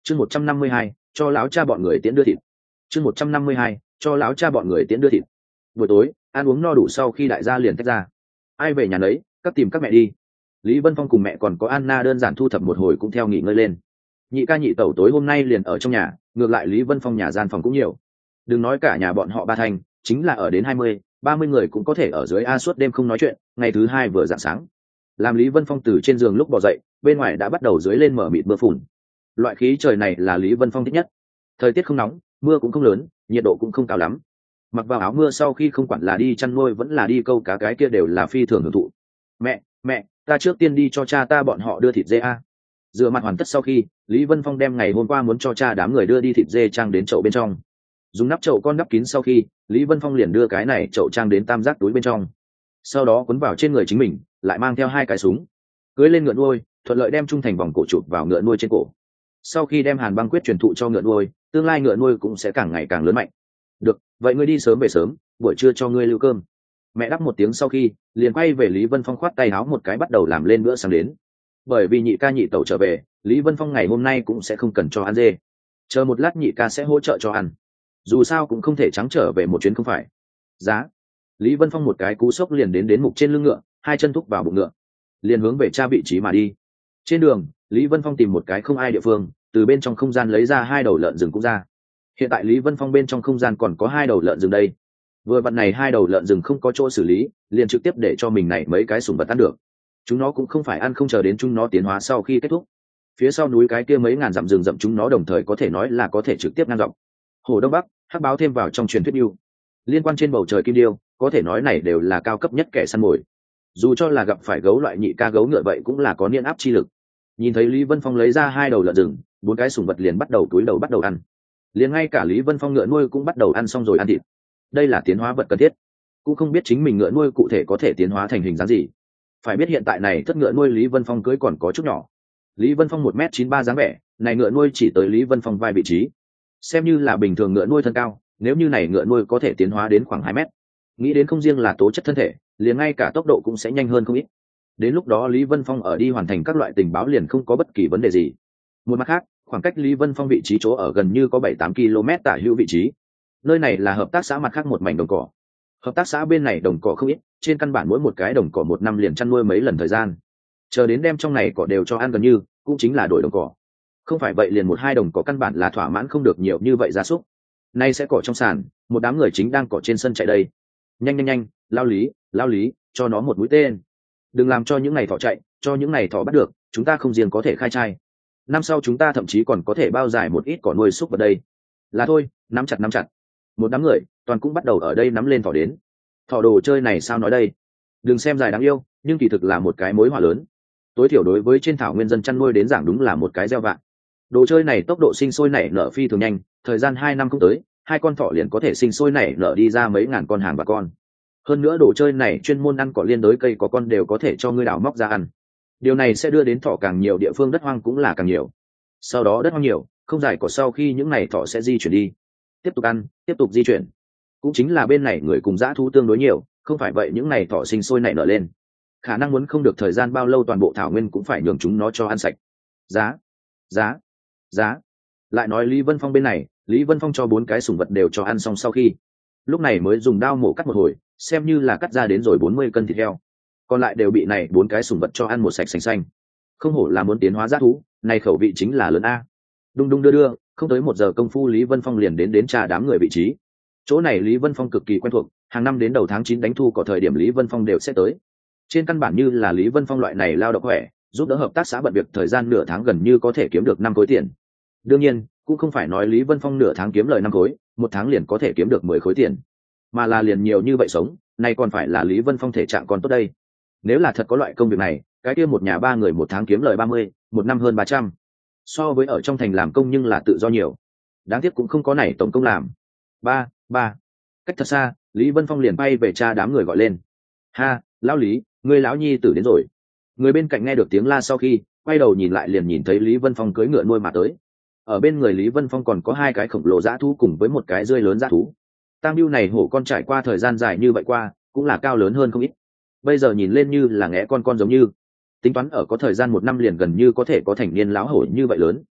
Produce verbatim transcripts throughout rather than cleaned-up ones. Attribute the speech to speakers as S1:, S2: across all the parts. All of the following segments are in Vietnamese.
S1: chương một trăm năm mươi hai cho lão cha bọn người tiễn đưa thịt chương một trăm năm mươi hai cho lão cha bọn người tiễn đưa thịt Buổi tối ăn uống no đủ sau khi đại gia liền tách ra, ai về nhà nấy, các tìm các mẹ đi. Lý Vân Phong cùng mẹ còn có Anna đơn giản thu thập một hồi cũng theo nghỉ ngơi lên. Nhị ca nhị tẩu tối hôm nay liền ở trong nhà, ngược lại Lý Vân Phong nhà gian phòng cũng nhiều, đừng nói cả nhà bọn họ ba thành, chính là ở đến hai mươi ba mươi người cũng có thể ở dưới a suốt đêm không nói chuyện. Ngày thứ hai vừa rạng sáng, làm Lý Vân Phong từ trên giường lúc bò dậy, bên ngoài đã bắt đầu dưới lên mở mịt mưa phùn. Loại khí trời này là Lý Vân Phong thích nhất, thời tiết không nóng, mưa cũng không lớn, nhiệt độ cũng không cao lắm. Mặc vào áo mưa sau khi không quản là đi chăn nuôi vẫn là đi câu cá, cái kia đều là phi thường hưởng thụ. Mẹ, mẹ, ta trước tiên đi cho cha ta bọn họ đưa thịt dê a. Rửa mặt hoàn tất sau khi, Lý Vân Phong đem ngày hôm qua muốn cho cha đám người đưa đi thịt dê trang đến chậu bên trong. Dùng nắp chậu con đắp kín sau khi, Lý Vân Phong liền đưa cái này chậu trang đến tam giác túi bên trong. Sau đó cuốn vào trên người chính mình, lại mang theo hai cái súng, cưỡi lên ngựa nuôi, thuận lợi đem trung thành vòng cổ chụp vào ngựa nuôi trên cổ. Sau khi đem Hàn Băng quyết truyền thụ cho ngựa nuôi, tương lai ngựa nuôi cũng sẽ càng ngày càng lớn mạnh. Được, vậy ngươi đi sớm về sớm, buổi trưa cho ngươi lưu cơm. Mẹ đáp một tiếng sau khi, liền quay về Lý Vân Phong khoát tay áo một cái bắt đầu làm lên bữa sáng đến. Bởi vì nhị ca nhị tẩu trở về, Lý Vân Phong ngày hôm nay cũng sẽ không cần cho ăn dê, chờ một lát nhị ca sẽ hỗ trợ cho ăn, dù sao cũng không thể trắng trở về một chuyến không phải. Giá. Lý Vân Phong một cái cú sốc liền đến đến mục trên lưng ngựa, hai chân thúc vào bụng ngựa, liền hướng về cha vị trí mà đi. Trên đường, Lý Vân Phong tìm một cái không ai địa phương, từ bên trong không gian lấy ra hai đầu lợn rừng cũng ra. Hiện tại Lý Vân Phong bên trong không gian còn có hai đầu lợn rừng đây. Vừa vặn này hai đầu lợn rừng không có chỗ xử lý, liền trực tiếp để cho mình này mấy cái sủng vật ăn được. Chúng nó cũng không phải ăn không chờ đến chúng nó tiến hóa sau khi kết thúc. Phía sau núi cái kia mấy ngàn dặm rừng rậm chúng nó đồng thời có thể nói là có thể trực tiếp ngăn dọc. Hồ Đông Bắc, hắc báo thêm vào trong truyền thuyết yêu. Liên quan trên bầu trời kim điêu, có thể nói này đều là cao cấp nhất kẻ săn mồi. Dù cho là gặp phải gấu loại nhị ca gấu ngựa vậy cũng là có niên áp chi lực. Nhìn thấy Lý Vân Phong lấy ra hai đầu lợn rừng, bốn cái sủng vật liền bắt đầu túi đầu bắt đầu ăn. Liền ngay cả Lý Vân Phong ngựa nuôi cũng bắt đầu ăn xong rồi ăn thịt. Đây là tiến hóa vật cần thiết, cũng không biết chính mình ngựa nuôi cụ thể có thể tiến hóa thành hình dáng gì. Phải biết hiện tại này thất ngựa nuôi Lý Vân Phong cưới còn có chút nhỏ. Lý Vân Phong một mét chín ba dáng vẻ, này ngựa nuôi chỉ tới Lý Vân Phong vai vị trí, xem như là bình thường ngựa nuôi thân cao. Nếu như này ngựa nuôi có thể tiến hóa đến khoảng hai mét, nghĩ đến không riêng là tố chất thân thể, liền ngay cả tốc độ cũng sẽ nhanh hơn không ít. Đến lúc đó Lý Vân Phong ở đi hoàn thành các loại tình báo liền không có bất kỳ vấn đề gì. Một mặt khác, khoảng cách Lý Vân Phong vị trí chỗ ở gần như có bảy tám ki lô mét tả hữu vị trí. Nơi này là hợp tác xã mặt khác một mảnh đồng cỏ. Hợp tác xã bên này đồng cỏ không ít, trên căn bản mỗi một cái đồng cỏ một năm liền chăn nuôi mấy lần thời gian. Chờ đến đem trong này cỏ đều cho ăn gần như, cũng chính là đổi đồng cỏ. Không phải vậy liền một hai đồng cỏ căn bản là thỏa mãn không được nhiều như vậy gia súc. Nay sẽ cỏ trong sàn, một đám người chính đang cỏ trên sân chạy đây. Nhanh nhanh nhanh, lao lý, lao lý, cho nó một mũi tên. Đừng làm cho những này thỏ chạy, cho những này thỏ bắt được, chúng ta không riêng có thể khai trai. Năm sau chúng ta thậm chí còn có thể bao giải một ít cỏ nuôi súc vào đây. Là thôi, nắm chặt nắm chặt. Một đám người, toàn cũng bắt đầu ở đây nắm lên thỏ đến. Thỏ đồ chơi này sao nói đây? Đừng xem dài đáng yêu, nhưng kỳ thực là một cái mối họa lớn. Tối thiểu đối với trên thảo nguyên dân chăn nuôi đến giảng đúng là một cái gieo vạn. Đồ chơi này tốc độ sinh sôi nảy nở phi thường nhanh, thời gian hai năm không tới, hai con thỏ liền có thể sinh sôi nảy nở đi ra mấy ngàn con hàng và con. Hơn nữa đồ chơi này chuyên môn ăn cỏ liên đối cây có con đều có thể cho ngươi đào móc ra ăn. Điều này sẽ đưa đến thỏ càng nhiều địa phương đất hoang cũng là càng nhiều. Sau đó đất hoang nhiều, không dài cỏ sau khi những này thỏ sẽ di chuyển đi, tiếp tục ăn, tiếp tục di chuyển. Cũng chính là bên này người cùng dã thú tương đối nhiều, không phải vậy những này thỏ sinh sôi nảy nở lên, khả năng muốn không được thời gian bao lâu toàn bộ thảo nguyên cũng phải nhường chúng nó cho ăn sạch. Giá, giá, giá. Lại nói Lý Vân Phong bên này, Lý Vân Phong cho bốn cái sủng vật đều cho ăn xong sau khi, lúc này mới dùng dao mổ cắt một hồi, xem như là cắt ra đến rồi bốn mươi cân thịt heo. Còn lại đều bị này bốn cái sủng vật cho ăn một sạch sành xanh. Không hổ là muốn tiến hóa dã thú, này khẩu vị chính là lớn a. Đung đung đưa đưa, không tới một giờ công phu Lý Vân Phong liền đến đến trà đám người vị trí. Chỗ này Lý Vân Phong cực kỳ quen thuộc, hàng năm đến đầu tháng chín đánh thu có thời điểm Lý Vân Phong đều sẽ tới. Trên căn bản như là Lý Vân Phong loại này lao động khỏe, giúp đỡ hợp tác xã bận việc thời gian nửa tháng gần như có thể kiếm được năm khối tiền. Đương nhiên, cũng không phải nói Lý Vân Phong nửa tháng kiếm lời năm khối, một tháng liền có thể kiếm được mười khối tiền, mà là liền nhiều như vậy sống, nay còn phải là Lý Vân Phong thể trạng còn tốt đây. Nếu là thật có loại công việc này, cái kia một nhà ba người một tháng kiếm lời ba mươi, một năm hơn ba trăm. So với ở trong thành làm công nhưng là tự do nhiều. Đáng tiếc cũng không có này tổng công làm. Ba, ba. Cách thật xa, Lý Vân Phong liền bay về cha đám người gọi lên. Ha, lão Lý, ngươi lão nhi tử đến rồi. Người bên cạnh nghe được tiếng la sau khi, quay đầu nhìn lại liền nhìn thấy Lý Vân Phong cưỡi ngựa nuôi mà tới. Ở bên người Lý Vân Phong còn có hai cái khổng lồ dã thú cùng với một cái rươi lớn dã thú. Tam Biêu này hổ con trải qua thời gian dài như vậy qua, cũng là cao lớn hơn không ít. Bây giờ nhìn lên như là ngẽ con con giống như. Tính toán ở có thời gian một năm liền gần như có thể có thành niên lão hổ như vậy lớn.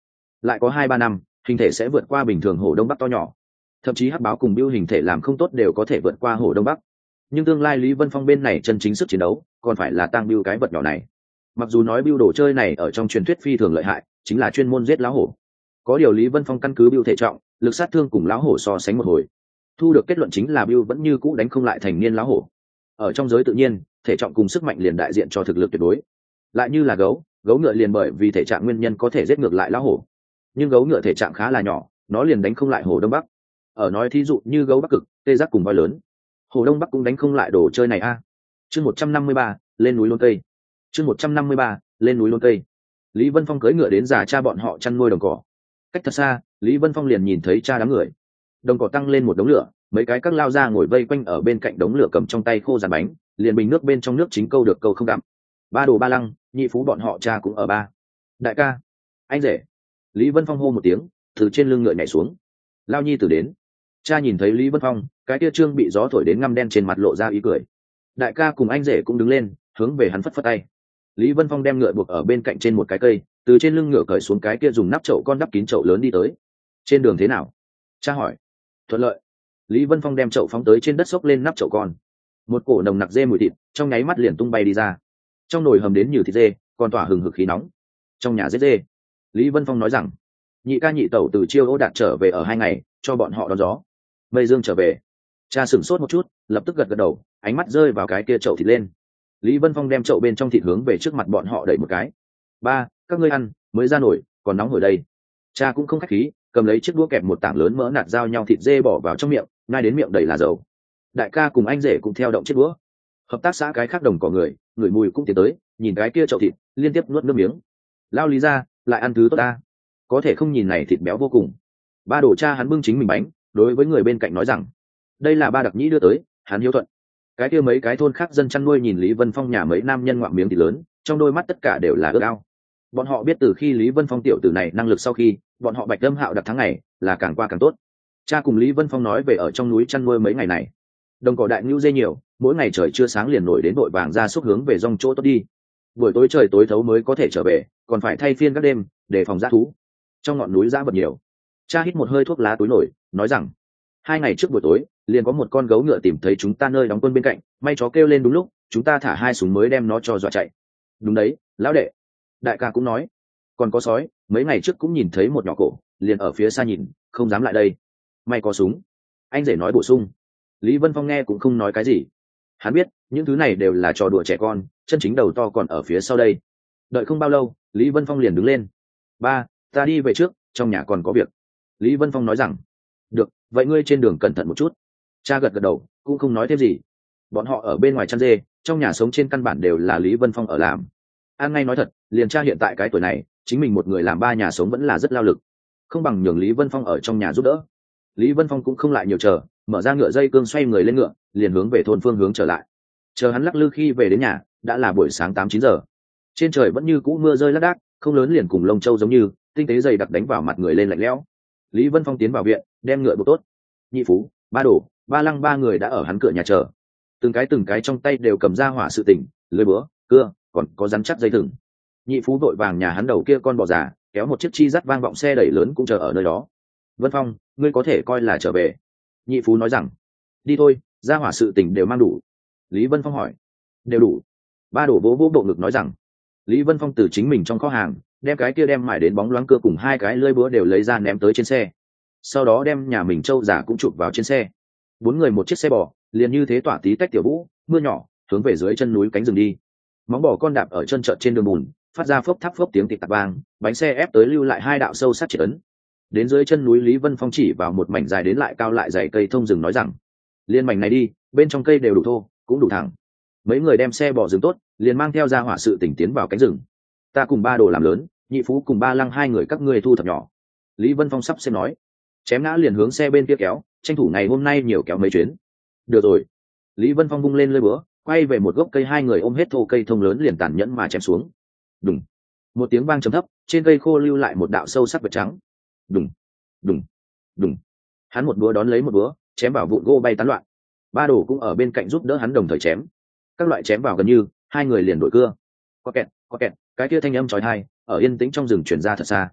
S1: lại có hai ba năm hình thể sẽ vượt qua bình thường hổ đông bắc to nhỏ, thậm chí hắc báo cùng biêu hình thể làm không tốt đều có thể vượt qua hổ đông bắc. Nhưng tương lai Lý Vân Phong bên này chân chính sức chiến đấu còn phải là tang biêu cái vật nhỏ này. Mặc dù nói biêu đồ chơi này ở trong truyền thuyết phi thường lợi hại, chính là chuyên môn giết lão hổ, có điều Lý Vân Phong căn cứ biêu thể trọng, lực sát thương cùng lão hổ so sánh một hồi, thu được kết luận chính là biêu vẫn như cũ đánh không lại thành niên lão hổ. Ở trong giới tự nhiên, thể trọng cùng sức mạnh liền đại diện cho thực lực tuyệt đối. Lại như là gấu, gấu ngựa liền bởi vì thể trạng nguyên nhân có thể giết ngược lại lão hổ, nhưng gấu ngựa thể trạng khá là nhỏ, nó liền đánh không lại hổ đông bắc. Ở nói thí dụ như gấu bắc cực, tê giác cùng voi lớn, hổ đông bắc cũng đánh không lại đồ chơi này a. À. Chương một trăm năm mươi ba, lên núi lôn cây. Chương một trăm năm mươi ba, lên núi lôn cây. Lý Vân Phong cưỡi ngựa đến già cha bọn họ chăn nuôi đồng cỏ. Cách thật xa, Lý Vân Phong liền nhìn thấy cha đám người. Đồng cỏ tăng lên một đống lửa, mấy cái các lao ra ngồi vây quanh ở bên cạnh đống lửa cầm trong tay khô dàn bánh, liền bình nước bên trong nước chính câu được câu không đậm. Ba đồ ba lăng, nhị phú bọn họ cha cũng ở ba. Đại ca, anh rể. Lý Vân Phong hô một tiếng, từ trên lưng ngựa nhảy xuống. Lao nhi tử đến. Cha nhìn thấy Lý Vân Phong, cái tia trương bị gió thổi đến ngăm đen trên mặt lộ ra ý cười. Đại ca cùng anh rể cũng đứng lên, hướng về hắn phất phất tay. Lý Vân Phong đem ngựa buộc ở bên cạnh trên một cái cây, từ trên lưng ngựa cởi xuống cái kia dùng nắp chậu con đắp kín chậu lớn đi tới. Trên đường thế nào? Cha hỏi. Thuận lợi. Lý Vân Phong đem chậu phóng tới trên đất, xốc lên nắp chậu con. Một cổ nồng nặc dê mùi thịt trong nháy mắt liền tung bay đi ra. Trong nồi hầm đến nhiều thịt dê, còn tỏa hừng hực khí nóng. Trong nhà giết dê. Lý Vân Phong nói rằng, nhị ca nhị tẩu từ Chiêu Ô Đạt trở về ở hai ngày, cho bọn họ đón gió. Mây Dương trở về. Cha sửng sốt một chút, lập tức gật gật đầu, ánh mắt rơi vào cái kia chậu thịt lên. Lý Vân Phong đem chậu bên trong thịt hướng về trước mặt bọn họ đẩy một cái. Ba, các ngươi ăn, mới ra nổi, còn nóng hổi đây. Cha cũng không khách khí, cầm lấy chiếc đũa kẹp một tảng lớn mỡ nạt giao nhau thịt dê bỏ vào trong miệng, ngay đến miệng đầy là dầu. Đại ca cùng anh rể cũng theo động chiếc đũa. Hợp tác xã cái khác đồng cỏ người, người mùi cũng tiến tới, nhìn cái kia chậu thịt, liên tiếp nuốt nước miếng. Lao Lý ra, lại ăn thứ tốt ta. Có thể không nhìn này thịt béo vô cùng. Ba đổ cha hắn bưng chính mình bánh, đối với người bên cạnh nói rằng, đây là ba đặc nhĩ đưa tới, hắn hiếu thuận. Cái kia mấy cái thôn khác dân chăn nuôi nhìn Lý Vân Phong nhà mấy nam nhân ngoạm miếng thịt lớn, trong đôi mắt tất cả đều là ước ao. Bọn họ biết từ khi Lý Vân Phong tiểu tử này năng lực sau khi, bọn họ Bạch Âm Hạo đặc thắng ngày là càng qua càng tốt. Cha cùng Lý Vân Phong nói về ở trong núi chăn nuôi mấy ngày này, đồng cỏ đại ngưu dê nhiều, mỗi ngày trời chưa sáng liền nổi đến đội vàng ra xúc hướng về dòng chỗ tốt đi. Buổi tối trời tối thấu mới có thể trở về, còn phải thay phiên các đêm để phòng dã thú. Trong ngọn núi dã vật nhiều. Cha hít một hơi thuốc lá túi nổi, nói rằng, hai ngày trước buổi tối liền có một con gấu ngựa tìm thấy chúng ta nơi đóng quân bên cạnh, may chó kêu lên đúng lúc, chúng ta thả hai súng mới đem nó cho dọa chạy. Đúng đấy, lão đệ. Đại ca cũng nói, còn có sói, mấy ngày trước cũng nhìn thấy một nhỏ cổ, liền ở phía xa nhìn, không dám lại đây. May có súng. Anh rể nói bổ sung. Lý Vân Phong nghe cũng không nói cái gì. Hắn biết những thứ này đều là trò đùa trẻ con, chân chính đầu to còn ở phía sau đây. Đợi không bao lâu, Lý Vân Phong liền đứng lên. Ba, ta đi về trước, trong nhà còn có việc. Lý Vân Phong nói rằng, được, vậy ngươi trên đường cẩn thận một chút. Cha gật gật đầu, cũng không nói thêm gì. Bọn họ ở bên ngoài chăn dê, trong nhà sống trên căn bản đều là Lý Vân Phong ở làm. An ngay nói thật, liền cha hiện tại cái tuổi này, chính mình một người làm ba nhà sống vẫn là rất lao lực, không bằng nhường Lý Vân Phong ở trong nhà giúp đỡ. Lý Vân Phong cũng không lại nhiều chờ, mở ra ngựa dây cương xoay người lên ngựa, liền hướng về thôn phương hướng trở lại. Chờ hắn lắc lư khi về đến nhà, đã là buổi sáng tám chín giờ. Trên trời vẫn như cũ mưa rơi lác đác, không lớn liền cùng lông châu giống như, tinh tế dày đặc đánh vào mặt người lên lạnh lẽo. Lý Vân Phong tiến vào viện, đem ngựa buộc tốt. Nhị phú, ba đổ, ba lăng ba người đã ở hắn cửa nhà chờ. Từng cái từng cái trong tay đều cầm ra hỏa sự tỉnh, lưới búa, cưa, còn có rắn chắc dây thừng. Nhị phú vội vàng nhà hắn đầu kia con bò già, kéo một chiếc chi dắt vang vọng xe đẩy lớn cũng chờ ở nơi đó. Vân Phong, ngươi có thể coi là trở về. Nhị phú nói rằng, đi thôi, ra hỏa sự tỉnh đều mang đủ. Lý Vân Phong hỏi, đều đủ. Ba đổ vỗ vỗ bộ ngực nói rằng, Lý Vân Phong từ chính mình trong kho hàng đem cái kia đem mải đến bóng loáng cưa cùng hai cái lưỡi búa đều lấy ra ném tới trên xe, sau đó đem nhà mình trâu giả cũng chụp vào trên xe. Bốn người một chiếc xe bò, liền như thế tỏa tí tách tiểu vũ, mưa nhỏ hướng về dưới chân núi cánh rừng đi. Móng bò con đạp ở chân trợn trên đường bùn, phát ra phốc tháp phốc tiếng tịt tạc vang, bánh xe ép tới lưu lại hai đạo sâu sắc chỉ ấn. Đến dưới chân núi, Lý Vân Phong chỉ vào một mảnh dài đến lại cao lại dày cây thông rừng nói rằng, liên mảnh này đi, bên trong cây đều đủ thô, cũng đủ thẳng. Mấy người đem xe bò dừng tốt, liền mang theo ra hỏa sự tỉnh tiến vào cánh rừng. Ta cùng ba đồ làm lớn, nhị phú cùng ba lăng hai người các ngươi thu thập nhỏ. Lý Vân Phong sắp xem nói, chém ngã liền hướng xe bên kia kéo, tranh thủ ngày hôm nay nhiều kéo mấy chuyến. Được rồi. Lý Vân Phong bung lên lưỡi búa, quay về một gốc cây, hai người ôm hết thô cây thông lớn liền tàn nhẫn mà chém xuống. Đùng. Một tiếng vang trầm thấp, trên cây khô lưu lại một đạo sâu sắc vệt trắng. Đùng, đùng, đùng. Hắn một búa đón lấy một búa, chém vào vụn gỗ bay tán loạn. Ba đồ cũng ở bên cạnh giúp đỡ hắn đồng thời chém. Các loại chém vào gần như, hai người liền đổi cưa. Có kẹt, có kẹt, cái kia thanh âm chói tai ở yên tĩnh trong rừng truyền ra thật xa.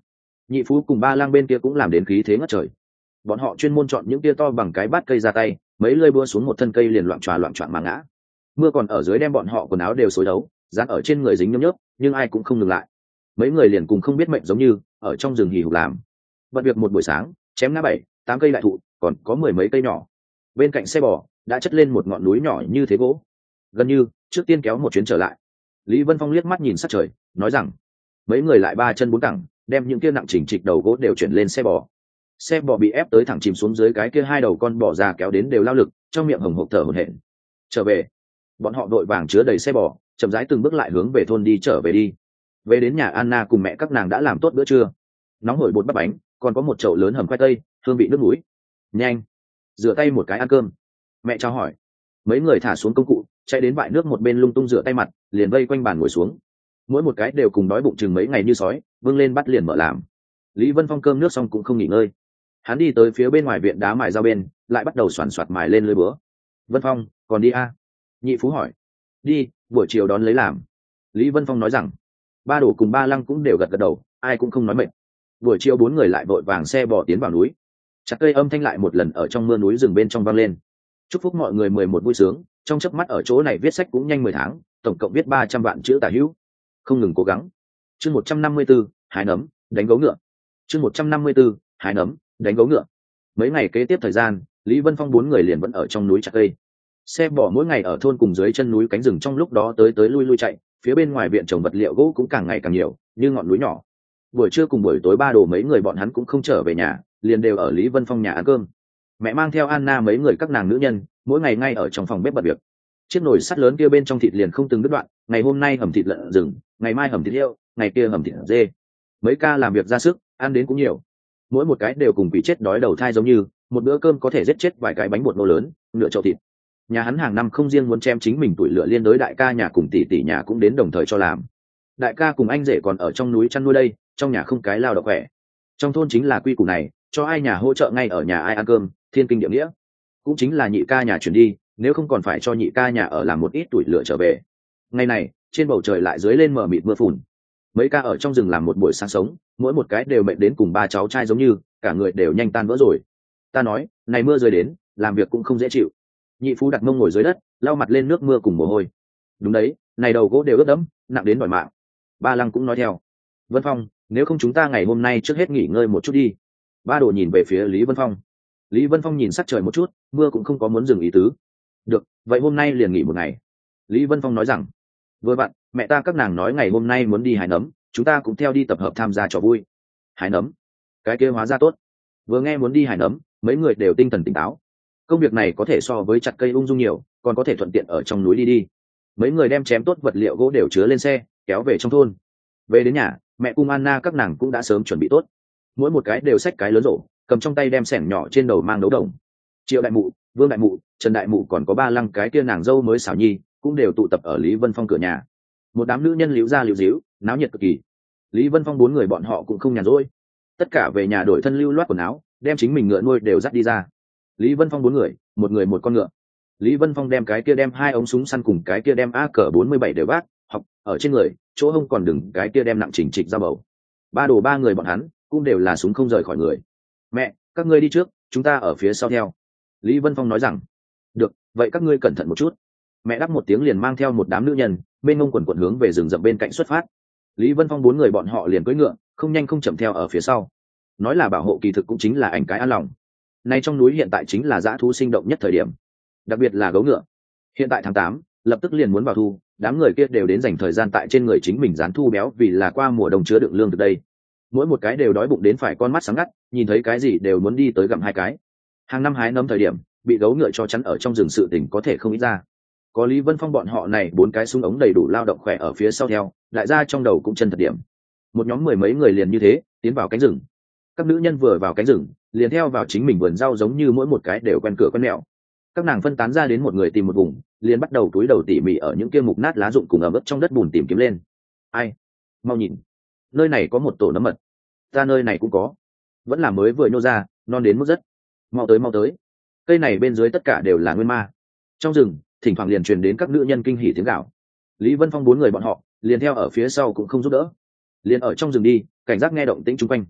S1: Nhị phú cùng ba lang bên kia cũng làm đến khí thế ngất trời. Bọn họ chuyên môn chọn những tia to bằng cái bát cây ra tay, mấy lơi búa xuống một thân cây liền loạn tròa loạn trọn mà ngã. Mưa còn ở dưới đem bọn họ quần áo đều xối đấu, dán ở trên người dính nhớp nhớp, nhưng ai cũng không ngừng lại. Mấy người liền cùng không biết mệnh giống như ở trong rừng hì hục làm. Bận việc một buổi sáng, chém ngã bảy, tám cây đại thụ, còn có mười mấy cây nhỏ. Bên cạnh xe bò đã chất lên một ngọn núi nhỏ như thế gỗ. Gần như trước tiên kéo một chuyến trở lại. Lý Vân Phong liếc mắt nhìn sát trời, nói rằng: mấy người lại ba chân bốn cẳng, đem những kia nặng chỉnh trịch đầu gỗ đều chuyển lên xe bò. Xe bò bị ép tới thẳng chìm xuống dưới, cái kia hai đầu con bò già kéo đến đều lao lực, trong miệng hồng hộc thở hổn hển. Trở về, bọn họ đội vàng chứa đầy xe bò, chậm rãi từng bước lại hướng về thôn đi trở về đi. Về đến nhà, Anna cùng mẹ các nàng đã làm tốt bữa trưa, nóng hổi bột bắp bánh, còn có một chậu lớn hầm khoai tây, hương vị nước mũi. Nhanh, rửa tay một cái ăn cơm. Mẹ chào hỏi. Mấy người thả xuống công cụ, chạy đến bãi nước một bên lung tung rửa tay mặt, liền vây quanh bàn ngồi xuống. Mỗi một cái đều cùng đói bụng chừng mấy ngày như sói, vâng lên bắt liền mở làm. Lý Vân Phong cơm nước xong cũng không nghỉ ngơi, hắn đi tới phía bên ngoài viện đá mài dao bên, lại bắt đầu xoàn xoạt mài lên lưới búa. Vân Phong, còn đi à? Nhị phú hỏi. Đi, buổi chiều đón lấy làm. Lý Vân Phong nói rằng. Ba đồ cùng ba lăng cũng đều gật gật đầu, ai cũng không nói mệt. Buổi chiều bốn người lại vội vàng xe bò tiến vào núi. Chặt cây âm thanh lại một lần ở trong mưa núi rừng bên trong vang lên. Chúc phúc mọi người mười một vui sướng, trong chớp mắt ở chỗ này viết sách cũng nhanh mười tháng, tổng cộng viết ba trăm vạn chữ tả hữu. Không ngừng cố gắng. Chương một trăm năm mươi 154, hái nấm, đánh gấu ngựa. Chương một trăm năm mươi 154, hái nấm, đánh gấu ngựa. Mấy ngày kế tiếp thời gian, Lý Vân Phong bốn người liền vẫn ở trong núi chặt cây. Xe bò mỗi ngày ở thôn cùng dưới chân núi cánh rừng trong lúc đó tới tới lui lui chạy, phía bên ngoài viện trồng vật liệu gỗ cũng càng ngày càng nhiều, như ngọn núi nhỏ. Buổi trưa cùng buổi tối ba đồ mấy người bọn hắn cũng không trở về nhà, liền đều ở Lý Vân Phong nhà ăn cơm. Mẹ mang theo Anna mấy người các nàng nữ nhân, mỗi ngày ngay ở trong phòng bếp bận việc. Chiếc nồi sắt lớn kia bên trong thịt liền không từng đứt đoạn, ngày hôm nay hầm thịt lợn rừng, ngày mai hầm thịt heo, ngày kia hầm thịt dê. Mấy ca làm việc ra sức, ăn đến cũng nhiều. Mỗi một cái đều cùng bị chết đói đầu thai giống như, một bữa cơm có thể giết chết vài cái bánh bột ngô lớn, nửa chậu thịt. Nhà hắn hàng năm không riêng muốn chém chính mình tuổi lửa liên đối đại ca nhà cùng tỷ tỷ nhà cũng đến đồng thời cho làm. Đại ca cùng anh rể còn ở trong núi chăn nuôi đây, trong nhà không cái lao động khỏe. Trong thôn chính là quy củ này, cho ai nhà hỗ trợ ngay ở nhà ai ăn cơm, thiên kinh địa nghĩa. Cũng chính là nhị ca nhà chuyển đi, nếu không còn phải cho nhị ca nhà ở làm một ít tuổi lửa trở về. Ngày này, trên bầu trời lại dưới lên mờ mịt mưa phùn. Mấy ca ở trong rừng làm một buổi sáng sống, mỗi một cái đều mệt đến cùng ba cháu trai giống như, cả người đều nhanh tan vỡ rồi. Ta nói, này mưa rơi đến, làm việc cũng không dễ chịu. Nhị phú đặt mông ngồi dưới đất, lau mặt lên nước mưa cùng mồ hôi. Đúng đấy, này đầu gỗ đều ướt đẫm, nặng đến đòi mạng. Ba Lăng cũng nói theo. Vân Phong, nếu không chúng ta ngày hôm nay trước hết nghỉ ngơi một chút đi. Ba đồ nhìn về phía Lý Vân Phong. Lý Vân Phong nhìn sắc trời một chút, mưa cũng không có muốn dừng ý tứ. Được, vậy hôm nay liền nghỉ một ngày. Lý Vân Phong nói rằng. Vừa vặn, mẹ ta các nàng nói ngày hôm nay muốn đi hái nấm, chúng ta cũng theo đi tập hợp tham gia trò vui. Hái nấm? Cái kia hóa ra tốt. Vừa nghe muốn đi hái nấm, mấy người đều tinh thần tỉnh táo. Công việc này có thể so với chặt cây ung dung nhiều, còn có thể thuận tiện ở trong núi đi đi. Mấy người đem chém tốt vật liệu gỗ đều chứa lên xe, kéo về trong thôn. Về đến nhà, mẹ cùng Anna các nàng cũng đã sớm chuẩn bị tốt. Mỗi một cái đều xách cái lớn rổ, cầm trong tay đem xẻng nhỏ trên đầu mang đấu đồng. Triệu đại mụ, Vương đại mụ, Trần đại mụ còn có ba Lăng cái kia nàng dâu mới xảo nhi, cũng đều tụ tập ở Lý Vân Phong cửa nhà. Một đám nữ nhân liễu ra liễu díu, náo nhiệt cực kỳ. Lý Vân Phong bốn người bọn họ cũng không nhàn rỗi, tất cả về nhà đổi thân lưu loát quần áo, đem chính mình ngựa nuôi đều dắt đi ra. Lý Vân Phong bốn người, một người một con ngựa. Lý Vân Phong đem cái kia đem hai ống súng săn cùng cái kia đem a cờ bốn mươi bảy đều vác, học ở trên người, chỗ hông còn đừng cái kia đem nặng chỉnh trịch ra bầu. Ba đồ ba người bọn hắn cũng đều là súng không rời khỏi người. Mẹ, các ngươi đi trước, chúng ta ở phía sau theo. Lý Vân Phong nói rằng. Được, vậy các ngươi cẩn thận một chút. Mẹ đáp một tiếng liền mang theo một đám nữ nhân, bên ngông quần quần hướng về rừng rậm bên cạnh xuất phát. Lý Vân Phong bốn người bọn họ liền cưỡi ngựa, không nhanh không chậm theo ở phía sau. Nói là bảo hộ kỳ thực cũng chính là ảnh cái an lòng. Nay trong núi hiện tại chính là dã thú sinh động nhất thời điểm, đặc biệt là gấu ngựa. Hiện tại tháng tám, lập tức liền muốn vào thu, đám người kia đều đến dành thời gian tại trên người chính mình dán thu béo, vì là qua mùa đông chứa đựng lương từ đây. Mỗi một cái đều đói bụng đến phải con mắt sáng ngắt, nhìn thấy cái gì đều muốn đi tới gặm hai cái. Hàng năm hái nấm thời điểm, bị gấu ngựa cho chắn ở trong rừng sự tình có thể không ít ra. Có Lý Vân Phong bọn họ này bốn cái súng ống đầy đủ lao động khỏe ở phía sau theo, đại gia trong đầu cũng chân thật điểm. Một nhóm mười mấy người liền như thế tiến vào cánh rừng. Các nữ nhân vừa vào cánh rừng, liền theo vào chính mình vườn rau, giống như mỗi một cái đều quen cửa quen mẹo. Các nàng phân tán ra đến một người tìm một vùng, liền bắt đầu túi đầu tỉ mỉ ở những kia mục nát lá rụng cùng ẩm ướt trong đất bùn tìm kiếm lên. Ai, mau nhìn, nơi này có một tổ nấm mật. Ta nơi này cũng có, vẫn là mới vừa nhô ra, non đến mức rất. Mau tới mau tới, cây này bên dưới tất cả đều là nguyên ma. Trong rừng thỉnh thoảng liền truyền đến các nữ nhân kinh hỉ tiếng gào. Lý Vân Phong bốn người bọn họ liền theo ở phía sau cũng không giúp đỡ, liền ở trong rừng đi, cảnh giác nghe động tĩnh chung quanh.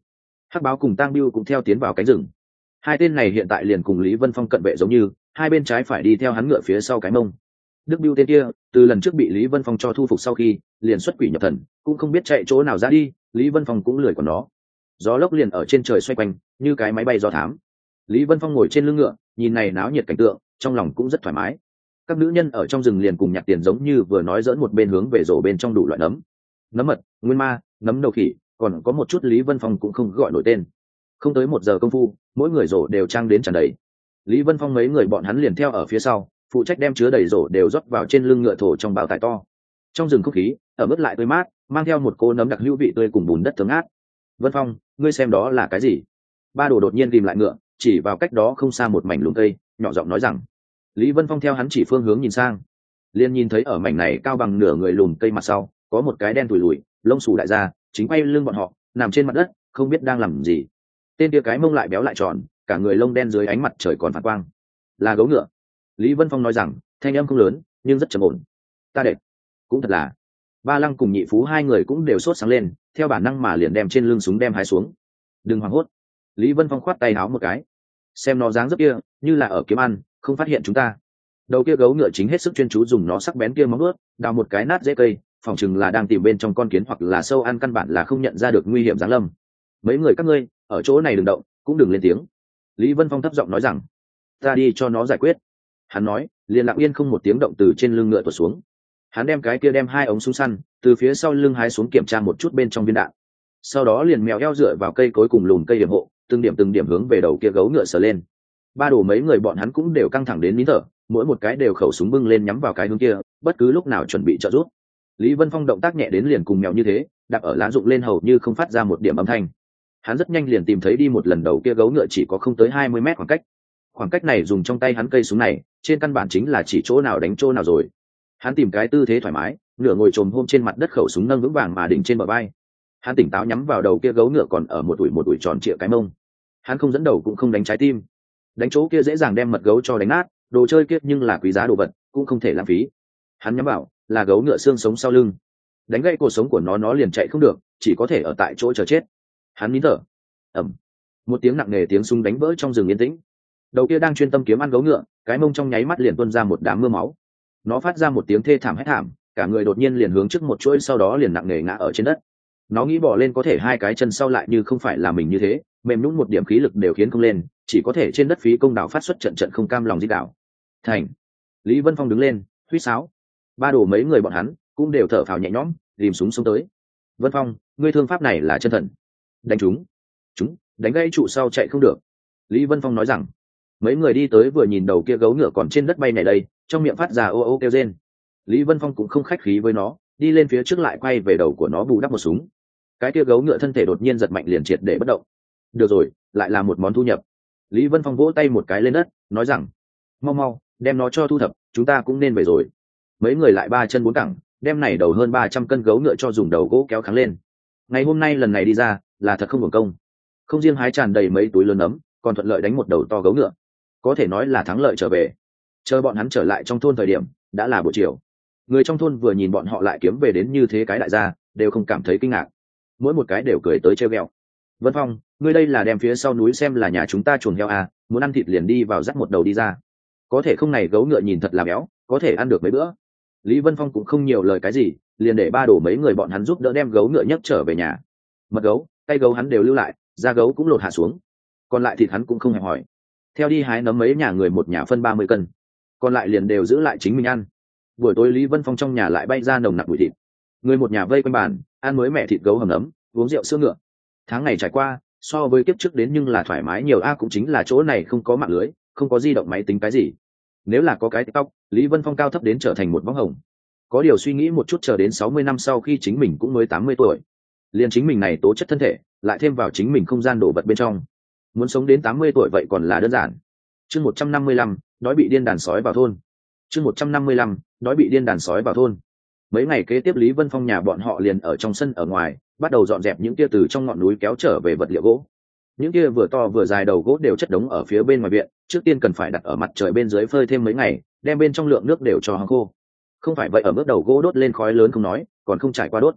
S1: Hắc báo cùng Tang Biêu cũng theo tiến vào cánh rừng. Hai tên này hiện tại liền cùng Lý Vân Phong cận vệ giống như, hai bên trái phải đi theo hắn ngựa phía sau cái mông. Đức Biêu tên kia từ lần trước bị Lý Vân Phong cho thu phục sau khi liền xuất quỷ nhập thần, cũng không biết chạy chỗ nào ra đi, Lý Vân Phong cũng lười của nó. Gió lốc liền ở trên trời xoay quanh như cái máy bay do thám. Lý Vân Phong ngồi trên lưng ngựa, nhìn này náo nhiệt cảnh tượng, trong lòng cũng rất thoải mái. Các nữ nhân ở trong rừng liền cùng nhặt tiền giống như vừa nói dẫn một bên hướng về rổ bên trong đủ loại nấm, nấm mật, nguyên ma, nấm đầu khỉ, còn có một chút Lý Vân Phong cũng không gọi nổi tên. Không tới một giờ công phu, mỗi người rổ đều trang đến tràn đầy. Lý Vân Phong mấy người bọn hắn liền theo ở phía sau, phụ trách đem chứa đầy rổ đều rót vào trên lưng ngựa thổ trong bao tải to. Trong rừng không khí ở mức lại tươi mát, mang theo một cô nấm đặc hữu vị tươi cùng bùn đất thơm ngát. Vân Phong, ngươi xem đó là cái gì? Ba Đồ đột nhiên ghim lại ngựa, chỉ vào cách đó không xa một mảnh lùm cây, nhỏ giọng nói rằng. Lý Vân Phong theo hắn chỉ phương hướng nhìn sang, liền nhìn thấy ở mảnh này cao bằng nửa người lùm cây mặt sau có một cái đen tủi lùi, lông xù đại gia, chính quay lưng bọn họ, nằm trên mặt đất, không biết đang làm gì. Tên kia cái mông lại béo lại tròn, cả người lông đen dưới ánh mặt trời còn phản quang, là gấu ngựa. Lý Vân Phong nói rằng, thanh âm không lớn nhưng rất trầm ổn. Ta đệ, cũng thật là. Ba Lăng cùng Nhị Phú hai người cũng đều sốt sáng lên, theo bản năng mà liền đem trên lưng súng đem hái xuống. Đừng hoảng hốt. Lý Vân Phong khoát tay áo một cái. Xem nó dáng dấp kia, như là ở kiếm ăn, không phát hiện chúng ta. Đầu kia gấu ngựa chính hết sức chuyên chú dùng nó sắc bén kia móng vuốt đào một cái nát rễ cây, phòng chừng là đang tìm bên trong con kiến hoặc là sâu ăn, căn bản là không nhận ra được nguy hiểm giáng lâm. Mấy người các ngươi ở chỗ này đừng động, cũng đừng lên tiếng. Lý Vân Phong thấp giọng nói rằng, ta đi cho nó giải quyết. Hắn nói, liền lặng yên không một tiếng động từ trên lưng ngựa tuột xuống. Hắn đem cái kia đem hai ống súng săn từ phía sau lưng hái xuống kiểm tra một chút bên trong viên đạn, sau đó liền mèo eo dựa vào cây cối cùng lùm cây điểm hộ, từng điểm từng điểm hướng về đầu kia gấu ngựa sờ lên. Ba Đồ mấy người bọn hắn cũng đều căng thẳng đến nín thở, mỗi một cái đều khẩu súng bưng lên nhắm vào cái hướng kia, bất cứ lúc nào chuẩn bị trợ giúp. Lý Vân Phong động tác nhẹ đến liền cùng mèo như thế, đạp ở lá rụng lên hầu như không phát ra một điểm âm thanh. Hắn rất nhanh liền tìm thấy đi một lần đầu kia gấu ngựa chỉ có không tới hai mươi mét khoảng cách. Khoảng cách này dùng trong tay hắn cây súng này, trên căn bản chính là chỉ chỗ nào đánh chỗ nào rồi. Hắn tìm cái tư thế thoải mái, nửa ngồi trồm hôm trên mặt đất, khẩu súng nâng vững vàng mà đỉnh trên bờ vai. Hắn tỉnh táo nhắm vào đầu kia gấu ngựa còn ở một tuổi một tuổi tròn trịa cái mông. Hắn không dẫn đầu cũng không đánh trái tim. Đánh chỗ kia dễ dàng đem mật gấu cho đánh nát, đồ chơi kia nhưng là quý giá đồ vật, cũng không thể lãng phí. Hắn nhắm vào là gấu ngựa xương sống sau lưng, đánh gãy cuộc sống của nó nó liền chạy không được, chỉ có thể ở tại chỗ chờ chết. Hắn nín thở. Ầm. Một tiếng nặng nề tiếng súng đánh vỡ trong rừng yên tĩnh. Đầu kia đang chuyên tâm kiếm ăn gấu ngựa, cái mông trong nháy mắt liền tuôn ra một đám mưa máu. Nó phát ra một tiếng thê thảm hét thảm, cả người đột nhiên liền hướng trước một chuỗi, sau đó liền nặng nề ngã ở trên đất. Nó nghĩ bỏ lên có thể hai cái chân sau lại như không phải là mình như thế, mềm nhũn một điểm khí lực đều khiến không lên, chỉ có thể trên đất phí công đảo phát xuất trận trận không cam lòng rít đảo. Thành. Lý Vân Phong đứng lên, huýt sáo. Ba Đồ mấy người bọn hắn cũng đều thở phào nhẹ nhõm, rìm súng xông tới. Vân Phong, ngươi thương pháp này là chân thần. Đánh chúng. Chúng, đánh gãy trụ sau chạy không được. Lý Vân Phong nói rằng. Mấy người đi tới vừa nhìn đầu kia gấu ngựa còn trên đất bay này đây, trong miệng phát ra ô ô kêu rên. Lý Vân Phong cũng không khách khí với nó, đi lên phía trước lại quay về đầu của nó bù đắp một súng. Cái kia gấu ngựa thân thể đột nhiên giật mạnh liền triệt để bất động. Được rồi, lại là một món thu nhập. Lý Vân Phong vỗ tay một cái lên đất, nói rằng, mau mau đem nó cho thu thập, chúng ta cũng nên về rồi. Mấy người lại ba chân bốn cẳng, đem này đầu hơn ba trăm cân gấu ngựa cho dùng đầu gỗ kéo kháng lên. Ngày hôm nay lần này đi ra là thật không hưởng công, không riêng hái tràn đầy mấy túi lớn nấm, còn thuận lợi đánh một đầu to gấu ngựa, có thể nói là thắng lợi trở về. Chờ bọn hắn trở lại trong thôn thời điểm đã là buổi chiều. Người trong thôn vừa nhìn bọn họ lại kiếm về đến như thế cái đại gia, đều không cảm thấy kinh ngạc, mỗi một cái đều cười tới trêu ghẹo. Vân Phong, ngươi đây là đem phía sau núi xem là nhà chúng ta chuồng heo à, muốn ăn thịt liền đi vào dắt một đầu đi ra. Có thể không, này gấu ngựa nhìn thật là béo, có thể ăn được mấy bữa. Lý Vân Phong cũng không nhiều lời cái gì, liền để Ba Đồ mấy người bọn hắn giúp đỡ đem gấu ngựa nhấc trở về nhà. Mật gấu, tay gấu hắn đều lưu lại, da gấu cũng lột hạ xuống, còn lại thịt hắn cũng không hề hỏi. Theo đi hái nấm mấy nhà người một nhà phân ba mươi cân, còn lại liền đều giữ lại chính mình ăn. Buổi tối Lý Vân Phong trong nhà lại bay ra nồng nặc mùi thịt, người một nhà vây quanh bàn ăn mới mẻ thịt gấu hầm nấm, uống rượu sữa ngựa. Tháng ngày trải qua so với kiếp trước đến nhưng là thoải mái nhiều a, cũng chính là chỗ này không có mạng lưới, không có di động máy tính cái gì. Nếu là có cái TikTok, Lý Vân Phong cao thấp đến trở thành một võng hồng. Có điều suy nghĩ một chút, chờ đến sáu mươi năm sau khi chính mình cũng mới tám mươi tuổi, liền chính mình này tố chất thân thể lại thêm vào chính mình không gian đồ vật bên trong, muốn sống đến tám mươi tuổi vậy còn là đơn giản. Chương một trăm năm mươi lăm, đói bị điên đàn sói vào thôn. Chương một trăm năm mươi lăm, đói bị điên đàn sói vào thôn. Mấy ngày kế tiếp Lý Vân Phong nhà bọn họ liền ở trong sân ở ngoài, bắt đầu dọn dẹp những kia từ trong ngọn núi kéo trở về vật liệu gỗ. Những kia vừa to vừa dài đầu gỗ đều chất đống ở phía bên ngoài viện, trước tiên cần phải đặt ở mặt trời bên dưới phơi thêm mấy ngày, đem bên trong lượng nước đều cho hong khô. Không phải vậy ở mức đầu gỗ đốt lên khói lớn không nói, còn không trải qua đốt.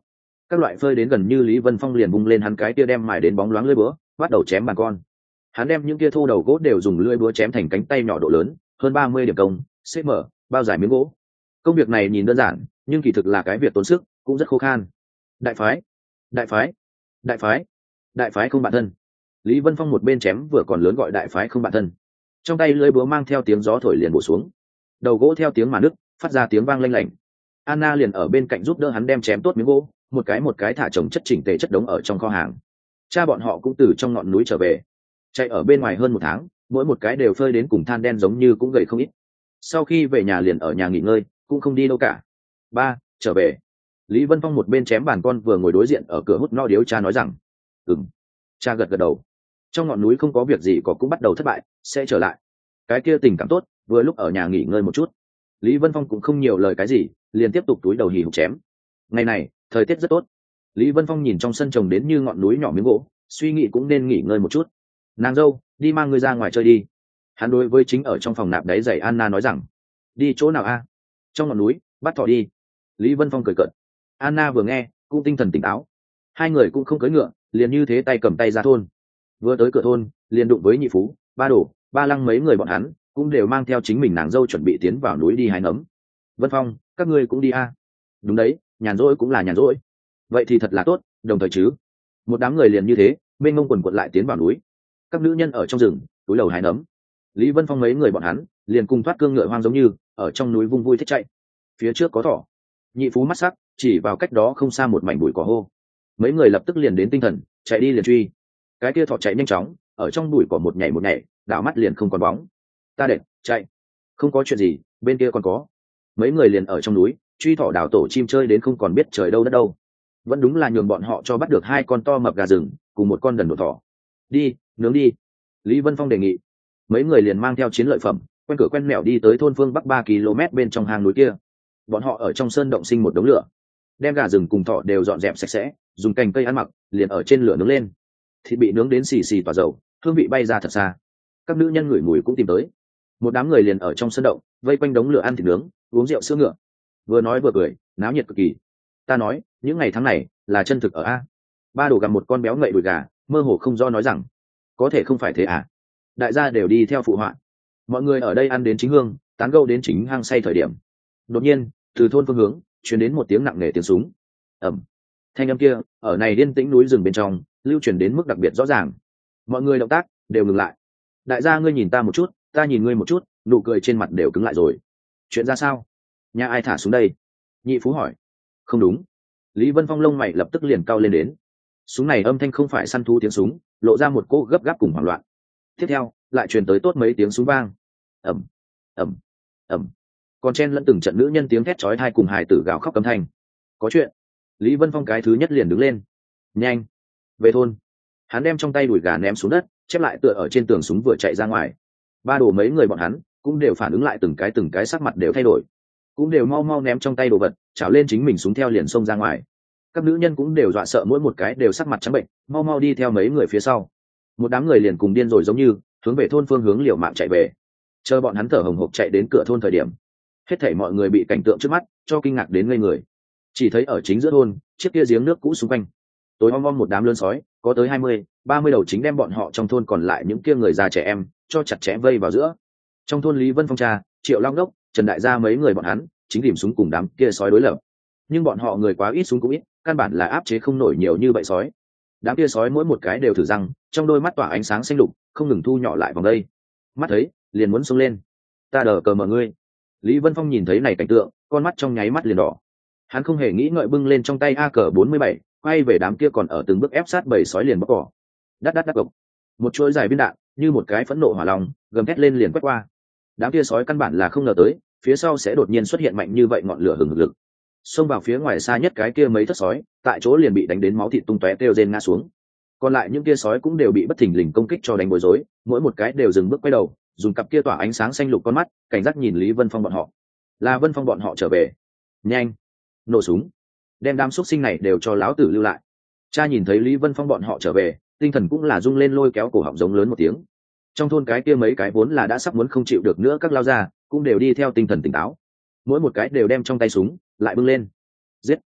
S1: các loại phơi đến gần như Lý Vân Phong liền bung lên hắn cái kia đem mài đến bóng loáng lưỡi búa, bắt đầu chém bàn con. Hắn đem những kia thô đầu gỗ đều dùng lưỡi búa chém thành cánh tay nhỏ độ lớn, hơn ba mươi điểm công, xếp mở, bao dài miếng gỗ. Công việc này nhìn đơn giản, nhưng kỳ thực là cái việc tốn sức, cũng rất khô khan. Đại phái, đại phái, đại phái, đại phái không bạn thân. Lý Vân Phong một bên chém vừa còn lớn gọi đại phái không bạn thân. Trong tay lưỡi búa mang theo tiếng gió thổi liền bổ xuống, đầu gỗ theo tiếng mà nứt, phát ra tiếng vang lanh lảnh. Anna liền ở bên cạnh giúp đỡ hắn đem chém tốt miếng gỗ, một cái một cái thả chồng chất chỉnh tề chất đống ở trong kho hàng. Cha bọn họ cũng từ trong ngọn núi trở về, chạy ở bên ngoài hơn một tháng, mỗi một cái đều phơi đến cùng than đen giống như cũng gầy không ít. Sau khi về nhà liền ở nhà nghỉ ngơi, cũng không đi đâu cả. Ba, trở về. Lý Vân Phong một bên chém bàn con vừa ngồi đối diện ở cửa hút no điếu cha nói rằng, ừm. Cha gật gật đầu. Trong ngọn núi không có việc gì có cũng bắt đầu thất bại, sẽ trở lại. Cái kia tình cảm tốt, vừa lúc ở nhà nghỉ ngơi một chút. Lý Vân Phong cũng không nhiều lời cái gì, liền tiếp tục túi đầu hì hục chém. Ngày này, thời tiết rất tốt. Lý Vân Phong nhìn trong sân trồng đến như ngọn núi nhỏ miếng gỗ, suy nghĩ cũng nên nghỉ ngơi một chút. Nàng dâu, đi mang ngươi ra ngoài chơi đi. Hắn đối với chính ở trong phòng nạp đáy giày Anna nói rằng, đi chỗ nào a? Trong ngọn núi, bắt thỏ đi. Lý Vân Phong cười cợt. Anna vừa nghe, cũng tinh thần tỉnh táo. Hai người cũng không cưỡi ngựa, liền như thế tay cầm tay ra thôn. Vừa tới cửa thôn, liền đụng với nhị phú, ba đổ, ba lăng mấy người bọn hắn, cũng đều mang theo chính mình nàng dâu chuẩn bị tiến vào núi đi hái nấm. Vân Phong, các ngươi cũng đi a? Đúng đấy, nhàn rỗi cũng là nhàn rỗi. Vậy thì thật là tốt, đồng thời chứ. Một đám người liền như thế, mênh mông quần quật lại tiến vào núi. Các nữ nhân ở trong rừng, túi đầu hái nấm. Lý Vân Phong mấy người bọn hắn, liền cùng thoát cương ngựa hoang giống như, ở trong núi vung vui thích chạy. Phía trước có thỏ. Nhị phú mắt sắc, chỉ vào cách đó không xa một mảnh bụi cỏ hô. Mấy người lập tức liền đến tinh thần, chạy đi liền truy. Cái kia thỏ chạy nhanh chóng, ở trong bụi cỏ một nhảy một nhảy, đảo mắt liền không còn bóng. Ta đệt, chạy. Không có chuyện gì, bên kia còn có. Mấy người liền ở trong núi, truy thỏ đào tổ chim chơi đến không còn biết trời đâu đất đâu. Vẫn đúng là nhường bọn họ cho bắt được hai con to mập gà rừng, cùng một con đần đột thỏ. Đi, nướng đi. Lý Vân Phong đề nghị. Mấy người liền mang theo chiến lợi phẩm, quen cửa quen mẻo đi tới thôn phương bắc ba ki lô mét bên trong hang núi kia. Bọn họ ở trong sơn động sinh một đống lửa, đem gà rừng cùng thỏ đều dọn dẹp sạch sẽ, dùng cành cây ăn mặc, liền ở trên lửa nướng lên. Thịt bị nướng đến xì xì tỏa dầu, hương vị bay ra thật xa. Các nữ nhân ngửi mùi cũng tìm tới. Một đám người liền ở trong sơn động, vây quanh đống lửa ăn thịt nướng, uống rượu sữa ngựa. Vừa nói vừa cười, náo nhiệt cực kỳ. Ta nói, những ngày tháng này là chân thực ở a. Ba đồ gặp một con béo ngậy đùi gà, mơ hồ không do nói rằng, có thể không phải thế à? Đại gia đều đi theo phụ họa. Mọi người ở đây ăn đến chính hương, tán gẫu đến chính hang say thời điểm. Đột nhiên, từ thôn phương hướng truyền đến một tiếng nặng nề tiếng súng. Ầm. Thanh âm kia, ở này yên tĩnh núi rừng bên trong, lưu truyền đến mức đặc biệt rõ ràng. Mọi người động tác đều ngừng lại. Đại gia ngươi nhìn ta một chút, ta nhìn ngươi một chút, nụ cười trên mặt đều cứng lại rồi. Chuyện ra sao? Nhà ai thả xuống đây? Nhị phú hỏi. Không đúng. Lý Vân Phong lông mày lập tức liền cao lên đến. Súng này âm thanh không phải săn thú tiếng súng, lộ ra một cỗ gấp gáp cùng hoảng loạn. Tiếp theo, lại truyền tới tốt mấy tiếng súng vang. Ầm, ầm, ầm. Còn chen lẫn từng trận nữ nhân tiếng thét chói tai cùng hài tử gào khóc cấm thanh. Có chuyện. Lý Vân Phong cái thứ nhất liền đứng lên. Nhanh, về thôn. Hắn đem trong tay đùi gà ném xuống đất, chép lại tựa ở trên tường súng vừa chạy ra ngoài. Ba đồ mấy người bọn hắn cũng đều phản ứng lại, từng cái từng cái sắc mặt đều thay đổi, cũng đều mau mau ném trong tay đồ vật, chảo lên chính mình súng theo liền xông ra ngoài. Các nữ nhân cũng đều dọa sợ, mỗi một cái đều sắc mặt trắng bệnh, mau mau đi theo mấy người phía sau. Một đám người liền cùng điên rồi giống như hướng về thôn phương hướng liều mạng chạy về. Chờ bọn hắn thở hồng hộc chạy đến cửa thôn thời điểm, hết thảy mọi người bị cảnh tượng trước mắt cho kinh ngạc đến ngây người. Chỉ thấy ở chính giữa thôn, chiếc kia giếng nước cũ xung quanh, tối om om một đám lớn sói, có tới hai mươi, ba mươi đầu chính đem bọn họ trong thôn còn lại những kia người già trẻ em cho chặt chẽ vây vào giữa. Trong thôn Lý Vân Phong cha, Triệu Long Đốc, Trần Đại Gia mấy người bọn hắn chính tìm súng cùng đám kia sói đối lập. Nhưng bọn họ người quá ít, súng cũng ít, căn bản là áp chế không nổi nhiều như vậy sói. Đám kia sói mỗi một cái đều thử răng, trong đôi mắt tỏa ánh sáng xanh lục, không ngừng thu nhỏ lại vòng đây. Mắt thấy, liền muốn xông lên. Ta đờ cờ mở ngươi. Lý Vân Phong nhìn thấy này cảnh tượng, con mắt trong nháy mắt liền đỏ. Hắn không hề nghĩ ngợi bưng lên trong tay a cờ bốn mươi bảy, quay về đám kia còn ở từng bước ép sát bầy sói liền bóc cỏ. Đắt đắt đắt gộc. Một chuỗi dài viên đạn, như một cái phẫn nộ hỏa long, gầm thét lên liền quét qua. Đám kia sói căn bản là không ngờ tới, phía sau sẽ đột nhiên xuất hiện mạnh như vậy ngọn lửa hừng hực lực. Xông vào phía ngoài xa nhất cái kia mấy thất sói, tại chỗ liền bị đánh đến máu thịt tung tóe kêu rên ngã xuống. Còn lại những kia sói cũng đều bị bất thình lình công kích cho đánh bối rối, mỗi một cái đều dừng bước quay đầu, dùng cặp kia tỏa ánh sáng xanh lục con mắt, cảnh giác nhìn Lý Vân Phong bọn họ. Là Vân Phong bọn họ trở về. Nhanh, nổ súng, đem đám xuất sinh này đều cho lão tử lưu lại. Cha nhìn thấy Lý Vân Phong bọn họ trở về, tinh thần cũng là rung lên, lôi kéo cổ họng giống lớn một tiếng. Trong thôn cái kia mấy cái vốn là đã sắp muốn không chịu được nữa các lao ra, cũng đều đi theo tinh thần tỉnh táo, mỗi một cái đều đem trong tay súng lại bưng lên. Giết.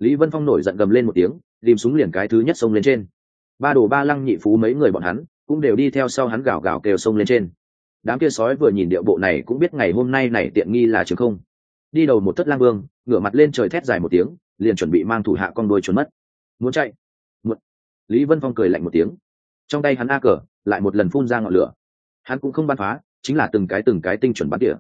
S1: Lý Vân Phong nổi giận gầm lên một tiếng, ghim súng liền cái thứ nhất xông lên trên. Ba Đồ Ba Lăng Nhị Phú mấy người bọn hắn cũng đều đi theo sau hắn gào gào kêu xông lên trên. Đám kia sói vừa nhìn điệu bộ này cũng biết ngày hôm nay này tiện nghi là trường không. Đi đầu một thất lang vương, ngửa mặt lên trời thét dài một tiếng, liền chuẩn bị mang thủ hạ con đuôi trốn mất. Muốn chạy? Một. Lý Vân Phong cười lạnh một tiếng. Trong tay hắn a cờ lại một lần phun ra ngọn lửa. Hắn cũng không bắn phá, chính là từng cái từng cái tinh chuẩn bắn tỉa.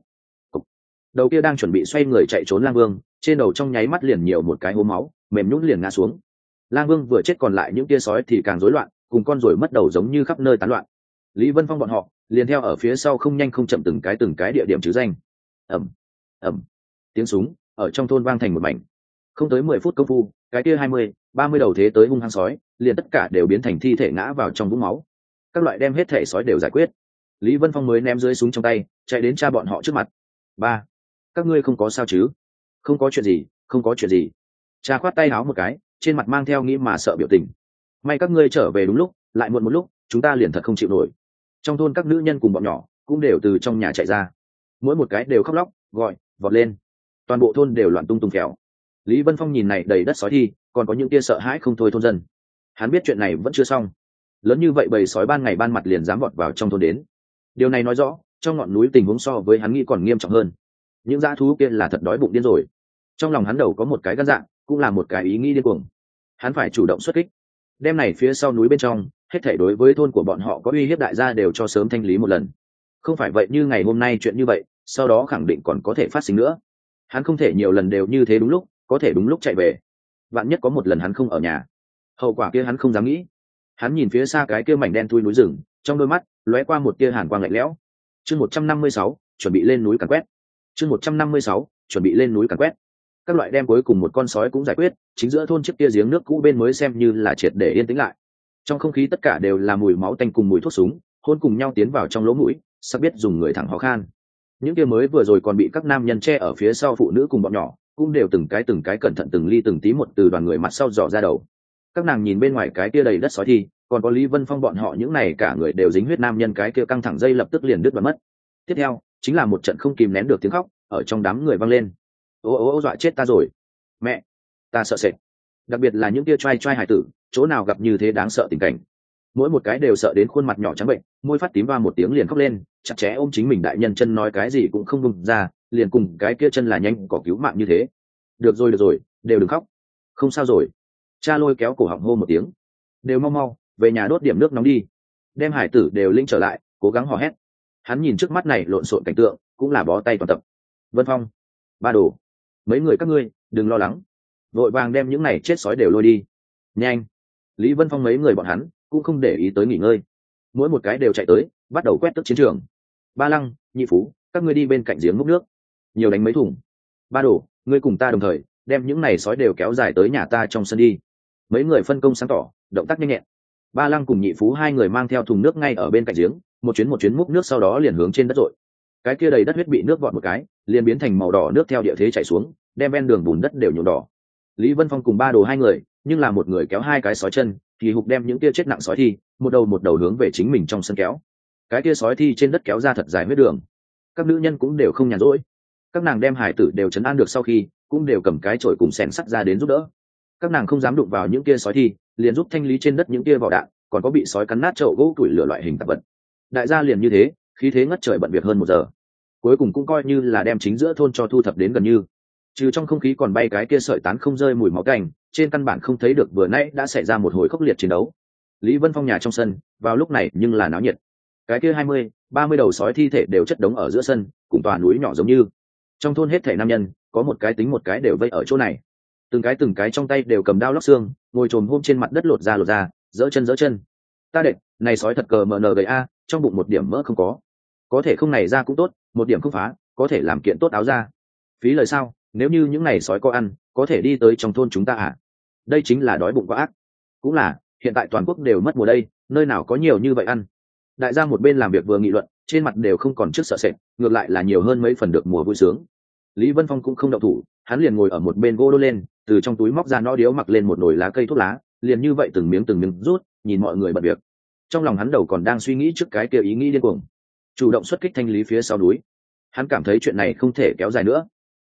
S1: Đầu kia đang chuẩn bị xoay người chạy trốn lang vương, trên đầu trong nháy mắt liền nhiều một cái hố máu, mềm nhũn liền ngã xuống. Lang vương vừa chết còn lại những tia sói thì càng rối loạn, cùng con rồi mất đầu giống như khắp nơi tán loạn. Lý Vân Phong bọn họ liền theo ở phía sau không nhanh không chậm từng cái từng cái địa điểm chứ danh. Ầm ầm, tiếng súng ở trong thôn vang thành một mảnh. Không tới mười phút công phu, cái kia hai mươi, ba mươi đầu thế tới hung hăng sói, liền tất cả đều biến thành thi thể ngã vào trong vũng máu. Các loại đem hết thể sói đều giải quyết. Lý Vân Phong mới ném dưới súng trong tay, chạy đến cha bọn họ trước mặt. Ba, các ngươi không có sao chứ? Không có chuyện gì, không có chuyện gì. Cha khoát tay áo một cái, trên mặt mang theo nghĩ mà sợ biểu tình. May các ngươi trở về đúng lúc, lại muộn một lúc, chúng ta liền thật không chịu nổi. Trong thôn các nữ nhân cùng bọn nhỏ cũng đều từ trong nhà chạy ra, mỗi một cái đều khóc lóc, gọi, vọt lên. Toàn bộ thôn đều loạn tung tung kẹo. Lý Vân Phong nhìn này đầy đất sói thi, còn có những tia sợ hãi không thôi thôn dân. Hắn biết chuyện này vẫn chưa xong. Lớn như vậy bầy sói ban ngày ban mặt liền dám vọt vào trong thôn đến. Điều này nói rõ, trong ngọn núi tình huống so với hắn nghĩ còn nghiêm trọng hơn. Những dã thú kia là thật đói bụng điên rồi. Trong lòng hắn đầu có một cái gan dạ, cũng là một cái ý nghĩ điên cuồng. Hắn phải chủ động xuất kích. Đêm này phía sau núi bên trong, hết thảy đối với thôn của bọn họ có uy hiếp đại gia đều cho sớm thanh lý một lần. Không phải vậy như ngày hôm nay chuyện như vậy, sau đó khẳng định còn có thể phát sinh nữa. Hắn không thể nhiều lần đều như thế đúng lúc, có thể đúng lúc chạy về. Vạn nhất có một lần hắn không ở nhà, hậu quả kia hắn không dám nghĩ. Hắn nhìn phía xa cái kia mảnh đen thui núi rừng, trong đôi mắt lóe qua một tia hàn quang lạnh lẽo. Chương một trăm năm mươi sáu, chuẩn bị lên núi càn quét. Chương một trăm năm mươi sáu, chuẩn bị lên núi càn quét. Các loại đem cuối cùng một con sói cũng giải quyết, chính giữa thôn chiếc kia giếng nước cũ bên mới xem như là triệt để yên tĩnh lại. Trong không khí tất cả đều là mùi máu tanh cùng mùi thuốc súng, hôn cùng nhau tiến vào trong lỗ mũi, sắp biết dùng người thẳng ho khan. Những kia mới vừa rồi còn bị các nam nhân che ở phía sau phụ nữ cùng bọn nhỏ, cũng đều từng cái từng cái cẩn thận từng ly từng tí một từ đoàn người mặt sau dò ra đầu. Các nàng nhìn bên ngoài cái kia đầy đất sói thì còn có Lý Vân Phong bọn họ những này cả người đều dính huyết nam nhân cái kia căng thẳng dây lập tức liền đứt và mất. Tiếp theo chính là một trận không kìm nén được tiếng khóc ở trong đám người vang lên. Ô ô ô dọa chết ta rồi, mẹ, ta sợ sệt. Đặc biệt là những kia trai trai hải tử, chỗ nào gặp như thế đáng sợ tình cảnh, mỗi một cái đều sợ đến khuôn mặt nhỏ trắng bệnh, môi phát tím va một tiếng liền khóc lên, chặt chẽ ôm chính mình đại nhân chân nói cái gì cũng không buông ra, liền cùng cái kia chân là nhanh có cứu mạng như thế. Được rồi được rồi, đều đừng khóc, không sao rồi. Cha lôi kéo cổ họng hô một tiếng, đều mau mau về nhà đốt điểm nước nóng đi, đem hải tử đều linh trở lại, cố gắng hò hét. Hắn nhìn trước mắt này lộn xộn cảnh tượng, cũng là bó tay toàn tập. Vân Phong, Ba Đồ, mấy người các ngươi đừng lo lắng, vội vàng đem những này chết sói đều lôi đi, nhanh. Lý Vân Phong mấy người bọn hắn cũng không để ý tới nghỉ ngơi, mỗi một cái đều chạy tới bắt đầu quét tức chiến trường. Ba Lăng, Nhị Phú, các ngươi đi bên cạnh giếng múc nước, nhiều đánh mấy thùng. Ba Đồ, ngươi cùng ta đồng thời đem những này sói đều kéo dài tới nhà ta trong sân đi. Mấy người phân công sáng tỏ, động tác nhanh nhẹn. Ba Lăng cùng Nhị Phú hai người mang theo thùng nước ngay ở bên cạnh giếng, một chuyến một chuyến múc nước, sau đó liền hướng trên đất rội. Cái kia đầy đất huyết bị nước vọt một cái liền biến thành màu đỏ, nước theo địa thế chảy xuống, đem ven đường bùn đất đều nhuộm đỏ. Lý Vân Phong cùng Ba Đồ hai người nhưng là một người kéo hai cái sói chân, thì hục đem những kia chết nặng sói thi một đầu một đầu hướng về chính mình trong sân kéo. Cái kia sói thi trên đất kéo ra thật dài huyết đường. Các nữ nhân cũng đều không nhàn rỗi, các nàng đem hải tử đều trấn an được sau khi cũng đều cầm cái chổi cùng xẻng sắt ra đến giúp đỡ. Các nàng không dám đụng vào những kia sói thi, liền giúp thanh lý trên đất những kia vỏ đạn, còn có bị sói cắn nát chậu gỗ củi lửa loại hình tạp vật. Đại gia liền như thế khí thế ngất trời bận việc hơn một giờ, cuối cùng cũng coi như là đem chính giữa thôn cho thu thập đến gần như. Trừ trong không khí còn bay cái kia sợi tán không rơi mùi máu canh, trên căn bản không thấy được vừa nãy đã xảy ra một hồi khốc liệt chiến đấu. Lý Vân Phong nhà trong sân vào lúc này nhưng là náo nhiệt. Cái kia hai mươi, ba mươi đầu sói thi thể đều chất đống ở giữa sân, cùng tòa núi nhỏ giống như. Trong thôn hết thảy nam nhân có một cái tính một cái đều vây ở chỗ này, từng cái từng cái trong tay đều cầm đao lóc xương, ngồi trồm hôm trên mặt đất lột ra lột ra, dỡ chân dỡ chân. Ta đệ, này sói thật cờ mờ nờ gầy a, trong bụng một điểm mỡ không có, có thể không này ra cũng tốt, một điểm không phá, có thể làm kiện tốt áo ra. Phí lời sao? Nếu như những này sói có ăn, có thể đi tới trong thôn chúng ta à? Đây chính là đói bụng quá ác. Cũng là, hiện tại toàn quốc đều mất mùa đây, nơi nào có nhiều như vậy ăn. Đại gia một bên làm việc vừa nghị luận, trên mặt đều không còn trước sợ sệt, ngược lại là nhiều hơn mấy phần được mùa vui sướng. Lý Vân Phong cũng không động thủ, hắn liền ngồi ở một bên gỗ đô lên, từ trong túi móc ra nó điếu mặc lên một nồi lá cây thuốc lá, liền như vậy từng miếng từng miếng rút, nhìn mọi người bận việc. Trong lòng hắn đầu còn đang suy nghĩ trước cái kia ý nghĩ điên cuồng, chủ động xuất kích thanh lý phía sau núi. Hắn cảm thấy chuyện này không thể kéo dài nữa.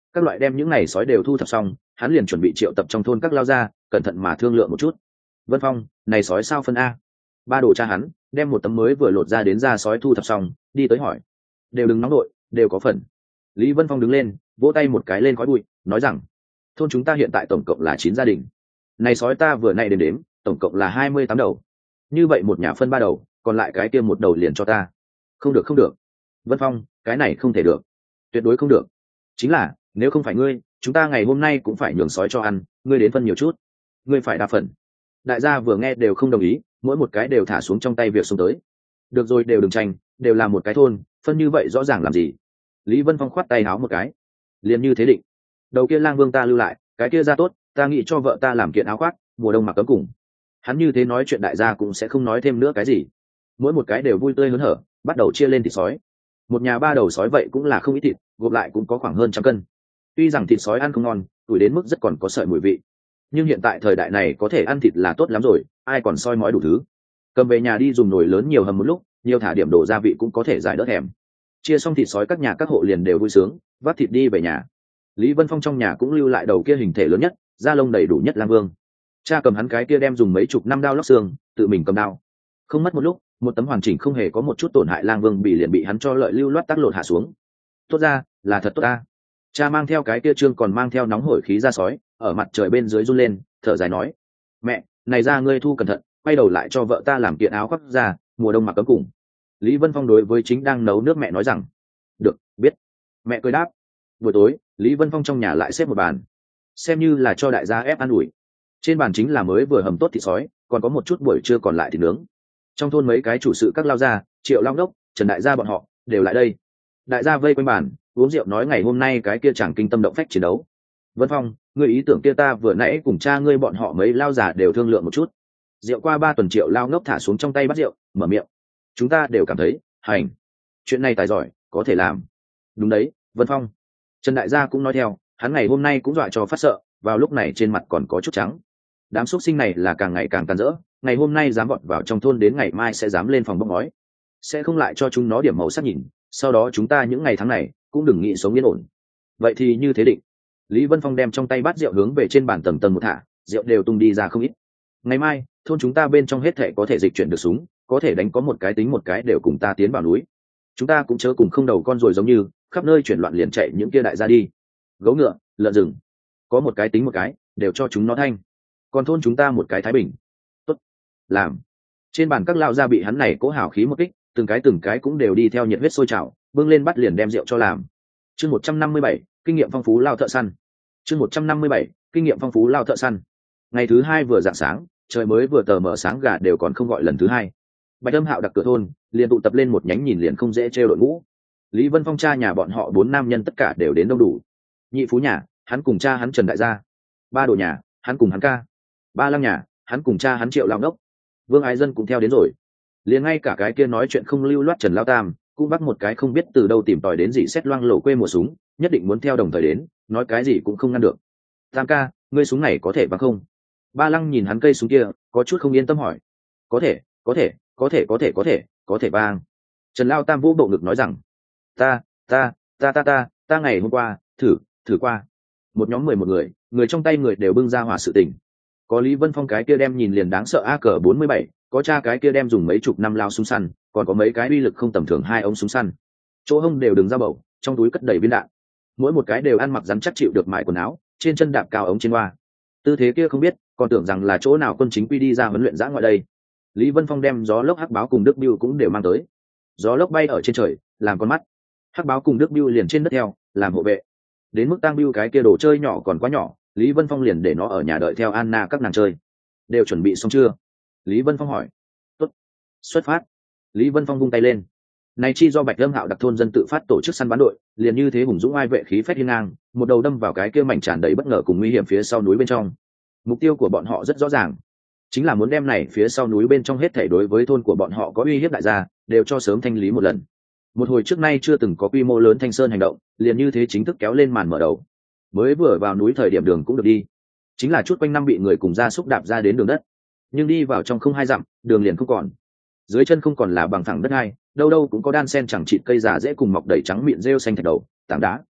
S1: các loại đem những này sói đều thu thập xong, hắn liền chuẩn bị triệu tập trong thôn các lao ra, cẩn thận mà thương lượng một chút. Vân Phong, này sói sao phân a? Ba đồ cha hắn đem một tấm mới vừa lột ra đến ra sói thu thập xong, đi tới hỏi. Đều đừng nóng đội, đều có phần. Lý Vân Phong đứng lên, vỗ tay một cái lên khói bụi, nói rằng, thôn chúng ta hiện tại tổng cộng là chín gia đình. Này sói ta vừa nay đếm đếm, tổng cộng là hai mươi tám đầu. Như vậy một nhà phân ba đầu, còn lại cái kia một đầu liền cho ta. Không được không được. Vân Phong, cái này không thể được. Tuyệt đối không được. Chính là, nếu không phải ngươi, chúng ta ngày hôm nay cũng phải nhường sói cho ăn, ngươi đến phân nhiều chút. Ngươi phải đa phần. Đại gia vừa nghe đều không đồng ý, mỗi một cái đều thả xuống trong tay việc xuống tới. Được rồi, đều đừng tranh, đều là một cái thôn, phân như vậy rõ ràng làm gì? Lý Vân Phong khoát tay háo một cái, liền như thế định. Đầu kia lang vương ta lưu lại, cái kia ra tốt, ta nghĩ cho vợ ta làm kiện áo khoác, mùa đông mặc cấm cùng. Hắn như thế nói chuyện, đại gia cũng sẽ không nói thêm nữa cái gì. Mỗi một cái đều vui tươi hớn hở, bắt đầu chia lên thịt sói. Một nhà ba đầu sói vậy cũng là không ít thịt, gộp lại cũng có khoảng hơn trăm cân. Tuy rằng thịt sói ăn không ngon, tuổi đến mức rất còn có sợi mùi vị, nhưng hiện tại thời đại này có thể ăn thịt là tốt lắm rồi, ai còn soi mói đủ thứ. Cầm về nhà đi dùng nồi lớn nhiều hầm một lúc, nhiều thả điểm đổ gia vị cũng có thể giải đỡ thèm. Chia xong thịt sói, các nhà các hộ liền đều vui sướng vác thịt đi về nhà. Lý Vân Phong trong nhà cũng lưu lại đầu kia hình thể lớn nhất, da lông đầy đủ nhất lang vương. Cha cầm hắn cái kia đem dùng mấy chục năm đao lóc xương, tự mình cầm đao. Không mất một lúc, một tấm hoàn chỉnh không hề có một chút tổn hại lang vương bị liền bị hắn cho lợi lưu loát tác lột hạ xuống. Tốt ra là thật tốt ta. Cha mang theo cái kia trương còn mang theo nóng hổi khí ra sói, ở mặt trời bên dưới run lên, thở dài nói, mẹ, này ra ngươi thu cẩn thận, quay đầu lại cho vợ ta làm kiện áo khoác ra, mùa đông mặc cấm cùng. Lý Vân Phong đối với chính đang nấu nước mẹ nói rằng, được, biết. Mẹ cười đáp. Buổi tối, Lý Vân Phong trong nhà lại xếp một bàn, xem như là cho đại gia ép ăn ủi. Trên bàn chính là mới vừa hầm tốt thịt sói, còn có một chút buổi trưa còn lại thịt nướng. Trong thôn mấy cái chủ sự các lao gia, Triệu Long Đốc, Trần Đại gia bọn họ đều lại đây. Đại gia vây quanh bàn uống rượu nói ngày hôm nay cái kia chẳng kinh tâm động phách chiến đấu. Vân Phong, ngươi ý tưởng kia ta vừa nãy cùng cha ngươi bọn họ mấy lao già đều thương lượng một chút. Rượu qua ba tuần, Triệu Lao Ngốc thả xuống trong tay bát rượu, mở miệng. Chúng ta đều cảm thấy, hành, chuyện này tài giỏi, có thể làm. Đúng đấy, Vân Phong. Trần Đại gia cũng nói theo, hắn ngày hôm nay cũng dọa cho phát sợ, vào lúc này trên mặt còn có chút trắng. Đám xuất sinh này là càng ngày càng tàn rỡ, ngày hôm nay dám vọt vào trong thôn, đến ngày mai sẽ dám lên phòng bốc ngói, sẽ không lại cho chúng nó điểm màu sắc nhìn, sau đó chúng ta những ngày tháng này cũng đừng nghĩ sống yên ổn. Vậy thì như thế định. Lý Vân Phong đem trong tay bát rượu hướng về trên bàn tầng tầng một thả, rượu đều tung đi ra không ít. Ngày mai thôn chúng ta bên trong hết thể có thể dịch chuyển được súng, có thể đánh có một cái tính một cái đều cùng ta tiến vào núi. Chúng ta cũng chớ cùng không đầu con ruồi giống như khắp nơi chuyển loạn liền chạy những kia đại gia đi. Gấu ngựa, lợn rừng, có một cái tính một cái đều cho chúng nó thanh. Còn thôn chúng ta một cái thái bình. Tốt, làm. Trên bàn các lao gia bị hắn này cố hào khí một kích, từng cái từng cái cũng đều đi theo nhiệt huyết sôi trào, bưng lên bắt liền đem rượu cho làm. Chương một trăm năm mươi bảy, kinh nghiệm phong phú lao thợ săn. Chương một trăm năm mươi bảy, kinh nghiệm phong phú lao thợ săn. Ngày thứ hai vừa rạng sáng, trời mới vừa tờ mở sáng, gà đều còn không gọi lần thứ hai. Bạch Âm Hạo đặt cửa thôn, liền tụ tập lên một nhánh nhìn liền không dễ trêu đội ngũ. Lý Vân Phong cha nhà bọn họ bốn nam nhân tất cả đều đến đông đủ. Nhị Phú nhà, hắn cùng cha hắn Trần Đại gia. Ba Đồ nhà, hắn cùng hắn ca. Ba Lăng nhà, hắn cùng cha hắn Triệu Lao Đốc. Vương Ái Dân cũng theo đến rồi. Liền ngay cả cái kia nói chuyện không lưu loát Trần Lao Tam cũng bắt một cái không biết từ đâu tìm tòi đến gì xét loang lổ quê mùa súng, nhất định muốn theo đồng thời đến, nói cái gì cũng không ngăn được. Tam ca, ngươi súng này có thể bắn không? Ba Lăng nhìn hắn cây súng kia, có chút không yên tâm hỏi. Có thể, có thể, có thể, có thể, có thể, có thể bang. Trần Lao Tam vũ bộ ngực nói rằng, ta, ta, ta, ta, ta, ta ngày hôm qua thử, thử qua. Một nhóm mười một người, người trong tay người đều bưng ra hỏa sự tình. Có Lý Vân Phong cái kia đem nhìn liền đáng sợ A K bốn mươi bảy, có cha cái kia đem dùng mấy chục năm lao súng săn, còn có mấy cái uy lực không tầm thường hai ống súng săn. Chỗ hông đều đừng ra bầu, trong túi cất đầy viên đạn. Mỗi một cái đều ăn mặc rắn chắc chịu được mại quần áo, trên chân đạp cao ống trên hoa. Tư thế kia không biết, còn tưởng rằng là chỗ nào quân chính quy đi ra huấn luyện giã ngoại đây. Lý Vân Phong đem gió lốc hắc báo cùng Đức Biêu cũng đều mang tới. Gió lốc bay ở trên trời, làm con mắt. Hắc báo cùng Đức Biêu liền trên đất theo, làm hộ vệ. Đến mức Tang Biêu cái kia đồ chơi nhỏ còn quá nhỏ, Lý Vân Phong liền để nó ở nhà đợi theo Anna các nàng chơi. Đều chuẩn bị xong chưa? Lý Vân Phong hỏi. Tốt, xuất phát. Lý Vân Phong vung tay lên. Này chi do Bạch Âm Hạo đặc thôn dân tự phát tổ chức săn bắn đội, liền như thế hùng dũng ai vệ khí phách hiên ngang, một đầu đâm vào cái kia mảnh tràn đầy bất ngờ cùng nguy hiểm phía sau núi bên trong. Mục tiêu của bọn họ rất rõ ràng, chính là muốn đem này phía sau núi bên trong hết thảy đối với thôn của bọn họ có uy hiếp đại gia, đều cho sớm thanh lý một lần. Một hồi trước nay chưa từng có quy mô lớn Thanh Sơn hành động, liền như thế chính thức kéo lên màn mở đầu. Mới vừa vào núi thời điểm đường cũng được đi, chính là chút quanh năm bị người cùng gia súc đạp ra đến đường đất, nhưng đi vào trong không hai dặm, đường liền không còn. Dưới chân không còn là bằng phẳng đất hai, đâu đâu cũng có đan sen chẳng chịt cây già dễ cùng mọc đầy trắng miệng rêu xanh thạch đầu, tảng đá.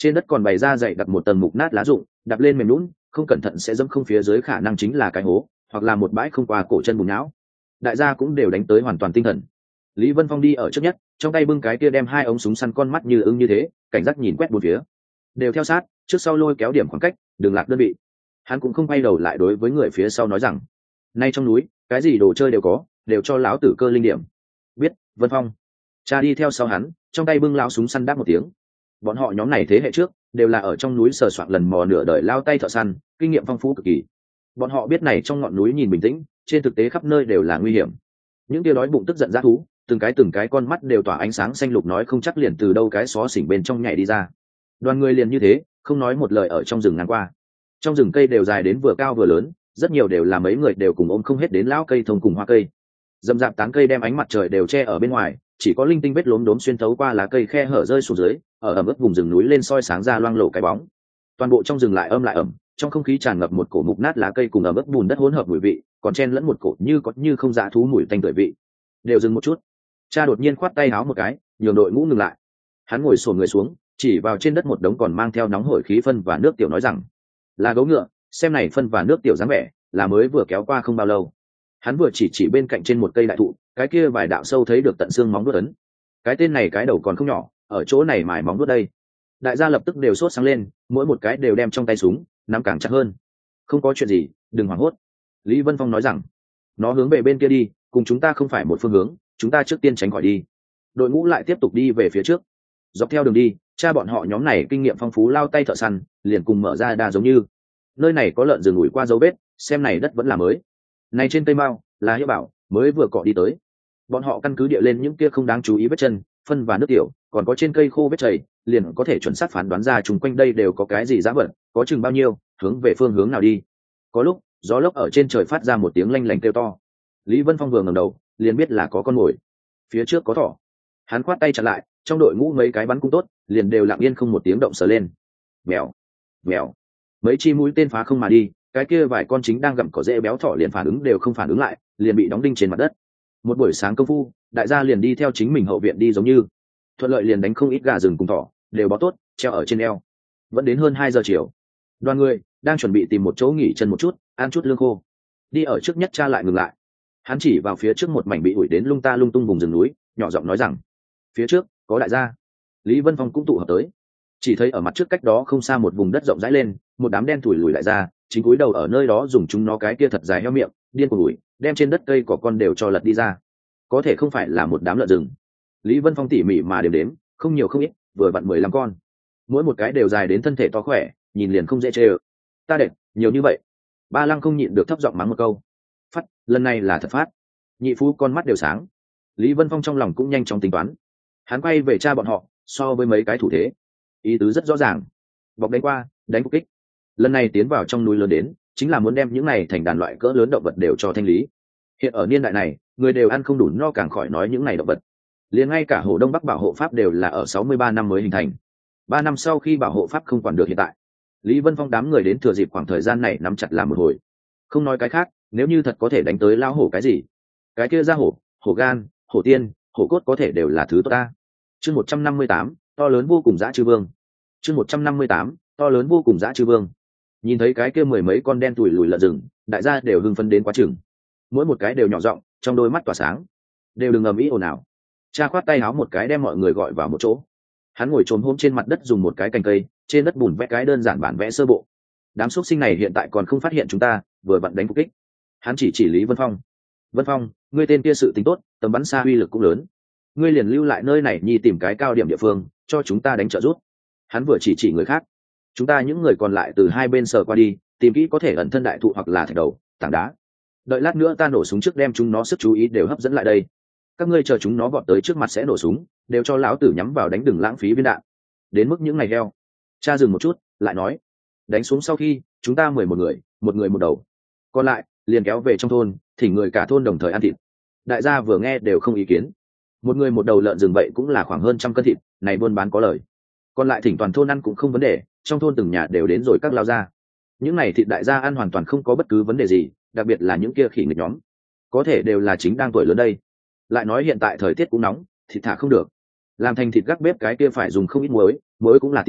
S1: trên đất còn bày ra dậy đặt một tầng mục nát lá rụng, đạp lên mềm lún, không cẩn thận sẽ dẫm không phía dưới, khả năng chính là cái hố hoặc là một bãi không qua cổ chân bùn não. Đại gia cũng đều đánh tới hoàn toàn tinh thần. Lý Vân Phong đi ở trước nhất, trong tay bưng cái kia đem hai ống súng săn, con mắt như ưng như thế, cảnh giác nhìn quét bốn phía, đều theo sát trước sau lôi kéo điểm khoảng cách, đừng lạc đơn vị. Hắn cũng không quay đầu lại đối với người phía sau nói rằng, nay trong núi cái gì đồ chơi đều có, đều cho lão tử cơ linh điểm. Biết, Vân Phong. Cha đi theo sau hắn, trong tay bưng lão súng săn đáp một tiếng. Bọn họ nhóm này thế hệ trước đều là ở trong núi sờ soạn lần mò nửa đời lao tay thợ săn, kinh nghiệm phong phú cực kỳ. Bọn họ biết này trong ngọn núi nhìn bình tĩnh, trên thực tế khắp nơi đều là nguy hiểm. Những kia đói bụng tức giận dã thú, từng cái từng cái con mắt đều tỏa ánh sáng xanh lục, nói không chắc liền từ đâu cái xó xỉnh bên trong nhảy đi ra. Đoàn người liền như thế, không nói một lời ở trong rừng ngang qua. Trong rừng cây đều dài đến vừa cao vừa lớn, rất nhiều đều là mấy người đều cùng ôm không hết đến lão cây thông cùng hoa cây. Dầm dạp tán cây đem ánh mặt trời đều che ở bên ngoài, chỉ có linh tinh vết lốm đốm xuyên thấu qua lá cây khe hở rơi xuống dưới, ở ẩm ướt vùng rừng núi lên soi sáng ra loang lổ cái bóng. Toàn bộ trong rừng lại âm lại ẩm, trong không khí tràn ngập một cổ mục nát lá cây cùng ẩm ướt bùn đất hỗn hợp mùi vị, còn chen lẫn một cổ như có như không dã thú mùi tanh tưởi vị. Đều dừng một chút. Cha đột nhiên khoát tay háo một cái, nhường đội ngũ ngừng lại. Hắn ngồi xổm người xuống, chỉ vào trên đất một đống còn mang theo nóng hổi khí phân và nước tiểu nói rằng, là gấu ngựa, xem này phân và nước tiểu dáng vẻ, là mới vừa kéo qua không bao lâu. Hắn vừa chỉ chỉ bên cạnh trên một cây đại thụ, cái kia vài đạo sâu thấy được tận xương móng vuốt ấn. Cái tên này cái đầu còn không nhỏ, ở chỗ này mài móng vuốt đây. Đại gia lập tức đều sốt sáng lên, mỗi một cái đều đem trong tay súng nắm càng chặt hơn. Không có chuyện gì, đừng hoảng hốt. Lý Vân Phong nói rằng, nó hướng về bên kia đi, cùng chúng ta không phải một phương hướng, chúng ta trước tiên tránh khỏi đi. Đội ngũ lại tiếp tục đi về phía trước. Dọc theo đường đi, cha bọn họ nhóm này kinh nghiệm phong phú lao tay thợ săn, liền cùng mở ra đa giống như. Nơi này có lợn rừng ủi qua dấu vết, xem này đất vẫn là mới. Này trên cây mao, là Hiếu Bảo mới vừa cọ đi tới. Bọn họ căn cứ địa lên những kia không đáng chú ý vết chân, phân và nước tiểu, còn có trên cây khô vết chảy, liền có thể chuẩn xác phán đoán ra chung quanh đây đều có cái gì dã vật, có chừng bao nhiêu, hướng về phương hướng nào đi. Có lúc, gió lốc ở trên trời phát ra một tiếng lanh lảnh kêu to. Lý Vân Phong vừa ngẩng đầu, liền biết là có con mồi. Phía trước có thỏ. Hắn khoát tay chặn lại, trong đội ngũ mấy cái bắn cung tốt, liền đều lặng yên không một tiếng động sờ lên. Mèo, mèo. Mấy chi mũi tên phá không mà đi, cái kia vài con chính đang gặm cỏ dễ béo thỏ liền phản ứng đều không phản ứng lại, liền bị đóng đinh trên mặt đất. Một buổi sáng công phu, đại gia liền đi theo chính mình hậu viện đi giống như thuận lợi, liền đánh không ít gà rừng cùng thỏ, đều bó tốt treo ở trên eo. Vẫn đến hơn hai giờ chiều, đoàn người đang chuẩn bị tìm một chỗ nghỉ chân một chút, ăn chút lương khô. Đi ở trước nhất cha lại ngừng lại. Hắn chỉ vào phía trước một mảnh bị ủi đến lung ta lung tung vùng rừng núi, nhỏ giọng nói rằng, phía trước có đại gia. Lý Vân Phong cũng tụ hợp tới. Chỉ thấy ở mặt trước cách đó không xa một vùng đất rộng rãi lên, một đám đen thủi lùi đại gia chính cúi đầu ở nơi đó dùng chúng nó cái kia thật dài heo miệng điên cuồng ủi, đem trên đất cây cỏ con đều cho lật đi ra. Có thể không phải là một đám lợn rừng. Lý Vân Phong tỉ mỉ mà đếm đếm, không nhiều không ít, vừa vặn mười lăm con, mỗi một cái đều dài đến thân thể to khỏe, nhìn liền không dễ chê ơ. Ta đệt, nhiều như vậy. Ba Lăng không nhịn được thấp giọng mắng một câu. Phát, lần này là thật phát. Nhị phú con mắt đều sáng. Lý Vân Phong trong lòng cũng nhanh chóng tính toán. Hắn quay về cha bọn họ, so với mấy cái thủ thế, ý tứ rất rõ ràng. Bọc đánh qua, đánh phục kích. Lần này tiến vào trong núi lớn đến, chính là muốn đem những này thành đàn loại cỡ lớn động vật đều cho thanh lý. Hiện ở niên đại này, người đều ăn không đủ no, càng khỏi nói những này động vật. Liền ngay cả Hồ Đông Bắc bảo hộ pháp đều là ở sáu mươi ba năm mới hình thành. Ba năm sau khi bảo hộ pháp không quản được hiện tại, Lý Vân Phong đám người đến thừa dịp khoảng thời gian này nắm chặt làm một hồi. Không nói cái khác, nếu như thật có thể đánh tới lao hổ cái gì, cái kia ra hổ, hổ gan, hổ tiên, hổ cốt có thể đều là thứ tốt ta. Chương một trăm năm mươi tám, to lớn vô cùng dã chư vương. Chương một trăm năm mươi tám, to lớn vô cùng dã chư vương. Nhìn thấy cái kia mười mấy con đen tủi lùi lợn rừng, đại gia đều hưng phấn đến quá chừng. Mỗi một cái đều nhỏ giọng, trong đôi mắt tỏa sáng, đều đừng ầm ĩ ồn ào. Cha khoát tay háo một cái đem mọi người gọi vào một chỗ. Hắn ngồi trồm hôm trên mặt đất dùng một cái cành cây, trên đất bùn vẽ cái đơn giản bản vẽ sơ bộ. Đám xuất sinh này hiện tại còn không phát hiện chúng ta, vừa vặn đánh phục kích. Hắn chỉ chỉ Lý Vân Phong. Vân Phong, ngươi tên kia sự tính tốt, tầm bắn xa uy lực cũng lớn. Ngươi liền lưu lại nơi này nhi tìm cái cao điểm địa phương, cho chúng ta đánh trợ rút. Hắn vừa chỉ chỉ người khác. Chúng ta những người còn lại từ hai bên sờ qua đi, tìm kỹ có thể ẩn thân đại thụ hoặc là thạch đầu, tảng đá. Đợi lát nữa ta nổ súng trước đem chúng nó sức chú ý đều hấp dẫn lại đây. Các ngươi chờ chúng nó vọt tới trước mặt sẽ nổ súng, đều cho lão tử nhắm vào đánh, đừng lãng phí viên đạn. Đến mức những ngày heo. Cha dừng một chút, lại nói, đánh xuống sau khi chúng ta mười một người, một người một đầu, còn lại liền kéo về trong thôn, thỉnh người cả thôn đồng thời ăn thịt. Đại gia vừa nghe đều không ý kiến. Một người một đầu lợn rừng vậy cũng là khoảng hơn trăm cân thịt, này buôn bán có lời. Còn lại thỉnh toàn thôn ăn cũng không vấn đề, trong thôn từng nhà đều đến rồi các lao gia. Những này thịt đại gia ăn hoàn toàn không có bất cứ vấn đề gì, đặc biệt là những kia khỉ nghịch nhóm, có thể đều là chính đang tuổi lớn đây. Lại nói hiện tại thời tiết cũng nóng, thịt thả không được, làm thành thịt gác bếp cái kia phải dùng không ít muối, muối cũng là tiền,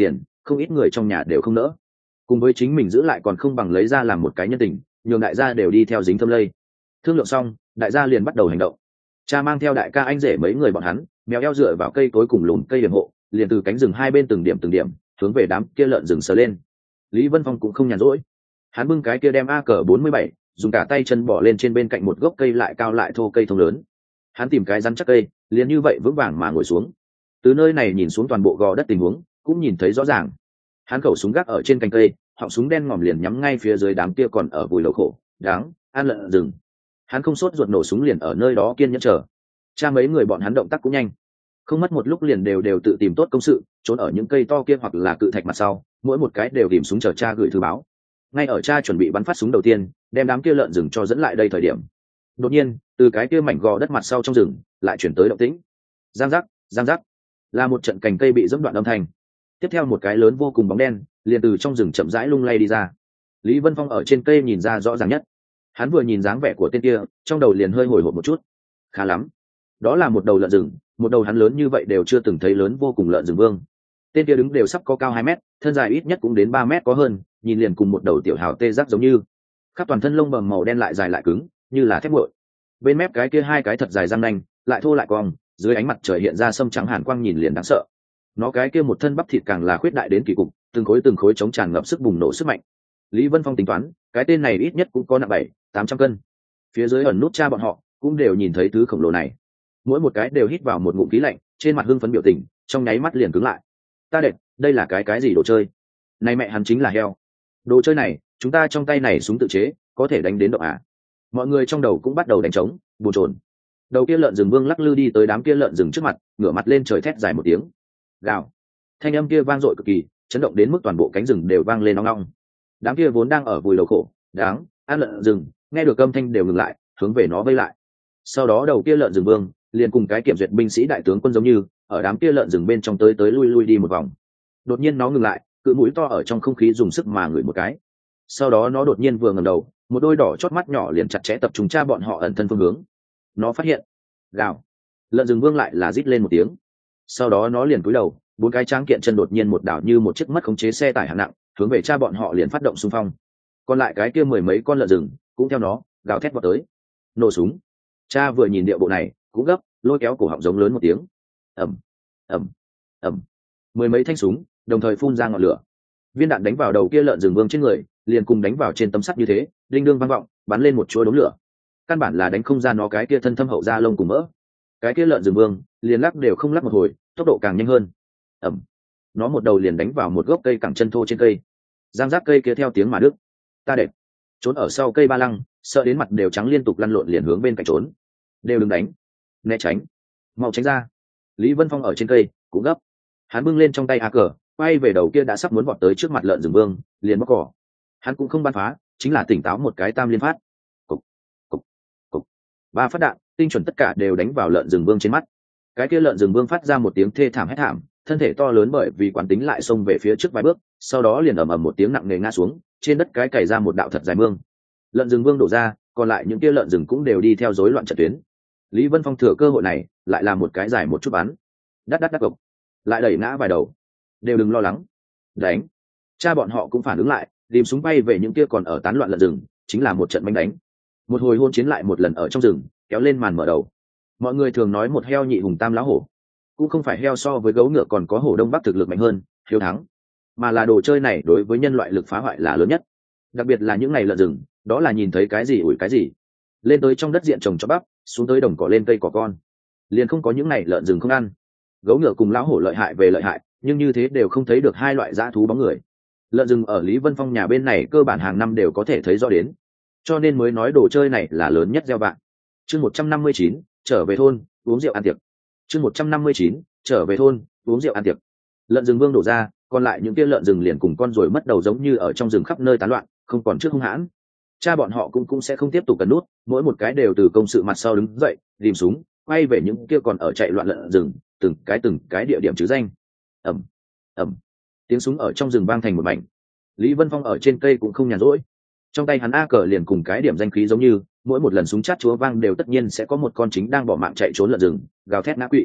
S1: không ít người trong nhà đều không nỡ. Cùng với chính mình giữ lại còn không bằng lấy ra làm một cái nhân tình, nhường đại gia đều đi theo dính thâm lây. Thương lượng xong, đại gia liền bắt đầu hành động. Cha mang theo đại ca anh rể mấy người bọn hắn, mèo eo dựa vào cây tối cùng lùn cây điểm hộ, liền từ cánh rừng hai bên từng điểm từng điểm hướng về đám kia lợn rừng sờ lên. Lý Vân Phong cũng không nhàn rỗi, hắn bưng cái kia đem a cờ bốn mươi bảy, dùng cả tay chân bỏ lên trên bên cạnh một gốc cây lại cao lại thô cây thông lớn. Hắn tìm cái rắn chắc cây, liền như vậy vững vàng mà ngồi xuống. Từ nơi này nhìn xuống toàn bộ gò đất tình huống, cũng nhìn thấy rõ ràng. Hắn khẩu súng gác ở trên cành cây, họng súng đen ngòm liền nhắm ngay phía dưới đám kia còn ở vùi lầu khổ, đáng ăn lợn rừng. Hắn không sốt ruột nổ súng liền ở nơi đó kiên nhẫn chờ. Cha mấy người bọn hắn động tác cũng nhanh, không mất một lúc liền đều đều tự tìm tốt công sự, trốn ở những cây to kia hoặc là cự thạch mặt sau, mỗi một cái đều tìm súng chờ cha gửi thư báo. Ngay ở cha chuẩn bị bắn phát súng đầu tiên, đem đám kia lợn rừng cho dẫn lại đây thời điểm, đột nhiên từ cái kia mảnh gò đất mặt sau trong rừng lại chuyển tới động tĩnh. Giang giác, giang giác, là một trận cành cây bị dẫm đoạn âm thanh. Tiếp theo một cái lớn vô cùng bóng đen liền từ trong rừng chậm rãi lung lay đi ra. Lý Vân Phong ở trên cây nhìn ra rõ ràng nhất. Hắn vừa nhìn dáng vẻ của tên kia, trong đầu liền hơi hồi hộp một chút. Khá lắm, đó là một đầu lợn rừng, một đầu hắn lớn như vậy đều chưa từng thấy lớn vô cùng lợn rừng vương. Tên kia đứng đều sắp có cao hai mét, thân dài ít nhất cũng đến ba mét có hơn, nhìn liền cùng một đầu tiểu hào tê giác giống như. Khắp toàn thân lông bầm màu đen lại dài lại cứng, như là thép nguội. Bên mép cái kia hai cái thật dài răng nanh, lại thô lại cong, dưới ánh mặt trời hiện ra sâm trắng hàn quang nhìn liền đáng sợ. Nó cái kia một thân bắp thịt càng là khuyết đại đến kỳ cục, từng khối từng khối chống tràn ngập sức bùng nổ sức mạnh. Lý Vân Phong tính toán, cái tên này ít nhất cũng có nặng bảy, tám trăm cân. Phía dưới ẩn nút cha bọn họ cũng đều nhìn thấy thứ khổng lồ này, mỗi một cái đều hít vào một ngụm khí lạnh, trên mặt hưng phấn biểu tình trong nháy mắt liền cứng lại. Ta đệt, đây là cái cái gì đồ chơi? Này mẹ hắn chính là heo. Đồ chơi này, chúng ta trong tay này súng tự chế, có thể đánh đến động à? Mọi người trong đầu cũng bắt đầu đánh trống, bồn chồn. Đầu kia lợn rừng vương lắc lư đi tới đám kia lợn rừng trước mặt, ngửa mặt lên trời thét dài một tiếng. Gào. Thanh âm kia vang dội cực kỳ, chấn động đến mức toàn bộ cánh rừng đều vang lên ong ong. Đám kia vốn đang ở vùi đầu khổ, đáng ăn lợn rừng, nghe được âm thanh đều ngừng lại, hướng về nó vây lại. Sau đó đầu kia lợn rừng vương liền cùng cái kiểm duyệt binh sĩ đại tướng quân giống như, ở đám kia lợn rừng bên trong tới tới lui lui đi một vòng. Đột nhiên nó ngừng lại, cự mũi to ở trong không khí dùng sức mà ngửi một cái. Sau đó nó đột nhiên vừa ngẩng đầu, một đôi đỏ chót mắt nhỏ liền chặt chẽ tập trung tra bọn họ ẩn thân phương hướng. Nó phát hiện, gào. Lợn rừng vương lại là rít lên một tiếng. Sau đó nó liền cúi đầu, bốn cái tráng kiện chân đột nhiên một đảo như một chiếc mất khống chế xe tải hạng nặng, hướng về cha bọn họ liền phát động xung phong. Còn lại cái kia mười mấy con lợn rừng cũng theo nó gào thét vào tới. Nổ súng. Cha vừa nhìn điệu bộ này, cũng gấp, lôi kéo cổ họng giống lớn một tiếng. Ầm, ầm, ầm. Mười mấy thanh súng đồng thời phun ra ngọn lửa. Viên đạn đánh vào đầu kia lợn rừng vương trên người, liền cùng đánh vào trên tấm sắt như thế, đinh đương vang vọng, bắn lên một chuỗi đống lửa. Căn bản là đánh không ra nó cái kia thân thâm hậu da lông cùng mỡ. Cái kia lợn rừng vương liền lắc đều không lắc một hồi, tốc độ càng nhanh hơn. Ầm. Nó một đầu liền đánh vào một gốc cây cẳng chân thô trên cây. Giang giác cây kia theo tiếng mà đứt. Ta đẹp. Trốn ở sau cây ba lăng, sợ đến mặt đều trắng liên tục lăn lộn liền hướng bên cạnh trốn. Đều đừng đánh, né tránh, mau tránh ra. Lý Vân Phong ở trên cây cũng gấp, hắn bưng lên trong tay a cờ, quay về đầu kia đã sắp muốn vọt tới trước mặt lợn rừng vương, liền bóc cỏ. Hắn cũng không bắn phá, chính là tỉnh táo một cái tam liên phát. Cục, cục, cục. Ba phát đạn tinh chuẩn tất cả đều đánh vào lợn rừng vương trên mắt. Cái kia lợn rừng vương phát ra một tiếng thê thảm hét thảm, thân thể to lớn bởi vì quán tính lại xông về phía trước vài bước, sau đó liền ầm ầm một tiếng nặng nề ngã xuống, trên đất cái cày ra một đạo thật dài mương. Lợn rừng vương đổ ra, còn lại những kia lợn rừng cũng đều đi theo rối loạn trận tuyến. Lý Vân Phong thừa cơ hội này lại làm một cái dài một chút bắn, đắt đắt đắt gục, lại đẩy ngã vài đầu. Đều đừng lo lắng, đánh. Cha bọn họ cũng phản ứng lại, tìm súng bay về những kia còn ở tán loạn lợn rừng, chính là một trận manh đánh. Một hồi hôn chiến lại một lần ở trong rừng, kéo lên màn mở đầu. Mọi người thường nói một heo nhị hùng tam lão hổ, cũng không phải heo so với gấu ngựa còn có hổ đông bắc thực lực mạnh hơn, hiếu thắng, mà là đồ chơi này đối với nhân loại lực phá hoại là lớn nhất. Đặc biệt là những ngày lợn rừng, đó là nhìn thấy cái gì ủi cái gì, lên tới trong đất diện trồng cho bắp, xuống tới đồng cỏ lên cây cỏ con, liền không có những ngày lợn rừng không ăn. Gấu ngựa cùng lão hổ lợi hại về lợi hại, nhưng như thế đều không thấy được hai loại dã thú bóng người. Lợn rừng ở Lý Vân Phong nhà bên này cơ bản hàng năm đều có thể thấy rõ đến, cho nên mới nói đồ chơi này là lớn nhất gieo vạn. Chương một trăm năm mươi chín, trở về thôn uống rượu ăn tiệc. Chương một trăm năm mươi chín, trở về thôn uống rượu ăn tiệc. Lợn rừng vương đổ ra, còn lại những kia lợn rừng liền cùng con ruồi mất đầu giống như ở trong rừng khắp nơi tán loạn, không còn trước hung hãn. Cha bọn họ cũng cũng sẽ không tiếp tục cần nút, mỗi một cái đều từ công sự mặt sau đứng dậy, tìm súng, quay về những kia còn ở chạy loạn lợn rừng, từng cái từng cái địa điểm chứ danh. Ầm, ầm, tiếng súng ở trong rừng vang thành một mảnh. Lý Vân Phong ở trên cây cũng không nhàn rỗi, trong tay hắn a cờ liền cùng cái điểm danh khí giống như, mỗi một lần súng chát chúa vang đều tất nhiên sẽ có một con chính đang bỏ mạng chạy trốn lợn rừng, gào thét ngã quỵ.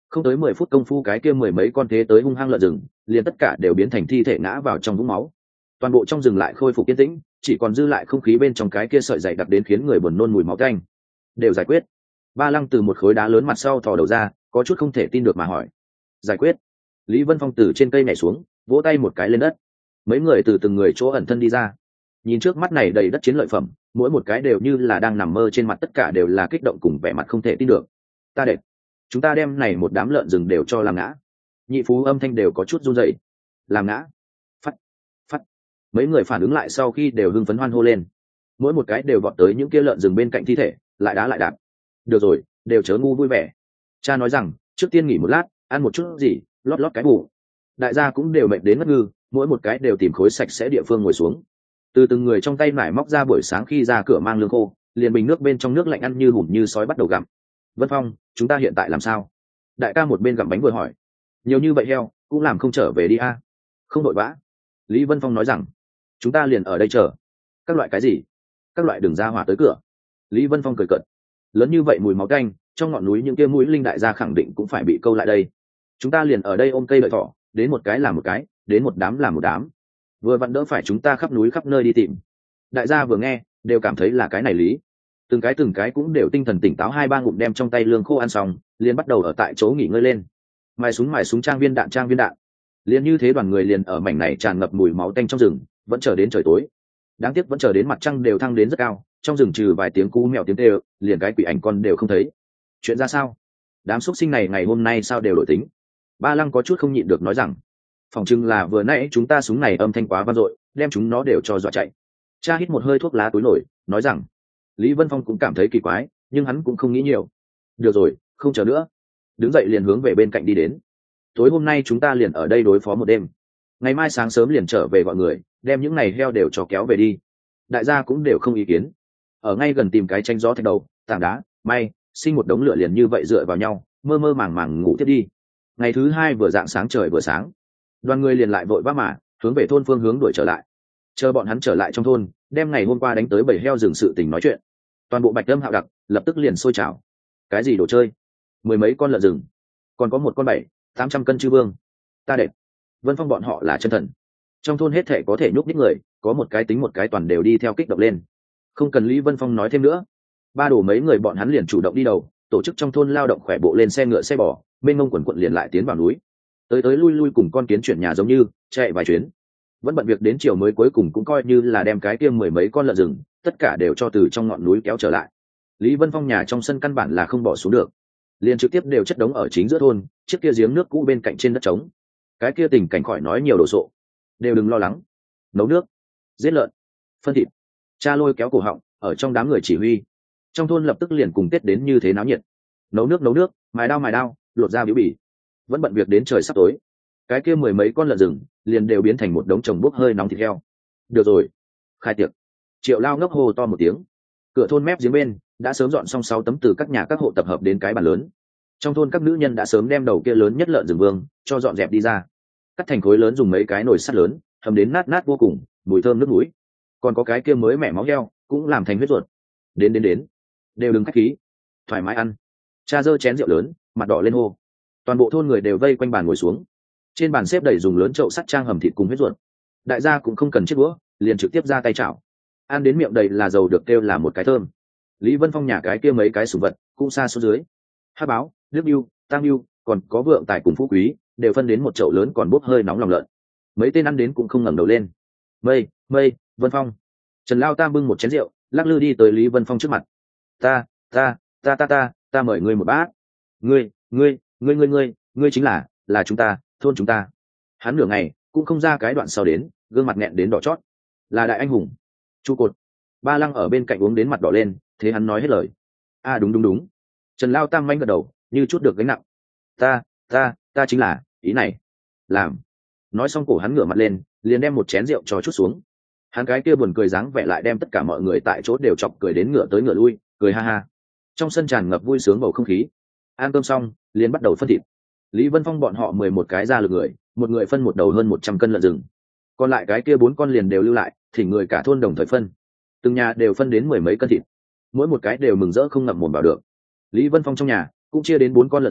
S1: Không tới mười phút công phu, cái kia mười mấy con thế tới hung hăng lợn rừng liền tất cả đều biến thành thi thể ngã vào trong vũng máu. Toàn bộ trong rừng lại khôi phục yên tĩnh, chỉ còn dư lại không khí bên trong cái kia sợi dày đặc đến khiến người buồn nôn mùi máu tanh. Đều giải quyết. Ba Lăng từ một khối đá lớn mặt sau thò đầu ra, có chút không thể tin được mà hỏi. Giải quyết? Lý Vân Phong từ trên cây nhảy xuống, vỗ tay một cái lên đất. Mấy người từ từng người chỗ ẩn thân đi ra, nhìn trước mắt này đầy đất chiến lợi phẩm, mỗi một cái đều như là đang nằm mơ, trên mặt tất cả đều là kích động cùng vẻ mặt không thể tin được. Ta đẹp, chúng ta đem này một đám lợn rừng đều cho làm ngã. Nhị phú âm thanh đều có chút run rẩy. Làm ngã? Phắt, phắt. Mấy người phản ứng lại sau khi đều hưng phấn hoan hô lên, mỗi một cái đều vọt tới những kia lợn rừng bên cạnh thi thể, lại đá lại đạp. Được rồi, đều chớ ngu vui vẻ. Cha nói rằng trước tiên nghỉ một lát, ăn một chút gì, lót lót cái bụng. Đại gia cũng đều mệt đến ngất ngư, mỗi một cái đều tìm khối sạch sẽ địa phương ngồi xuống. Từ từng người trong tay nải móc ra buổi sáng khi ra cửa mang lương khô, liền bình nước bên trong nước lạnh ăn như hùm như sói bắt đầu gặm. Vân Phong, chúng ta hiện tại làm sao? Đại ca một bên gặm bánh vừa hỏi. Nhiều như vậy heo cũng làm không trở về đi a? Không đội vã. Lý Vân Phong nói rằng chúng ta liền ở đây chờ. Các loại cái gì? Các loại đường ra hỏa tới cửa. Lý Vân Phong cười cợt. Lớn như vậy mùi máu tanh, trong ngọn núi những kia mũi linh đại gia khẳng định cũng phải bị câu lại đây. Chúng ta liền ở đây ôm cây đợi thỏ, đến một cái là một cái, đến một đám là một đám, vừa vặn đỡ phải chúng ta khắp núi khắp nơi đi tìm. Đại gia vừa nghe đều cảm thấy là cái này lý, từng cái từng cái cũng đều tinh thần tỉnh táo, hai ba ngụm đem trong tay lương khô ăn xong, liền bắt đầu ở tại chỗ nghỉ ngơi lên. Mài súng mài súng, trang viên đạn trang viên đạn, liền như thế đoàn người liền ở mảnh này tràn ngập mùi máu tanh trong rừng, vẫn chờ đến trời tối. Đáng tiếc vẫn chờ đến mặt trăng đều thăng đến rất cao, trong rừng trừ vài tiếng cú mèo tiếng kêu, liền cái quỷ ảnh con đều không thấy. Chuyện ra sao? Đám xuất sinh này ngày hôm nay sao đều đổi tính? Ba Lăng có chút không nhịn được nói rằng, phòng chừng là vừa nãy chúng ta súng này âm thanh quá vang dội, đem chúng nó đều cho dọa chạy. Cha hít một hơi thuốc lá túi nổi, nói rằng, Lý Vân Phong cũng cảm thấy kỳ quái, nhưng hắn cũng không nghĩ nhiều. Được rồi, không chờ nữa. Đứng dậy liền hướng về bên cạnh đi đến. Tối hôm nay chúng ta liền ở đây đối phó một đêm. Ngày mai sáng sớm liền trở về gọi người, đem những này heo đều cho kéo về đi. Đại gia cũng đều không ý kiến. Ở ngay gần tìm cái tranh gió thạch đầu, tảng đá, may, sinh một đống lửa liền như vậy dựa vào nhau, mơ mơ màng màng ngủ tiếp đi. Ngày thứ hai vừa dạng sáng trời vừa sáng, đoàn người liền lại vội vã mà hướng về thôn phương hướng đuổi trở lại. Chờ bọn hắn trở lại trong thôn, đem ngày hôm qua đánh tới bầy heo rừng sự tình nói chuyện. Toàn bộ Bạch Lâm Hạo đặc lập tức liền sôi trào. Cái gì đồ chơi? Mười mấy con lợn rừng, còn có một con bảy tám trăm cân chư vương. Ta đẹp. Vân Phong bọn họ là chân thần. Trong thôn hết thể có thể nhúc nhích người, có một cái tính một cái toàn đều đi theo kích động lên. Không cần Lý Vân Phong nói thêm nữa, ba đổ mấy người bọn hắn liền chủ động đi đầu, tổ chức trong thôn lao động khỏe bộ lên xe ngựa xe bò, bên ngông quần quận liền lại tiến vào núi. Tới tới lui lui cùng con kiến chuyển nhà giống như chạy vài chuyến, vẫn bận việc đến chiều mới cuối cùng cũng coi như là đem cái kia mười mấy con lợn rừng tất cả đều cho từ trong ngọn núi kéo trở lại. Lý Vân Phong nhà trong sân căn bản là không bỏ xuống được, liền trực tiếp đều chất đống ở chính giữa thôn chiếc kia giếng nước cũ bên cạnh trên đất trống. Cái kia tình cảnh khỏi nói nhiều đồ sộ, đều đừng lo lắng, nấu nước, giết lợn, phân thịt. Cha lôi kéo cổ họng ở trong đám người chỉ huy, trong thôn lập tức liền cùng tết đến như thế náo nhiệt. Nấu nước nấu nước, mài đao mài đao, lột da biểu bì, vẫn bận việc đến trời sắp tối. Cái kia mười mấy con lợn rừng liền đều biến thành một đống chồng bốc hơi nóng thịt heo. Được rồi, khai tiệc. Triệu Lao ngốc hô to một tiếng. Cửa thôn mép giếng bên đã sớm dọn xong sáu tấm từ các nhà các hộ tập hợp đến cái bàn lớn. Trong thôn các nữ nhân đã sớm đem đầu kia lớn nhất lợn rừng vương cho dọn dẹp đi ra, cắt thành khối lớn, dùng mấy cái nồi sắt lớn hầm đến nát nát vô cùng, mùi thơm nước mũi. Còn có cái kia mới mẻ máu heo cũng làm thành huyết ruột. Đến đến đến, đều đừng khách khí, thoải mái ăn. Cha giơ chén rượu lớn, mặt đỏ lên hô. Toàn bộ thôn người đều vây quanh bàn ngồi xuống. Trên bàn xếp đầy dùng lớn chậu sắt trang hầm thịt cùng huyết ruột. Đại gia cũng không cần chiếc đũa, liền trực tiếp ra tay chảo, ăn đến miệng đầy là dầu được kêu là một cái thơm. Lý Vân Phong nhà cái kia mấy cái sủng vật cũng xa số dưới, hắc báo, nước biêu, tam biêu, còn có vượng tài cùng phú quý đều phân đến một chậu lớn còn bốc hơi nóng lòng lợn. Mấy tên ăn đến cũng không ngẩng đầu lên. Mây, mây, Vân Phong. Trần Lao Tam bưng một chén rượu, lắc lư đi tới Lý Vân Phong trước mặt. Ta, ta, ta ta ta, ta mời ngươi một bát. Ngươi, ngươi, ngươi ngươi ngươi, ngươi chính là, là chúng ta, thôn chúng ta. Hắn nửa ngày cũng không ra cái đoạn sau đến, gương mặt nghẹn đến đỏ chót. Là đại anh hùng. Trụ cột. Ba Lăng ở bên cạnh uống đến mặt đỏ lên, thế hắn nói hết lời. A à, đúng đúng đúng. Trần Lao Tam manh gật đầu, như chút được gánh nặng. Ta, ta, ta chính là, ý này. Làm. Nói xong cổ hắn ngửa mặt lên, liền đem một chén rượu cho chút xuống. Hắn cái kia buồn cười dáng vẻ lại đem tất cả mọi người tại chỗ đều chọc cười đến ngửa tới ngửa lui, cười ha ha. Trong sân tràn ngập vui sướng bầu không khí. Ăn cơm xong, liền bắt đầu phân thịt. Lý Vân Phong bọn họ mười một cái ra lực người, một người phân một đầu hơn một trăm cân lợn rừng. Còn lại cái kia bốn con liền đều lưu lại, thì người cả thôn đồng thời phân. Từng nhà đều phân đến mười mấy cân thịt, mỗi một cái đều mừng rỡ không ngậm mồm vào được. Lý Vân Phong trong nhà cũng chia đến bốn con lợn rừng,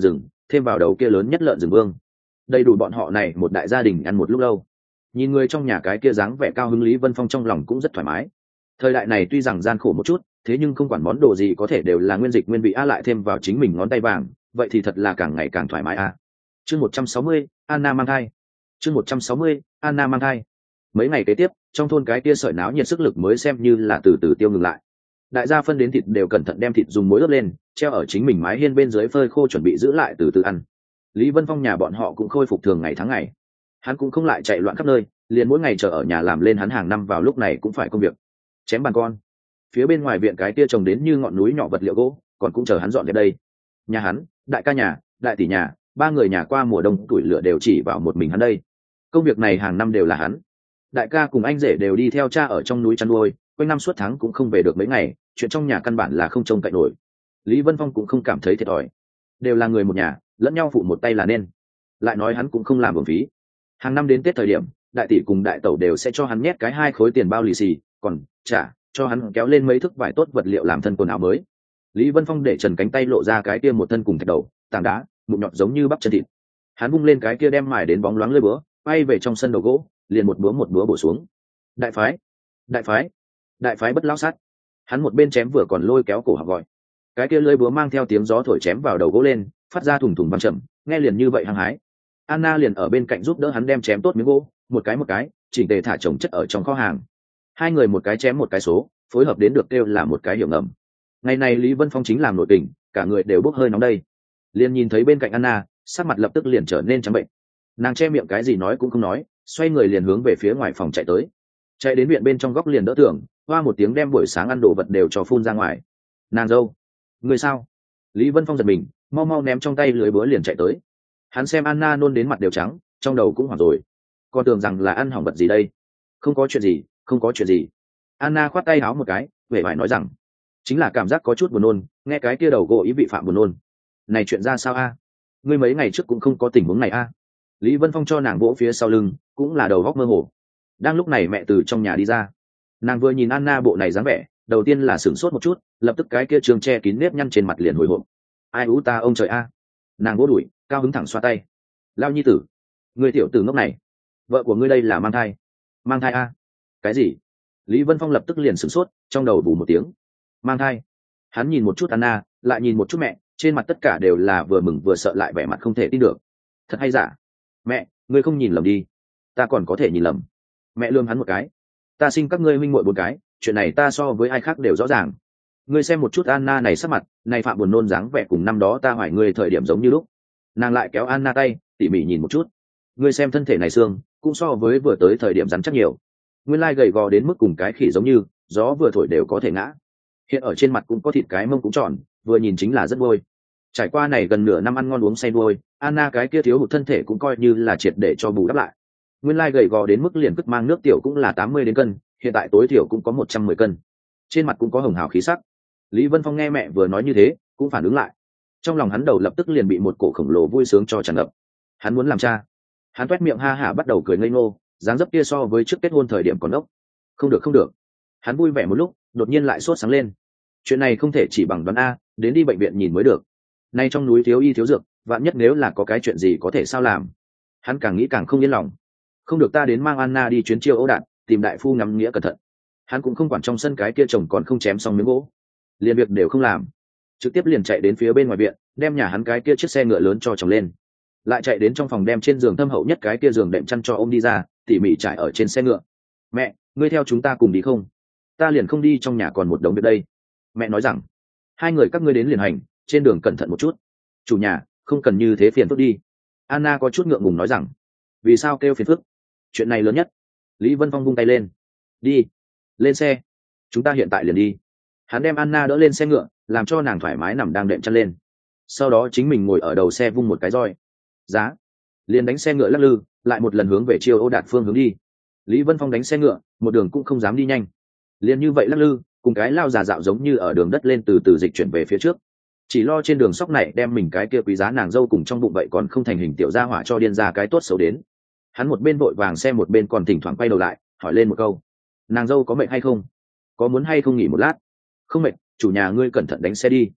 S1: thêm vào đầu kia lớn nhất lợn rừng vương, đầy đủ bọn họ này một đại gia đình ăn một lúc lâu. Nhìn người trong nhà cái kia dáng vẻ cao hứng, Lý Vân Phong trong lòng cũng rất thoải mái. Thời đại này tuy rằng gian khổ một chút, thế nhưng không quản món đồ gì có thể đều là nguyên dịch nguyên vị a, lại thêm vào chính mình ngón tay vàng, vậy thì thật là càng ngày càng thoải mái a. Chương một trăm sáu mươi, Anna mang thai. Chương một trăm sáu mươi, Anna mang thai. Mấy ngày kế tiếp, trong thôn cái kia sợi náo nhiệt sức lực mới xem như là từ từ tiêu ngừng lại. Đại gia phân đến thịt đều cẩn thận đem thịt dùng muối ướp lên, treo ở chính mình mái hiên bên dưới phơi khô chuẩn bị giữ lại từ từ ăn. Lý Vân Phong nhà bọn họ cũng khôi phục thường ngày tháng ngày. Hắn cũng không lại chạy loạn khắp nơi, liền mỗi ngày chờ ở nhà làm lên hắn hàng năm vào lúc này cũng phải công việc. Chém bàn con. Phía bên ngoài viện cái kia trồng đến như ngọn núi nhỏ vật liệu gỗ, còn cũng chờ hắn dọn dẹp đây. Nhà hắn, đại ca nhà, đại tỷ nhà, ba người nhà qua mùa đông tuổi lửa đều chỉ vào một mình hắn đây. Công việc này hàng năm đều là hắn. Đại ca cùng anh rể đều đi theo cha ở trong núi chăn nuôi, quanh năm suốt tháng cũng không về được mấy ngày, chuyện trong nhà căn bản là không trông cậy nổi. Lý Vân Phong cũng không cảm thấy thiệt thòi, đều là người một nhà, lẫn nhau phụ một tay là nên. Lại nói hắn cũng không làm uổng phí. Hàng năm đến Tết thời điểm, đại tỷ cùng đại tẩu đều sẽ cho hắn nhét cái hai khối tiền bao lì xì, còn trả cho hắn kéo lên mấy thước vải tốt vật liệu làm thân quần áo mới. Lý Vân Phong để trần cánh tay lộ ra cái kia một thân cùng thạch đầu, tảng đá, mụn nhọt giống như bắp chân thịt. Hắn vung lên cái kia đem mài đến bóng loáng lưỡi búa, bay về trong sân đầu gỗ, liền một búa một búa bổ xuống. Đại phái, đại phái, đại phái bất lão sát. Hắn một bên chém vừa còn lôi kéo cổ học gọi. Cái kia lưỡi búa mang theo tiếng gió thổi chém vào đầu gỗ lên, phát ra thùng thùng vang trầm, nghe liền như vậy hăng hái. Anna liền ở bên cạnh giúp đỡ hắn đem chém tốt miếng gỗ, một cái một cái, chỉnh tề thả chồng chất ở trong kho hàng. Hai người một cái chém một cái số, phối hợp đến được kêu là một cái hiểu ngầm. Ngày này Lý Vân Phong chính làm nội tình, cả người đều bốc hơi nóng đây. Liền nhìn thấy bên cạnh Anna, sắc mặt lập tức liền trở nên trắng bệnh. Nàng che miệng cái gì nói cũng không nói, xoay người liền hướng về phía ngoài phòng chạy tới. Chạy đến viện bên trong góc liền đỡ tưởng, hoa một tiếng đem buổi sáng ăn đồ vật đều cho phun ra ngoài. Nàng dâu, người sao? Lý Vân Phong giật mình, mau mau ném trong tay lưới búa liền chạy tới. Hắn xem Anna nôn đến mặt đều trắng, trong đầu cũng hoảng rồi. Còn tưởng rằng là ăn hỏng vật gì đây. Không có chuyện gì, không có chuyện gì. Anna khoát tay áo một cái, vẻ vải nói rằng, chính là cảm giác có chút buồn nôn, nghe cái kia đầu gỗ ý vị phạm buồn nôn. Này chuyện ra sao a? Ngươi mấy ngày trước cũng không có tình huống này a? Lý Vân Phong cho nàng vỗ phía sau lưng, cũng là đầu góc mơ hồ. Đang lúc này mẹ từ trong nhà đi ra, nàng vừa nhìn Anna bộ này dáng vẻ, đầu tiên là sửng sốt một chút, lập tức cái kia trường che kín nếp nhăn trên mặt liền hồi hộp. Ai ú ta ông trời a? Nàng vỗ đuổi, cao hứng thẳng xoa tay. Lao nhi tử, người tiểu tử ngốc này, vợ của ngươi đây là mang thai. Mang thai a? Cái gì? Lý Vân Phong lập tức liền sửng sốt, trong đầu bù một tiếng. Mang thai? Hắn nhìn một chút Anna, lại nhìn một chút mẹ, trên mặt tất cả đều là vừa mừng vừa sợ lại vẻ mặt không thể tin được. Thật hay giả? Mẹ, ngươi không nhìn lầm đi. Ta còn có thể nhìn lầm. Mẹ lườm hắn một cái. Ta sinh các ngươi huynh muội bốn cái, chuyện này ta so với ai khác đều rõ ràng. Ngươi xem một chút Anna này sắc mặt, này phạm buồn nôn dáng vẻ cùng năm đó ta hỏi ngươi thời điểm giống như lúc. Nàng lại kéo Anna tay, tỉ mỉ nhìn một chút. Ngươi xem thân thể này xương, cũng so với vừa tới thời điểm rắn chắc nhiều. Nguyên lai gầy gò đến mức cùng cái khỉ giống như, gió vừa thổi đều có thể ngã. Hiện ở trên mặt cũng có thịt cái mông cũng tròn, vừa nhìn chính là rất vui. Trải qua này gần nửa năm ăn ngon uống say đuôi, Anna cái kia thiếu hụt thân thể cũng coi như là triệt để cho bù đắp lại. Nguyên lai gầy gò đến mức liền cất mang nước tiểu cũng là tám mươi đến cân, hiện tại tối thiểu cũng có một trăm mười cân. Trên mặt cũng có hồng hào khí sắc. Lý Vân Phong nghe mẹ vừa nói như thế, cũng phản ứng lại. Trong lòng hắn đầu lập tức liền bị một cổ khổng lồ vui sướng cho tràn ngập. Hắn muốn làm cha. Hắn toét miệng ha hả bắt đầu cười ngây ngô, dáng dấp kia so với trước kết hôn thời điểm còn ốc. Không được không được. Hắn vui vẻ một lúc, đột nhiên lại sốt sáng lên. Chuyện này không thể chỉ bằng đoán a, đến đi bệnh viện nhìn mới được. Nay trong núi thiếu y thiếu dược, vạn nhất nếu là có cái chuyện gì có thể sao làm. Hắn càng nghĩ càng không yên lòng. Không được, ta đến mang Anna đi chuyến chiêu ấu đạn, tìm đại phu ngắm nghĩa cẩn thận. Hắn cũng không quản trong sân cái kia chồng còn không chém xong miếng gỗ, liền việc đều không làm, trực tiếp liền chạy đến phía bên ngoài viện, đem nhà hắn cái kia chiếc xe ngựa lớn cho chồng lên, lại chạy đến trong phòng đem trên giường thâm hậu nhất cái kia giường đệm chăn cho ôm đi ra, tỉ mỉ trải ở trên xe ngựa. Mẹ, ngươi theo chúng ta cùng đi không? Ta liền không đi, trong nhà còn một đống việc đây. Mẹ nói rằng, hai người các ngươi đến liền hành, trên đường cẩn thận một chút. Chủ nhà, không cần như thế, phiền phức đi. Anna có chút ngượng ngùng nói rằng, vì sao kêu phiền phức? Chuyện này lớn nhất. Lý Vân Phong vung tay lên, đi, lên xe, chúng ta hiện tại liền đi. Hắn đem Anna đỡ lên xe ngựa, làm cho nàng thoải mái nằm đang đệm chăn lên, sau đó chính mình ngồi ở đầu xe vung một cái roi giá, liền đánh xe ngựa lắc lư, lại một lần hướng về chiêu ô đạt phương hướng đi. Lý Vân Phong đánh xe ngựa, một đường cũng không dám đi nhanh, liền như vậy lắc lư, cùng cái lao già dạo giống như ở đường đất lên từ từ dịch chuyển về phía trước, chỉ lo trên đường sóc này đem mình cái kia quý giá nàng dâu cùng trong bụng vậy còn không thành hình tiểu gia hỏa cho điên ra cái tốt xấu đến. Hắn một bên vội vàng xe một bên còn thỉnh thoảng quay đầu lại hỏi lên một câu, nàng dâu có mệt hay không, có muốn hay không nghỉ một lát? Không mệt, chủ nhà ngươi cẩn thận đánh xe đi.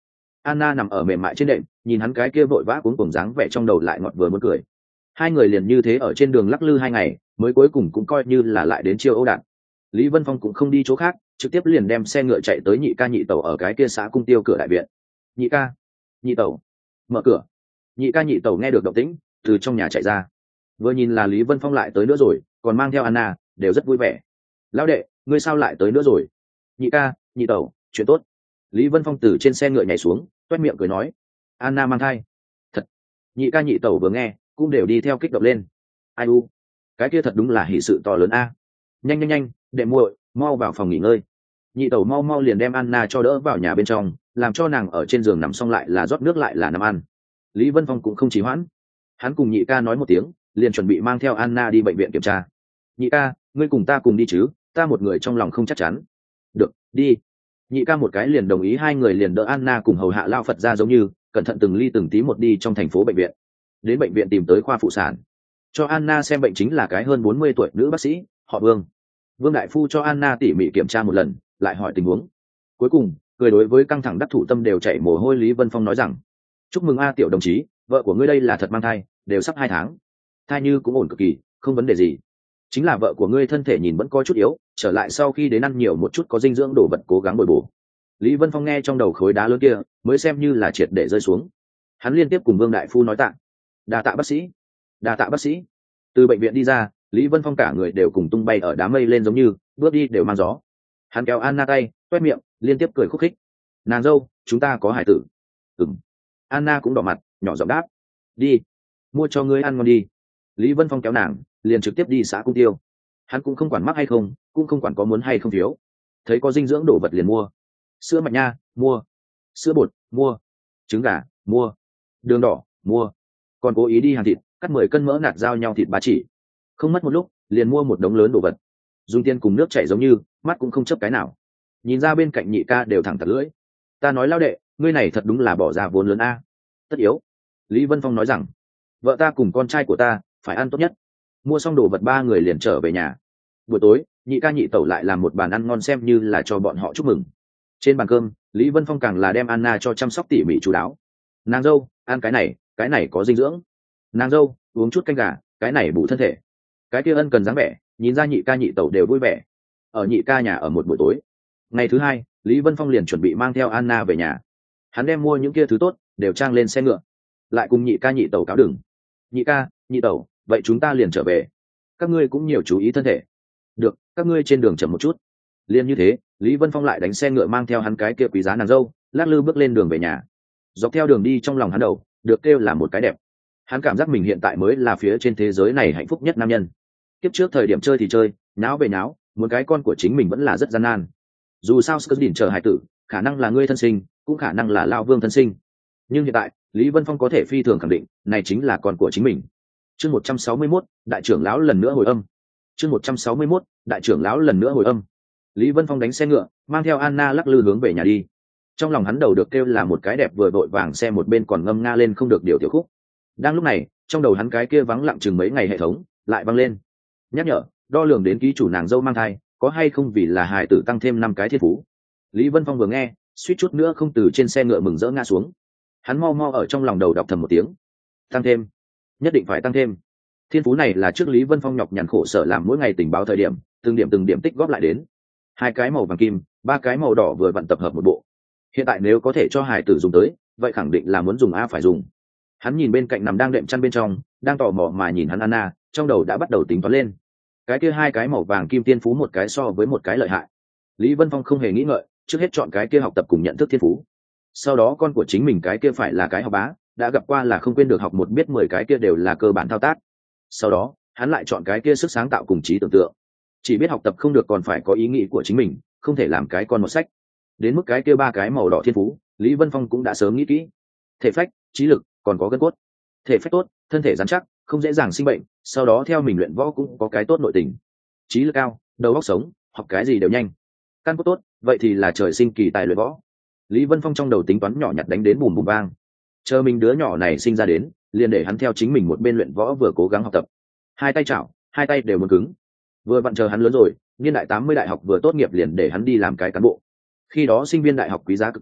S1: Anna nằm ở mềm mại trên đệm, nhìn hắn cái kia vội vã cuống cuồng dáng vẻ trong đầu lại ngọt vừa muốn cười. Hai người liền như thế ở trên đường lắc lư hai ngày, mới cuối cùng cũng coi như là lại đến chiêu Âu đạn. Lý Vân Phong cũng không đi chỗ khác, trực tiếp liền đem xe ngựa chạy tới nhị ca nhị tẩu ở cái kia xã Cung Tiêu cửa đại viện. Nhị ca, nhị tẩu, mở cửa. Nhị ca nhị tẩu nghe được động tĩnh, từ trong nhà chạy ra. Vừa nhìn là Lý Vân Phong lại tới nữa rồi, còn mang theo Anna, đều rất vui vẻ. Lão đệ, ngươi sao lại tới nữa rồi? Nhị ca, nhị tẩu, chuyện tốt. Lý Vân Phong từ trên xe ngựa nhảy xuống, toét miệng cười nói. Anna mang thai. Thật. Nhị ca nhị tẩu vừa nghe, cũng đều đi theo kích động lên. Ai u, cái kia thật đúng là hỷ sự to lớn a. Nhanh nhanh nhanh, đệ muội, mau vào phòng nghỉ ngơi. Nhị tẩu mau mau liền đem Anna cho đỡ vào nhà bên trong, làm cho nàng ở trên giường nằm xong lại là rót nước lại là nằm ăn. Lý Vân Phong cũng không trì hoãn, hắn cùng nhị ca nói một tiếng, liền chuẩn bị mang theo Anna đi bệnh viện kiểm tra. Nhị ca, ngươi cùng ta cùng đi chứ, ta một người trong lòng không chắc chắn. Được, đi. Nhị ca một cái liền đồng ý, hai người liền đỡ Anna cùng hầu hạ lao Phật ra giống như cẩn thận từng ly từng tí một đi trong thành phố bệnh viện. Đến bệnh viện tìm tới khoa phụ sản, cho Anna xem bệnh chính là cái hơn bốn mươi tuổi nữ bác sĩ, họ Vương. Vương đại phu cho Anna tỉ mỉ kiểm tra một lần, lại hỏi tình huống. Cuối cùng, cười đối với căng thẳng đắc thủ tâm đều chảy mồ hôi Lý Vân Phong nói rằng: chúc mừng a tiểu đồng chí, vợ của ngươi đây là thật mang thai, đều sắp hai tháng, thai như cũng ổn cực kỳ, không vấn đề gì. Chính là vợ của ngươi thân thể nhìn vẫn có chút yếu, trở lại sau khi đến ăn nhiều một chút có dinh dưỡng đồ vật cố gắng bồi bổ. Lý Vân Phong nghe trong đầu khối đá lớn kia mới xem như là triệt để rơi xuống. Hắn liên tiếp cùng Vương đại phu nói tạ. Đa tạ bác sĩ, đa tạ bác sĩ. Từ bệnh viện đi ra, Lý Vân Phong cả người đều cùng tung bay ở đám mây lên giống như bước đi đều mang gió. Hắn kéo Anna tay, toét miệng, liên tiếp cười khúc khích. Nàng dâu, chúng ta có hải tử. Ừm. Anna cũng đỏ mặt, nhỏ giọng đáp. Đi, mua cho ngươi ăn ngon đi. Lý Vân Phong kéo nàng, liền trực tiếp đi xã Cung Tiêu. Hắn cũng không quản mắc hay không, cũng không quản có muốn hay không thiếu. Thấy có dinh dưỡng đồ vật liền mua. Sữa mạch nha, mua. Sữa bột, mua. Trứng gà, mua. Đường đỏ, mua. Còn cố ý đi hàng thịt, cắt mười cân mỡ nạc giao nhau thịt ba chỉ. Không mất một lúc, liền mua một đống lớn đồ vật. Dùng tiền cùng nước chảy giống như, mắt cũng không chấp cái nào. Nhìn ra bên cạnh nhị ca đều thẳng tật lưỡi. Ta nói lao đệ, ngươi này thật đúng là bỏ ra vốn lớn a. Tất yếu. Lý Vân Phong nói rằng, vợ ta cùng con trai của ta phải ăn tốt nhất. Mua xong đồ vật ba người liền trở về nhà. Buổi tối, nhị ca nhị tẩu lại làm một bàn ăn ngon xem như là cho bọn họ chúc mừng. Trên bàn cơm, Lý Vân Phong càng là đem Anna cho chăm sóc tỉ mỉ chú đáo. Nàng dâu, ăn cái này, cái này có dinh dưỡng. Nàng dâu, uống chút canh gà, cái này bổ thân thể. Cái kia ân cần dáng vẻ, nhìn ra nhị ca nhị tẩu đều vui vẻ. Ở nhị ca nhà ở một buổi tối. Ngày thứ hai, Lý Vân Phong liền chuẩn bị mang theo Anna về nhà. Hắn đem mua những kia thứ tốt đều trang lên xe ngựa, lại cùng nhị ca nhị tẩu cáo đừng. Nhị ca, nhị tẩu, vậy chúng ta liền trở về. Các ngươi cũng nhiều chú ý thân thể. Được, các ngươi trên đường chậm một chút. Liên như thế, Lý Vân Phong lại đánh xe ngựa mang theo hắn cái kia quý giá nàng dâu, lắc lư bước lên đường về nhà. Dọc theo đường đi trong lòng hắn đầu, được kêu là một cái đẹp. Hắn cảm giác mình hiện tại mới là phía trên thế giới này hạnh phúc nhất nam nhân. Kiếp trước thời điểm chơi thì chơi, náo về náo, muốn cái con của chính mình vẫn là rất gian nan. Dù sao Skr đỉnh chờ hải tử, khả năng là ngươi thân sinh, cũng khả năng là Lao Vương thân sinh. Nhưng hiện tại, Lý Vân Phong có thể phi thường khẳng định, này chính là con của chính mình. Chương một trăm sáu mươi mốt, đại trưởng lão lần nữa hồi âm. Chương một trăm sáu mươi mốt, đại trưởng lão lần nữa hồi âm. Lý Vân Phong đánh xe ngựa, mang theo Anna lắc lư hướng về nhà đi. Trong lòng hắn đầu được kêu là một cái đẹp vừa vội vàng xe một bên còn ngâm nga lên không được điều tiểu khúc. Đang lúc này, trong đầu hắn cái kia vắng lặng chừng mấy ngày hệ thống lại vang lên, nhắc nhở đo lường đến ký chủ nàng dâu mang thai, có hay không vì là hài tử tăng thêm năm cái thiên phú. Lý Vân Phong vừa nghe, suýt chút nữa không từ trên xe ngựa mừng rỡ ngã xuống. Hắn mau mau ở trong lòng đầu đọc thầm một tiếng, tăng thêm, nhất định phải tăng thêm. Thiên phú này là trước Lý Vân Phong nhọc nhằn khổ sở làm mỗi ngày tình báo thời điểm, từng điểm từng điểm tích góp lại đến. Hai cái màu vàng kim, ba cái màu đỏ vừa vặn tập hợp một bộ. Hiện tại nếu có thể cho hài tử dùng tới, vậy khẳng định là muốn dùng a phải dùng. Hắn nhìn bên cạnh nằm đang đệm chăn bên trong, đang tò mò mà nhìn hắn Anna, trong đầu đã bắt đầu tính toán lên. Cái kia hai cái màu vàng kim tiên phú một cái so với một cái lợi hại. Lý Vân Phong không hề nghĩ ngợi, trước hết chọn cái kia học tập cùng nhận thức thiên phú. Sau đó con của chính mình cái kia phải là cái học bá, đã gặp qua là không quên được học một biết mười cái kia đều là cơ bản thao tác. Sau đó, hắn lại chọn cái kia sức sáng tạo cùng trí tưởng tượng. Chỉ biết học tập không được còn phải có ý nghĩ của chính mình, không thể làm cái con một sách. Đến mức cái kia ba cái màu đỏ thiên phú, Lý Vân Phong cũng đã sớm nghĩ kỹ. Thể phách, trí lực, còn có gân cốt. Thể phách tốt, thân thể rắn chắc, không dễ dàng sinh bệnh, sau đó theo mình luyện võ cũng có cái tốt nội tình. Trí lực cao, đầu óc sống, học cái gì đều nhanh. Căn cốt tốt, vậy thì là trời sinh kỳ tài luyện võ. Lý Vân Phong trong đầu tính toán nhỏ nhặt đánh đến bùm bùm vang. Chờ mình đứa nhỏ này sinh ra đến, liền để hắn theo chính mình một bên luyện võ vừa cố gắng học tập. Hai tay chảo, hai tay đều muốn cứng. Vừa vặn chờ hắn lớn rồi, niên đại tám mươi đại học vừa tốt nghiệp liền để hắn đi làm cái cán bộ. Khi đó sinh viên đại học quý giá cực kỳ,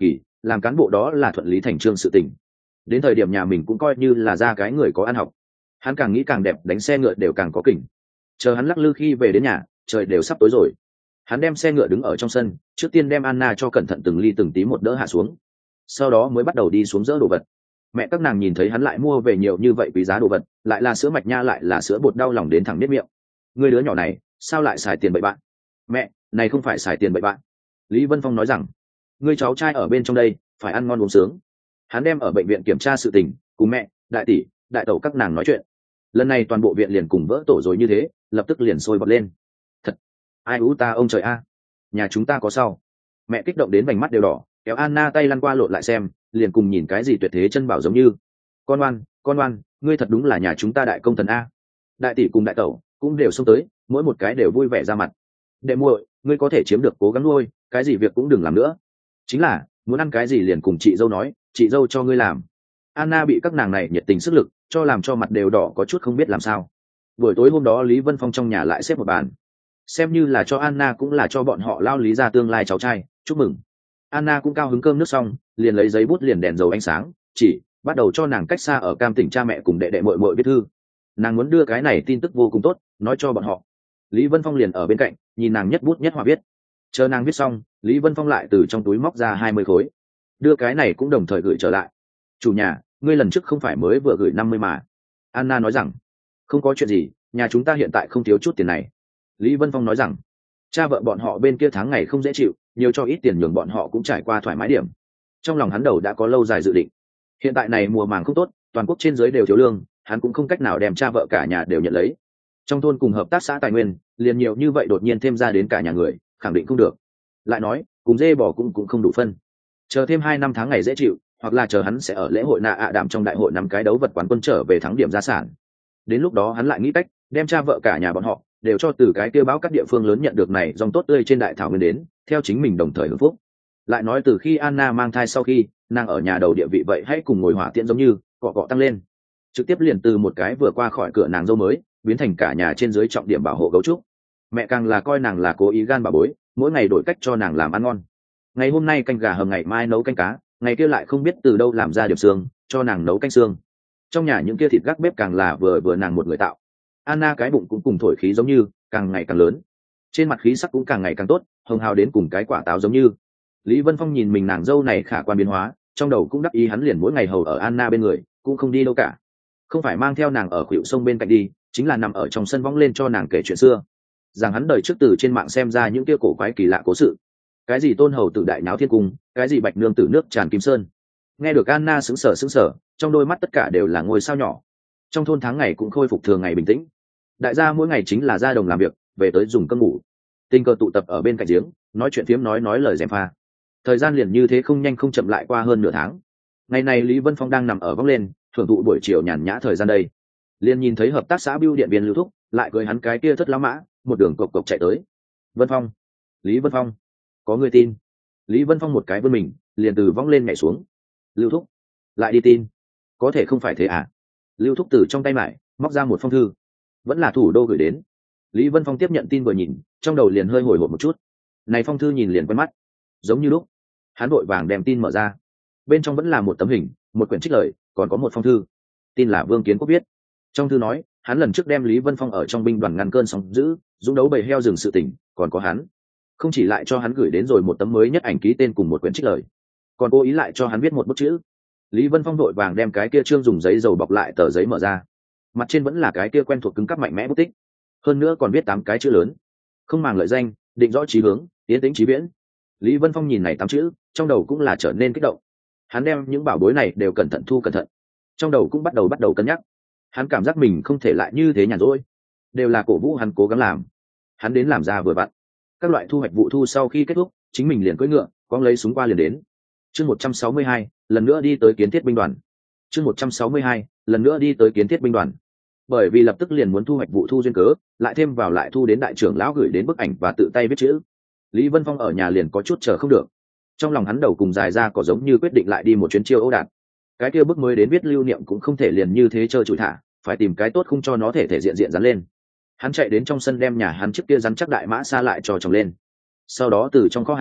S1: làm cán bộ đó là thuận lý thành trương sự tình. Đến thời điểm nhà mình cũng coi như là ra cái người có ăn học. Hắn càng nghĩ càng đẹp, đánh xe ngựa đều càng có kỉnh. Chờ hắn lắc lư khi về đến nhà, trời đều sắp tối rồi. Hắn đem xe ngựa đứng ở trong sân, trước tiên đem Anna cho cẩn thận từng ly từng tí một đỡ hạ xuống, sau đó mới bắt đầu đi xuống dỡ đồ vật. Mẹ các nàng nhìn thấy hắn lại mua về nhiều như vậy quý giá đồ vật, lại là sữa mạch nha, lại là sữa bột, đau lòng đến thẳng biết miệng. Người đứa nhỏ này sao lại xài tiền bậy bạn? Mẹ, này không phải xài tiền bậy bạn. Lý Vân Phong nói rằng, người cháu trai ở bên trong đây phải ăn ngon uống sướng. Hắn đem ở bệnh viện kiểm tra sự tình cùng mẹ, đại tỷ, đại tẩu các nàng nói chuyện. Lần này toàn bộ viện liền cùng vỡ tổ rồi như thế, lập tức liền sôi bọt lên. Thật, ai ú ta ông trời a, nhà chúng ta có sao? Mẹ kích động đến vành mắt đều đỏ, kéo Anna tay lăn qua lộn lại xem, liền cùng nhìn cái gì tuyệt thế chân bảo giống như. Con oan, con oan, ngươi thật đúng là nhà chúng ta đại công thần a. Đại tỷ cùng đại tẩu cũng đều xông tới, mỗi một cái đều vui vẻ ra mặt. Đệ muội, ngươi có thể chiếm được cố gắng nuôi, cái gì việc cũng đừng làm nữa. Chính là muốn ăn cái gì liền cùng chị dâu nói, chị dâu cho ngươi làm. Anna bị các nàng này nhiệt tình sức lực cho làm cho mặt đều đỏ, có chút không biết làm sao. Buổi tối hôm đó Lý Vân Phong trong nhà lại xếp một bàn, xem như là cho Anna cũng là cho bọn họ lao lý ra tương lai cháu trai chúc mừng. Anna cũng cao hứng, cơm nước xong liền lấy giấy bút liền đèn dầu ánh sáng chỉ bắt đầu cho nàng cách xa ở Cam Tỉnh cha mẹ cùng đệ đệ muội muội viết thư. Nàng muốn đưa cái này tin tức vô cùng tốt nói cho bọn họ. Lý Vân Phong liền ở bên cạnh nhìn nàng nhất bút nhất họa viết. Chờ nàng viết xong, Lý Vân Phong lại từ trong túi móc ra hai mươi khối, đưa cái này cũng đồng thời gửi trở lại. Chủ nhà, ngươi lần trước không phải mới vừa gửi năm mươi mà? Anna nói rằng, không có chuyện gì, nhà chúng ta hiện tại không thiếu chút tiền này. Lý Vân Phong nói rằng, cha vợ bọn họ bên kia tháng ngày không dễ chịu, nhiều cho ít tiền nhường bọn họ cũng trải qua thoải mái điểm. Trong lòng hắn đầu đã có lâu dài dự định. Hiện tại này mùa màng không tốt, toàn quốc trên dưới đều thiếu lương, hắn cũng không cách nào đem cha vợ cả nhà đều nhận lấy. Trong thôn cùng hợp tác xã tài nguyên liền nhiều như vậy đột nhiên thêm ra đến cả nhà người, khẳng định không được. Lại nói cùng dê bò cũng cũng không đủ phân, chờ thêm hai năm tháng ngày dễ chịu, hoặc là chờ hắn sẽ ở lễ hội nạ ạ đạm trong đại hội nắm cái đấu vật quán quân trở về thắng điểm gia sản. Đến lúc đó hắn lại nghĩ cách đem cha vợ cả nhà bọn họ đều cho từ cái kia báo các địa phương lớn nhận được này dòng tốt tươi trên đại thảo nguyên đến, theo chính mình đồng thời hưởng phúc. Lại nói từ khi Anna mang thai sau khi nàng ở nhà đầu địa vị vậy hãy cùng ngồi hỏa tiễn giống như cọ cọ tăng lên, trực tiếp liền từ một cái vừa qua khỏi cửa nàng dâu mới biến thành cả nhà trên dưới trọng điểm bảo hộ gấu trúc. Mẹ càng là coi nàng là cố ý gan bà bối, mỗi ngày đổi cách cho nàng làm ăn ngon. Ngày hôm nay canh gà hầm, ngày mai nấu canh cá, ngày kia lại không biết từ đâu làm ra điểm xương cho nàng nấu canh xương. Trong nhà những kia thịt gác bếp càng là vừa vừa nàng một người tạo. Anna cái bụng cũng cùng thổi khí giống như càng ngày càng lớn, trên mặt khí sắc cũng càng ngày càng tốt, hồng hào đến cùng cái quả táo giống như. Lý Vân Phong nhìn mình nàng dâu này khả quan biến hóa, trong đầu cũng đắc ý, hắn liền mỗi ngày hầu ở Anna bên người, cũng không đi đâu cả. Không phải mang theo nàng ở khuỷu sông bên cạnh đi, chính là nằm ở trong sân võng lên cho nàng kể chuyện xưa, rằng hắn đời trước từ trên mạng xem ra những kia cổ quái kỳ lạ cố sự. Cái gì tôn hầu tử đại náo thiên cung, cái gì bạch nương tử nước tràn kim sơn. Nghe được Anna sững sờ sững sờ, trong đôi mắt tất cả đều là ngôi sao nhỏ. Trong thôn tháng ngày cũng khôi phục thường ngày bình tĩnh. Đại gia mỗi ngày chính là ra đồng làm việc, về tới dùng cơm ngủ, tình cờ tụ tập ở bên cạnh giếng nói chuyện phiếm, nói nói lời gièm pha. Thời gian liền như thế không nhanh không chậm lại qua hơn nửa tháng. Ngày này Lý Vân Phong đang nằm ở võng lên thưởng thụ buổi chiều nhàn nhã thời gian đây, liền nhìn thấy hợp tác xã bưu điện viên Lưu Thúc lại cười hắn cái kia thất lão mã một đường cộc cộc chạy tới. Vân Phong, Lý Vân Phong, có người tin. Lý Vân Phong một cái vươn mình liền từ võng lên nhảy xuống. Lưu Thúc, lại đi tin? Có thể không phải thế à? Lưu Thúc từ trong tay mải móc ra một phong thư, vẫn là thủ đô gửi đến. Lý Vân Phong tiếp nhận tin vừa nhìn, trong đầu liền hơi hồi hộp một chút. Này phong thư nhìn liền quen mắt, giống như lúc. Hắn vội vàng đem tin mở ra, bên trong vẫn là một tấm hình, một quyển trích lời, còn có một phong thư. Tin là Vương Kiến Quốc viết. Trong thư nói hắn lần trước đem Lý Vân Phong ở trong binh đoàn ngăn cơn sóng dữ, dũng đấu bầy heo rừng sự tình, còn có hắn không chỉ lại cho hắn gửi đến rồi một tấm mới nhất ảnh ký tên cùng một quyển trích lời, còn cố ý lại cho hắn viết một bức chữ. Lý Vân Phong vội vàng đem cái kia trương dùng giấy dầu bọc lại tờ giấy mở ra, mặt trên vẫn là cái kia quen thuộc cứng cắp mạnh mẽ bút tích, hơn nữa còn viết tám cái chữ lớn: không màng lợi danh, định rõ chí hướng, tiến tính chí viễn. Lý Vân Phong nhìn này tám chữ, trong đầu cũng là trở nên kích động. Hắn đem những bảo bối này đều cẩn thận thu cẩn thận, trong đầu cũng bắt đầu bắt đầu cân nhắc. Hắn cảm giác mình không thể lại như thế nhàn rỗi, đều là cổ vũ hắn cố gắng làm. Hắn đến làm ra vừa vặn. Các loại thu hoạch vụ thu sau khi kết thúc, chính mình liền cưỡi ngựa, quăng lấy súng qua liền đến. Chương một trăm sáu mươi hai, lần nữa đi tới kiến thiết binh đoàn. Chương một trăm sáu mươi hai, lần nữa đi tới kiến thiết binh đoàn. Bởi vì lập tức liền muốn thu hoạch vụ thu duyên cớ, lại thêm vào lại thu đến đại trưởng lão gửi đến bức ảnh và tự tay viết chữ. Lý Vân Phong ở nhà liền có chút chờ không được. Trong lòng hắn đầu cùng dài ra có giống như quyết định lại đi một chuyến chiêu Âu Đạt. Cái kia bức mới đến viết lưu niệm cũng không thể liền như thế chơi chùi thả, phải tìm cái tốt không cho nó thể thể diện diện dán lên. Hắn chạy đến trong sân đem nhà hắn trước kia rắn chắc đại mã xa lại cho trồng lên, sau đó từ trong kho hàng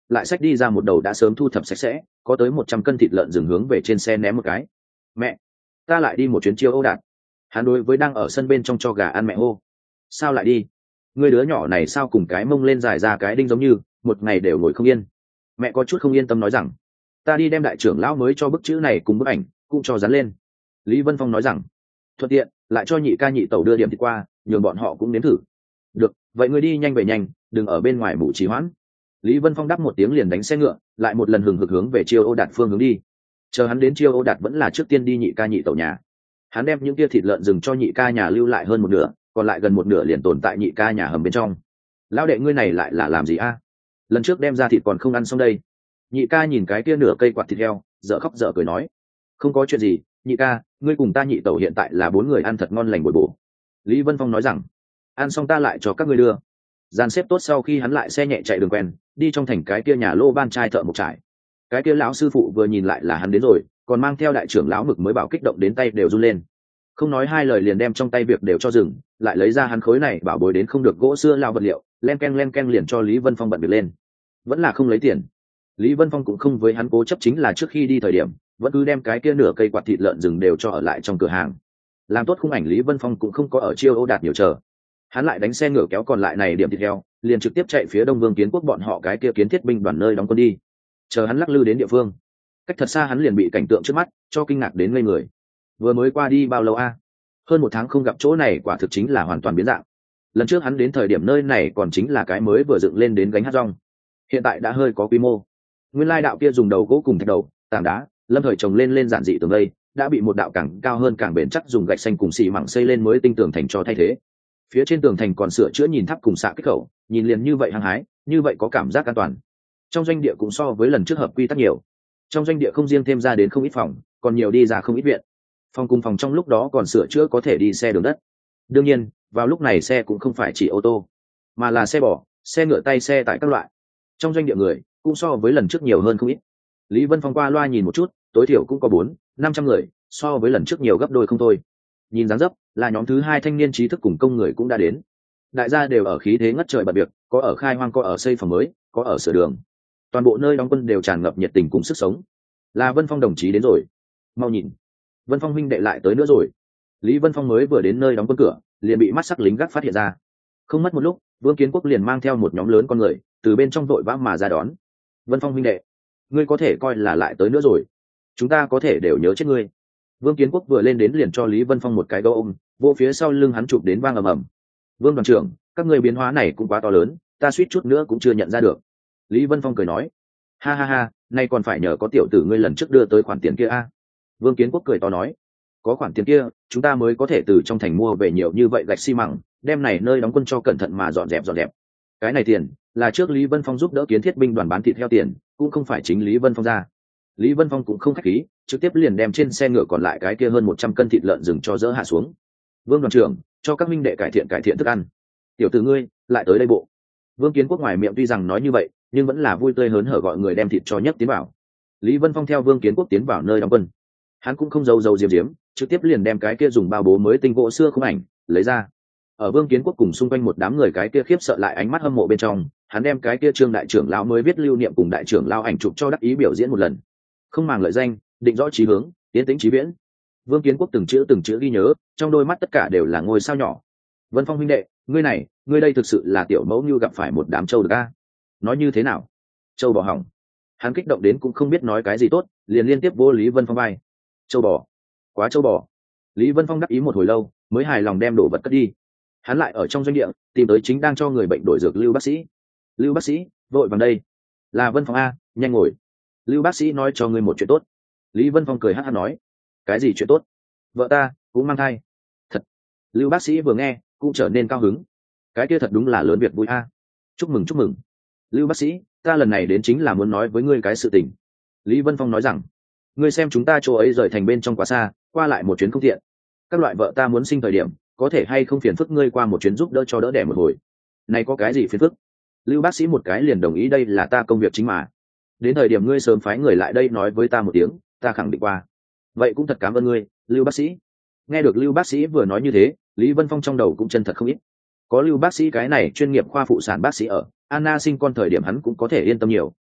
S1: lại xách đi ra một đầu đã sớm thu thập sạch sẽ có tới một trăm cân thịt lợn rừng hướng về trên xe ném một cái. Mẹ, ta lại đi một chuyến chiêu Âu Đạt. Hắn đối với đang ở sân bên trong cho gà ăn mẹ hô. Sao lại đi? Người đứa nhỏ này sao cùng cái mông lên dài ra cái đinh giống như một ngày đều ngồi không yên. Mẹ có chút không yên tâm nói rằng, ta đi đem đại trưởng lão mới cho bức chữ này cùng bức ảnh cũng cho dán lên. Lý Vân Phong nói rằng, thuận tiện lại cho nhị ca nhị tẩu đưa điểm thịt qua, nhường bọn họ cũng nếm thử. Được, vậy ngươi đi nhanh về nhanh, đừng ở bên ngoài mụ trì hoãn. Lý Vân Phong đáp một tiếng liền đánh xe ngựa, lại một lần hừng hực hướng về Chiêu Ô Đạt phương hướng đi. Chờ hắn đến Chiêu Ô Đạt vẫn là trước tiên đi nhị ca nhị tẩu nhà. Hắn đem những kia thịt lợn rừng cho nhị ca nhà lưu lại hơn một nửa, còn lại gần một nửa liền tồn tại nhị ca nhà hầm bên trong. Lão đệ ngươi này lại là làm gì a? Lần trước đem ra thịt còn không ăn xong đây. Nhị ca nhìn cái kia nửa cây quạt thịt heo, dở khóc dở cười nói, không có chuyện gì, nhị ca, ngươi cùng ta nhị tẩu hiện tại là bốn người ăn thật ngon lành bồi bổ. Lý Vân Phong nói rằng, ăn xong ta lại cho các ngươi đưa. Dàn xếp tốt sau khi hắn lại xe nhẹ chạy đường quen, đi trong thành cái kia nhà lô ban trai thợ một trải. Cái kia lão sư phụ vừa nhìn lại là hắn đến rồi, còn mang theo đại trưởng lão Mực mới bảo kích động đến tay đều run lên. Không nói hai lời liền đem trong tay việc đều cho dừng, lại lấy ra hắn khối này bảo bối đến không được gỗ xưa lao vật liệu, len ken len ken liền cho Lý Vân Phong bận việc lên. Vẫn là không lấy tiền. Lý Vân Phong cũng không với hắn cố chấp, chính là trước khi đi thời điểm vẫn cứ đem cái kia nửa cây quạt thịt lợn rừng đều cho ở lại trong cửa hàng. Làm tốt khung ảnh, Lý Vân Phong cũng không có ở Chiêu Ô Đạt nhiều chờ, hắn lại đánh xe ngựa kéo còn lại này điểm thịt heo, liền trực tiếp chạy phía Đông Vương Kiến Quốc bọn họ cái kia kiến thiết binh đoàn nơi đóng quân đi. Chờ hắn lắc lư đến địa phương, cách thật xa hắn liền bị cảnh tượng trước mắt cho kinh ngạc đến ngây người. Vừa mới qua đi bao lâu a? Hơn một tháng không gặp, chỗ này quả thực chính là hoàn toàn biến dạng. Lần trước hắn đến thời điểm nơi này còn chính là cái mới vừa dựng lên đến gánh hát rong, hiện tại đã hơi có quy mô. Nguyên lai đạo kia dùng đầu gỗ cùng thạch đầu, tảng đá, lâm thời trồng lên lên giản dị tường đây, đã bị một đạo càng cao hơn càng bền chắc dùng gạch xanh cùng xi măng xây lên mới tinh tường thành cho thay thế. Phía trên tường thành còn sửa chữa nhìn tháp cùng xạ kích khẩu, nhìn liền như vậy hăng hái, như vậy có cảm giác an toàn. Trong doanh địa cũng so với lần trước hợp quy tắc nhiều. Trong doanh địa không riêng thêm ra đến không ít phòng, còn nhiều đi ra không ít viện. Phòng cùng phòng trong lúc đó còn sửa chữa có thể đi xe đường đất. Đương nhiên, vào lúc này xe cũng không phải chỉ ô tô, mà là xe bò, xe ngựa tay, xe tải các loại. Trong doanh địa người cũng so với lần trước nhiều hơn không ít. Lý Vân Phong qua loa nhìn một chút, tối thiểu cũng có bốn năm trăm người, so với lần trước nhiều gấp đôi không thôi. Nhìn dáng dấp là nhóm thứ hai thanh niên trí thức cùng công người cũng đã đến. Đại gia đều ở khí thế ngất trời bật việc, có ở khai hoang, có ở xây phòng mới, có ở sửa đường. Toàn bộ nơi đóng quân đều tràn ngập nhiệt tình cùng sức sống. Là Vân Phong đồng chí đến rồi, mau nhìn, Vân Phong huynh đệ lại tới nữa rồi. Lý Vân Phong mới vừa đến nơi đóng quân cửa, liền bị mắt sắc lính gác phát hiện ra. Không mất một lúc, Vương Kiến Quốc liền mang theo một nhóm lớn con người từ bên trong vội vã mà ra đón. Vân Phong huynh đệ, ngươi có thể coi là lại tới nữa rồi, chúng ta có thể đều nhớ chết ngươi. Vương Kiến Quốc vừa lên đến liền cho Lý Vân Phong một cái gấu ôm, vô phía sau lưng hắn chụp đến vang ầm ầm. Vương đoàn trưởng, các ngươi biến hóa này cũng quá to lớn, ta suýt chút nữa cũng chưa nhận ra được. Lý Vân Phong cười nói, ha ha ha, nay còn phải nhờ có tiểu tử ngươi lần trước đưa tới khoản tiền kia a. Vương Kiến Quốc cười to nói, có khoản tiền kia chúng ta mới có thể từ trong thành mua về nhiều như vậy gạch xi măng, đem này nơi đóng quân cho cẩn thận mà dọn dẹp dọn dẹp. Cái này tiền là trước Lý Vân Phong giúp đỡ kiến thiết binh đoàn bán thịt heo tiền, cũng không phải chính Lý Vân Phong ra. Lý Vân Phong cũng không khách khí, trực tiếp liền đem trên xe ngựa còn lại cái kia hơn một trăm cân thịt lợn rừng cho dỡ hạ xuống. Vương đoàn trưởng, cho các minh đệ cải thiện cải thiện thức ăn. Tiểu tử ngươi lại tới đây bộ. Vương Kiến Quốc ngoài miệng tuy rằng nói như vậy, nhưng vẫn là vui tươi hớn hở gọi người đem thịt cho nhấc tiến vào. Lý Vân Phong theo Vương Kiến Quốc tiến vào nơi đóng quân, hắn cũng không giấu giấu diếm diếm, trực tiếp liền đem cái kia dùng bao bố mới tinh gỗ xưa không ảnh lấy ra. Ở Vương Kiến Quốc cùng xung quanh một đám người cái kia khiếp sợ lại ánh mắt hâm mộ bên trong, hắn đem cái kia trương đại trưởng lão mới viết lưu niệm cùng đại trưởng lão ảnh chụp cho đắc ý biểu diễn một lần. Không màng lợi danh, định rõ chí hướng, tiến tĩnh chí viễn. Vương Kiến Quốc từng chữ từng chữ ghi nhớ, trong đôi mắt tất cả đều là ngôi sao nhỏ. Vân Phong huynh đệ, ngươi này, ngươi đây thực sự là tiểu mẫu như gặp phải một đám trâu được a. Nói như thế nào? Trâu bò hỏng. Hắn kích động đến cũng không biết nói cái gì tốt, liền liên tiếp vô Lý Vân Phong vai. Trâu bò, quá trâu bò. Lý Vân Phong đắc ý một hồi lâu, mới hài lòng đem đồ vật cất đi. Hắn lại ở trong doanh địa tìm tới chính đang cho người bệnh đổi dược Lưu bác sĩ. Lưu bác sĩ, vội vàng đây. Là Vân Phong a, nhanh ngồi. Lưu bác sĩ nói cho ngươi một chuyện tốt. Lý Vân Phong cười hát hát nói, cái gì chuyện tốt? Vợ ta cũng mang thai. Thật? Lưu bác sĩ vừa nghe cũng trở nên cao hứng. Cái kia thật đúng là lớn việc vui a. Chúc mừng chúc mừng. Lưu bác sĩ, ta lần này đến chính là muốn nói với ngươi cái sự tình. Lý Vân Phong nói rằng, ngươi xem chúng ta chỗ ấy rời thành bên trong quá xa, qua lại một chuyến không tiện. Các loại vợ ta muốn sinh thời điểm, có thể hay không phiền phức ngươi qua một chuyến giúp đỡ cho đỡ đẻ một hồi. Này có cái gì phiền phức? Lưu bác sĩ một cái liền đồng ý, đây là ta công việc chính mà. Đến thời điểm ngươi sớm phái người lại đây nói với ta một tiếng, ta khẳng định qua. Vậy cũng thật cảm ơn ngươi, Lưu bác sĩ. Nghe được Lưu bác sĩ vừa nói như thế, Lý Vân Phong trong đầu cũng chân thật không ít. Có Lưu bác sĩ cái này chuyên nghiệp khoa phụ sản bác sĩ ở, Anna sinh con thời điểm hắn cũng có thể yên tâm nhiều.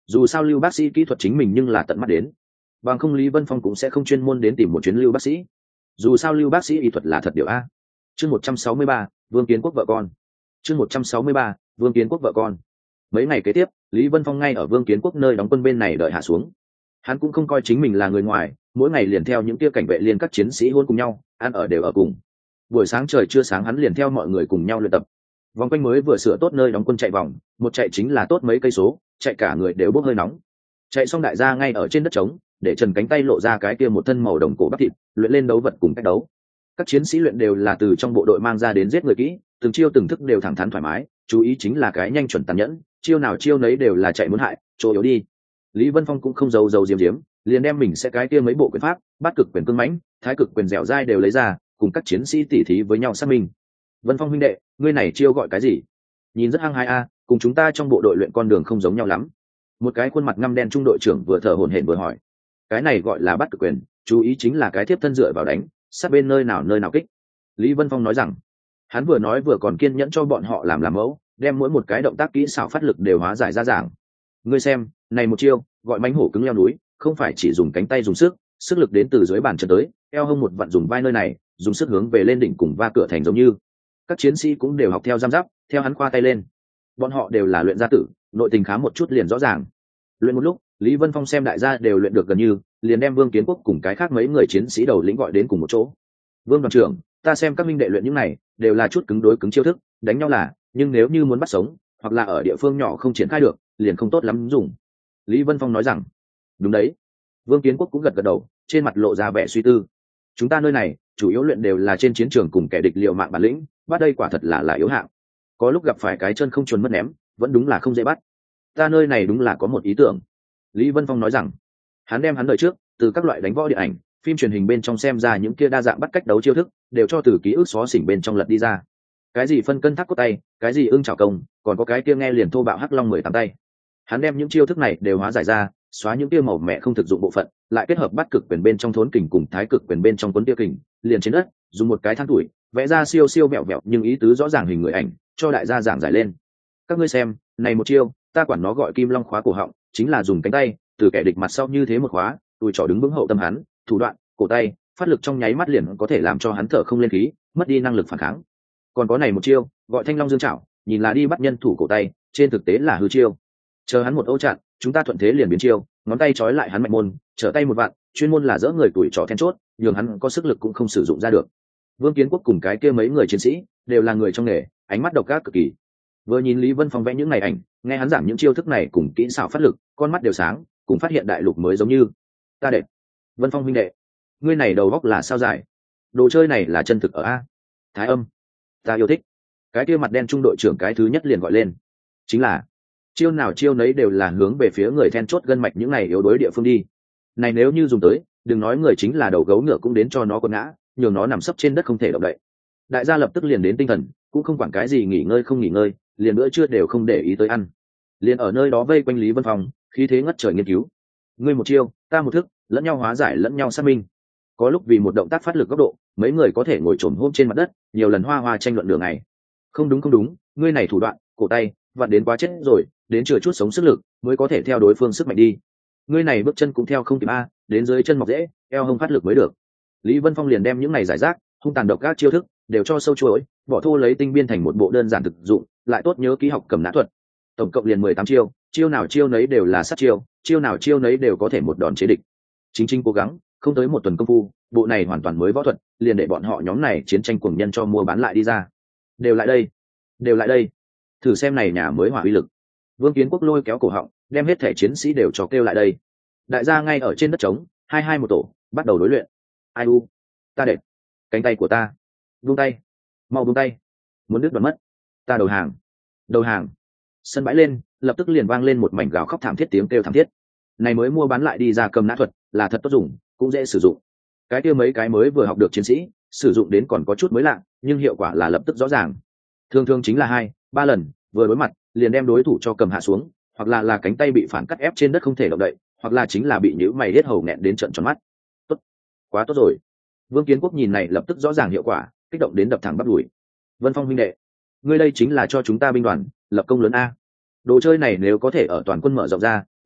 S1: dù sao lưu bác sĩ kỹ thuật chính mình nhưng là tận mắt đến, bằng không Lý Vân Phong cũng sẽ không chuyên môn đến tìm một chuyến lưu bác sĩ. Dù sao lưu bác sĩ y thuật là thật điều a. Chương một trăm sáu mươi ba, Vương Kiến Quốc vợ con. Chương một trăm sáu mươi ba, Vương Kiến Quốc vợ con. Mấy ngày kế tiếp, Lý Vân Phong ngay ở Vương Kiến Quốc nơi đóng quân bên này đợi hạ xuống. Hắn cũng không coi chính mình là người ngoài, mỗi ngày liền theo những kia cảnh vệ liên các chiến sĩ hôn cùng nhau, ăn ở đều ở cùng. Buổi sáng trời chưa sáng hắn liền theo mọi người cùng nhau luyện tập. Vòng quanh mới vừa sửa tốt nơi đóng quân chạy vòng, một chạy chính là tốt mấy cây số, chạy cả người đều bốc hơi nóng. Chạy xong đại gia ngay ở trên đất trống, để trần cánh tay lộ ra cái kia một thân màu đồng cổ bắp thịt, luyện lên đấu vật cùng cách đấu. Các chiến sĩ luyện đều là từ trong bộ đội mang ra đến giết người kỹ, từng chiêu từng thức đều thẳng thắn thoải mái, chú ý chính là cái nhanh chuẩn tàn nhẫn, chiêu nào chiêu nấy đều là chạy muốn hại, chỗ yếu đi. Lý Vân Phong cũng không giấu giấu diếm diếm, liền đem mình sẽ cái kia mấy bộ quyền pháp, bát cực quyền cương mãnh, thái cực quyền dẻo dai đều lấy ra, cùng các chiến sĩ tỉ thí với nhau xác minh. Vân Phong huynh đệ, ngươi này chiêu gọi cái gì? Nhìn rất hăng hai a, cùng chúng ta trong bộ đội luyện con đường không giống nhau lắm. Một cái khuôn mặt ngăm đen trung đội trưởng vừa thở hổn hển vừa hỏi. Cái này gọi là bát cực quyền, chú ý chính là cái tiếp thân dựa vào đánh, sát bên nơi nào nơi nào kích. Lý Vân Phong nói rằng, hắn vừa nói vừa còn kiên nhẫn cho bọn họ làm làm mẫu, đem mỗi một cái động tác kỹ xảo phát lực đều hóa giải ra giảng. Ngươi xem, này một chiêu, gọi mãnh hổ cứng leo núi, không phải chỉ dùng cánh tay dùng sức, sức lực đến từ dưới bàn chân tới, eo hông một vặn dùng vai nơi này, dùng sức hướng về lên đỉnh cùng va cửa thành giống như. Các chiến sĩ cũng đều học theo giam giáp, theo hắn khoa tay lên. Bọn họ đều là luyện gia tử, nội tình khá một chút liền rõ ràng. Luyện một lúc, Lý Vân Phong xem đại gia đều luyện được gần như, liền đem Vương Kiến Quốc cùng cái khác mấy người chiến sĩ đầu lĩnh gọi đến cùng một chỗ. Vương đoàn trưởng, ta xem các minh đệ luyện những này, đều là chút cứng đối cứng chiêu thức, đánh nhau là, nhưng nếu như muốn bắt sống, hoặc là ở địa phương nhỏ không triển khai được, liền không tốt lắm dùng. Lý Vân Phong nói rằng, đúng đấy. Vương Kiến Quốc cũng gật gật đầu, trên mặt lộ ra vẻ suy tư. Chúng ta nơi này, chủ yếu luyện đều là trên chiến trường cùng kẻ địch liều mạng bản lĩnh, bắt đây quả thật là là yếu hạng. Có lúc gặp phải cái chân không chuẩn mất ném, vẫn đúng là không dễ bắt. Ta nơi này đúng là có một ý tưởng. Lý Vân Phong nói rằng, hắn đem hắn đời trước từ các loại đánh võ điện ảnh, phim truyền hình bên trong xem ra những kia đa dạng bắt cách đấu chiêu thức, đều cho từ ký ức xóa xỉnh bên trong lật đi ra. Cái gì phân cân thác cốt tay, cái gì ưng chảo công, còn có cái kia nghe liền thô bạo hắc long mười tám tay. Hắn đem những chiêu thức này đều hóa giải ra, xóa những kia màu mẹ không thực dụng bộ phận, lại kết hợp bắt cực quyền bên trong thốn kình cùng thái cực quyền bên trong cuốn tiêu kình, liền trên đất, dùng một cái than tuổi, vẽ ra siêu siêu mẹo mẹo nhưng ý tứ rõ ràng hình người ảnh, cho đại gia giảng giải lên. Các ngươi xem, này một chiêu, ta quản nó gọi kim long khóa cổ họng, chính là dùng cánh tay, từ kẻ địch mặt sau như thế một khóa, đùi trỏ đứng vững hậu tâm hắn, thủ đoạn, cổ tay, phát lực trong nháy mắt liền có thể làm cho hắn thở không lên khí, mất đi năng lực phản kháng. Còn có này một chiêu, gọi thanh long dương chảo, nhìn là đi bắt nhân thủ cổ tay, trên thực tế là hư chiêu. Chờ hắn một ô chặn, chúng ta thuận thế liền biến chiêu, ngón tay trói lại hắn mạnh môn, trở tay một vạn, chuyên môn là dỡ người tuổi trỏ then chốt, nhường hắn có sức lực cũng không sử dụng ra được. Vương Kiến Quốc cùng cái kia mấy người chiến sĩ đều là người trong nghề, ánh mắt độc ác cực kỳ. Vừa nhìn Lý Vân Phong vẽ những ngày ảnh, nghe hắn giảng những chiêu thức này cùng kỹ xảo phát lực, con mắt đều sáng, cùng phát hiện đại lục mới giống như. Ta đệ, Vân Phong huynh đệ, ngươi này đầu góc là sao dài? Đồ chơi này là chân thực ở a? Thái âm, ta yêu thích. Cái kia mặt đen trung đội trưởng cái thứ nhất liền gọi lên, chính là chiêu nào chiêu nấy đều là hướng về phía người then chốt gân mạch những này yếu đuối địa phương đi. Này nếu như dùng tới, đừng nói người chính là đầu gấu ngựa cũng đến cho nó quật ngã, nhường nó nằm sấp trên đất không thể động đậy. Đại gia lập tức liền đến tinh thần, cũng không quản cái gì nghỉ ngơi không nghỉ ngơi, liền bữa trưa đều không để ý tới ăn, liền ở nơi đó vây quanh Lý Vân Phong, khí thế ngất trời nghiên cứu. Ngươi một chiêu, ta một thức, lẫn nhau hóa giải lẫn nhau xác minh. Có lúc vì một động tác phát lực góc độ, mấy người có thể ngồi chồm hôm trên mặt đất, nhiều lần hoa hoa tranh luận đường này. Không đúng không đúng, ngươi này thủ đoạn, cổ tay, vặn đến quá chết rồi, đến chừa chút sống sức lực, mới có thể theo đối phương sức mạnh đi. Ngươi này bước chân cũng theo không kịp a, đến dưới chân mọc dễ, eo hông phát lực mới được. Lý Vân Phong liền đem những này giải rác, hung tàn độc các chiêu thức, đều cho sâu chuỗi, bỏ thô lấy tinh biên thành một bộ đơn giản thực dụng, lại tốt nhớ ký học cầm nã thuật. Tổng cộng liền mười tám chiêu, chiêu nào chiêu nấy đều là sát chiêu, chiêu nào chiêu nấy đều có thể một đòn chế địch. Chính chính cố gắng, không tới một tuần công phu, bộ này hoàn toàn mới võ thuật, liền để bọn họ nhóm này chiến tranh cuồng nhân cho mua bán lại đi ra. Đều lại đây, đều lại đây, thử xem này nhà mới hỏa uy lực. Vương Kiến Quốc lôi kéo cổ họng, đem hết thể chiến sĩ đều cho kêu lại đây. Đại gia ngay ở trên đất trống, hai hai một tổ, bắt đầu đối luyện. Ai u, ta đệt, cánh tay của ta, buông tay, mau buông tay, muốn đứt đoạn mất, ta đầu hàng, đầu hàng. Sân bãi lên, lập tức liền vang lên một mảnh gào khóc thảm thiết tiếng kêu thảm thiết. Này mới mua bán lại đi ra cầm nã thuật, là thật tốt dùng, cũng dễ sử dụng. Cái kia mấy cái mới vừa học được chiến sĩ, sử dụng đến còn có chút mới lạ, nhưng hiệu quả là lập tức rõ ràng. Thường thường chính là hai, ba lần, vừa đối mặt, liền đem đối thủ cho cầm hạ xuống, hoặc là là cánh tay bị phản cắt ép trên đất không thể động đậy, hoặc là chính là bị nhíu mày hết hầu nghẹn đến trợn tròn mắt. Tốt, quá tốt rồi. Vương Kiến Quốc nhìn này lập tức rõ ràng hiệu quả, kích động đến đập thẳng bắp đùi. Vân Phong huynh đệ, ngươi đây chính là cho chúng ta binh đoàn lập công lớn a. Đồ chơi này nếu có thể ở toàn quân mở rộng ra,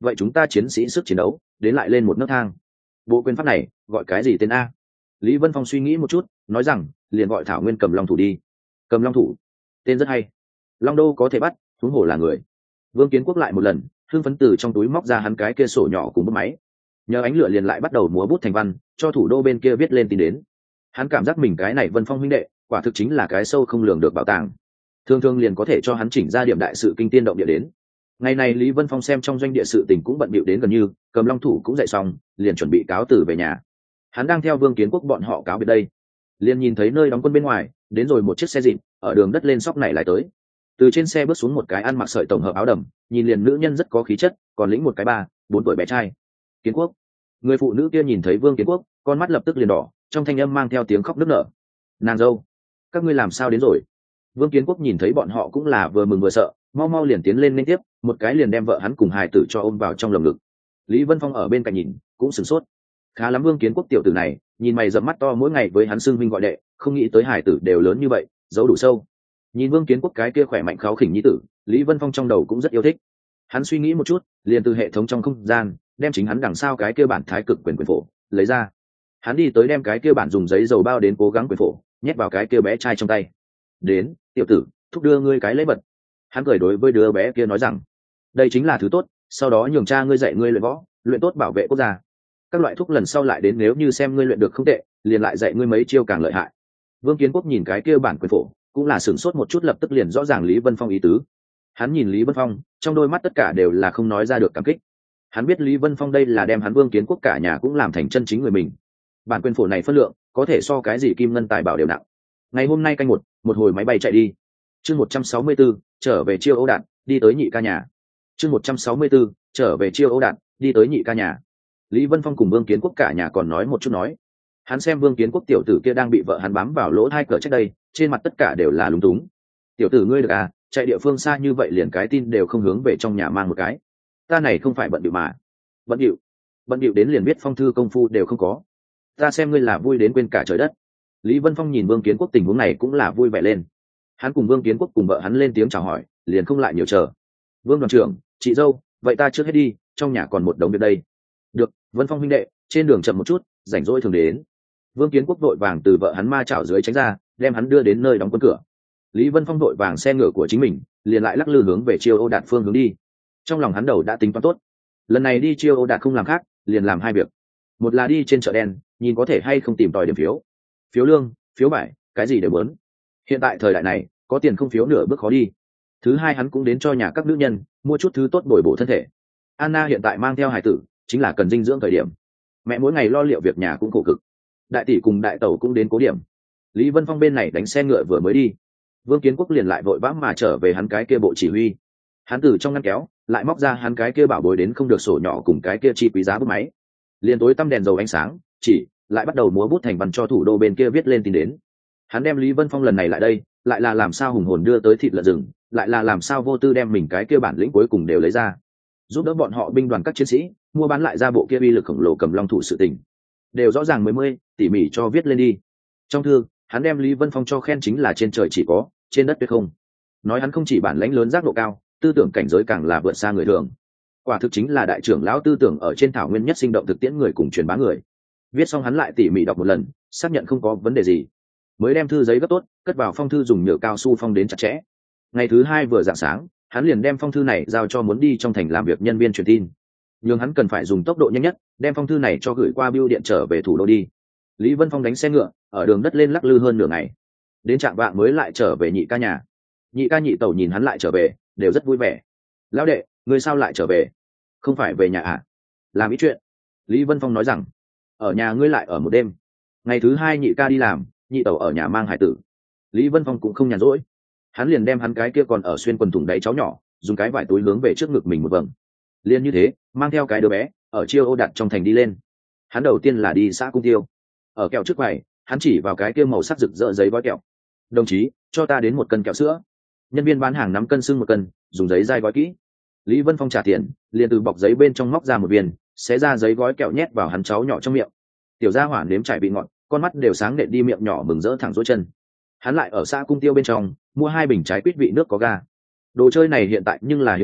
S1: vậy chúng ta chiến sĩ sức chiến đấu đến lại lên một nấc thang. Bộ quyền pháp này gọi cái gì tên a? Lý Vân Phong suy nghĩ một chút, nói rằng liền gọi Thảo Nguyên Cầm Long Thủ đi. Cầm Long Thủ, tên rất hay. Long đô có thể bắt, huống hồ là người. Vương Kiến Quốc lại một lần hưng phấn từ trong túi móc ra hắn cái kia sổ nhỏ cùng bút máy, nhờ ánh lửa liền lại bắt đầu múa bút thành văn, cho thủ đô bên kia viết lên tin đến. Hắn cảm giác mình cái này Vân Phong huynh đệ quả thực chính là cái sâu không lường được bảo tàng, thường thường liền có thể cho hắn chỉnh ra điểm đại sự kinh tiên động địa đến. Ngày này Lý Vân Phong xem trong doanh địa sự tình cũng bận bịu đến gần như, Cầm Long Thủ cũng dậy xong, liền chuẩn bị cáo từ về nhà. Hắn đang theo Vương Kiến Quốc bọn họ cáo biệt đây, liền nhìn thấy nơi đóng quân bên ngoài đến rồi một chiếc xe dịp ở đường đất lên sóc này lại tới. Từ trên xe bước xuống một cái ăn mặc sợi tổng hợp áo đầm, nhìn liền nữ nhân rất có khí chất, còn lĩnh một cái ba bốn tuổi bé trai. Kiến Quốc. Người phụ nữ kia nhìn thấy Vương Kiến Quốc, con mắt lập tức liền đỏ, trong thanh âm mang theo tiếng khóc nức nở. Nàng dâu, các ngươi làm sao đến rồi? Vương Kiến Quốc nhìn thấy bọn họ cũng là vừa mừng vừa sợ, mau mau liền tiến lên liên tiếp, một cái liền đem vợ hắn cùng hài tử cho ôm vào trong lồng ngực. Lý Vân Phong ở bên cạnh nhìn cũng sửng sốt. Khá lắm Vương Kiến Quốc tiểu tử này, nhìn mày rậm mắt to mỗi ngày với hắn xưng huynh gọi đệ, không nghĩ tới hài tử đều lớn như vậy, giấu đủ sâu. Nhìn Vương Kiến Quốc cái kia khỏe mạnh kháo khỉnh nhi tử, Lý Vân Phong trong đầu cũng rất yêu thích. Hắn suy nghĩ một chút, liền từ hệ thống trong không gian đem chính hắn đằng sau cái kia bản thái cực quyền quyền phổ lấy ra. Hắn đi tới đem cái kia bản dùng giấy dầu bao đến cố gắng quyền phổ nhét vào cái kia bé trai trong tay. Đến, tiểu tử, thúc đưa ngươi cái lễ vật. Hắn cười đối với đứa bé kia nói rằng, đây chính là thứ tốt, sau đó nhường cha ngươi dạy ngươi luyện võ, luyện tốt bảo vệ quốc gia. Các loại thúc lần sau lại đến, nếu như xem ngươi luyện được không tệ, liền lại dạy ngươi mấy chiêu càng lợi hại. Vương Kiến Quốc nhìn cái kia bản quyền phổ, cũng là sửng sốt một chút, lập tức liền rõ ràng Lý Vân Phong ý tứ. Hắn nhìn Lý Vân Phong, trong đôi mắt tất cả đều là không nói ra được cảm kích. Hắn biết Lý Vân Phong đây là đem hắn Vương Kiến Quốc cả nhà cũng làm thành chân chính người mình. Bản quyền phổ này phân lượng có thể so cái gì kim ngân tài bảo đều nặng. Ngày hôm nay canh một, một hồi máy bay chạy đi. Chương một trăm sáu mươi tư, trở về chiêu ấu đạn, đi tới nhị ca nhà. Chương một trăm sáu mươi tư, trở về chiêu ấu đạn, đi tới nhị ca nhà. Lý Vân Phong cùng Vương Kiến Quốc cả nhà còn nói một chút nói. Hắn xem Vương Kiến Quốc tiểu tử kia đang bị vợ hắn bám vào lỗ hai cỡ trước đây, trên mặt tất cả đều là lúng túng. Tiểu tử ngươi được à, chạy địa phương xa như vậy liền cái tin đều không hướng về trong nhà mang một cái. Ta này không phải bận điệu mà. Bận điệu? Bận điệu đến liền biết phong thư công phu đều không có. Ta xem ngươi là vui đến quên cả trời đất. Lý Vân Phong nhìn Vương Kiến Quốc tình huống này cũng là vui vẻ lên. Hắn cùng Vương Kiến Quốc cùng vợ hắn lên tiếng chào hỏi, liền không lại nhiều chờ. Vương đoàn trưởng, chị dâu, vậy ta trước hết đi, trong nhà còn một đống việc đây. Được, Vân Phong huynh đệ, trên đường chậm một chút, rảnh rỗi thường đến. Vương Kiến Quốc vội vàng từ vợ hắn ma chảo dưới tránh ra, đem hắn đưa đến nơi đóng quân cửa. Lý Vân Phong vội vàng xe ngựa của chính mình, liền lại lắc lư hướng về chiêu Âu Đạt phương hướng đi. Trong lòng hắn đầu đã tính toán tốt, lần này đi chiêu Âu Đạt không làm khác, liền làm hai việc. Một là đi trên chợ đen, nhìn có thể hay không tìm tòi điểm phiếu, phiếu lương, phiếu vải, cái gì đều muốn. Hiện tại thời đại này, có tiền không phiếu nửa bước khó đi. Thứ hai hắn cũng đến cho nhà các nữ nhân mua chút thứ tốt bồi bổ thân thể. Anna hiện tại mang theo hài tử, chính là cần dinh dưỡng thời điểm. Mẹ mỗi ngày lo liệu việc nhà cũng khổ cực. Đại tỷ cùng đại tẩu cũng đến cố điểm. Lý Vân Phong bên này đánh xe ngựa vừa mới đi, Vương Kiến Quốc liền lại vội vã mà trở về hắn cái kia bộ chỉ huy. Hắn từ trong ngăn kéo lại móc ra hắn cái kia bảo bối đến không được sổ nhỏ cùng cái kia chi quý giá bút máy, liền tối tăm đèn dầu ánh sáng chỉ lại bắt đầu múa bút thành văn cho thủ đô bên kia viết lên tin đến. Hắn đem Lý Vân Phong lần này lại đây, lại là làm sao hùng hồn đưa tới thịt lợn rừng, lại là làm sao vô tư đem mình cái kia bản lĩnh cuối cùng đều lấy ra, giúp đỡ bọn họ binh đoàn các chiến sĩ mua bán lại ra bộ kia uy lực khổng lồ cầm long thủ sự tình, đều rõ ràng mới mươi tỉ mỉ cho viết lên đi. Trong thư hắn đem Lý Vân Phong cho khen chính là trên trời chỉ có, trên đất tuyệt không. Nói hắn không chỉ bản lãnh lớn, giác độ cao, tư tưởng cảnh giới càng là vượt xa người thường. Quả thực chính là đại trưởng lão tư tưởng ở trên thảo nguyên nhất sinh động thực tiễn người cùng truyền bá người. Viết xong hắn lại tỉ mỉ đọc một lần, xác nhận không có vấn đề gì, mới đem thư giấy gấp tốt, cất vào phong thư dùng nhựa cao su phong đến chặt chẽ. Ngày thứ hai vừa rạng sáng, hắn liền đem phong thư này giao cho muốn đi trong thành làm việc nhân viên truyền tin, nhưng hắn cần phải dùng tốc độ nhanh nhất đem phong thư này cho gửi qua bưu điện trở về thủ đô đi. Lý Vân Phong đánh xe ngựa ở đường đất lên lắc lư hơn nửa ngày, đến trạng vạng mới lại trở về nhị ca nhà. Nhị ca nhị tẩu nhìn hắn lại trở về, đều rất vui vẻ. Lão đệ, ngươi sao lại trở về? Không phải về nhà à? Làm ít chuyện. Lý Vân Phong nói rằng, ở nhà ngươi lại ở một đêm. Ngày thứ hai nhị ca đi làm, nhị tẩu ở nhà mang hải tử. Lý Vân Phong cũng không nhàn rỗi, hắn liền đem hắn cái kia còn ở xuyên quần thủng đáy cháu nhỏ, dùng cái vải túi hướng về trước ngực mình một vầng, liền như thế mang theo cái đứa bé ở chiêu ô đặt trong thành đi lên. Hắn đầu tiên là đi xã Cung Tiêu, ở kẹo trước quầy hắn chỉ vào cái kia màu sắc rực rỡ giấy gói kẹo. Đồng chí, cho ta đến một cân kẹo sữa. Nhân viên bán hàng nắm cân xưng một cân, dùng giấy dai gói kỹ. Lý Vân Phong trả tiền, liền từ bọc giấy bên trong móc ra một viên, xé ra giấy gói kẹo nhét vào hắn cháu nhỏ trong miệng. Tiểu gia hỏa nếm trải vị ngọt, con mắt đều sáng nện đi miệng nhỏ mừng rỡ thẳng dối chân. Hắn lại ở xã Cung Tiêu bên trong mua hai bình trái quýt vị nước có ga. Đồ chơi này hiện tại nhưng là hiếm có,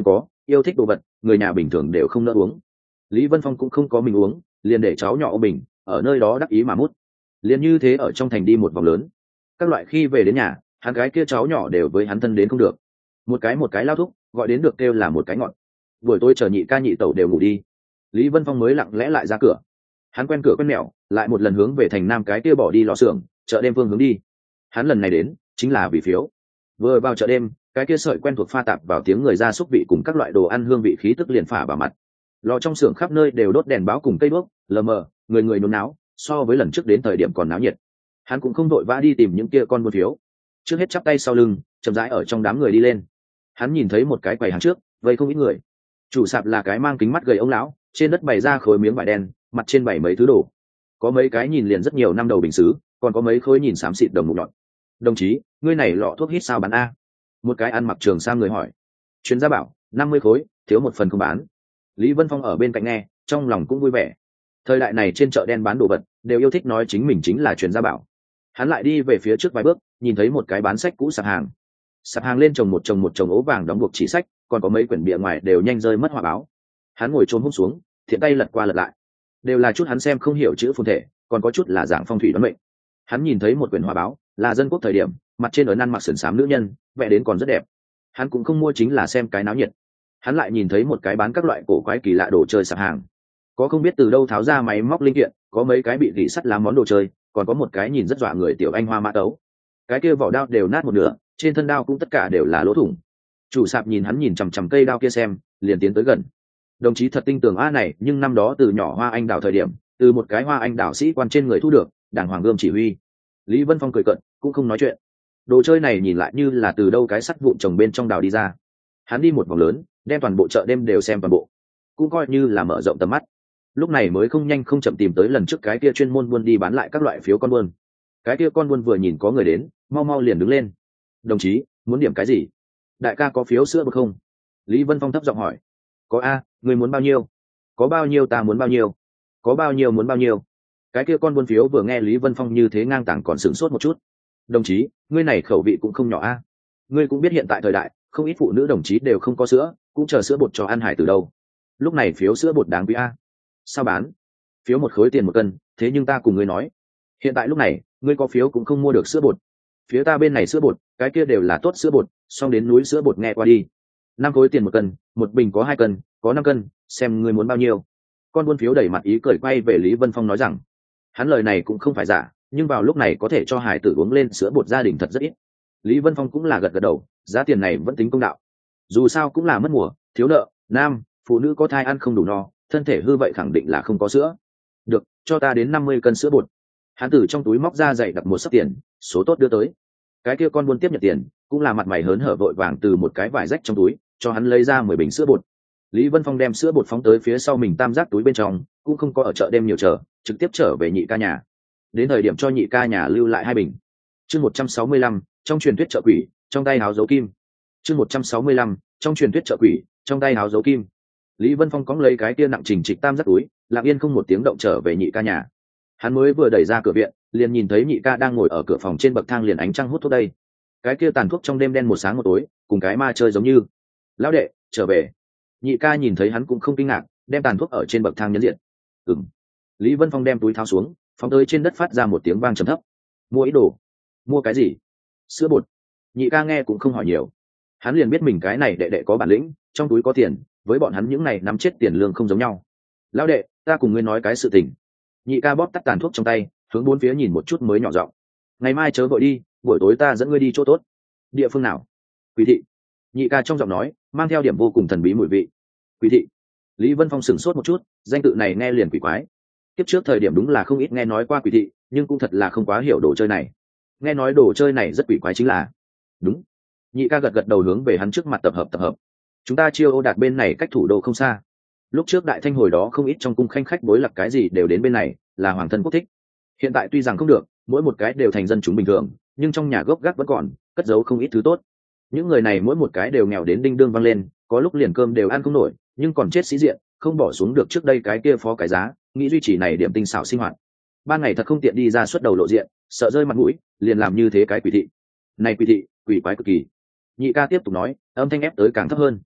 S1: yêu thích đồ vật người nhà bình thường đều không nỡ uống. Lý Vân Phong cũng không có mình uống, liền để cháu nhỏ ôm bình ở nơi đó đắc ý mà mút. Liền như thế ở trong thành đi một vòng lớn, các loại khi về đến nhà hắn gái kia cháu nhỏ đều với hắn thân đến không được, một cái một cái lao thúc gọi đến được kêu là một cái ngọn. Buổi tối chờ nhị ca nhị tẩu đều ngủ đi, Lý Vân Phong mới lặng lẽ lại ra cửa. Hắn quen cửa quen mẹo, lại một lần hướng về thành nam cái kia bỏ đi lò xưởng chợ đêm phương hướng đi. Hắn lần này đến chính là vì phiếu. Vừa vào chợ đêm, cái kia sợi quen thuộc pha tạp vào tiếng người ra xúc vị cùng các loại đồ ăn hương vị khí tức liền phả vào mặt. Lò trong xưởng khắp nơi đều đốt đèn báo cùng cây đuốc, lờ mờ, người người nôn náo, so với lần trước đến thời điểm còn náo nhiệt. Hắn cũng không đội vã đi tìm những kia con buôn phiếu, trước hết chắp tay sau lưng, chậm rãi ở trong đám người đi lên. Hắn nhìn thấy một cái quầy hàng trước, vây không ít người. Chủ sạp là cái mang kính mắt gầy ông lão, trên đất bày ra khối miếng vải đen, mặt trên bày mấy thứ đồ. Có mấy cái nhìn liền rất nhiều năm đầu bình sứ, còn có mấy khối nhìn xám xịt đồng mục nhọn. Đồng chí, ngươi này lọ thuốc hít sao bán a? Một cái ăn mặc trường sang người hỏi. Chuyên gia bảo năm mươi khối, thiếu một phần không bán. Lý Vân Phong ở bên cạnh nghe, trong lòng cũng vui vẻ. Thời đại này trên chợ đen bán đồ vật đều yêu thích nói chính mình chính là chuyên gia bảo. Hắn lại đi về phía trước vài bước, nhìn thấy một cái bán sách cũ sạp hàng. Sạp hàng lên chồng một chồng một chồng ố vàng đóng buộc chỉ sách, còn có mấy quyển bìa ngoài đều nhanh rơi mất họa báo. Hắn ngồi chôn hút xuống, thiện tay lật qua lật lại, đều là chút hắn xem không hiểu chữ phồn thể, còn có chút là dạng phong thủy đoán mệnh. Hắn nhìn thấy một quyển họa báo, là dân quốc thời điểm, mặt trên ấn ăn mặc sườn xám nữ nhân, vẽ đến còn rất đẹp. Hắn cũng không mua chính là xem cái náo nhiệt. Hắn lại nhìn thấy một cái bán các loại cổ quái kỳ lạ đồ chơi sạp hàng, có không biết từ đâu tháo ra máy móc linh kiện, có mấy cái bị gỉ sắt lá món đồ chơi, còn có một cái nhìn rất dọa người tiểu anh hoa mã tấu. Cái kia vỏ đao đều nát một nửa, trên thân đao cũng tất cả đều là lỗ thủng. Chủ sạp nhìn hắn nhìn chằm chằm cây đao kia xem, liền tiến tới gần. Đồng chí thật tin tưởng a này, nhưng năm đó từ nhỏ hoa anh đào thời điểm, từ một cái hoa anh đào sĩ quan trên người thu được, đảng hoàng gươm chỉ huy. Lý Vân Phong cười cợt, cũng không nói chuyện. Đồ chơi này nhìn lại như là từ đâu cái sắt vụn trồng bên trong đào đi ra. Hắn đi một vòng lớn, đem toàn bộ chợ đêm đều xem toàn bộ, cũng coi như là mở rộng tầm mắt. Lúc này mới không nhanh không chậm tìm tới lần trước cái kia chuyên môn buôn đi bán lại các loại phiếu con buôn. Cái kia con buôn vừa nhìn có người đến, mau mau liền đứng lên. Đồng chí, muốn điểm cái gì? Đại ca có phiếu sữa bột không? Lý Vân Phong thấp giọng hỏi. Có a, người muốn bao nhiêu? Có bao nhiêu ta muốn bao nhiêu? Có bao nhiêu muốn bao nhiêu? Cái kia con buôn phiếu vừa nghe Lý Vân Phong như thế ngang tàng còn sửng sốt một chút. Đồng chí, ngươi này khẩu vị cũng không nhỏ a. Ngươi cũng biết hiện tại thời đại, không ít phụ nữ đồng chí đều không có sữa, cũng chờ sữa bột cho ăn hải từ đâu. Lúc này phiếu sữa bột đáng quý a. Sao bán? Phiếu một khối tiền một cân, thế nhưng ta cùng ngươi nói, hiện tại lúc này, ngươi có phiếu cũng không mua được sữa bột. Phía ta bên này sữa bột, cái kia đều là tốt sữa bột, xong đến núi sữa bột nghe qua đi. Năm khối tiền một cân, một bình có hai cân, có năm cân, xem ngươi muốn bao nhiêu. Con buôn phiếu đẩy mặt ý cười quay về Lý Vân Phong nói rằng, hắn lời này cũng không phải giả, nhưng vào lúc này có thể cho hải tử uống lên sữa bột gia đình thật rất ít. Lý Vân Phong cũng là gật gật đầu, giá tiền này vẫn tính công đạo. Dù sao cũng là mất mùa, thiếu nợ, nam, phụ nữ có thai ăn không đủ no, thân thể hư vậy khẳng định là không có sữa. Được, cho ta đến năm mươi cân sữa bột. Hắn từ trong túi móc ra dạy đặt một sấp tiền, số tốt đưa tới. Cái kia con buôn tiếp nhận tiền, cũng là mặt mày hớn hở vội vàng từ một cái vải rách trong túi, cho hắn lấy ra mười bình sữa bột. Lý Vân Phong đem sữa bột phóng tới phía sau mình tam giác túi bên trong, cũng không có ở chợ đêm nhiều chờ, trực tiếp trở về nhị ca nhà. Đến thời điểm cho nhị ca nhà lưu lại hai bình. Chương một trăm sáu mươi lăm, trong truyền thuyết chợ quỷ, trong tay háo dấu kim. Chương một trăm sáu mươi lăm, trong truyền thuyết chợ quỷ, trong tay háo dấu kim. Lý Vân Phong cõng lấy cái kia nặng trình trịch tam giác túi, lặng yên không một tiếng động trở về nhị ca nhà. Hắn mới vừa đẩy ra cửa viện, liền nhìn thấy nhị ca đang ngồi ở cửa phòng trên bậc thang liền ánh trăng hút thuốc đây. Cái kia tàn thuốc trong đêm đen một sáng một tối, cùng cái ma chơi giống như. Lão đệ, trở về. Nhị ca nhìn thấy hắn cũng không kinh ngạc, đem tàn thuốc ở trên bậc thang nhấn diện. Ừm. Lý Vân Phong đem túi tháo xuống, phóng tới trên đất phát ra một tiếng vang trầm thấp. Mua ý đồ. Mua cái gì? Sữa bột. Nhị ca nghe cũng không hỏi nhiều. Hắn liền biết mình cái này đệ đệ có bản lĩnh, trong túi có tiền, với bọn hắn những này nắm chết tiền lương không giống nhau. Lão đệ, ta cùng ngươi nói cái sự tình. Nhị ca bóp tắt tàn thuốc trong tay, hướng bốn phía nhìn một chút mới nhỏ giọng. Ngày mai chớ vội đi, buổi tối ta dẫn ngươi đi chỗ tốt. Địa phương nào? Quỷ thị. Nhị ca trong giọng nói mang theo điểm vô cùng thần bí mùi vị. Quỷ thị. Lý Vân Phong sửng sốt một chút, danh tự này nghe liền quỷ quái. Tiếp trước thời điểm đúng là không ít nghe nói qua quỷ thị, nhưng cũng thật là không quá hiểu đồ chơi này. Nghe nói đồ chơi này rất quỷ quái chính là. Đúng. Nhị ca gật gật đầu hướng về hắn trước mặt tập hợp tập hợp. Chúng ta chiêu ô đạt bên này cách thủ đô không xa. Lúc trước đại thanh hồi đó không ít trong cung khanh khách bối lạc cái gì đều đến bên này, là hoàng thân quốc thích. Hiện tại tuy rằng không được, mỗi một cái đều thành dân chúng bình thường, nhưng trong nhà gốc gác vẫn còn cất giấu không ít thứ tốt. Những người này mỗi một cái đều nghèo đến đinh đương văng lên, có lúc liền cơm đều ăn không nổi, nhưng còn chết sĩ diện, không bỏ xuống được trước đây cái kia phó cái giá, nghĩ duy trì này điểm tinh xảo sinh hoạt. Ban ngày thật không tiện đi ra xuất đầu lộ diện, sợ rơi mặt mũi, liền làm như thế cái quỷ thị. Này quỷ thị, quỷ quái cực kỳ. Nhị ca tiếp tục nói, âm thanh ép tới càng thấp hơn.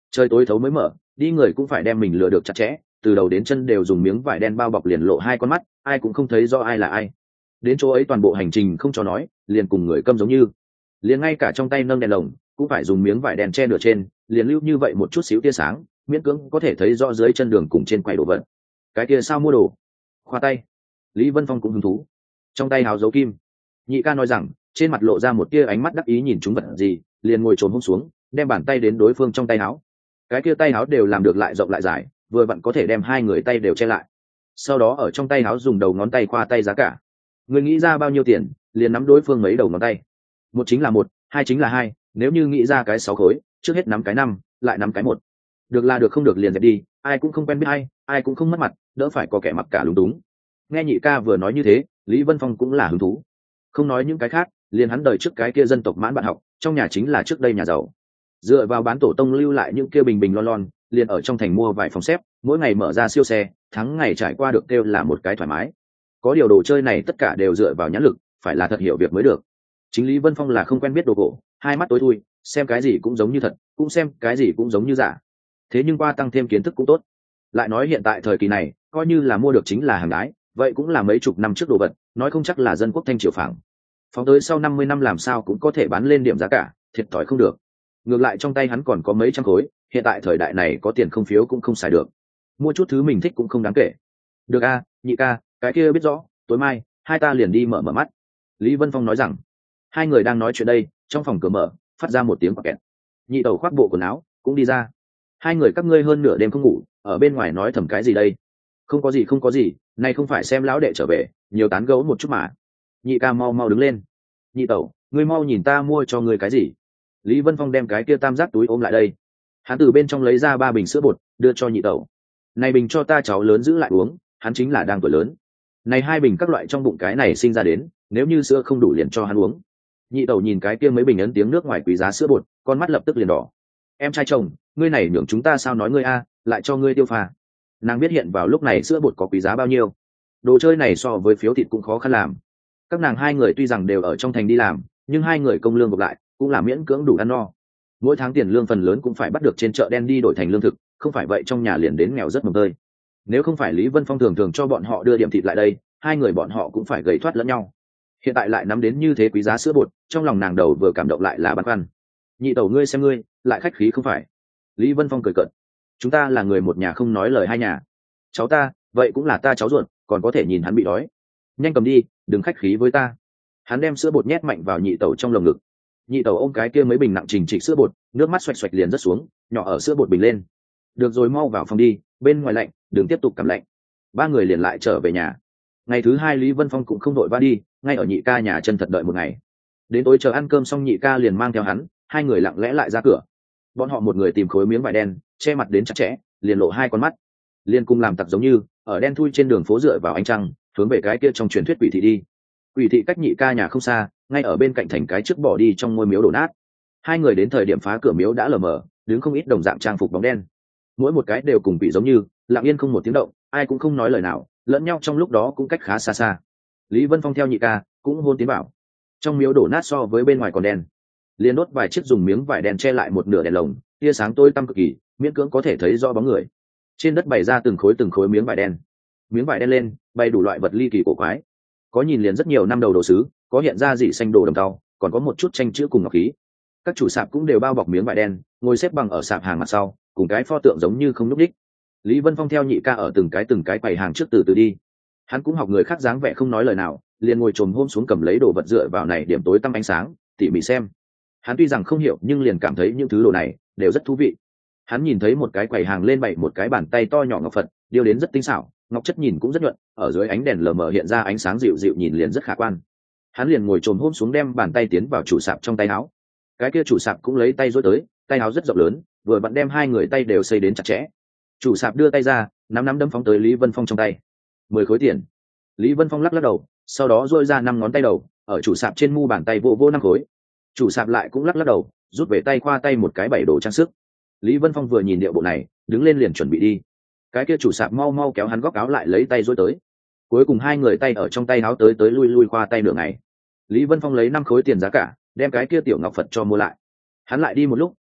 S1: trời tối thấu mới mở, đi người cũng phải đem mình lừa được chặt chẽ, từ đầu đến chân đều dùng miếng vải đen bao bọc liền lộ hai con mắt, ai cũng không thấy rõ ai là ai. Đến chỗ ấy toàn bộ hành trình không cho nói, liền cùng người câm giống như, liền ngay cả trong tay nâng đèn lồng cũng phải dùng miếng vải đen che nửa trên, liền lưu như vậy một chút xíu tia sáng, miễn cưỡng có thể thấy rõ dưới chân đường cùng trên quầy đồ vật. Cái kia sao mua đồ? Khoa tay. Lý Vân Phong cũng hứng thú, trong tay hào dấu kim. Nhị ca nói rằng, trên mặt lộ ra một tia ánh mắt đắc ý nhìn chúng vật gì, liền ngồi trồm hôm xuống, đem bàn tay đến đối phương trong tay áo. Cái kia tay áo đều làm được lại rộng lại dài, vừa vặn có thể đem hai người tay đều che lại. Sau đó ở trong tay áo dùng đầu ngón tay khoa tay giá cả. Người nghĩ ra bao nhiêu tiền, liền nắm đối phương mấy đầu ngón tay. Một chính là một, hai chính là hai, nếu như nghĩ ra cái sáu khối, trước hết nắm cái năm, lại nắm cái một. Được là được, không được liền dẹp đi, ai cũng không quen biết ai, ai cũng không mất mặt, đỡ phải có kẻ mặc cả lúng túng. Nghe nhị ca vừa nói như thế, Lý Vân Phong cũng là hứng thú. Không nói những cái khác, liền hắn đời trước cái kia dân tộc Mãn bạn học, trong nhà chính là trước đây nhà giàu. Dựa vào bán tổ tông lưu lại những kia bình bình lon lon, liền ở trong thành mua vài phòng xếp, mỗi ngày mở ra siêu xe, tháng ngày trải qua được kêu là một cái thoải mái. Có điều đồ chơi này tất cả đều dựa vào nhãn lực, phải là thật hiểu việc mới được. Chính Lý Vân Phong là không quen biết đồ cổ, hai mắt tối thui, xem cái gì cũng giống như thật, cũng xem cái gì cũng giống như giả. Thế nhưng qua tăng thêm kiến thức cũng tốt. Lại nói hiện tại thời kỳ này, coi như là mua được chính là hàng đái, vậy cũng là mấy chục năm trước đồ vật, nói không chắc là dân quốc thanh triều phẳng. Phóng tới sau năm mươi năm làm sao cũng có thể bán lên điểm giá cả, thiệt thòi không được. Ngược lại trong tay hắn còn có mấy trăm khối, hiện tại thời đại này có tiền không phiếu cũng không xài được, mua chút thứ mình thích cũng không đáng kể. Được a, nhị ca, cái kia biết rõ, tối mai hai ta liền đi mở mở mắt. Lý Vân Phong nói rằng. Hai người đang nói chuyện đây, trong phòng cửa mở, phát ra một tiếng quạt kẹt. Nhị tẩu khoác bộ quần áo cũng đi ra. Hai người các ngươi hơn nửa đêm không ngủ, ở bên ngoài nói thầm cái gì đây? Không có gì không có gì, này không phải xem lão đệ trở về, nhiều tán gẫu một chút mà. Nhị ca mau mau đứng lên. Nhị tẩu, ngươi mau nhìn ta mua cho ngươi cái gì? Lý Vân Phong đem cái kia tam giác túi ôm lại đây. Hắn từ bên trong lấy ra ba bình sữa bột, đưa cho nhị tẩu. Này bình cho ta cháu lớn giữ lại uống, hắn chính là đang tuổi lớn. Này hai bình các loại trong bụng cái này sinh ra đến, nếu như sữa không đủ liền cho hắn uống. Nhị tẩu nhìn cái kia mấy bình ấn tiếng nước ngoài quý giá sữa bột, con mắt lập tức liền đỏ. Em trai chồng, ngươi này nhường chúng ta sao nói ngươi a, lại cho ngươi tiêu pha. Nàng biết hiện vào lúc này sữa bột có quý giá bao nhiêu. Đồ chơi này so với phiếu thịt cũng khó khăn làm. Các nàng hai người tuy rằng đều ở trong thành đi làm, nhưng hai người công lương gộp lại cũng là miễn cưỡng đủ ăn no. Mỗi tháng tiền lương phần lớn cũng phải bắt được trên chợ đen đi đổi thành lương thực, không phải vậy trong nhà liền đến nghèo rất mồng tơi. Nếu không phải Lý Vân Phong thường thường cho bọn họ đưa điểm thịt lại đây, hai người bọn họ cũng phải gầy thoát lẫn nhau. Hiện tại lại nắm đến như thế quý giá sữa bột, trong lòng nàng đầu vừa cảm động lại là băn khoăn. Nhị tẩu ngươi xem ngươi, lại khách khí không phải? Lý Vân Phong cười cợt. Chúng ta là người một nhà không nói lời hai nhà. Cháu ta, vậy cũng là ta cháu ruột, còn có thể nhìn hắn bị đói. Nhanh cầm đi, đừng khách khí với ta. Hắn đem sữa bột nhét mạnh vào nhị tẩu trong lồng ngực. Nhị tẩu ôm cái kia mấy bình nặng trình trịch sữa bột, nước mắt xoạch xoạch liền rớt xuống, nhỏ ở sữa bột bình lên. Được rồi, mau vào phòng đi, bên ngoài lạnh, đừng tiếp tục cảm lạnh. Ba người liền lại trở về nhà. Ngày thứ hai Lý Vân Phong cũng không đội va đi, ngay ở nhị ca nhà chân thật đợi một ngày. Đến tối chờ ăn cơm xong nhị ca liền mang theo hắn, hai người lặng lẽ lại ra cửa. Bọn họ một người tìm khối miếng vải đen, che mặt đến chặt chẽ, liền lộ hai con mắt. Liên cùng làm tặc giống như, ở đen thui trên đường phố dựa vào ánh trăng, hướng về cái kia trong truyền thuyết quỷ thị đi. Quỷ thị cách nhị ca nhà không xa, ngay ở bên cạnh thành cái trước bỏ đi trong ngôi miếu đổ nát. Hai người đến thời điểm phá cửa miếu đã lờ mờ, đứng không ít đồng dạng trang phục bóng đen. Mỗi một cái đều cùng quỷ giống như, lặng yên không một tiếng động, ai cũng không nói lời nào, lẫn nhau trong lúc đó cũng cách khá xa xa. Lý Vân Phong theo nhị ca cũng hôn tiến vào. Trong miếu đổ nát so với bên ngoài còn đen, liền đốt vài chiếc dùng miếng vải đen che lại một nửa đèn lồng, tia sáng tối tăm cực kỳ, miễn cưỡng có thể thấy rõ bóng người. Trên đất bày ra từng khối từng khối miếng vải đen, miếng vải đen lên bày đủ loại vật ly kỳ cổ quái, có nhìn liền rất nhiều năm đầu đồ sứ, có hiện ra dị xanh đồ đồng tàu, còn có một chút tranh chữ cùng ngọc khí. Các chủ sạp cũng đều bao bọc miếng vải đen, ngồi xếp bằng ở sạp hàng mặt sau, cùng cái pho tượng giống như không núp đích. Lý Vân Phong theo nhị ca ở từng cái từng cái quầy hàng trước từ từ đi. Hắn cũng học người khác dáng vẻ không nói lời nào, liền ngồi trồm hôm xuống cầm lấy đồ vật dựa vào này điểm tối tăm ánh sáng tỉ mỉ xem. Hắn tuy rằng không hiểu nhưng liền cảm thấy những thứ đồ này đều rất thú vị. Hắn nhìn thấy một cái quầy hàng lên bày một cái bàn tay to nhỏ ngọc Phật, điêu đến rất tinh xảo, ngọc chất nhìn cũng rất nhuận, ở dưới ánh đèn lờ mờ hiện ra ánh sáng dịu dịu nhìn liền rất khả quan. Hắn liền ngồi trồm hôm xuống đem bàn tay tiến vào chủ sạp trong tay áo. Cái kia chủ sạp cũng lấy tay duỗi tới, tay áo rất rộng lớn, vừa vặn đem hai người tay đều xây đến chặt chẽ. Chủ sạp đưa tay ra, nắm nắm đấm phóng tới Lý Vân Phong trong tay. Mười khối tiền. Lý Vân Phong lắc lắc đầu, sau đó duỗi ra năm ngón tay đầu, ở chủ sạp trên mu bàn tay vô vô năm khối. Chủ sạp lại cũng lắc lắc đầu, rút về tay khoa tay một cái bảy đồ trang sức. Lý Vân Phong vừa nhìn điệu bộ này, đứng lên liền chuẩn bị đi. Cái kia chủ sạp mau mau kéo hắn góc áo lại lấy tay duỗi tới. Cuối cùng hai người tay ở trong tay áo tới tới lui lui khoa tay nửa ngày. Lý Vân Phong lấy năm khối tiền giá cả, đem cái kia tiểu ngọc Phật cho mua lại. Hắn lại đi một lúc,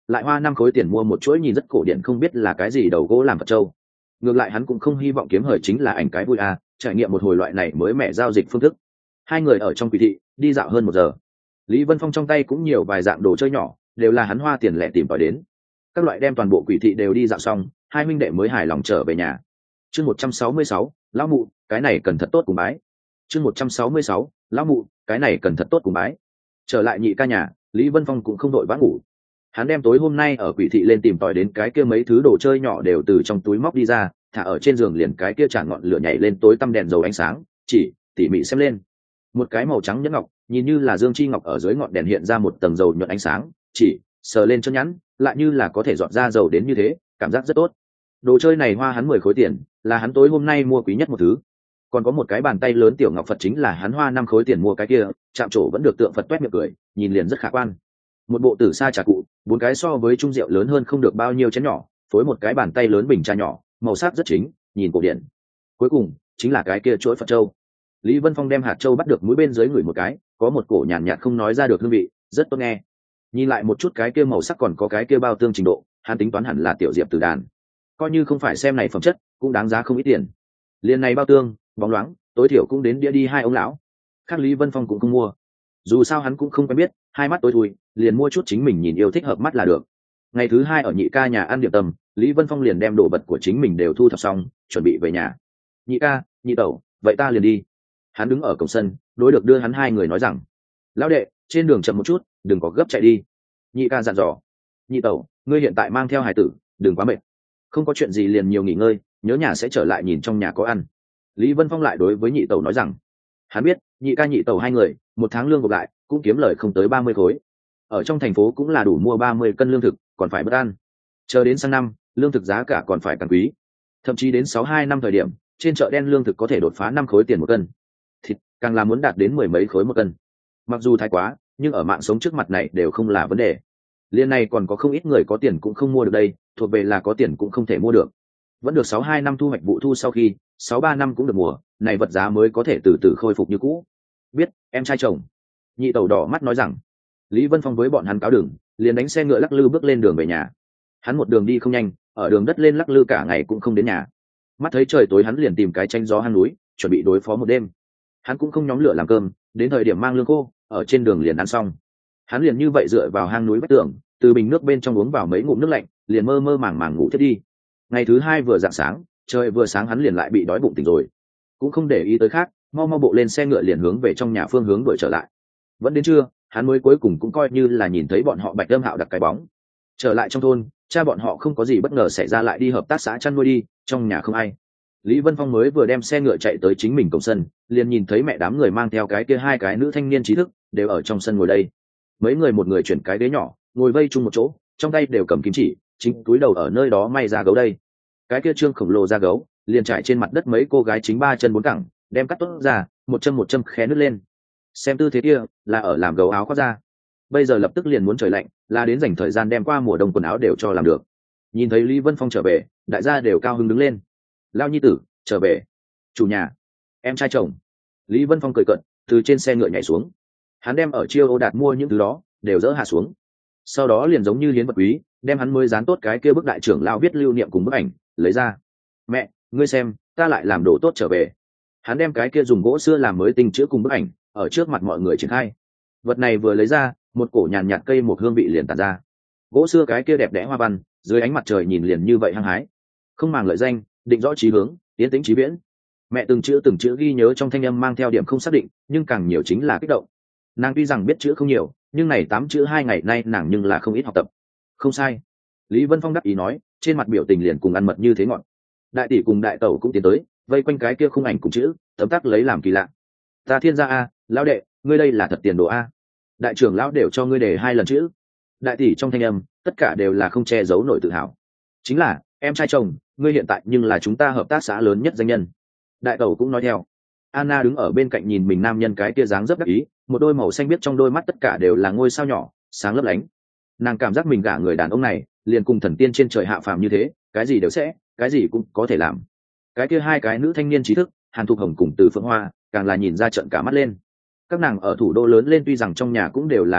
S1: lại hoa năm khối tiền mua một chuỗi nhìn rất cổ điển không biết là cái gì đầu gỗ làm Phật châu. Ngược lại hắn cũng không hy vọng kiếm hời chính là ảnh cái vui à, trải nghiệm một hồi loại này mới mẻ giao dịch phương thức. Hai người ở trong quỷ thị đi dạo hơn một giờ. Lý Vân Phong trong tay cũng nhiều vài dạng đồ chơi nhỏ, đều là hắn hoa tiền lẻ tìm tòi đến. Các loại đem toàn bộ quỷ thị đều đi dạo xong, hai huynh đệ mới hài lòng trở về nhà. Chương một trăm sáu mươi sáu, lão mụ, cái này cần thật tốt cùng bái. Chương một trăm sáu mươi sáu, lão mụ, cái này cần thật tốt cùng bái. Trở lại nhị ca nhà, Lý Vân Phong cũng không đội vã ngủ. Hắn đem tối hôm nay ở quỷ thị lên tìm tòi đến cái kia mấy thứ đồ chơi nhỏ đều từ trong túi móc đi ra, thả ở trên giường liền cái kia tràn ngọn lửa nhảy lên tối tăm đèn dầu ánh sáng, chỉ tỉ mỉ xem lên. Một cái màu trắng nhẫn ngọc, nhìn như là dương chi ngọc ở dưới ngọn đèn hiện ra một tầng dầu nhuận ánh sáng, chỉ sờ lên chân nhẵn, lại như là có thể dọn ra dầu đến như thế, cảm giác rất tốt. Đồ chơi này hoa hắn mười khối tiền, là hắn tối hôm nay mua quý nhất một thứ. Còn có một cái bàn tay lớn tiểu ngọc Phật chính là hắn hoa năm khối tiền mua cái kia, chạm trổ vẫn được tượng Phật toét miệng cười, nhìn liền rất khả quan. Một bộ tử sa trà cụ, bốn cái so với trung rượu lớn hơn không được bao nhiêu chén nhỏ, phối một cái bàn tay lớn bình trà nhỏ, màu sắc rất chính, nhìn cổ điển. Cuối cùng chính là cái kia chuỗi Phật châu. Lý Vân Phong đem hạt châu bắt được mũi bên dưới ngửi một cái, có một cổ nhàn nhạt không nói ra được hương vị, rất tốt nghe. Nhìn lại một chút cái kia màu sắc còn có cái kia bao tương trình độ, hắn tính toán hẳn là tiểu diệp tử đàn. Coi như không phải xem này phẩm chất, cũng đáng giá không ít tiền. Liên này bao tương, bóng loáng, tối thiểu cũng đến đĩa đi hai ông lão. Khác Lý Vân Phong cũng không mua. Dù sao hắn cũng không quen biết, hai mắt tối thui, liền mua chút chính mình nhìn yêu thích hợp mắt là được. Ngày thứ hai ở nhị ca nhà ăn điểm tâm, Lý Vân Phong liền đem đồ vật của chính mình đều thu thập xong, chuẩn bị về nhà. Nhị ca, nhị tẩu, vậy ta liền đi. Hắn đứng ở cổng sân, đối được đưa hắn hai người nói rằng: lão đệ, trên đường chậm một chút, đừng có gấp chạy đi. Nhị ca dặn dò: nhị tẩu, ngươi hiện tại mang theo hài tử, đừng quá mệt, không có chuyện gì liền nhiều nghỉ ngơi, nhớ nhà sẽ trở lại nhìn trong nhà có ăn. Lý Vân Phong lại đối với nhị tẩu nói rằng: hắn biết nhị ca nhị tẩu hai người một tháng lương gộp lại cũng kiếm lời không tới ba mươi khối, ở trong thành phố cũng là đủ mua ba mươi cân lương thực, còn phải bất ăn. Chờ đến sang năm lương thực giá cả còn phải càng quý, thậm chí đến sáu hai năm thời điểm trên chợ đen lương thực có thể đột phá năm khối tiền một cân, thịt càng là muốn đạt đến mười mấy khối một cân. Mặc dù thái quá, nhưng ở mạng sống trước mặt này đều không là vấn đề. Liên này còn có không ít người có tiền cũng không mua được đây, thuộc về là có tiền cũng không thể mua được. Vẫn được sáu hai năm thu hoạch vụ thu sau khi sáu ba năm cũng được mùa, này vật giá mới có thể từ từ khôi phục như cũ. Biết, em trai chồng. Nhị tẩu đỏ mắt nói rằng. Lý Vân Phong với bọn hắn cáo đường, liền đánh xe ngựa lắc lư bước lên đường về nhà. Hắn một đường đi không nhanh, ở đường đất lên lắc lư cả ngày cũng không đến nhà. Mắt thấy trời tối hắn liền tìm cái tranh gió hang núi, chuẩn bị đối phó một đêm. Hắn cũng không nhóm lửa làm cơm, đến thời điểm mang lương khô, ở trên đường liền ăn xong. Hắn liền như vậy dựa vào hang núi vách tường, từ bình nước bên trong uống vào mấy ngụm nước lạnh, liền mơ mơ màng màng ngủ thiết đi. Ngày thứ hai vừa rạng sáng, trời vừa sáng hắn liền lại bị đói bụng tỉnh rồi, cũng không để ý tới khác, mau mau bộ lên xe ngựa liền hướng về trong nhà phương hướng đuổi trở lại. Vẫn đến trưa, hắn mới cuối cùng cũng coi như là nhìn thấy bọn họ Bạch Lâm Hạo đặt cái bóng. Trở lại trong thôn, cha bọn họ không có gì bất ngờ xảy ra lại đi hợp tác xã chăn nuôi đi, trong nhà không ai. Lý Vân Phong mới vừa đem xe ngựa chạy tới chính mình cổng sân, liền nhìn thấy mẹ đám người mang theo cái kia hai cái nữ thanh niên trí thức đều ở trong sân ngồi đây. Mấy người một người chuyển cái ghế nhỏ, ngồi vây chung một chỗ, trong tay đều cầm kim chỉ, chính túi đầu ở nơi đó may ra gấu đây. Cái kia trương khổng lồ ra gấu liền trải trên mặt đất, mấy cô gái chính ba chân bốn cẳng đem cắt tốt ra, một châm một châm khé nứt lên. Xem tư thế kia là ở làm gấu áo khoác ra. Bây giờ lập tức liền muốn trời lạnh, là đến dành thời gian đem qua mùa đông quần áo đều cho làm được. Nhìn thấy Lý Vân Phong trở về, đại gia đều cao hứng đứng lên. Lao nhi tử trở về, chủ nhà, em trai chồng. Lý Vân Phong cười cận từ trên xe ngựa nhảy xuống. Hắn đem ở chiêu ô đạt mua những thứ đó đều dỡ hạ xuống, sau đó liền giống như hiến vật quý, đem hắn mới dán tốt cái kia bức đại trưởng lao viết lưu niệm cùng bức ảnh lấy ra. Mẹ, ngươi xem, ta lại làm đồ tốt trở về. Hắn đem cái kia dùng gỗ xưa làm mới tinh chữ cùng bức ảnh ở trước mặt mọi người triển khai. Vật này vừa lấy ra, một cổ nhàn nhạt cây một hương vị liền tàn ra. Gỗ xưa cái kia đẹp đẽ hoa văn, dưới ánh mặt trời nhìn liền như vậy hăng hái, không màng lợi danh, định rõ chí hướng, tiến tính chí viễn. Mẹ từng chữ từng chữ ghi nhớ trong thanh âm mang theo điểm không xác định, nhưng càng nhiều chính là kích động. Nàng tuy rằng biết chữ không nhiều, nhưng này tám chữ hai ngày nay nàng nhưng là không ít học tập. Không sai. Lý Vân Phong đắc ý nói, trên mặt biểu tình liền cùng ăn mật như thế ngọn. Đại tỷ cùng đại tẩu cũng tiến tới, vây quanh cái kia khung ảnh cùng chữ tấm tắc lấy làm kỳ lạ. Ta thiên gia a, lão đệ, ngươi đây là thật tiền đồ a. Đại trưởng lão đều cho ngươi đề hai lần chữ. Đại tỷ trong thanh âm tất cả đều là không che giấu nổi tự hào. Chính là em trai chồng, ngươi hiện tại nhưng là chúng ta hợp tác xã lớn nhất danh nhân. Đại tẩu cũng nói theo. Anna đứng ở bên cạnh nhìn mình nam nhân cái kia dáng dấp đắc ý, một đôi màu xanh biếc trong đôi mắt tất cả đều là ngôi sao nhỏ sáng lấp lánh. Nàng cảm giác mình gả người đàn ông này liền cùng thần tiên trên trời hạ phàm như thế, cái gì đều sẽ, cái gì cũng có thể làm. Cái kia hai cái nữ thanh niên trí thức, Hàn Thục Hồng cùng Từ Phượng Hoa, càng là nhìn ra trận cả mắt lên. Các nàng ở thủ đô lớn lên tuy rằng trong nhà cũng đều là cán bộ,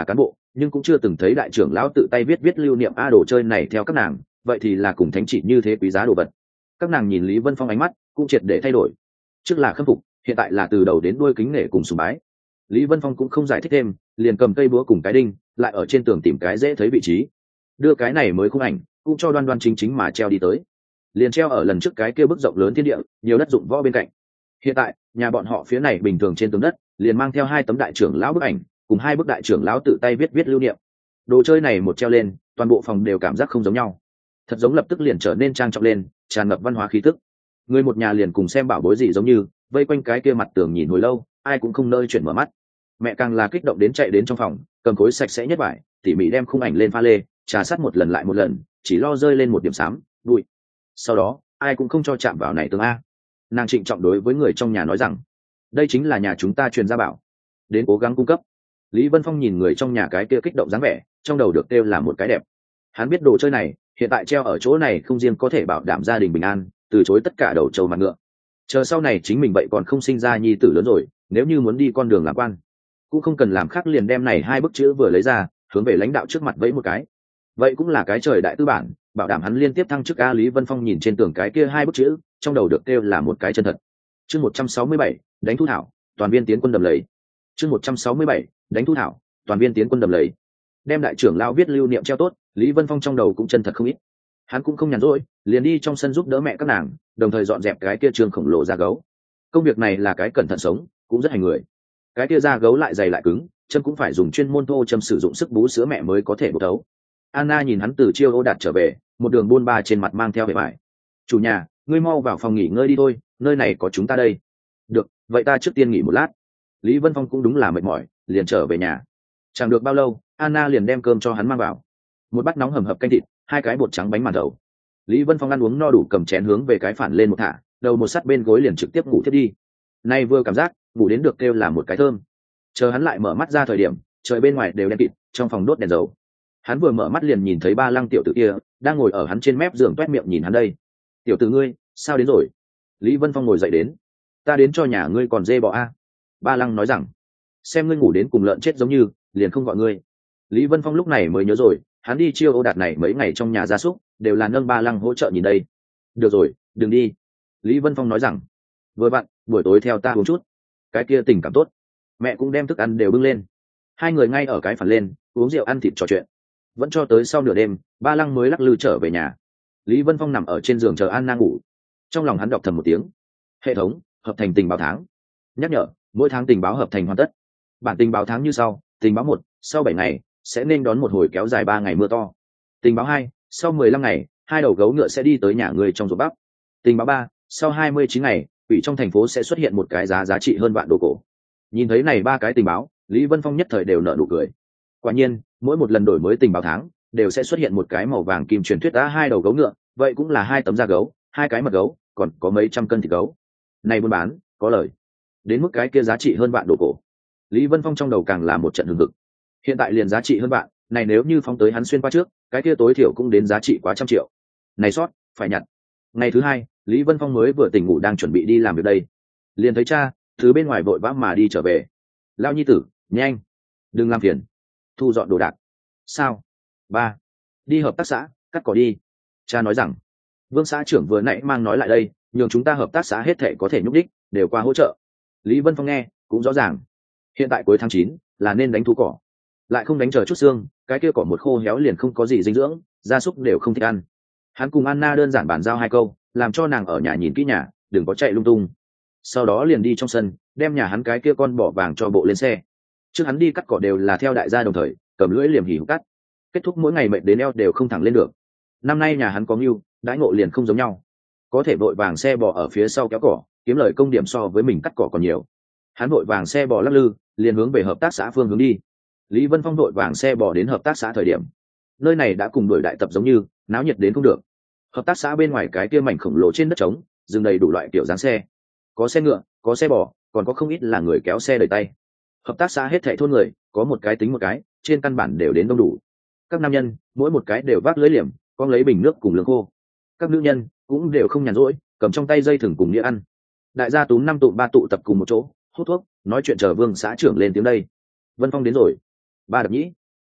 S1: nhưng cũng chưa từng thấy đại trưởng lão tự tay viết viết lưu niệm a đồ chơi này theo các nàng vậy thì là cùng thánh chỉ như thế quý giá đồ vật. Các nàng nhìn Lý Vân Phong ánh mắt cũng triệt để thay đổi, trước là khâm phục, hiện tại là từ đầu đến đuôi kính nể cùng sùng bái. Lý Vân Phong cũng không giải thích thêm, liền cầm cây búa cùng cái đinh lại ở trên tường tìm cái dễ thấy vị trí, đưa cái này mới khung ảnh cũng cho đoan đoan chính chính mà treo đi tới, liền treo ở lần trước cái kia bức rộng lớn thiên địa nhiều đất dụng võ bên cạnh. Hiện tại nhà bọn họ phía này bình thường trên tường đất liền mang theo hai tấm đại trưởng lão bức ảnh cùng hai bức đại trưởng lão tự tay viết viết lưu niệm. Đồ chơi này một treo lên, toàn bộ phòng đều cảm giác không giống nhau, thật giống lập tức liền trở nên trang trọng lên, tràn ngập văn hóa khí tức. Người một nhà liền cùng xem bảo bối gì giống như vây quanh cái kia mặt tường nhìn hồi lâu, ai cũng không nơi chuyển mở mắt. Mẹ càng là kích động đến chạy đến trong phòng, cầm khối sạch sẽ nhất vải tỉ mỉ đem khung ảnh lên pha lê trà sát một lần lại một lần, chỉ lo rơi lên một điểm xám bụi. Sau đó ai cũng không cho chạm vào này tường a. Nàng trịnh trọng đối với người trong nhà nói rằng, đây chính là nhà chúng ta truyền gia bảo, đến cố gắng cung cấp. Lý Vân Phong nhìn người trong nhà cái kia kích động dáng vẻ, trong đầu được kêu là một cái đẹp. Hắn biết đồ chơi này hiện tại treo ở chỗ này không riêng có thể bảo đảm gia đình bình an, từ chối tất cả đầu trâu mặt ngựa. Chờ sau này chính mình vậy còn không sinh ra nhi tử lớn rồi, nếu như muốn đi con đường làm quan, cũng không cần làm khác, liền đem này hai bức chữ vừa lấy ra hướng về lãnh đạo trước mặt vẫy một cái, vậy cũng là cái trời đại tư bản, bảo đảm hắn liên tiếp thăng chức a. Lý Vân Phong nhìn trên tường cái kia hai bức chữ, trong đầu được kêu là một cái chân thật. Chương một trăm sáu mươi bảy, đánh thu thảo, toàn viên tiến quân đầm lầy. Chương một trăm sáu mươi bảy, đánh thu thảo, toàn viên tiến quân đầm lầy. Đem đại trưởng lão viết lưu niệm treo tốt, Lý Vân Phong trong đầu cũng chân thật không ít. Hắn cũng không nhàn rỗi, liền đi trong sân giúp đỡ mẹ các nàng, đồng thời dọn dẹp cái kia trường khổng lồ da gấu. Công việc này là cái cẩn thận sống, cũng rất hành người. Cái kia da gấu lại dày lại cứng, chân cũng phải dùng chuyên môn thô châm sử dụng sức bú sữa mẹ mới có thể bú thấu. Anna nhìn hắn từ chiêu ô đạt trở về, một đường buôn ba trên mặt mang theo vẻ vải. Chủ nhà, ngươi mau vào phòng nghỉ ngơi đi thôi, nơi này có chúng ta đây. Được, vậy ta trước tiên nghỉ một lát. Lý Vân Phong cũng đúng là mệt mỏi, liền trở về nhà. Chẳng được bao lâu, Anna liền đem cơm cho hắn mang vào, một bát nóng hầm hập canh thịt, hai cái bột trắng bánh màn đầu. Lý Vân Phong ăn uống no đủ, cầm chén hướng về cái phản lên một thả, đầu một sắt bên gối liền trực tiếp ngủ thiết đi. Nay vừa cảm giác ngủ đến được kêu là một cái thơm. Chờ hắn lại mở mắt ra thời điểm, trời bên ngoài đều đen kịt, trong phòng đốt đèn dầu. Hắn vừa mở mắt liền nhìn thấy Ba Lăng tiểu tử kia đang ngồi ở hắn trên mép giường toét miệng nhìn hắn đây. Tiểu tử ngươi sao đến rồi? Lý Vân Phong ngồi dậy đến. Ta đến cho nhà ngươi còn dê bò a. Ba Lăng nói rằng, xem ngươi ngủ đến cùng lợn chết giống như, liền không gọi ngươi. Lý Vân Phong lúc này mới nhớ rồi, hắn đi chiêu ô đạt này mấy ngày trong nhà gia súc đều là nâng Ba Lăng hỗ trợ nhìn đây. Được rồi, đừng đi. Lý Vân Phong nói rằng, vừa vặn buổi tối theo ta uống chút. Cái kia tình cảm tốt. Mẹ cũng đem thức ăn đều bưng lên, hai người ngay ở cái phản lên uống rượu ăn thịt trò chuyện, vẫn cho tới sau nửa đêm Ba Lăng mới lắc lư trở về nhà. Lý Vân Phong nằm ở trên giường chờ Anna ngủ, trong lòng hắn đọc thầm một tiếng. Hệ thống hợp thành tình báo tháng, nhắc nhở mỗi tháng tình báo hợp thành hoàn tất. Bản tình báo tháng như sau: tình báo một, sau bảy ngày sẽ nên đón một hồi kéo dài ba ngày mưa to. Tình báo hai, sau mười lăm ngày hai đầu gấu ngựa sẽ đi tới nhà người trong ruộng bắp. Tình báo ba, sau hai mươi chín ngày quỷ trong thành phố sẽ xuất hiện một cái giá giá trị hơn vạn đồ cổ. Nhìn thấy này ba cái tình báo, Lý Vân Phong nhất thời đều nở nụ cười. Quả nhiên mỗi một lần đổi mới tình báo tháng đều sẽ xuất hiện một cái màu vàng kim truyền thuyết đã hai đầu gấu ngựa, vậy cũng là hai tấm da gấu, hai cái mật gấu, còn có mấy trăm cân thịt gấu. Này buôn bán có lời, đến mức cái kia giá trị hơn vạn đồ cổ. Lý Vân Phong trong đầu càng là một trận hừng hực. Hiện tại liền giá trị hơn vạn, này nếu như phóng tới hắn xuyên qua trước, cái kia tối thiểu cũng đến giá trị quá trăm triệu. Này sót phải nhặt. Ngày thứ hai, Lý Vân Phong mới vừa tỉnh ngủ đang chuẩn bị đi làm việc đây, liền thấy cha từ bên ngoài vội vã mà đi trở về. Lao nhi tử, nhanh, đừng làm phiền, thu dọn đồ đạc. Sao? Ba, đi hợp tác xã cắt cỏ đi. Cha nói rằng, Vương xã trưởng vừa nãy mang nói lại đây, nhường chúng ta hợp tác xã hết thể có thể nhúc đích đều qua hỗ trợ. Lý Vân Phong nghe cũng rõ ràng, hiện tại cuối tháng chín là nên đánh thu cỏ, lại không đánh chờ chút xương, cái kia cỏ một khô héo liền không có gì dinh dưỡng, gia súc đều không thích ăn. Hắn cùng Anna đơn giản bàn giao hai câu, làm cho nàng ở nhà nhìn kỹ nhà, đừng có chạy lung tung. Sau đó liền đi trong sân, đem nhà hắn cái kia con bò vàng cho bộ lên xe. Trước hắn đi cắt cỏ đều là theo đại gia đồng thời, cầm lưỡi liềm hỉ hục cắt, kết thúc mỗi ngày mệt đến eo đều không thẳng lên được. Năm nay nhà hắn có ngưu, đãi ngộ liền không giống nhau, có thể vội vàng xe bò ở phía sau kéo cỏ, kiếm lời công điểm so với mình cắt cỏ còn nhiều. Hắn vội vàng xe bò lắc lư, liền hướng về hợp tác xã phương hướng đi. Lý Vân Phong vội vàng xe bò đến hợp tác xã thời điểm, nơi này đã cùng đuổi đại tập giống như, náo nhiệt đến không được. Hợp tác xã bên ngoài cái kia mảnh khổng lồ trên đất trống, dừng đầy đủ loại kiểu dáng xe, có xe ngựa, có xe bò, còn có không ít là người kéo xe đẩy tay. Hợp tác xã hết thảy thôn người, có một cái tính một cái, trên căn bản đều đến đông đủ. Các nam nhân, mỗi một cái đều vác lưới liềm, con lấy bình nước cùng lương khô. Các nữ nhân cũng đều không nhàn rỗi, cầm trong tay dây thừng cùng đĩa ăn. Đại gia túm năm tụ ba tụ tập cùng một chỗ, hút thuốc, nói chuyện chờ Vương xã trưởng lên tiếng đây. Vân Phong đến rồi. Ba đập nhĩ.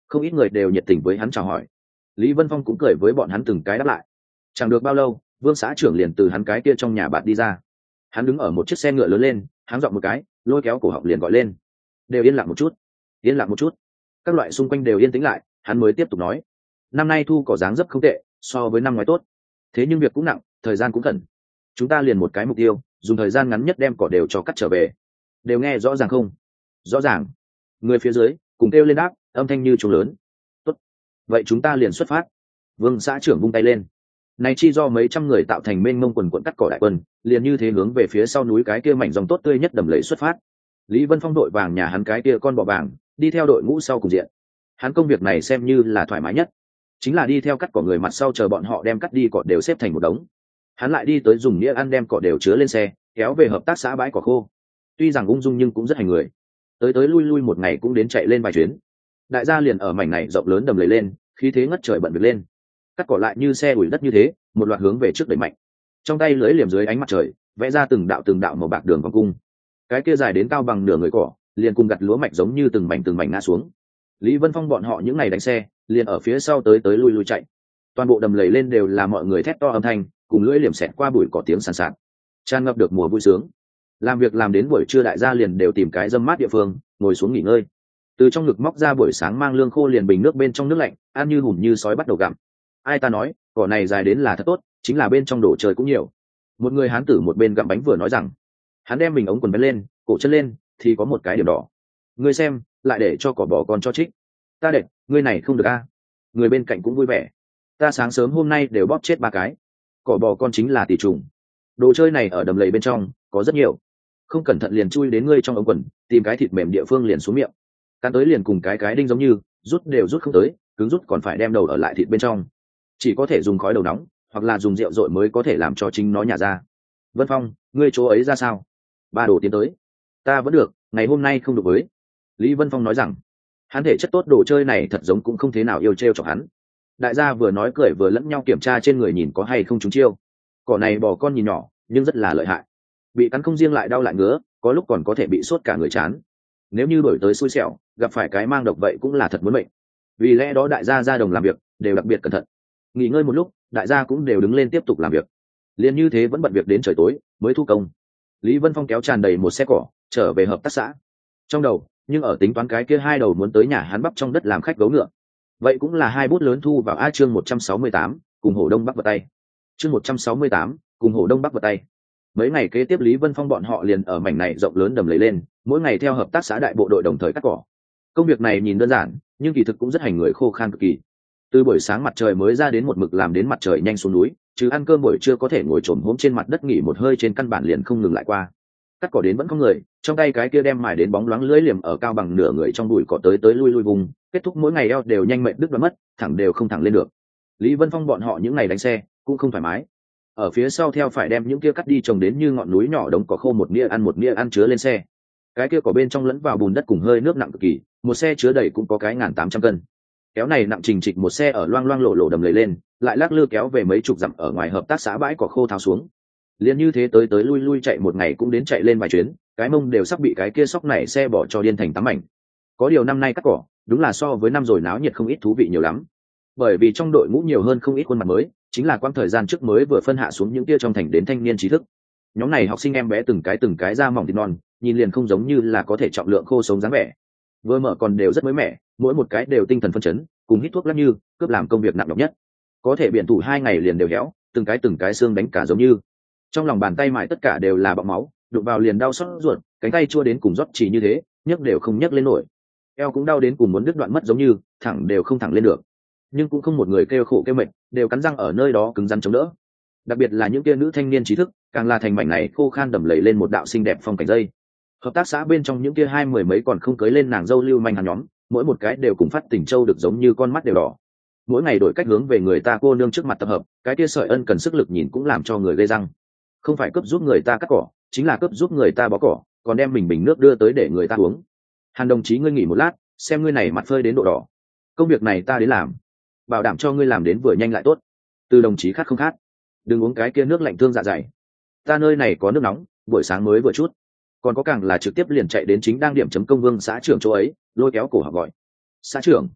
S1: không ít người đều nhiệt tình với hắn chào hỏi. Lý Vân Phong cũng cười với bọn hắn từng cái đáp lại. Chẳng được bao lâu, Vương xã trưởng liền từ hắn cái kia trong nhà bạn đi ra. Hắn đứng ở một chiếc xe ngựa lớn lên, háng giọng một cái, lôi kéo cổ họng liền gọi lên. Đều yên lặng một chút, yên lặng một chút. Các loại xung quanh đều yên tĩnh lại, hắn mới tiếp tục nói. Năm nay thu cỏ dáng dấp không tệ, so với năm ngoái tốt. Thế nhưng việc cũng nặng, thời gian cũng cần. Chúng ta liền một cái mục tiêu, dùng thời gian ngắn nhất đem cỏ đều cho cắt trở về. Đều nghe rõ ràng không? Rõ ràng. Người phía dưới cùng kêu lên đáp, âm thanh như trống lớn. Tốt. Vậy chúng ta liền xuất phát. Vương xã trưởng vung tay lên. Này chi do mấy trăm người tạo thành mênh mông quần quận cắt cỏ đại quân, liền như thế hướng về phía sau núi cái kia mảnh dòng tốt tươi nhất đầm lầy xuất phát. Lý Vân Phong đội vàng nhà hắn cái kia con bò vàng, đi theo đội ngũ sau cùng diện. Hắn công việc này xem như là thoải mái nhất, chính là đi theo cắt cỏ người mặt sau chờ bọn họ đem cắt đi cỏ đều xếp thành một đống. Hắn lại đi tới dùng nghĩa ăn đem cỏ đều chứa lên xe, kéo về hợp tác xã bãi cỏ khô. Tuy rằng ung dung nhưng cũng rất hành người, tới tới lui lui một ngày cũng đến chạy lên vài chuyến. Đại gia liền ở mảnh này rộng lớn đầm lầy lên, khí thế ngất trời bận việc lên. Cắt cỏ lại như xe ủi đất như thế, một loạt hướng về trước đẩy mạnh. Trong tay lưới liềm dưới ánh mặt trời, vẽ ra từng đạo từng đạo màu bạc đường vòng cung. Cái kia dài đến cao bằng nửa người cỏ, liền cùng gặt lúa mạch giống như từng mảnh từng mảnh ngã xuống. Lý Vân Phong bọn họ những ngày đánh xe, liền ở phía sau tới tới lui lui chạy. Toàn bộ đầm lầy lên đều là mọi người thét to âm thanh, cùng lưỡi liềm xẹt qua bụi cỏ tiếng sàn sạt, tràn ngập được mùa vui sướng. Làm việc làm đến buổi trưa đại gia liền đều tìm cái dâm mát địa phương, ngồi xuống nghỉ ngơi. Từ trong ngực móc ra buổi sáng mang lương khô liền bình nước bên trong nước lạnh, ăn như hùm như sói bắt đầu gặm. Ai ta nói, cỏ này dài đến là thật tốt, chính là bên trong đồ trời cũng nhiều. Một người hán tử một bên gặm bánh vừa nói rằng, hắn đem mình ống quần bén lên, cổ chân lên, thì có một cái điểm đỏ. Ngươi xem, lại để cho cỏ bò con cho trích. Ta đệ, ngươi này không được a. Người bên cạnh cũng vui vẻ. Ta sáng sớm hôm nay đều bóp chết ba cái. Cỏ bò con chính là tỷ trùng. Đồ chơi này ở đầm lầy bên trong có rất nhiều, không cẩn thận liền chui đến ngươi trong ống quần, tìm cái thịt mềm địa phương liền xuống miệng, cắn tới liền cùng cái cái đinh giống như, rút đều rút không tới, cứng rút còn phải đem đầu ở lại thịt bên trong. Chỉ có thể dùng khói đầu nóng hoặc là dùng rượu dội mới có thể làm cho chính nó nhả ra. Vân Phong, ngươi chỗ ấy ra sao? Ba đồ tiến tới. Ta vẫn được, ngày hôm nay không được với. Lý Vân Phong nói rằng, hắn thể chất tốt, đồ chơi này thật giống cũng không thế nào yêu trêu chọc hắn. Đại gia vừa nói cười vừa lẫn nhau kiểm tra trên người nhìn có hay không trúng chiêu. Cỏ này bò con nhìn nhỏ nhưng rất là lợi hại, bị cắn không riêng lại đau lại ngứa, có lúc còn có thể bị sốt cả người chán. Nếu như đổi tới xui xẻo gặp phải cái mang độc vậy cũng là thật muốn mệnh. Vì lẽ đó đại gia ra đồng làm việc đều đặc biệt cẩn thận. Nghỉ ngơi một lúc, đại gia cũng đều đứng lên tiếp tục làm việc. Liên như thế vẫn bận việc đến trời tối mới thu công. Lý Vân Phong kéo tràn đầy một xe cỏ trở về hợp tác xã. Trong đầu nhưng ở tính toán cái kia hai đầu muốn tới nhà hắn bắp trong đất làm khách gấu ngựa. Vậy cũng là hai bút lớn thu vào. A chương một trăm sáu mươi tám, cùng Hổ Đông Bắc vào tay. Chương một trăm sáu mươi tám, cùng Hổ Đông Bắc vào tay. Mấy ngày kế tiếp Lý Vân Phong bọn họ liền ở mảnh này rộng lớn đầm lầy lên, mỗi ngày theo hợp tác xã đại bộ đội đồng thời cắt cỏ. Công việc này nhìn đơn giản, nhưng kỳ thực cũng rất hành người khô khan cực kỳ. Từ buổi sáng mặt trời mới ra đến một mực làm đến mặt trời nhanh xuống núi, chứ ăn cơm buổi trưa có thể ngồi trồm hôm trên mặt đất nghỉ một hơi trên căn bản liền không ngừng lại qua. Cắt cỏ đến vẫn có người, trong tay cái kia đem mài đến bóng loáng lưỡi liềm ở cao bằng nửa người trong bụi cỏ tới tới lui lui vùng, kết thúc mỗi ngày eo đều nhanh mệt đứt đoạn mất, thẳng đều không thẳng lên được. Lý Vân Phong bọn họ những ngày đánh xe cũng không thoải mái. Ở phía sau theo phải đem những kia cắt đi trồng đến như ngọn núi nhỏ đống cỏ khô một nia ăn một nia ăn chứa lên xe. Cái kia cỏ bên trong lẫn vào bùn đất cùng hơi nước nặng cực kỳ, một xe chứa đầy cũng có cái ngàn tám trăm cân. Kéo này nặng trình trịch một xe ở loang loang lộ lộ đầm lầy lên, lại lắc lư kéo về mấy chục dặm ở ngoài hợp tác xã bãi cỏ khô tháo xuống. Liên như thế tới tới lui lui chạy một ngày cũng đến chạy lên vài chuyến, cái mông đều sắp bị cái kia sóc này xe bỏ cho điên thành tắm mảnh. Có điều năm nay cắt cỏ đúng là so với năm rồi náo nhiệt không ít, thú vị nhiều lắm. Bởi vì trong đội ngũ nhiều hơn không ít khuôn mặt mới, chính là quãng thời gian trước mới vừa phân hạ xuống những kia trong thành đến thanh niên trí thức. Nhóm này học sinh em bé từng cái từng cái da mỏng thịt non, nhìn liền không giống như là có thể trọng lượng khô sống dáng vẻ. Vừa mở còn đều rất mới mẻ, mỗi một cái đều tinh thần phấn chấn, cùng hít thuốc lắc như cướp làm công việc nặng nhọc nhất. Có thể biển thủ hai ngày liền đều héo, từng cái từng cái xương đánh cả giống như. Trong lòng bàn tay mài tất cả đều là bọng máu, đụng vào liền đau xót ruột, cánh tay chua đến cùng rót chỉ như thế, nhấc đều không nhấc lên nổi. Eo cũng đau đến cùng muốn đứt đoạn mất giống như, thẳng đều không thẳng lên được. Nhưng cũng không một người kêu khổ kêu mệt, đều cắn răng ở nơi đó cứng rắn chống đỡ. Đặc biệt là những kia nữ thanh niên trí thức, càng là thành mảnh này khô khan đầm lầy lên một đạo xinh đẹp phong cảnh dây. Hợp tác xã bên trong những kia hai mười mấy còn không cưới lên nàng dâu lưu manh hàng nhóm, mỗi một cái đều cùng phát tình châu được giống như con mắt đều đỏ. Mỗi ngày đổi cách hướng về người ta cô nương trước mặt tập hợp, cái kia sợi ân cần sức lực nhìn cũng làm cho người gây răng. Không phải cướp giúp người ta cắt cỏ, chính là cướp giúp người ta bó cỏ, còn đem mình bình nước đưa tới để người ta uống. Hàn đồng chí ngươi nghỉ một lát, xem ngươi này mặt phơi đến độ đỏ. Công việc này ta đến làm, bảo đảm cho ngươi làm đến vừa nhanh lại tốt. Từ đồng chí khát không khát, đừng uống cái kia nước lạnh thương dạ dày. Ta nơi này có nước nóng, buổi sáng mới vừa chút. Còn có càng là trực tiếp liền chạy đến chính đang điểm chấm công Vương xã trưởng chỗ ấy, lôi kéo cổ học gọi. Xã trưởng,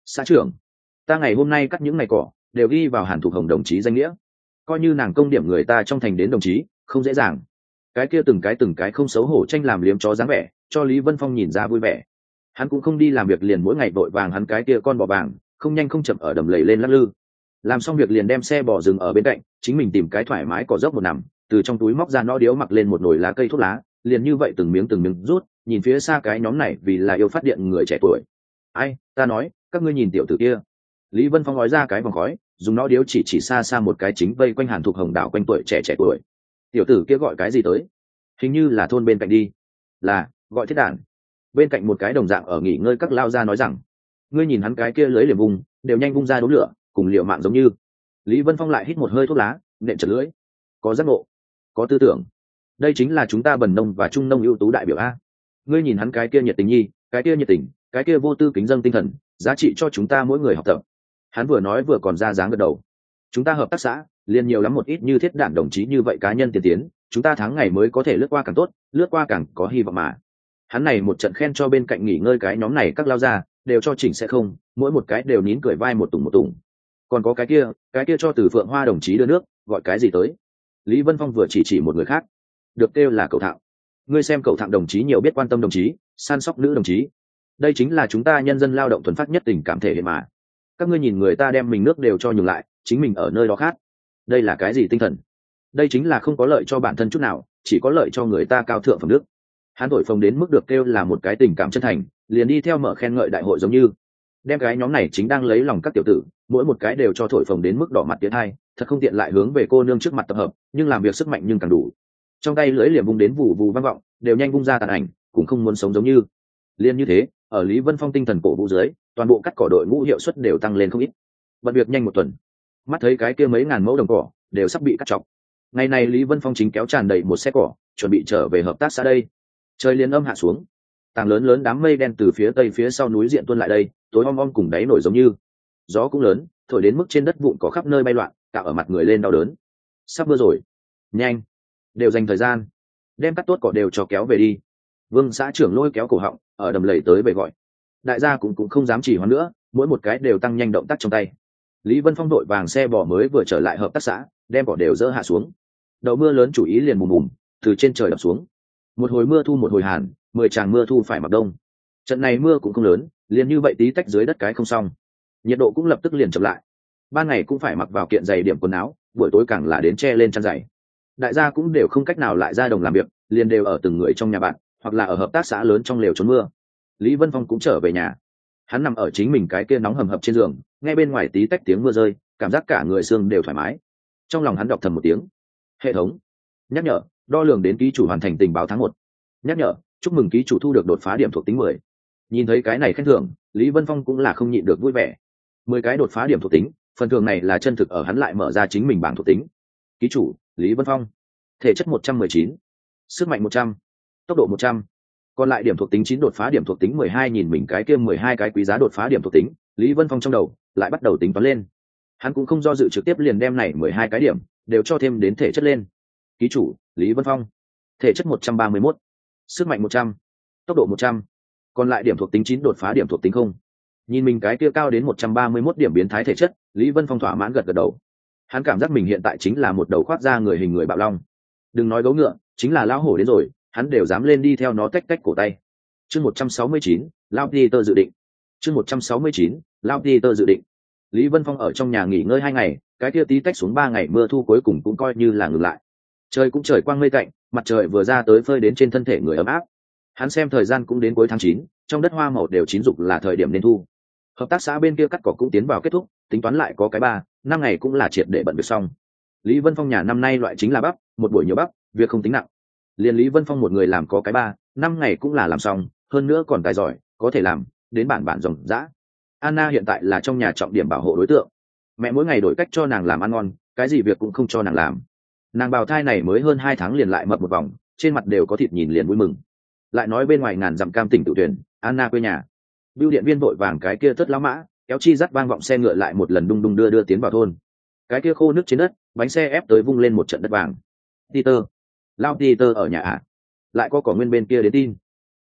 S1: xã trưởng, ta ngày hôm nay cắt những ngày cỏ đều ghi vào Hàn Thục Hồng đồng chí danh nghĩa, coi như nàng công điểm người ta trong thành đến đồng chí không dễ dàng. Cái kia từng cái từng cái không xấu hổ tranh làm liếm chó dáng vẻ, cho Lý Vân Phong nhìn ra vui vẻ. Hắn cũng không đi làm việc liền mỗi ngày vội vàng hắn cái kia con bò vàng không nhanh không chậm ở đầm lầy lên lắc lư. Làm xong việc liền đem xe bò dừng ở bên cạnh, chính mình tìm cái thoải mái cỏ dốc một nằm, từ trong túi móc ra nó điếu mặc lên một nồi lá cây thuốc lá, liền như vậy từng miếng từng miếng rút, nhìn phía xa cái nhóm này vì là yêu phát điện người trẻ tuổi. Ai, ta nói, các ngươi nhìn tiểu tử kia. Lý Vân Phong nói ra cái vòng khói, dùng nó điếu chỉ chỉ xa xa một cái chính vây quanh Hàn Thục Hồng đảo quanh tuổi trẻ trẻ tuổi. Tiểu tử kia gọi cái gì tới? Hình như là thôn bên cạnh đi. Là, gọi Thiết Đản. Bên cạnh một cái đồng dạng ở nghỉ ngơi các lao ra nói rằng, ngươi nhìn hắn cái kia lưới liềm vùng, đều nhanh vung ra đốm lửa, cùng liệu mạng giống như. Lý Vân Phong lại hít một hơi thuốc lá, nện chật lưỡi. Có giác ngộ, có tư tưởng. Đây chính là chúng ta Bần Nông và Trung Nông ưu tú đại biểu a. Ngươi nhìn hắn cái kia nhiệt tình nhi, cái kia nhiệt tình, cái kia vô tư kính dâng tinh thần, giá trị cho chúng ta mỗi người học tập. Hắn vừa nói vừa còn ra dáng gật đầu. Chúng ta hợp tác xã liền nhiều lắm một ít như Thiết Đản đồng chí như vậy cá nhân tiên tiến, chúng ta tháng ngày mới có thể lướt qua càng tốt, lướt qua càng có hy vọng mà. Hắn này một trận khen cho bên cạnh nghỉ ngơi cái nhóm này các lao ra đều cho chỉnh sẽ không, mỗi một cái đều nín cười vai một tùng một tùng. Còn có cái kia, cái kia cho Từ Phượng Hoa đồng chí đưa nước, gọi cái gì tới? Lý Vân Phong vừa chỉ chỉ một người khác, được kêu là Cậu Thạo. Ngươi xem Cậu Thạo đồng chí nhiều biết quan tâm đồng chí, săn sóc nữ đồng chí. Đây chính là chúng ta nhân dân lao động thuần phát nhất tình cảm thể hiện mà. Các ngươi nhìn người ta đem mình nước đều cho nhường lại, chính mình ở nơi đó khát. Đây là cái gì tinh thần? Đây chính là không có lợi cho bản thân chút nào, chỉ có lợi cho người ta cao thượng phẩm đức. Hắn thổi phồng đến mức được kêu là một cái tình cảm chân thành, liền đi theo mở khen ngợi đại hội giống như. Đem cái nhóm này chính đang lấy lòng các tiểu tử, mỗi một cái đều cho thổi phồng đến mức đỏ mặt tiến hai, thật không tiện lại hướng về cô nương trước mặt tập hợp, nhưng làm việc sức mạnh nhưng càng đủ. Trong tay lưỡi liềm vung đến vù vù vang vọng, đều nhanh vung ra tàn ảnh, cũng không muốn sống giống như. Liên như thế, ở Lý Vân Phong tinh thần cổ vũ dưới, toàn bộ cắt cỏ đội ngũ hiệu suất đều tăng lên không ít. Bận việc nhanh một tuần, mắt thấy cái kia mấy ngàn mẫu đồng cỏ đều sắp bị cắt chọc. Ngày này Lý Vân Phong chính kéo tràn đầy một xe cỏ, chuẩn bị trở về hợp tác xã đây. Trời liền âm hạ xuống, tàng lớn lớn đám mây đen từ phía tây phía sau núi diện tuôn lại đây, tối om om cùng đáy nổi giống như. Gió cũng lớn, thổi đến mức trên đất vụn có khắp nơi bay loạn, tạo ở mặt người lên đau đớn. Sắp mưa rồi, nhanh, đều dành thời gian, đem cắt tốt cỏ đều cho kéo về đi. Vương xã trưởng lôi kéo cổ họng, ở đầm lầy tới về gọi. Đại gia cũng cũng không dám chỉ hoãn nữa, mỗi một cái đều tăng nhanh động tác trong tay. Lý Vân Phong đội vàng xe bò mới vừa trở lại hợp tác xã, đem cỏ đều dỡ hạ xuống. Đầu mưa lớn chủ ý liền mùm mùm từ trên trời đập xuống. Một hồi mưa thu một hồi hàn, mười tràng mưa thu phải mặc đông. Trận này mưa cũng không lớn, liền như vậy tí tách dưới đất cái không xong. Nhiệt độ cũng lập tức liền chậm lại. Ban ngày cũng phải mặc vào kiện giày điểm quần áo, buổi tối càng là đến che lên chăn giày. Đại gia cũng đều không cách nào lại ra đồng làm việc, liền đều ở từng người trong nhà bạn, hoặc là ở hợp tác xã lớn trong lều trốn mưa. Lý Vân Phong cũng trở về nhà. Hắn nằm ở chính mình cái kia nóng hầm hập trên giường, nghe bên ngoài tí tách tiếng mưa rơi, cảm giác cả người xương đều thoải mái. Trong lòng hắn đọc thầm một tiếng. Hệ thống nhắc nhở, đo lường đến ký chủ hoàn thành tình báo tháng một. Nhắc nhở, chúc mừng ký chủ thu được đột phá điểm thuộc tính mười. Nhìn thấy cái này khen thưởng, Lý Vân Phong cũng là không nhịn được vui vẻ. Mười cái đột phá điểm thuộc tính, phần thưởng này là chân thực ở hắn lại mở ra chính mình bảng thuộc tính. Ký chủ Lý Vân Phong, thể chất một trăm mười chín, sức mạnh một trăm, tốc độ một trăm. Còn lại điểm thuộc tính chín đột phá điểm thuộc tính mười hai, nhìn mình cái kia mười hai cái quý giá đột phá điểm thuộc tính, Lý Vân Phong trong đầu lại bắt đầu tính toán lên. Hắn cũng không do dự trực tiếp liền đem này mười hai cái điểm đều cho thêm đến thể chất lên. Ký chủ Lý Vân Phong, thể chất một trăm ba mươi mốt, sức mạnh một trăm, tốc độ một trăm. Còn lại điểm thuộc tính chín đột phá điểm thuộc tính không. Nhìn mình cái kia cao đến một trăm ba mươi mốt điểm biến thái thể chất, Lý Vân Phong thỏa mãn gật gật đầu. Hắn cảm giác mình hiện tại chính là một đầu khoác ra người hình người bạo long. Đừng nói gấu ngựa, chính là lão hổ đến rồi, hắn đều dám lên đi theo nó tách tách cổ tay. Chương một trăm sáu mươi chín, Lao Peter dự định. Chương một trăm sáu mươi chín, Lao Peter dự định. Lý Vân Phong ở trong nhà nghỉ ngơi hai ngày, cái kia tí tách xuống ba ngày mưa thu cuối cùng cũng coi như là ngừng lại. Trời cũng trời quang mây tạnh, mặt trời vừa ra tới phơi đến trên thân thể người ấm áp. Hắn xem thời gian cũng đến cuối tháng chín, trong đất hoa màu đều chín rục là thời điểm nên thu. Hợp tác xã bên kia cắt cỏ cũng tiến vào kết thúc, tính toán lại có cái ba, năm ngày cũng là triệt để bận việc xong. Lý Vân Phong nhà năm nay loại chính là bắp, một buổi nhiều bắp, việc không tính nặng. Liên Lý Vân Phong một người làm có cái ba, năm ngày cũng là làm xong, hơn nữa còn tài giỏi, có thể làm đến bản bản ròng rã. Anna hiện tại là trong nhà trọng điểm bảo hộ đối tượng. Mẹ mỗi ngày đổi cách cho nàng làm ăn ngon, cái gì việc cũng không cho nàng làm. Nàng bào thai này mới hơn hai tháng liền lại mập một vòng, trên mặt đều có thịt nhìn liền vui mừng. Lại nói bên ngoài ngàn dặm cam tỉnh tự tuyển, Anna quê nhà. Bưu điện viên vội vàng cái kia thất lão mã, kéo chi dắt vang vọng xe ngựa lại một lần đung đung đưa đưa tiến vào thôn. Cái kia khô nước trên đất, bánh xe ép tới vung lên một trận đất vàng. Peter, Lao Peter ở nhà ạ. À? Lại có cỏ nguyên bên kia đến tin.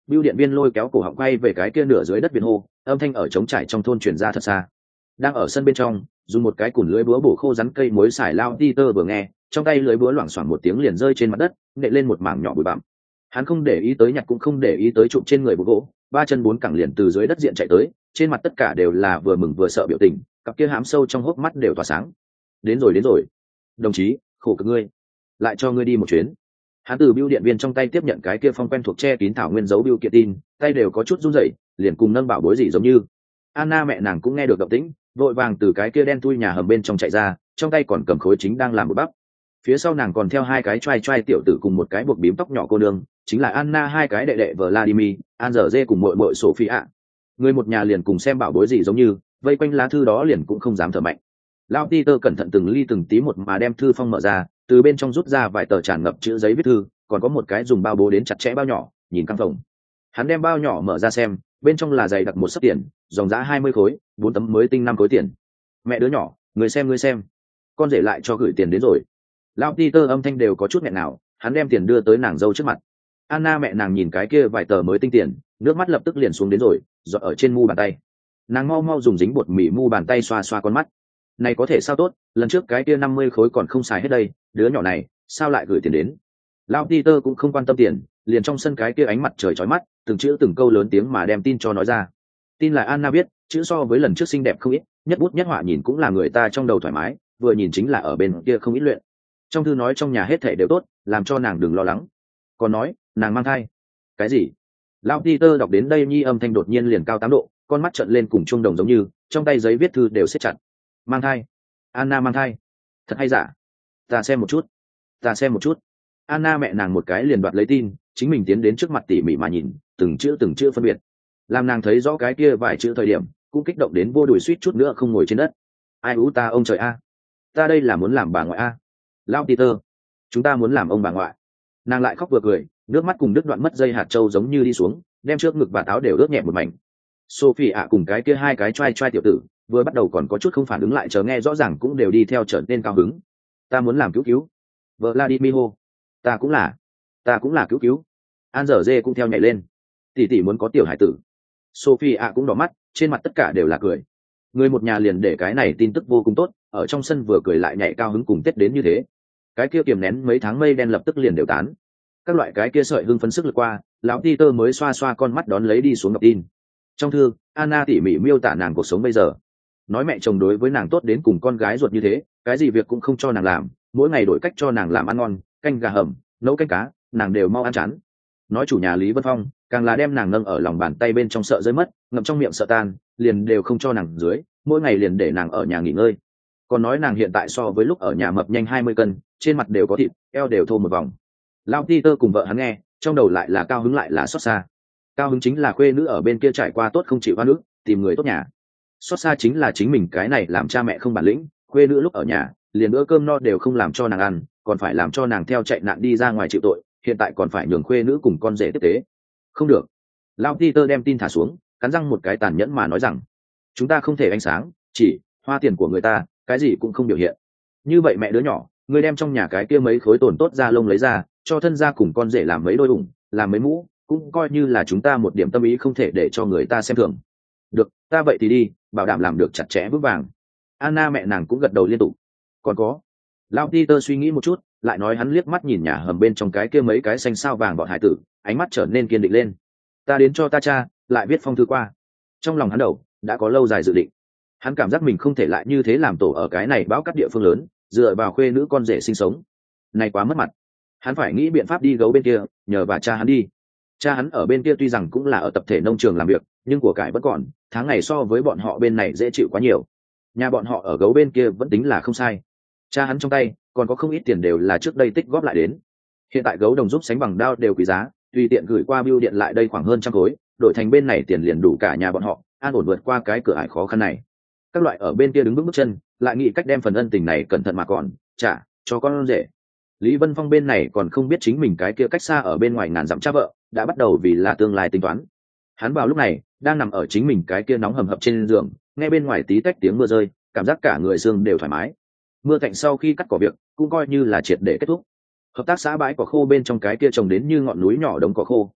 S1: bưu điện viên lôi kéo cổ họng quay về cái kia nửa dưới đất biển hô, âm thanh ở trống trải trong thôn truyền ra thật xa. Đang ở sân bên trong dùng một cái cùn lưới búa bổ khô rắn cây muối xài lao Peter vừa nghe, trong tay lưới búa loảng xoảng một tiếng liền rơi trên mặt đất, nện lên một mảng nhỏ bụi bặm. Hắn không để ý tới nhặt cũng không để ý tới chụp trên người búa gỗ, ba chân bốn cẳng liền từ dưới đất diện chạy tới, trên mặt tất cả đều là vừa mừng vừa sợ biểu tình, cặp kia hám sâu trong hốc mắt đều tỏa sáng. Đến rồi đến rồi, đồng chí, khổ cực ngươi, lại cho ngươi đi một chuyến. Hắn từ bưu điện viên trong tay tiếp nhận cái kia phong quen thuộc che kín thảo nguyên dấu bưu kiện tin, tay đều có chút run rẩy, liền cùng nâng bảo bối gì giống như. Anna mẹ nàng cũng nghe được động tĩnh, vội vàng từ cái kia đen thui nhà hầm bên trong chạy ra, trong tay còn cầm khối chính đang làm một bắp. Phía sau nàng còn theo hai cái trai trai tiểu tử cùng một cái buộc bím tóc nhỏ cô nương, chính là Anna hai cái đệ đệ Vladimir, Angerze cùng muội muội Sophia. Người một nhà liền cùng xem bảo bối gì giống như, vây quanh lá thư đó liền cũng không dám thở mạnh. Lão Peter cẩn thận từng ly từng tí một mà đem thư phong mở ra, từ bên trong rút ra vài tờ tràn ngập chữ giấy viết thư, còn có một cái dùng bao bố đến chặt chẽ bao nhỏ, nhìn căng phồng. Hắn đem bao nhỏ mở ra xem, bên trong là dày đặc một sấp tiền, dòng giá hai mươi khối, bốn tấm mới tinh năm khối tiền. Mẹ đứa nhỏ, người xem người xem, con rể lại cho gửi tiền đến rồi. Lão Peter âm thanh đều có chút nghẹn nào, hắn đem tiền đưa tới nàng dâu trước mặt. Anna mẹ nàng nhìn cái kia vài tờ mới tinh tiền, nước mắt lập tức liền xuống đến rồi, giọt ở trên mu bàn tay. Nàng mau mau dùng dính bột mì mu bàn tay xoa xoa con mắt. Này có thể sao tốt, lần trước cái kia năm mươi khối còn không xài hết đây, đứa nhỏ này sao lại gửi tiền đến. Lão Peter cũng không quan tâm tiền, liền trong sân cái kia ánh mặt trời chói mắt, từng chữ từng câu lớn tiếng mà đem tin cho nói ra. Tin là Anna viết, chữ so với lần trước xinh đẹp không ít, nhất bút nhất họa nhìn cũng là người ta trong đầu thoải mái, vừa nhìn chính là ở bên kia không ít luyện. Trong thư nói trong nhà hết thảy đều tốt, làm cho nàng đừng lo lắng. Còn nói nàng mang thai. Cái gì? Lão Peter đọc đến đây nhi âm thanh đột nhiên liền cao tám độ, con mắt trợn lên cùng chuông đồng giống như, trong tay giấy viết thư đều siết chặt. Mang thai? Anna mang thai? Thật hay giả? Ta xem một chút. Ta xem một chút. Anna mẹ nàng một cái liền đoạt lấy tin, chính mình tiến đến trước mặt tỉ mỉ mà nhìn, từng chữ từng chữ phân biệt. Làm nàng thấy rõ cái kia vài chữ thời điểm, cũng kích động đến vô đùi suýt chút nữa không ngồi trên đất. Ai ú ta ông trời a, ta đây là muốn làm bà ngoại a. Lão Peter, chúng ta muốn làm ông bà ngoại. Nàng lại khóc vừa cười, nước mắt cùng đứt đoạn mất dây hạt châu giống như đi xuống, đem trước ngực và táo đều ướt nhẹ một mảnh. Sophie ạ cùng cái kia hai cái trai trai tiểu tử, vừa bắt đầu còn có chút không phản ứng lại, chờ nghe rõ ràng cũng đều đi theo trở nên cao hứng. Ta muốn làm cứu cứu. Vladimir, ta cũng là, ta cũng là cứu cứu. Angerze cũng theo nhảy lên. Tỷ tỷ muốn có tiểu hải tử. Sophie ạ cũng đỏ mắt, trên mặt tất cả đều là cười. Người một nhà liền để cái này tin tức vô cùng tốt, ở trong sân vừa cười lại nhảy cao hứng cùng Tết đến như thế. Cái kia kiềm nén mấy tháng mây đen lập tức liền đều tán. Các loại cái kia sợi hưng phấn sức lực qua, lão Peter mới xoa xoa con mắt đón lấy đi xuống đọc tin. Trong thư, Anna tỉ mỉ miêu tả nàng cuộc sống bây giờ. Nói mẹ chồng đối với nàng tốt đến cùng con gái ruột như thế, cái gì việc cũng không cho nàng làm, mỗi ngày đổi cách cho nàng làm ăn ngon, canh gà hầm, nấu canh cá, nàng đều mau ăn chán. Nói chủ nhà Lý Vân Phong, càng là đem nàng nâng ở lòng bàn tay bên trong sợ rơi mất, ngậm trong miệng sợ tan, liền đều không cho nàng dưới, mỗi ngày liền để nàng ở nhà nghỉ ngơi. Còn nói nàng hiện tại so với lúc ở nhà mập nhanh hai mươi cân, trên mặt đều có thịt, eo đều thô một vòng. Lão Peter cùng vợ hắn nghe, trong đầu lại là cao hứng lại là xót xa. Cao hứng chính là khuê nữ ở bên kia trải qua tốt không chịu hoa nước, tìm người tốt nhà. Xót xa chính là chính mình cái này làm cha mẹ không bản lĩnh, khuê nữ lúc ở nhà, liền bữa cơm no đều không làm cho nàng ăn, còn phải làm cho nàng theo chạy nạn đi ra ngoài chịu tội, hiện tại còn phải nhường khuê nữ cùng con rể tiếp tế. Không được. Lão Peter đem tin thả xuống, cắn răng một cái tàn nhẫn mà nói rằng, chúng ta không thể ánh sáng, chỉ hoa tiền của người ta, cái gì cũng không biểu hiện. Như vậy mẹ đứa nhỏ, ngươi đem trong nhà cái kia mấy khối tổn tốt da lông lấy ra, cho thân gia cùng con rể làm mấy đôi ủng, làm mấy mũ, cũng coi như là chúng ta một điểm tâm ý không thể để cho người ta xem thường. Được, ta vậy thì đi, bảo đảm làm được chặt chẽ vững vàng. Anna mẹ nàng cũng gật đầu liên tục. Còn có. Lão Peter suy nghĩ một chút, lại nói hắn liếc mắt nhìn nhà hầm bên trong cái kia mấy cái xanh sao vàng bọn hải tử, ánh mắt trở nên kiên định lên. Ta đến cho ta cha, lại viết phong thư qua. Trong lòng hắn đầu đã có lâu dài dự định. Hắn cảm giác mình không thể lại như thế làm tổ ở cái này bão cắt địa phương lớn, dựa vào khuê nữ con rể sinh sống. Này quá mất mặt. Hắn phải nghĩ biện pháp đi gấu bên kia, nhờ bà cha hắn đi. Cha hắn ở bên kia tuy rằng cũng là ở tập thể nông trường làm việc, nhưng của cải vẫn còn, tháng ngày so với bọn họ bên này dễ chịu quá nhiều. Nhà bọn họ ở gấu bên kia vẫn tính là không sai. Cha hắn trong tay còn có không ít tiền đều là trước đây tích góp lại đến. Hiện tại gấu đồng giúp sánh bằng đao đều quý giá, tùy tiện gửi qua bưu điện lại đây khoảng hơn trăm khối, đổi thành bên này tiền liền đủ cả nhà bọn họ an ổn vượt qua cái cửa ải khó khăn này. Các loại ở bên kia đứng bước bước chân, lại nghĩ cách đem phần ân tình này cẩn thận mà còn trả cho con rể. Lý Vân Phong bên này còn không biết chính mình cái kia cách xa ở bên ngoài ngàn dặm cha vợ đã bắt đầu vì là tương lai tính toán. Hắn vào lúc này đang nằm ở chính mình cái kia nóng hầm hập trên giường, nghe bên ngoài tí tách tiếng mưa rơi, cảm giác cả người xương đều thoải mái. Mưa cạnh sau khi cắt cỏ việc cũng coi như là triệt để kết thúc. Hợp tác xã bãi cỏ khô bên trong cái kia trồng đến như ngọn núi nhỏ đống cỏ khô,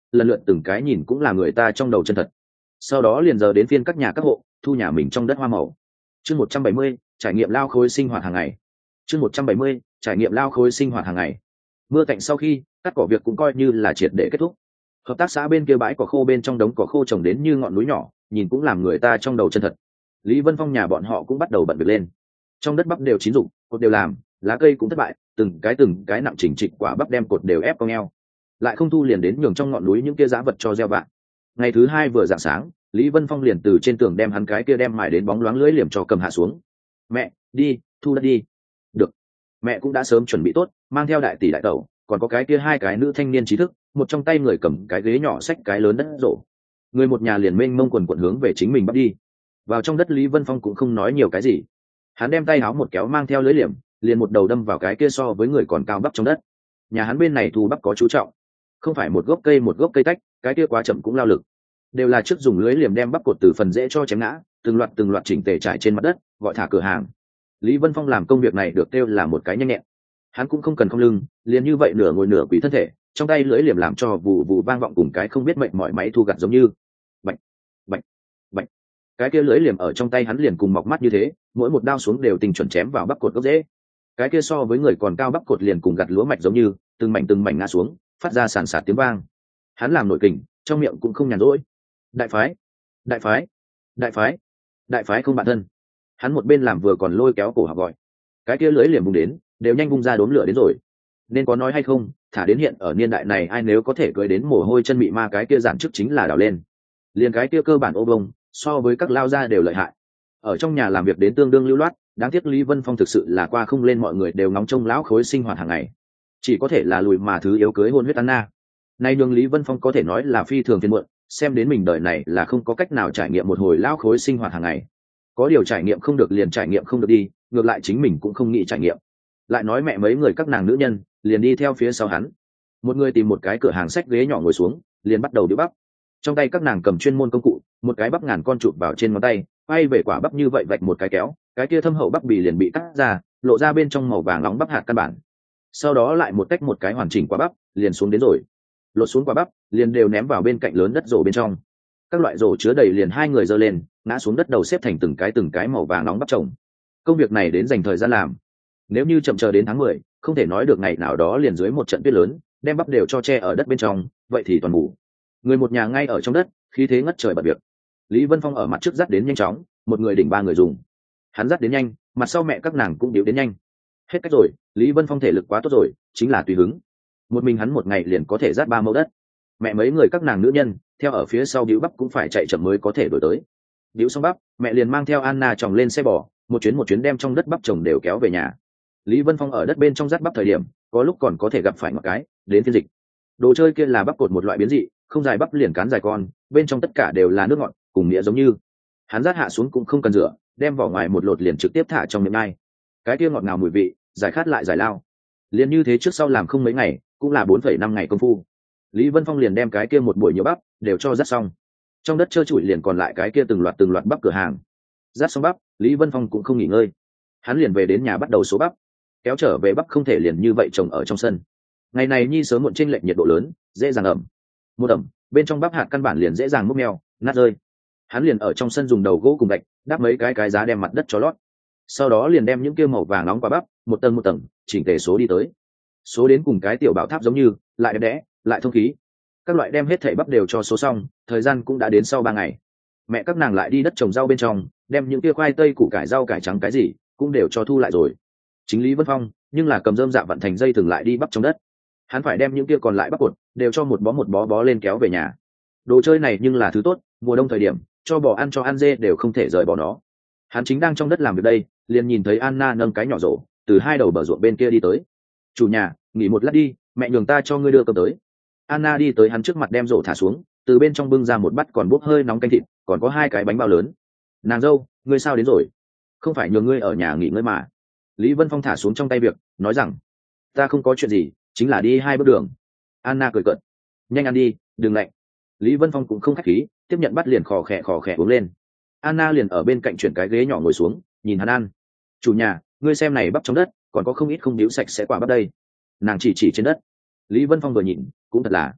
S1: lần lượt từng cái nhìn cũng là người ta trong đầu chân thật. Sau đó liền giờ đến phiên các nhà các hộ thu nhà mình trong đất hoa màu. Chương một trăm bảy mươi, trải nghiệm lao khối sinh hoạt hàng ngày. Chương một trăm bảy mươi, trải nghiệm lao khối sinh hoạt hàng ngày. Mưa tạnh sau khi cắt cỏ việc cũng coi như là triệt để kết thúc. Hợp tác xã bên kia bãi cỏ khô bên trong đống cỏ khô trồng đến như ngọn núi nhỏ, nhìn cũng làm người ta trong đầu chân thật. Lý Vân Phong nhà bọn họ cũng bắt đầu bận việc lên. Trong đất bắp đều chín rụng, cột đều làm, lá cây cũng thất bại, từng cái từng cái nặng chỉnh trịch quả bắp đem cột đều ép cong eo. Lại không thu liền đến nhường trong ngọn núi những kia giá vật cho gieo vạn. Ngày thứ hai vừa rạng sáng, Lý Vân Phong liền từ trên tường đem hắn cái kia đem mài đến bóng loáng lưỡi liềm cho cầm hạ xuống. Mẹ, đi, thu đất đi. Được. Mẹ cũng đã sớm chuẩn bị tốt, mang theo đại tỷ đại tẩu, còn có cái kia hai cái nữ thanh niên trí thức, một trong tay người cầm cái ghế nhỏ xách cái lớn đất rổ. Người một nhà liền mênh mông quần quần hướng về chính mình bắt đi. Vào trong đất Lý Vân Phong cũng không nói nhiều cái gì. Hắn đem tay áo một kéo mang theo lưỡi liềm, liền một đầu đâm vào cái kia so với người còn cao bắp trong đất. Nhà hắn bên này thu bắp có chú trọng, không phải một gốc cây một gốc cây tách, cái kia quá chậm cũng lao lực. Đều là trước dùng lưới liềm đem bắp cột từ phần rễ cho chém ngã, từng loạt từng loạt chỉnh tề trải trên mặt đất, gọi thả cửa hàng. Lý Vân Phong làm công việc này được kêu là một cái nhanh nhẹn. Hắn cũng không cần không lưng, liền như vậy nửa ngồi nửa quỳ thân thể, trong tay lưỡi liềm làm cho vụ vụ vang vọng cùng cái không biết mệnh mọi máy thu gặt giống như bạch bạch bạch. Cái kia lưỡi liềm ở trong tay hắn liền cùng mọc mắt như thế, mỗi một đao xuống đều tình chuẩn chém vào bắp cột gốc rễ. Cái kia so với người còn cao bắp cột liền cùng gặt lúa mạch giống như, từng mảnh từng mảnh ngã xuống, phát ra sàn sạt tiếng vang. Hắn làm nội kình, trong miệng cũng không nhàn rỗi. Đại phái, đại phái, đại phái, đại phái không bạn thân. Hắn một bên làm vừa còn lôi kéo cổ học gọi. Cái kia lưỡi liềm bung đến, đều nhanh bung ra đốm lửa đến rồi. Nên có nói hay không, thả đến hiện ở niên đại này ai nếu có thể cưới đến mồ hôi chân mị ma cái kia giản chức chính là đào lên. Liền cái kia cơ bản ô bông, so với các lao gia đều lợi hại. Ở trong nhà làm việc đến tương đương lưu loát, đáng tiếc Lý Vân Phong thực sự là qua không lên mọi người đều ngóng trông lão khối sinh hoạt hàng ngày. Chỉ có thể là lùi mà thứ yếu cưới hôn huyết Anna. Nay nhường Lý Vân Phong có thể nói là phi thường phiền muộn, xem đến mình đời này là không có cách nào trải nghiệm một hồi lão khối sinh hoạt hàng ngày. Có điều trải nghiệm không được liền trải nghiệm không được đi, ngược lại chính mình cũng không nghĩ trải nghiệm. Lại nói mẹ mấy người các nàng nữ nhân, liền đi theo phía sau hắn. Một người tìm một cái cửa hàng xách ghế nhỏ ngồi xuống, liền bắt đầu điếu bắp. Trong tay các nàng cầm chuyên môn công cụ, một cái bắp ngàn con chụp vào trên ngón tay, quay về quả bắp như vậy vạch một cái kéo, cái kia thâm hậu bắp bì liền bị cắt ra, lộ ra bên trong màu vàng nóng bắp hạt căn bản. Sau đó lại một tách một cái hoàn chỉnh quả bắp, liền xuống đến rồi. Lột xuống quả bắp, liền đều ném vào bên cạnh lớn đất rổ bên trong. Các loại rổ chứa đầy liền hai người giơ lên, ngã xuống đất đầu xếp thành từng cái từng cái màu vàng nóng bắp trồng. Công việc này đến dành thời gian làm. Nếu như chậm chờ đến tháng mười, không thể nói được ngày nào đó liền dưới một trận tuyết lớn, đem bắp đều cho che ở đất bên trong, vậy thì toàn bù. Người một nhà ngay ở trong đất, khí thế ngất trời bật việc. Lý Vân Phong ở mặt trước dắt đến nhanh chóng, một người đỉnh ba người dùng. Hắn dắt đến nhanh, mặt sau mẹ các nàng cũng điếu đến nhanh. Hết cách rồi, Lý Vân Phong thể lực quá tốt rồi, chính là tùy hứng. Một mình hắn một ngày liền có thể dắt ba mẫu đất. Mẹ mấy người các nàng nữ nhân, theo ở phía sau điếu bắp cũng phải chạy chậm mới có thể đổi tới. Điếu xong bắp, mẹ liền mang theo Anna chồng lên xe bò, một chuyến một chuyến đem trong đất bắp trồng đều kéo về nhà. Lý Vân Phong ở đất bên trong dắt bắp thời điểm, có lúc còn có thể gặp phải một cái, đến phiên dịch. Đồ chơi kia là bắp cột một loại biến dị, không dài bắp liền cán dài con, bên trong tất cả đều là nước ngọt, cùng nghĩa giống như. Hắn dắt hạ xuống cũng không cần rửa, đem vỏ ngoài một lột liền trực tiếp thả trong miệng ngay. Cái kia ngọt ngào mùi vị, giải khát lại giải lao. Liền như thế trước sau làm không mấy ngày, cũng là bốn phẩy năm ngày công phu. Lý Vân Phong liền đem cái kia một buổi nhiều bắp đều cho dắt xong. Trong đất trơ trụi liền còn lại cái kia từng loạt từng loạt bắp cửa hàng. Dắt xong bắp, Lý Vân Phong cũng không nghỉ ngơi. Hắn liền về đến nhà bắt đầu số bắp. Kéo trở về bắp không thể liền như vậy trồng ở trong sân. Ngày này nhi sớm muộn chênh lệch nhiệt độ lớn, dễ dàng ẩm. Một ẩm, bên trong bắp hạt căn bản liền dễ dàng múc meo, nát rơi. Hắn liền ở trong sân dùng đầu gỗ cùng gạch đắp mấy cái cái giá đem mặt đất cho lót. Sau đó liền đem những kia màu vàng nóng quả bắp, một tầng một tầng, chỉnh tề số đi tới. Số đến cùng cái tiểu bảo tháp giống như, lại đẹp đẽ, lại thông khí. Các loại đem hết thảy bắp đều cho số xong, thời gian cũng đã đến sau ba ngày. Mẹ các nàng lại đi đất trồng rau bên trong, đem những kia khoai tây củ cải rau cải trắng cái gì, cũng đều cho thu lại rồi. Chính Lý Vân Phong, nhưng là cầm rơm dạ vặn thành dây thường lại đi bắp trong đất. Hắn phải đem những kia còn lại bắp cột, đều cho một bó một bó bó lên kéo về nhà. Đồ chơi này nhưng là thứ tốt, mùa đông thời điểm, cho bò ăn cho ăn dê đều không thể rời bỏ nó. Hắn chính đang trong đất làm việc đây, liền nhìn thấy Anna nâng cái nhỏ rổ, từ hai đầu bờ ruộng bên kia đi tới. Chủ nhà, nghỉ một lát đi, mẹ nhường ta cho ngươi đưa cơm tới. Anna đi tới hắn trước mặt đem rổ thả xuống, từ bên trong bưng ra một bát còn bốc hơi nóng canh thịt, còn có hai cái bánh bao lớn. Nàng dâu, ngươi sao đến rồi? Không phải nhường ngươi ở nhà nghỉ ngơi mà. Lý Vân Phong thả xuống trong tay việc, nói rằng, ta không có chuyện gì, chính là đi hai bước đường. Anna cười cợt, nhanh ăn đi, đừng lạnh. Lý Vân Phong cũng không khách khí, tiếp nhận bát liền khò khè khò khè uống lên. Anna liền ở bên cạnh chuyển cái ghế nhỏ ngồi xuống, nhìn hắn ăn. Chủ nhà, ngươi xem này bắp trong đất, còn có không ít không níu sạch sẽ quả bắp đây. Nàng chỉ chỉ trên đất. Lý Vân Phong vừa nhìn, cũng thật là.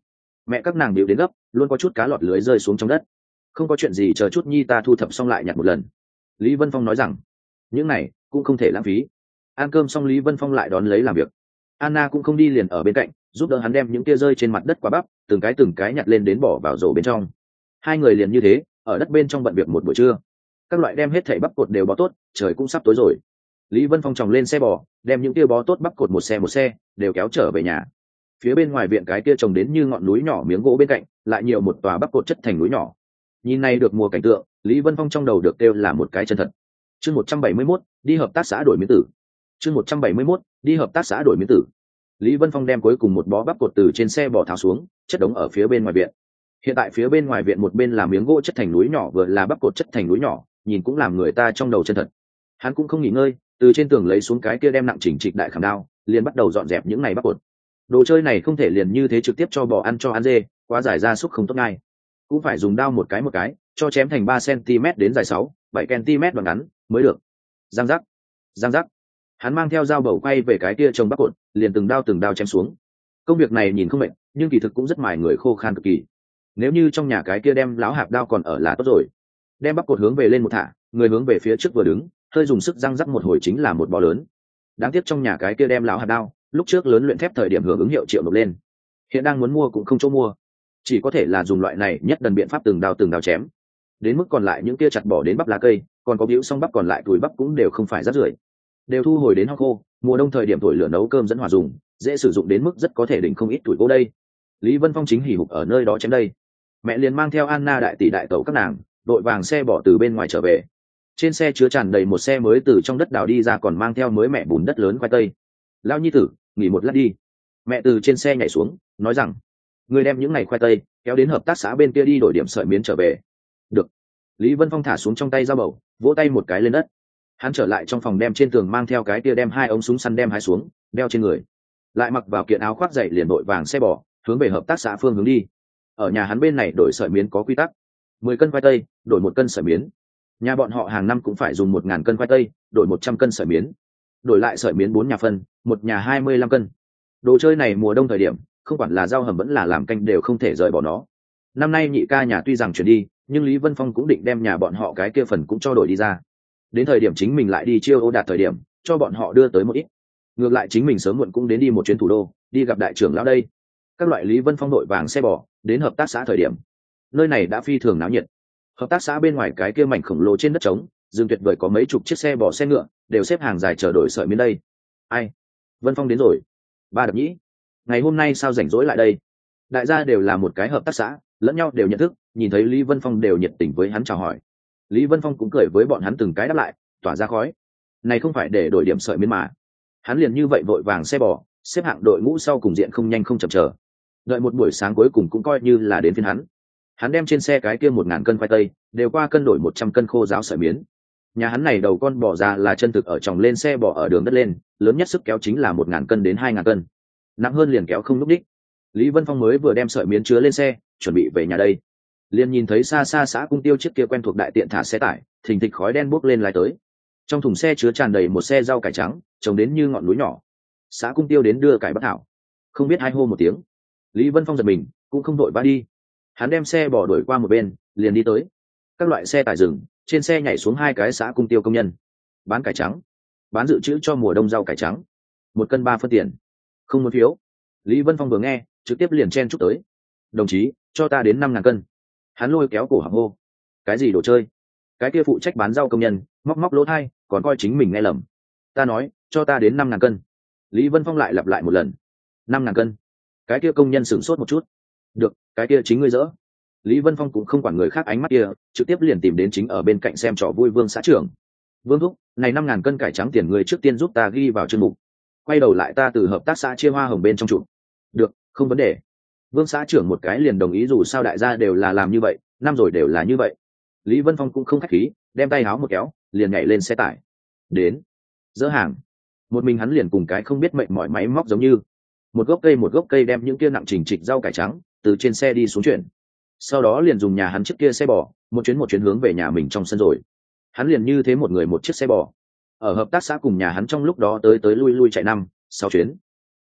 S1: mẹ các nàng điệu đến gấp, luôn có chút cá lọt lưới rơi xuống trong đất. Không có chuyện gì, chờ chút nhi ta thu thập xong lại nhặt một lần. Lý Vân Phong nói rằng những này cũng không thể lãng phí. Ăn cơm xong Lý Vân Phong lại đón lấy làm việc. Anna cũng không đi liền ở bên cạnh giúp đỡ hắn đem những kia rơi trên mặt đất quả bắp từng cái từng cái nhặt lên đến bỏ vào rổ bên trong. Hai người liền như thế ở đất bên trong bận việc một buổi trưa. Các loại đem hết thảy bắp cột đều bó tốt, trời cũng sắp tối rồi. Lý Vân Phong tròng lên xe bò, đem những kia bó tốt bắp cột một xe một xe đều kéo trở về nhà. Phía bên ngoài viện cái kia trồng đến như ngọn núi nhỏ miếng gỗ bên cạnh lại nhiều một tòa bắp cột chất thành núi nhỏ. Nhìn này được mùa cảnh tượng, Lý Vân Phong trong đầu được kêu là một cái chân thật. Chương một trăm bảy mươi mốt, đi hợp tác xã đổi miếng tử. Chương một trăm bảy mươi mốt, đi hợp tác xã đổi miếng tử. Lý Vân Phong đem cuối cùng một bó bắp cột từ trên xe bò tháo xuống, chất đống ở phía bên ngoài viện. Hiện tại phía bên ngoài viện một bên là miếng gỗ chất thành núi nhỏ, vừa là bắp cột chất thành núi nhỏ, nhìn cũng làm người ta trong đầu chân thật. Hắn cũng không nghỉ ngơi, từ trên tường lấy xuống cái kia đem nặng chỉnh trịch đại khảm đao, liền bắt đầu dọn dẹp những này bắp cột. Đồ chơi này không thể liền như thế trực tiếp cho bò ăn cho ăn dê, quá dài ra xúc không tốt ngay. Cũng phải dùng đao một cái một cái, cho chém thành ba xăng-ti-mét đến dài sáu, bảy xăng-ti-mét đoạn ngắn mới được. Giang giác, giang giác. Hắn mang theo dao bầu quay về cái kia trồng bắp cột, liền từng đao từng đao chém xuống. Công việc này nhìn không mệt, nhưng kỳ thực cũng rất mài người khô khan cực kỳ. Nếu như trong nhà cái kia đem láo hạp đao còn ở là tốt rồi. Đem bắp cột hướng về lên một thả, người hướng về phía trước vừa đứng, hơi dùng sức răng rắc một hồi chính là một bò lớn. Đáng tiếc trong nhà cái kia đem láo hạp đao, lúc trước lớn luyện thép thời điểm hưởng ứng hiệu triệu nộp lên. Hiện đang muốn mua cũng không chỗ mua, chỉ có thể là dùng loại này nhất đần biện pháp từng đao từng đao chém. Đến mức còn lại những kia chặt bỏ đến bắp lá cây, còn có bĩu xong bắp còn lại túi bắp cũng đều không phải rác rưởi, đều thu hồi đến hong khô, mùa đông thời điểm tuổi lửa nấu cơm dẫn hỏa dùng, dễ sử dụng đến mức rất có thể đỉnh không ít tuổi gỗ đây. Lý Vân Phong chính hỉ hục ở nơi đó chém đây. Mẹ liền mang theo Anna đại tỷ đại tẩu các nàng, đội vàng xe bỏ từ bên ngoài trở về. Trên xe chứa tràn đầy một xe mới từ trong đất đào đi ra, còn mang theo mới mẹ bùn đất lớn khoai tây. Lao nhi tử, nghỉ một lát đi. Mẹ từ trên xe nhảy xuống, nói rằng, người đem những ngày khoai tây kéo đến hợp tác xã bên kia đi đổi điểm sợi miến trở về. Được. Lý Vân Phong thả xuống trong tay dao bầu, vỗ tay một cái lên đất. Hắn trở lại trong phòng, đem trên tường mang theo cái kia đem hai ống súng săn đem hái xuống, đeo trên người, lại mặc vào kiện áo khoác dày liền đội vàng xe bò hướng về hợp tác xã phương hướng đi. Ở nhà hắn bên này đổi sợi miến có quy tắc, mười cân khoai tây đổi một cân sợi miến. Nhà bọn họ hàng năm cũng phải dùng một ngàn cân khoai tây đổi một trăm cân sợi miến, đổi lại sợi miến bốn nhà phân, một nhà hai mươi lăm cân. Đồ chơi này mùa đông thời điểm không quản là rau hầm vẫn là làm canh đều không thể rời bỏ nó. Năm nay nhị ca nhà tuy rằng chuyển đi, nhưng Lý Vân Phong cũng định đem nhà bọn họ cái kia phần cũng cho đổi đi ra. Đến thời điểm chính mình lại đi chiêu ô đạt thời điểm cho bọn họ đưa tới một ít. Ngược lại chính mình sớm muộn cũng đến đi một chuyến thủ đô, đi gặp đại trưởng lão đây. Các loại Lý Vân Phong đội vàng xe bò đến hợp tác xã thời điểm, nơi này đã phi thường náo nhiệt. Hợp tác xã bên ngoài cái kia mảnh khổng lồ trên đất trống, rừng tuyệt vời có mấy chục chiếc xe bò xe ngựa đều xếp hàng dài chờ đổi sợi miến đây. Ai? Vân Phong đến rồi. Ba Đập Nhĩ, ngày hôm nay sao rảnh rỗi lại đây? Đại gia đều là một cái hợp tác xã, lẫn nhau đều nhận thức, nhìn thấy Lý Vân Phong đều nhiệt tình với hắn chào hỏi. Lý Vân Phong cũng cười với bọn hắn từng cái đáp lại, tỏa ra khói. Này không phải để đổi điểm sợi miến mà. Hắn liền như vậy vội vàng xe bò, xếp hạng đội ngũ sau cùng diện không nhanh không chậm chờ. Đợi một buổi sáng cuối cùng cũng coi như là đến phiên hắn. Hắn đem trên xe cái kia một ngàn cân khoai tây đều qua cân đổi một trăm cân khô ráo sợi miến. Nhà hắn này đầu con bò ra là chân thực ở tròng lên xe bò ở đường đất lên, lớn nhất sức kéo chính là một ngàn cân đến hai ngàn cân, nặng hơn liền kéo không lúc đích. Lý Vân Phong mới vừa đem sợi miến chứa lên xe chuẩn bị về nhà đây, liền nhìn thấy xa xa xã Cung Tiêu chiếc kia quen thuộc đại tiện thả xe tải thình thịch khói đen bốc lên lái tới. Trong thùng xe chứa tràn đầy một xe rau cải trắng trồng đến như ngọn núi nhỏ. Xã Cung Tiêu đến đưa cải bắc thảo, không biết hai hô một tiếng. Lý Vân Phong giật mình, cũng không đội vã đi. Hắn đem xe bỏ đuổi qua một bên liền đi tới. Các loại xe tải dừng, trên xe nhảy xuống hai cái xã Cung Tiêu công nhân. Bán cải trắng, bán dự trữ cho mùa đông rau cải trắng, một cân ba phân tiền. Không muốn phiếu. Lý Vân Phong vừa nghe trực tiếp liền chen chúc tới. Đồng chí, cho ta đến năm ngàn cân. Hắn lôi kéo cổ họng hô. Cái gì đồ chơi? Cái kia phụ trách bán rau công nhân móc móc lỗ thai, còn coi chính mình nghe lầm. Ta nói cho ta đến năm ngàn cân. Lý Vân Phong lại lặp lại một lần. Năm ngàn cân. Cái kia công nhân sửng sốt một chút. Được, cái kia chính ngươi dỡ. Lý Vân Phong cũng không quản người khác ánh mắt kia, trực tiếp liền tìm đến chính ở bên cạnh xem trò vui Vương xã trưởng. Vương thúc, này năm ngàn cân cải trắng tiền người trước tiên giúp ta ghi vào chương mục, quay đầu lại ta từ hợp tác xã chia hoa hồng bên trong trụ. Được, không vấn đề. Vương xã trưởng một cái liền đồng ý, dù sao đại gia đều là làm như vậy, năm rồi đều là như vậy. Lý Vân Phong cũng không khách khí, đem tay háo một kéo liền nhảy lên xe tải đến dỡ hàng. Một mình hắn liền cùng cái không biết mệnh mỏi máy móc giống như một gốc cây một gốc cây đem những kia nặng trình trịch rau cải trắng từ trên xe đi xuống chuyển. Sau đó liền dùng nhà hắn chiếc kia xe bò một chuyến một chuyến hướng về nhà mình trong sân rồi. Hắn liền như thế một người một chiếc xe bò ở hợp tác xã cùng nhà hắn trong lúc đó tới tới lui lui chạy năm sáu chuyến.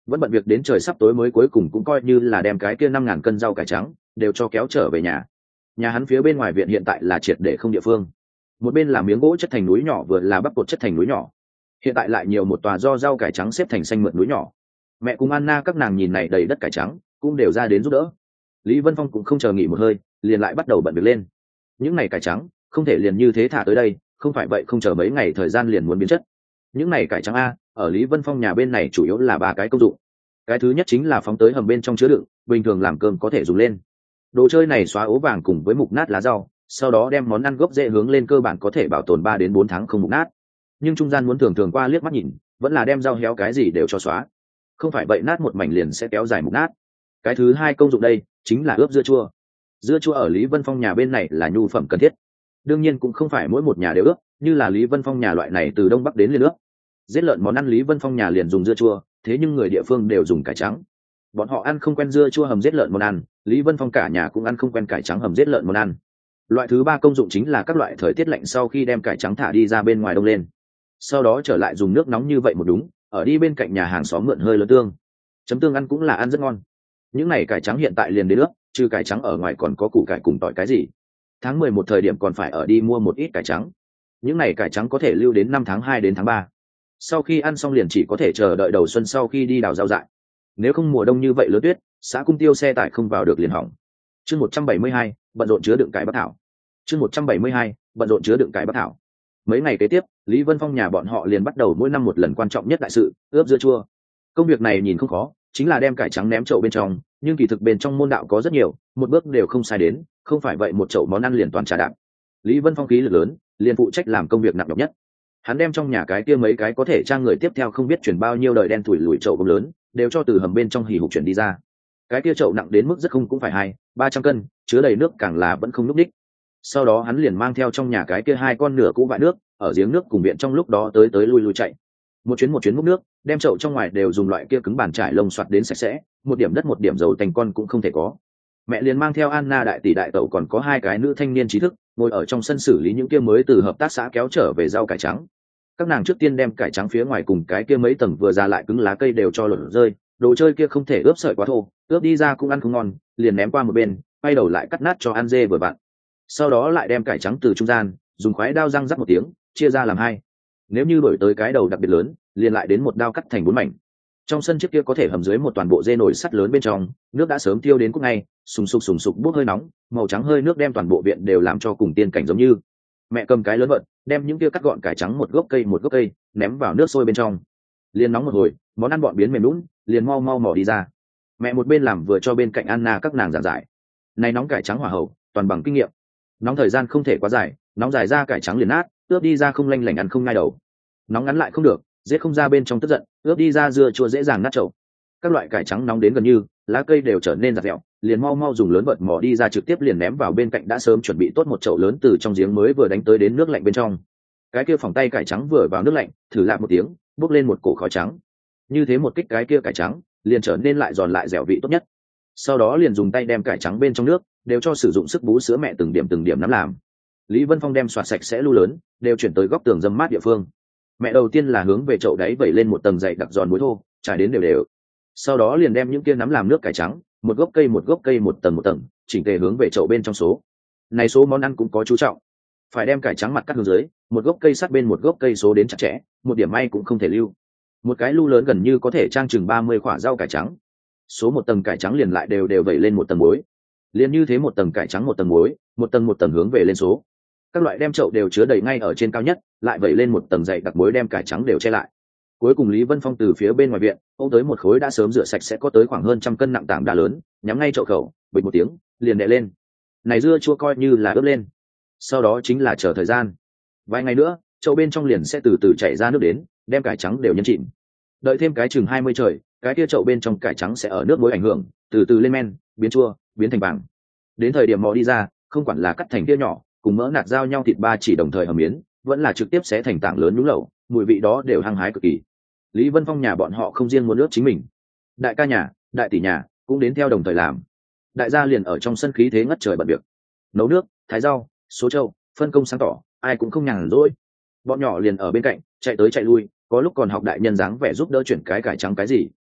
S1: vẫn bận việc đến trời sắp tối mới cuối cùng cũng coi như là đem cái kia năm ngàn cân rau cải trắng đều cho kéo trở về nhà. Nhà hắn phía bên ngoài viện hiện tại là triệt để không địa phương, một bên là miếng gỗ chất thành núi nhỏ, vừa là bắp cột chất thành núi nhỏ, hiện tại lại nhiều một tòa do rau cải trắng xếp thành xanh mượt núi nhỏ. Mẹ cùng Anna các nàng nhìn này đầy đất cải trắng cũng đều ra đến giúp đỡ. Lý Vân Phong cũng không chờ nghỉ một hơi, liền lại bắt đầu bận việc lên. Những này cải trắng không thể liền như thế thả tới đây, không phải vậy không chờ mấy ngày thời gian liền muốn biến chất. Những này cải trắng a, ở Lý Vân Phong nhà bên này chủ yếu là ba cái công dụng. Cái thứ nhất chính là phóng tới hầm bên trong chứa đựng, bình thường làm cơm có thể dùng lên. Đồ chơi này xóa ố vàng cùng với mục nát lá rau, sau đó đem món ăn gốc rễ hướng lên cơ bản có thể bảo tồn ba đến bốn tháng không mục nát. Nhưng trung gian muốn thường thường qua liếc mắt nhìn, vẫn là đem rau héo cái gì đều cho xóa. Không phải vậy nát một mảnh liền sẽ kéo dài mục nát. Cái thứ hai công dụng đây chính là ướp dưa chua. Dưa chua ở Lý Vân Phong nhà bên này là nhu phẩm cần thiết. Đương nhiên cũng không phải mỗi một nhà đều ướp, như là Lý Vân Phong nhà loại này từ đông bắc đến liền ướp. Giết lợn món ăn Lý Vân Phong nhà liền dùng dưa chua, thế nhưng người địa phương đều dùng cải trắng. Bọn họ ăn không quen dưa chua hầm giết lợn món ăn, Lý Vân Phong cả nhà cũng ăn không quen cải trắng hầm giết lợn món ăn. Loại thứ ba công dụng chính là các loại thời tiết lạnh sau khi đem cải trắng thả đi ra bên ngoài đông lên, sau đó trở lại dùng nước nóng như vậy một đúng, ở đi bên cạnh nhà hàng xóm mượn hơi lớn tương, chấm tương ăn cũng là ăn rất ngon. Những này cải trắng hiện tại liền đến nước, trừ cải trắng ở ngoài còn có củ cải cùng tỏi cái gì. Tháng mười một thời điểm còn phải ở đi mua một ít cải trắng. Những này cải trắng có thể lưu đến năm tháng hai đến tháng ba. Sau khi ăn xong liền chỉ có thể chờ đợi đầu xuân sau khi đi đào rau dại. Nếu không mùa đông như vậy lớn tuyết, xã Cung Tiêu xe tải không vào được liền hỏng. Chương một trăm bảy mươi hai, bận rộn chứa đựng cải bắc thảo. Chương một trăm bảy mươi hai, bận rộn chứa đựng cải bắc thảo. Mấy ngày kế tiếp, Lý Vân Phong nhà bọn họ liền bắt đầu mỗi năm một lần quan trọng nhất đại sự, ướp dưa chua. Công việc này nhìn không khó, chính là đem cải trắng ném chậu bên trong, nhưng kỳ thực bên trong môn đạo có rất nhiều, một bước đều không sai đến, không phải vậy một chậu món ăn liền toàn trà đạp. Lý Vân Phong khí lực lớn, liền phụ trách làm công việc nặng nhọc nhất. Hắn đem trong nhà cái kia mấy cái có thể trang người tiếp theo không biết chuyển bao nhiêu đời đen thủi lùi chậu gốm lớn, đều cho từ hầm bên trong hì hục chuyển đi ra. Cái kia chậu nặng đến mức rất không cũng phải hai ba trăm cân, chứa đầy nước càng là vẫn không lúc đích. Sau đó hắn liền mang theo trong nhà cái kia hai con nửa cũ vại nước, ở giếng nước cùng viện trong lúc đó tới tới lui lui chạy. Một chuyến một chuyến múc nước, đem chậu trong ngoài đều dùng loại kia cứng bàn trải lông xoạt đến sạch sẽ, một điểm đất một điểm dầu thành con cũng không thể có. Mẹ liền mang theo Anna đại tỷ đại tẩu còn có hai cái nữ thanh niên trí thức, ngồi ở trong sân xử lý những kia mới từ hợp tác xã kéo trở về rau cải trắng. Các nàng trước tiên đem cải trắng phía ngoài cùng cái kia mấy tầng vừa ra lại cứng lá cây đều cho lột rơi, đồ chơi kia không thể ướp sợi quá thô, ướp đi ra cũng ăn không ngon, liền ném qua một bên, quay đầu lại cắt nát cho ăn dê vừa vặn. Sau đó lại đem cải trắng từ trung gian, dùng khoái đao răng rắc một tiếng, chia ra làm hai. Nếu như đổi tới cái đầu đặc biệt lớn, liền lại đến một đao cắt thành bốn mảnh. Trong sân trước kia có thể hầm dưới một toàn bộ dê nồi sắt lớn bên trong, nước đã sớm tiêu đến cúc ngay, sùng sục sùng sục bốc hơi nóng, màu trắng hơi nước đem toàn bộ viện đều làm cho cùng tiên cảnh giống như. Mẹ cầm cái lớn vận, đem những kia cắt gọn cải trắng một gốc cây một gốc cây, ném vào nước sôi bên trong. Liền nóng một hồi, món ăn bọn biến mềm nhũn, liền mau mau mỏ đi ra. Mẹ một bên làm vừa cho bên cạnh Anna các nàng giảng giải. Này nóng cải trắng hỏa hậu, toàn bằng kinh nghiệm. Nóng thời gian không thể quá dài, nóng dài ra cải trắng liền nát, ướp đi ra không lanh lảnh ăn không ngai đầu. Nóng ngắn lại không được, giết không ra bên trong tức giận, ướp đi ra dưa chua dễ dàng nát chậu. Các loại cải trắng nóng đến gần như, lá cây đều trở nên rạt rẹo, liền mau mau dùng lớn vợt mỏ đi ra trực tiếp liền ném vào bên cạnh đã sớm chuẩn bị tốt một chậu lớn từ trong giếng mới vừa đánh tới đến nước lạnh bên trong. Cái kia phòng tay cải trắng vừa vào nước lạnh, thử lại một tiếng, bốc lên một cổ khói trắng. Như thế một kích cái kia cải trắng, liền trở nên lại giòn lại dẻo vị tốt nhất. Sau đó liền dùng tay đem cải trắng bên trong nước, đều cho sử dụng sức bú sữa mẹ từng điểm từng điểm nắm làm. Lý Vân Phong đem xoạt sạch sẽ lu lớn, đều chuyển tới góc tường dâm mát địa phương. Mẹ đầu tiên là hướng về chậu đáy vẩy lên một tầng dày đặc giòn muối thô, trải đến đều đều. Sau đó liền đem những kia nắm làm nước cải trắng, một gốc cây một gốc cây một tầng một tầng, chỉnh tề hướng về chậu bên trong số. Này số món ăn cũng có chú trọng, phải đem cải trắng mặt cắt hướng dưới, một gốc cây sát bên một gốc cây số đến chặt chẽ, một điểm may cũng không thể lưu. Một cái lu lớn gần như có thể trang chừng ba mươi quả rau cải trắng. Số một tầng cải trắng liền lại đều đều vẩy lên một tầng muối. Liền như thế một tầng cải trắng một tầng muối, một tầng một tầng hướng về lên số. Các loại đem chậu đều chứa đầy ngay ở trên cao nhất, lại vẩy lên một tầng dày đặc muối đem cải trắng đều che lại. Cuối cùng Lý Vân Phong từ phía bên ngoài viện, ôm tới một khối đã sớm rửa sạch sẽ có tới khoảng hơn trăm cân nặng tảng đá lớn, nhắm ngay chậu khẩu, bịch một tiếng, liền đè lên. Này dưa chua coi như là ướp lên. Sau đó chính là chờ thời gian. Vài ngày nữa, chậu bên trong liền sẽ từ từ chảy ra nước đến, đem cải trắng đều nhân chìm. Đợi thêm cái chừng hai mươi trời, cái kia chậu bên trong cải trắng sẽ ở nước muối ảnh hưởng, từ từ lên men, biến chua, biến thành vàng. Đến thời điểm mò đi ra, không quản là cắt thành kia nhỏ, cùng mỡ nạc giao nhau thịt ba chỉ đồng thời hầm miến, vẫn là trực tiếp sẽ thành tảng lớn nhúng lẩu, mùi vị đó đều hăng hái cực kỳ. Lý Vân Phong nhà bọn họ không riêng muốn ướp chính mình, đại ca nhà, đại tỷ nhà cũng đến theo đồng thời làm. Đại gia liền ở trong sân khí thế ngất trời bận việc, nấu nước, thái rau, số trâu, phân công sáng tỏ, ai cũng không nhàn rỗi. Bọn nhỏ liền ở bên cạnh chạy tới chạy lui, có lúc còn học đại nhân dáng vẻ giúp đỡ chuyển cái cải trắng cái gì,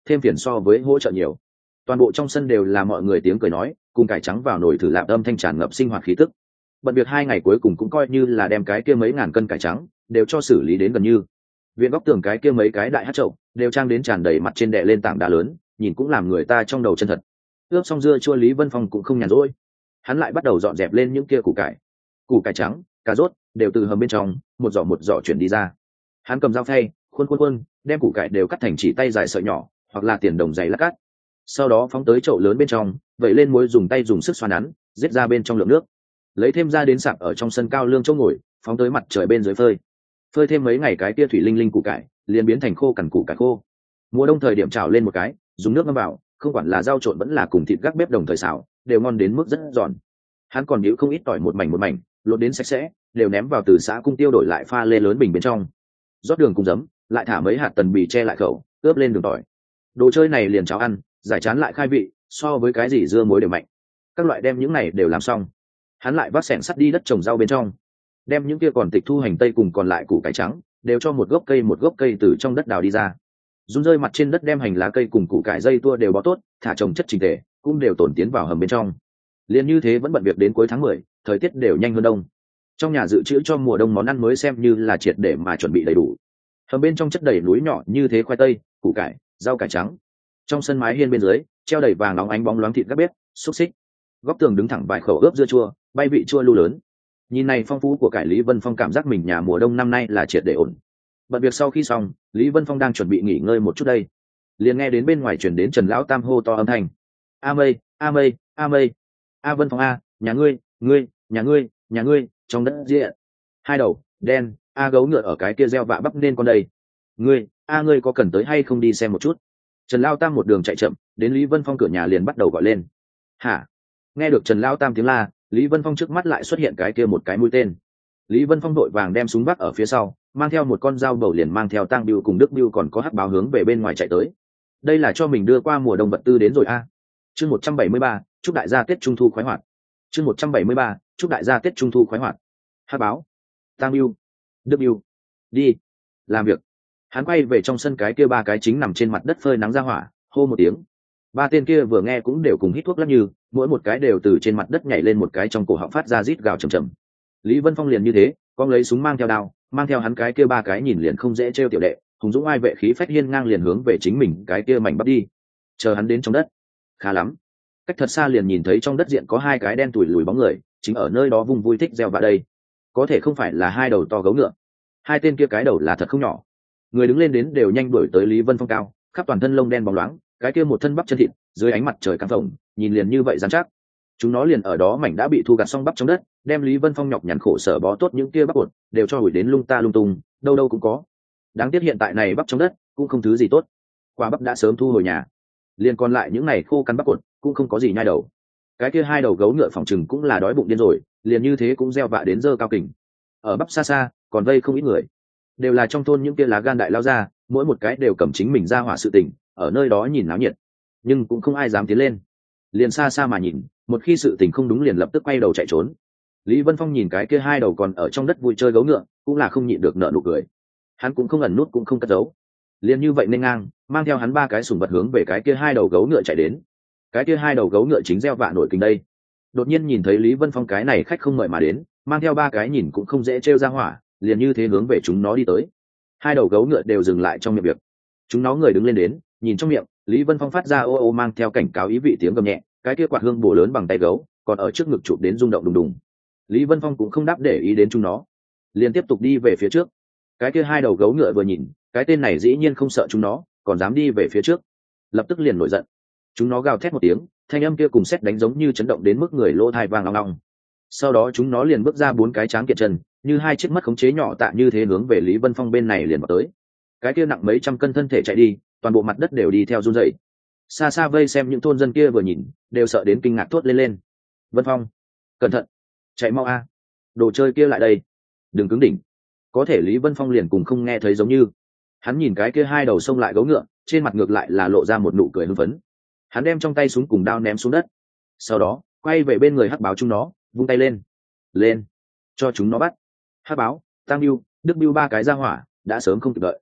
S1: thêm phiền so với hỗ trợ nhiều. Toàn bộ trong sân đều là mọi người tiếng cười nói, cùng cải trắng vào nồi thử lạp âm thanh tràn ngập sinh hoạt khí tức. Bận việc hai ngày cuối cùng cũng coi như là đem cái kia mấy ngàn cân cải trắng đều cho xử lý đến gần như. Viện góc tường cái kia mấy cái đại hát chậu đều trang đến tràn đầy mặt trên đè lên tảng đá lớn, nhìn cũng làm người ta trong đầu chân thật. Ướp xong dưa chua, Lý Vân Phong cũng không nhàn rỗi, hắn lại bắt đầu dọn dẹp lên những kia củ cải, củ cải trắng, cà rốt đều từ hầm bên trong một giỏ một giỏ chuyển đi ra. Hắn cầm dao phay khuôn khuôn khuôn đem củ cải đều cắt thành chỉ tay dài sợi nhỏ hoặc là tiền đồng dày lát cắt, sau đó phóng tới chậu lớn bên trong, vẩy lên muối, dùng tay dùng sức xoa nắn giết ra bên trong lượng nước, lấy thêm ra đến sạp ở trong sân cao lương chỗ ngồi, phóng tới mặt trời bên dưới phơi phơi thêm mấy ngày, cái kia thủy linh linh củ cải liền biến thành khô cằn củ cải khô. Mùa đông thời điểm trào lên một cái, dùng nước ngâm vào, không quản là rau trộn vẫn là cùng thịt gác bếp đồng thời xào, đều ngon đến mức rất giòn. Hắn còn nhíu không ít tỏi, một mảnh một mảnh lột đến sạch sẽ, đều ném vào từ xã cung tiêu đổi lại pha lê lớn bình bên trong, rót đường cùng giấm, lại thả mấy hạt tần bì che lại khẩu, ướp lên đường tỏi. Đồ chơi này liền cháo ăn, giải chán lại khai vị, so với cái gì dưa muối đều mạnh. Các loại đem những này đều làm xong, hắn lại vác xẻng sắt đi đất trồng rau bên trong, đem những kia còn tịch thu hành tây cùng còn lại củ cải trắng đều cho một gốc cây một gốc cây từ trong đất đào đi ra, run rơi mặt trên đất, đem hành lá cây cùng củ cải dây tua đều bó tốt, thả trồng chất chỉnh tề, cũng đều tổn tiến vào hầm bên trong. Liên như thế vẫn bận việc đến cuối tháng mười, thời tiết đều nhanh hơn đông. Trong nhà dự trữ cho mùa đông món ăn mới xem như là triệt để mà chuẩn bị đầy đủ. Hầm bên trong chất đầy núi nhỏ như thế khoai tây, củ cải, rau cải trắng. Trong sân mái hiên bên dưới treo đầy vàng nóng ánh bóng loáng thịt các bếp, xúc xích. Góc tường đứng thẳng vài khẩu ướp dưa chua, bay vị chua lưu lớn. Nhìn này phong phú của cải, Lý Vân Phong cảm giác mình nhà mùa đông năm nay là triệt để ổn. Bận việc sau khi xong, Lý Vân Phong đang chuẩn bị nghỉ ngơi một chút đây, liền nghe đến bên ngoài chuyển đến Trần Lão Tam hô to âm thanh: a mây a mây a mây, a Vân Phong a, nhà ngươi ngươi nhà ngươi nhà ngươi trong đất diện hai đầu đen, a gấu ngựa ở cái kia gieo vạ bắp nên con đây, ngươi a ngươi có cần tới hay không đi xem một chút. Trần Lão Tam một đường chạy chậm đến Lý Vân Phong cửa nhà, liền bắt đầu gọi lên. Hả? Nghe được Trần Lão Tam tiếng la, Lý Vân Phong trước mắt lại xuất hiện cái kia một cái mũi tên. Lý Vân Phong đội vàng đem súng vác ở phía sau, mang theo một con dao bầu, liền mang theo Tang Biêu cùng Đức Biêu còn có hắc báo hướng về bên ngoài chạy tới. Đây là cho mình đưa qua mùa đông vật tư đến rồi a. Chương một trăm bảy mươi ba, chúc đại gia Tết Trung thu khoái hoạt. Chương một trăm bảy mươi ba, chúc đại gia Tết Trung thu khoái hoạt. Hắc báo, Tang Biêu, Đức Biêu, đi làm việc. Hắn quay về trong sân, cái kia ba cái chính nằm trên mặt đất phơi nắng ra hỏa, hô một tiếng. Ba tên kia vừa nghe cũng đều cùng hít thuốc lắc, như mỗi một cái đều từ trên mặt đất nhảy lên một cái, trong cổ họng phát ra rít gào trầm trầm. Lý Vân Phong liền như thế, con lấy súng mang theo đao, mang theo hắn cái kia ba cái nhìn liền không dễ trêu tiểu đệ, hùng dũng ai vệ khí phách hiên ngang, liền hướng về chính mình cái kia mảnh bắp đi. Chờ hắn đến trong đất, khá lắm, cách thật xa liền nhìn thấy trong đất diện có hai cái đen tủi lùi bóng người, chính ở nơi đó vung vui thích gieo vạ đây. Có thể không phải là hai đầu to gấu ngựa, hai tên kia cái đầu là thật không nhỏ. Người đứng lên đến đều nhanh đuổi tới Lý Vân Phong cao, khắp toàn thân lông đen bóng loáng, cái kia một thân bắp chân thịt, dưới ánh mặt trời căng phồng, nhìn liền như vậy dán chắc. Chúng nó liền ở đó mảnh đã bị thu gặt xong bắp trong đất, đem Lý Vân Phong nhọc nhằn khổ sở bó tốt những kia bắp bột đều cho hủi đến lung ta lung tung, đâu đâu cũng có. Đáng tiếc hiện tại này bắp trong đất cũng không thứ gì tốt, quả bắp đã sớm thu hồi nhà, liền còn lại những này khô cằn bắp bột cũng không có gì nhai đầu. Cái kia hai đầu gấu ngựa phòng chừng cũng là đói bụng điên rồi, liền như thế cũng gieo vạ đến dơ cao kình. Ở bắp xa xa còn vây không ít người, đều là trong thôn những kia lá gan đại lao ra, mỗi một cái đều cầm chính mình ra hỏa sự tình, ở nơi đó nhìn náo nhiệt, nhưng cũng không ai dám tiến lên, liền xa xa mà nhìn, một khi sự tình không đúng liền lập tức quay đầu chạy trốn. Lý Vân Phong nhìn cái kia hai đầu còn ở trong đất vui chơi gấu ngựa, cũng là không nhịn được nở nụ cười. Hắn cũng không ẩn nút cũng không cất giấu, liền như vậy nên ngang mang theo hắn ba cái sùng vật hướng về cái kia hai đầu gấu ngựa chạy đến. Cái kia hai đầu gấu ngựa chính gieo vạ nổi kinh đây, đột nhiên nhìn thấy Lý Vân Phong cái này khách không mời mà đến, mang theo ba cái nhìn cũng không dễ trêu ra hỏa, liền như thế hướng về chúng nó đi tới. Hai đầu gấu ngựa đều dừng lại trong miệng việc, chúng nó người đứng lên đến, nhìn trong miệng Lý Vân Phong phát ra ô ô mang theo cảnh cáo ý vị tiếng gầm nhẹ, cái kia quạt hương bổ lớn bằng tay gấu còn ở trước ngực chụp đến rung động đùng đùng. Lý Vân Phong cũng không đáp để ý đến chúng nó, liền tiếp tục đi về phía trước. Cái kia hai đầu gấu ngựa vừa nhìn cái tên này dĩ nhiên không sợ chúng nó, còn dám đi về phía trước, lập tức liền nổi giận. Chúng nó gào thét một tiếng, thanh âm kia cùng sét đánh giống như chấn động đến mức người lỗ tai vang long long. Sau đó chúng nó liền bước ra bốn cái tráng kiện chân, như hai chiếc mất khống chế nhỏ tạ như thế hướng về Lý Vân Phong bên này liền vào tới. Cái kia nặng mấy trăm cân thân thể chạy đi, toàn bộ mặt đất đều đi theo run rẩy. Xa xa vây xem những thôn dân kia vừa nhìn đều sợ đến kinh ngạc thốt lên lên. Vân Phong, cẩn thận, chạy mau a, đồ chơi kia lại đây, đừng cứng đỉnh. Có thể Lý Vân Phong liền cùng không nghe thấy giống như. Hắn nhìn cái kia hai đầu xông lại gấu ngựa, trên mặt ngược lại là lộ ra một nụ cười hưng phấn. Hắn đem trong tay súng cùng đao ném xuống đất, sau đó quay về bên người hắc báo chúng nó, vung tay lên, lên, cho chúng nó bắt. Hắc báo, Tang Biêu, Đức Biêu ba cái ra hỏa đã sớm không kịp đợi.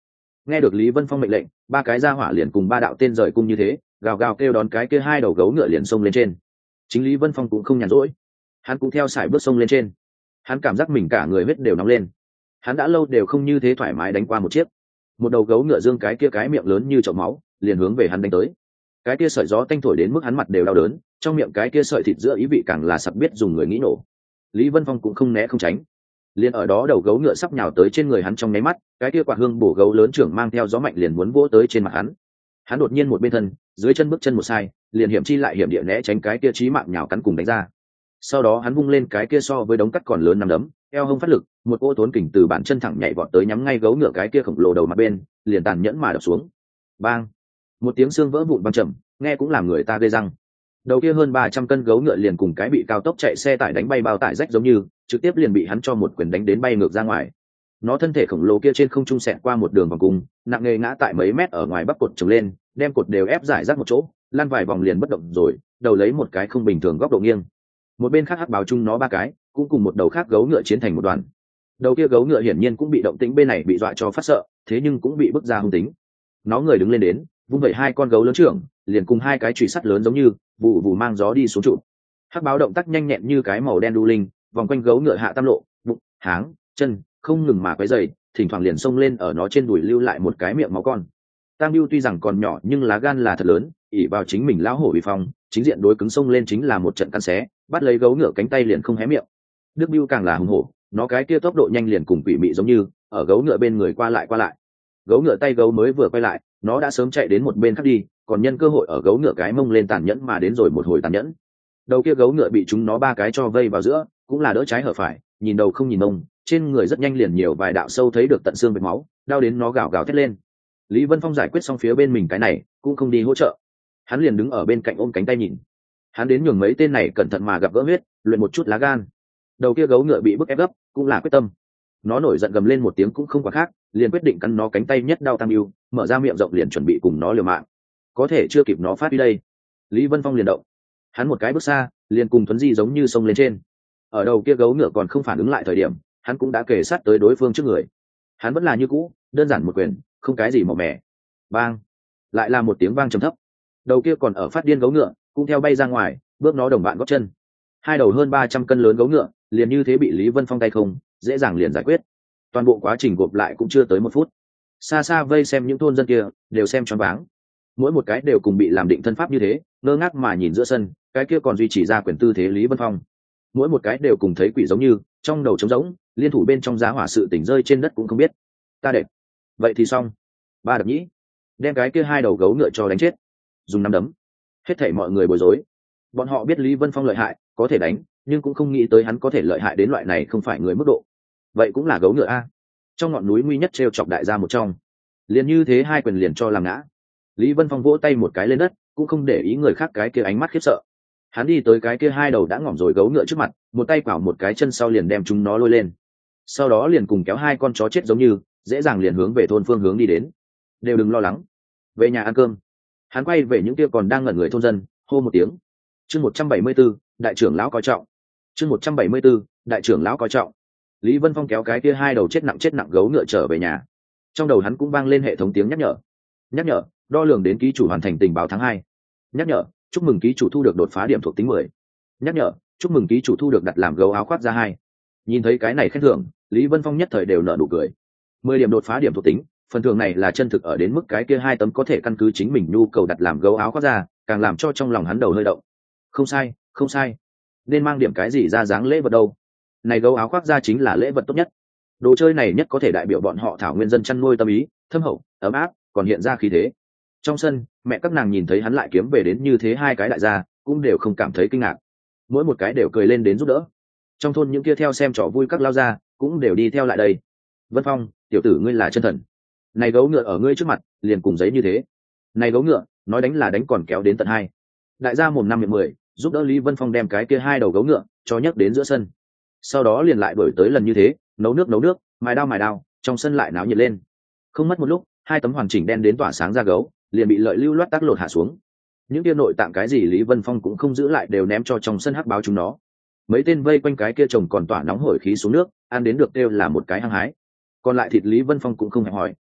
S1: Nghe được Lý Vân Phong mệnh lệnh, ba cái gia hỏa liền cùng ba đạo tên rời cung như thế, gào gào kêu đón cái kia hai đầu gấu ngựa liền xông lên trên. Chính Lý Vân Phong cũng không nhàn rỗi, hắn cũng theo sải bước xông lên trên. Hắn cảm giác mình cả người huyết đều nóng lên. Hắn đã lâu đều không như thế thoải mái đánh qua một chiếc. Một đầu gấu ngựa dương cái kia cái miệng lớn như chậu máu, liền hướng về hắn đánh tới. Cái kia sợi gió tanh thổi đến mức hắn mặt đều đau đớn, trong miệng cái kia sợi thịt giữa ý vị càng là sặc biết dùng người nghĩ nổ. Lý Vân Phong cũng không né không tránh, liền ở đó đầu gấu ngựa sắp nhào tới trên người hắn trong nháy mắt, cái kia quạt hương bổ gấu lớn trưởng mang theo gió mạnh liền muốn vỗ tới trên mặt hắn. Hắn đột nhiên một bên thân, dưới chân bước chân một sai, liền hiểm chi lại hiểm địa né tránh cái kia chí mạng nhào cắn cùng đánh ra. Sau đó hắn vung lên cái kia so với đống cắt còn lớn nằm đấm, eo hông phát lực, một ô tốn kình từ bản chân thẳng nhảy vọt tới nhắm ngay gấu ngựa cái kia khổng lồ đầu mặt bên, liền tàn nhẫn mà đập xuống. Bang! Một tiếng xương vỡ vụn vang trầm, nghe cũng làm người ta ghê răng. Đầu kia hơn ba trăm cân gấu ngựa liền cùng cái bị cao tốc chạy xe tải đánh bay bao tải rách giống như, trực tiếp liền bị hắn cho một quyền đánh đến bay ngược ra ngoài. Nó thân thể khổng lồ kia trên không trung xẹt qua một đường vòng cung, nặng nề ngã tại mấy mét ở ngoài bắp cột trồng lên, đem cột đều ép giải rác một chỗ, lăn vài vòng liền bất động rồi, đầu lấy một cái không bình thường góc độ nghiêng. Một bên khác hắc báo chung nó ba cái, cũng cùng một đầu khác gấu ngựa chiến thành một đoàn. Đầu kia gấu ngựa hiển nhiên cũng bị động tĩnh bên này bị dọa cho phát sợ, thế nhưng cũng bị bức ra hung tính. Nó người đứng lên đến, vung vẩy hai con gấu lớn trưởng, liền cùng hai cái chùy sắt lớn giống như, vụ vụ mang gió đi xuống trụ. Hắc báo động tác nhanh nhẹn như cái màu đen đu linh, vòng quanh gấu ngựa hạ tam lộ, bụng, háng, chân, không ngừng mà quấy rầy, thỉnh thoảng liền xông lên ở nó trên đùi lưu lại một cái miệng máu con. Tam Bưu tuy rằng còn nhỏ nhưng lá gan là thật lớn, ỷ vào chính mình lão hổ uy phong, chính diện đối cứng xông lên chính là một trận căn xé, bắt lấy gấu ngựa cánh tay liền không hé miệng. Đức Bưu càng là hùng hổ, nó cái kia tốc độ nhanh liền cùng quỷ mị giống như, ở gấu ngựa bên người qua lại qua lại. Gấu ngựa tay gấu mới vừa quay lại, nó đã sớm chạy đến một bên khác đi, còn nhân cơ hội ở gấu ngựa cái mông lên tàn nhẫn mà đến rồi một hồi tàn nhẫn. Đầu kia gấu ngựa bị chúng nó ba cái cho vây vào giữa, cũng là đỡ trái hở phải, nhìn đầu không nhìn mông, trên người rất nhanh liền nhiều vài đạo sâu thấy được tận xương vết máu, đau đến nó gào gào thét lên. Lý Vân Phong giải quyết xong phía bên mình cái này, cũng không đi hỗ trợ, hắn liền đứng ở bên cạnh ôm cánh tay nhìn. Hắn đến nhường mấy tên này cẩn thận mà gặp gỡ huyết, luyện một chút lá gan. Đầu kia gấu ngựa bị bức ép gấp, cũng là quyết tâm. Nó nổi giận gầm lên một tiếng cũng không quá khác, liền quyết định cắn nó cánh tay nhất đau Tam Bưu, mở ra miệng rộng liền chuẩn bị cùng nó liều mạng. Có thể chưa kịp nó phát đi đây, Lý Vân Phong liền động. Hắn một cái bước xa, liền cùng Tuấn Di giống như xông lên trên. Ở đầu kia gấu ngựa còn không phản ứng lại thời điểm, hắn cũng đã kề sát tới đối phương trước người. Hắn vẫn là như cũ, đơn giản một quyền, không cái gì màu mẻ. Bang! Lại là một tiếng vang trầm thấp. Đầu kia còn ở phát điên gấu ngựa, cũng theo bay ra ngoài, bước nó đồng bạn gót chân. Hai đầu hơn ba trăm cân lớn gấu ngựa, liền như thế bị Lý Vân Phong tay không, dễ dàng liền giải quyết. Toàn bộ quá trình gộp lại cũng chưa tới một phút. Xa xa vây xem những thôn dân kia, đều xem choáng váng. Mỗi một cái đều cùng bị làm định thân pháp như thế, ngơ ngác mà nhìn giữa sân, cái kia còn duy trì ra quyền tư thế Lý Vân Phong. Mỗi một cái đều cùng thấy quỷ giống như, trong đầu trống rỗng, liên thủ bên trong giá hỏa sự tỉnh rơi trên đất cũng không biết. Ta đẹp. Vậy thì xong. Ba đập nhĩ, đem cái kia hai đầu gấu ngựa cho đánh chết. Dùng nắm đấm. Hết thảy mọi người bối rối. Bọn họ biết Lý Vân Phong lợi hại, có thể đánh, nhưng cũng không nghĩ tới hắn có thể lợi hại đến loại này không phải người mức độ. Vậy cũng là gấu ngựa a. Trong ngọn núi nguy nhất trêu chọc đại gia một trong. Liền như thế hai quyền liền cho làm ngã. Lý Vân Phong vỗ tay một cái lên đất, cũng không để ý người khác cái kia ánh mắt khiếp sợ. Hắn đi tới cái kia hai đầu đã ngỏm rồi gấu ngựa trước mặt, một tay quảo một cái chân sau liền đem chúng nó lôi lên. Sau đó liền cùng kéo hai con chó chết giống như, dễ dàng liền hướng về thôn phương hướng đi đến. Đều đừng lo lắng, về nhà ăn cơm. Hắn quay về những kia còn đang ngẩn người thôn dân, hô một tiếng. Chương một trăm bảy mươi 174, đại trưởng lão coi trọng. Chương một trăm bảy mươi 174, đại trưởng lão coi trọng. Lý Vân Phong kéo cái kia hai đầu chết nặng chết nặng gấu ngựa trở về nhà. Trong đầu hắn cũng vang lên hệ thống tiếng nhắc nhở. Nhắc nhở, đo lường đến ký chủ hoàn thành tình báo tháng hai. Nhắc nhở, chúc mừng ký chủ thu được đột phá điểm thuộc tính mười. Nhắc nhở, chúc mừng ký chủ thu được đặt làm gấu áo khoác ra hai. Nhìn thấy cái này khen thưởng, Lý Vân Phong nhất thời đều nở nụ cười. mười điểm đột phá điểm thuộc tính, phần thưởng này là chân thực ở đến mức cái kia hai tấm có thể căn cứ chính mình nhu cầu đặt làm gấu áo khoác ra, càng làm cho trong lòng hắn đầu hơi động. Không sai, không sai. Nên mang điểm cái gì ra dáng lễ vật đâu? Này gấu áo khoác ra chính là lễ vật tốt nhất. Đồ chơi này nhất có thể đại biểu bọn họ thảo nguyên dân chăn nuôi tâm ý, thâm hậu, ấm áp, còn hiện ra khí thế. Trong sân, mẹ các nàng nhìn thấy hắn lại kiếm về đến như thế hai cái đại gia, cũng đều không cảm thấy kinh ngạc. Mỗi một cái đều cười lên đến giúp đỡ. Trong thôn những kia theo xem trò vui các lao gia, cũng đều đi theo lại đây. Vân Phong, tiểu tử ngươi là chân thần. Này gấu ngựa ở ngươi trước mặt, liền cùng giấy như thế. Này gấu ngựa, nói đánh là đánh còn kéo đến tận hai. Đại gia mồm năm miệng mười, giúp đỡ Lý Vân Phong đem cái kia hai đầu gấu ngựa cho nhấc đến giữa sân. Sau đó liền lại đổi tới lần như thế, nấu nước nấu nước, mài đao mài đao, trong sân lại náo nhiệt lên. Không mất một lúc, hai tấm hoàn chỉnh đen đến tỏa sáng ra gấu, liền bị lợi lưu loát tác lột hạ xuống. Những kia nội tạng cái gì Lý Vân Phong cũng không giữ lại đều ném cho trong sân hắc báo chúng nó. Mấy tên vây quanh cái kia chồng còn tỏa nóng hổi khí xuống nước, ăn đến được kêu là một cái hăng hái. Còn lại thịt Lý Vân Phong cũng không hề hỏi.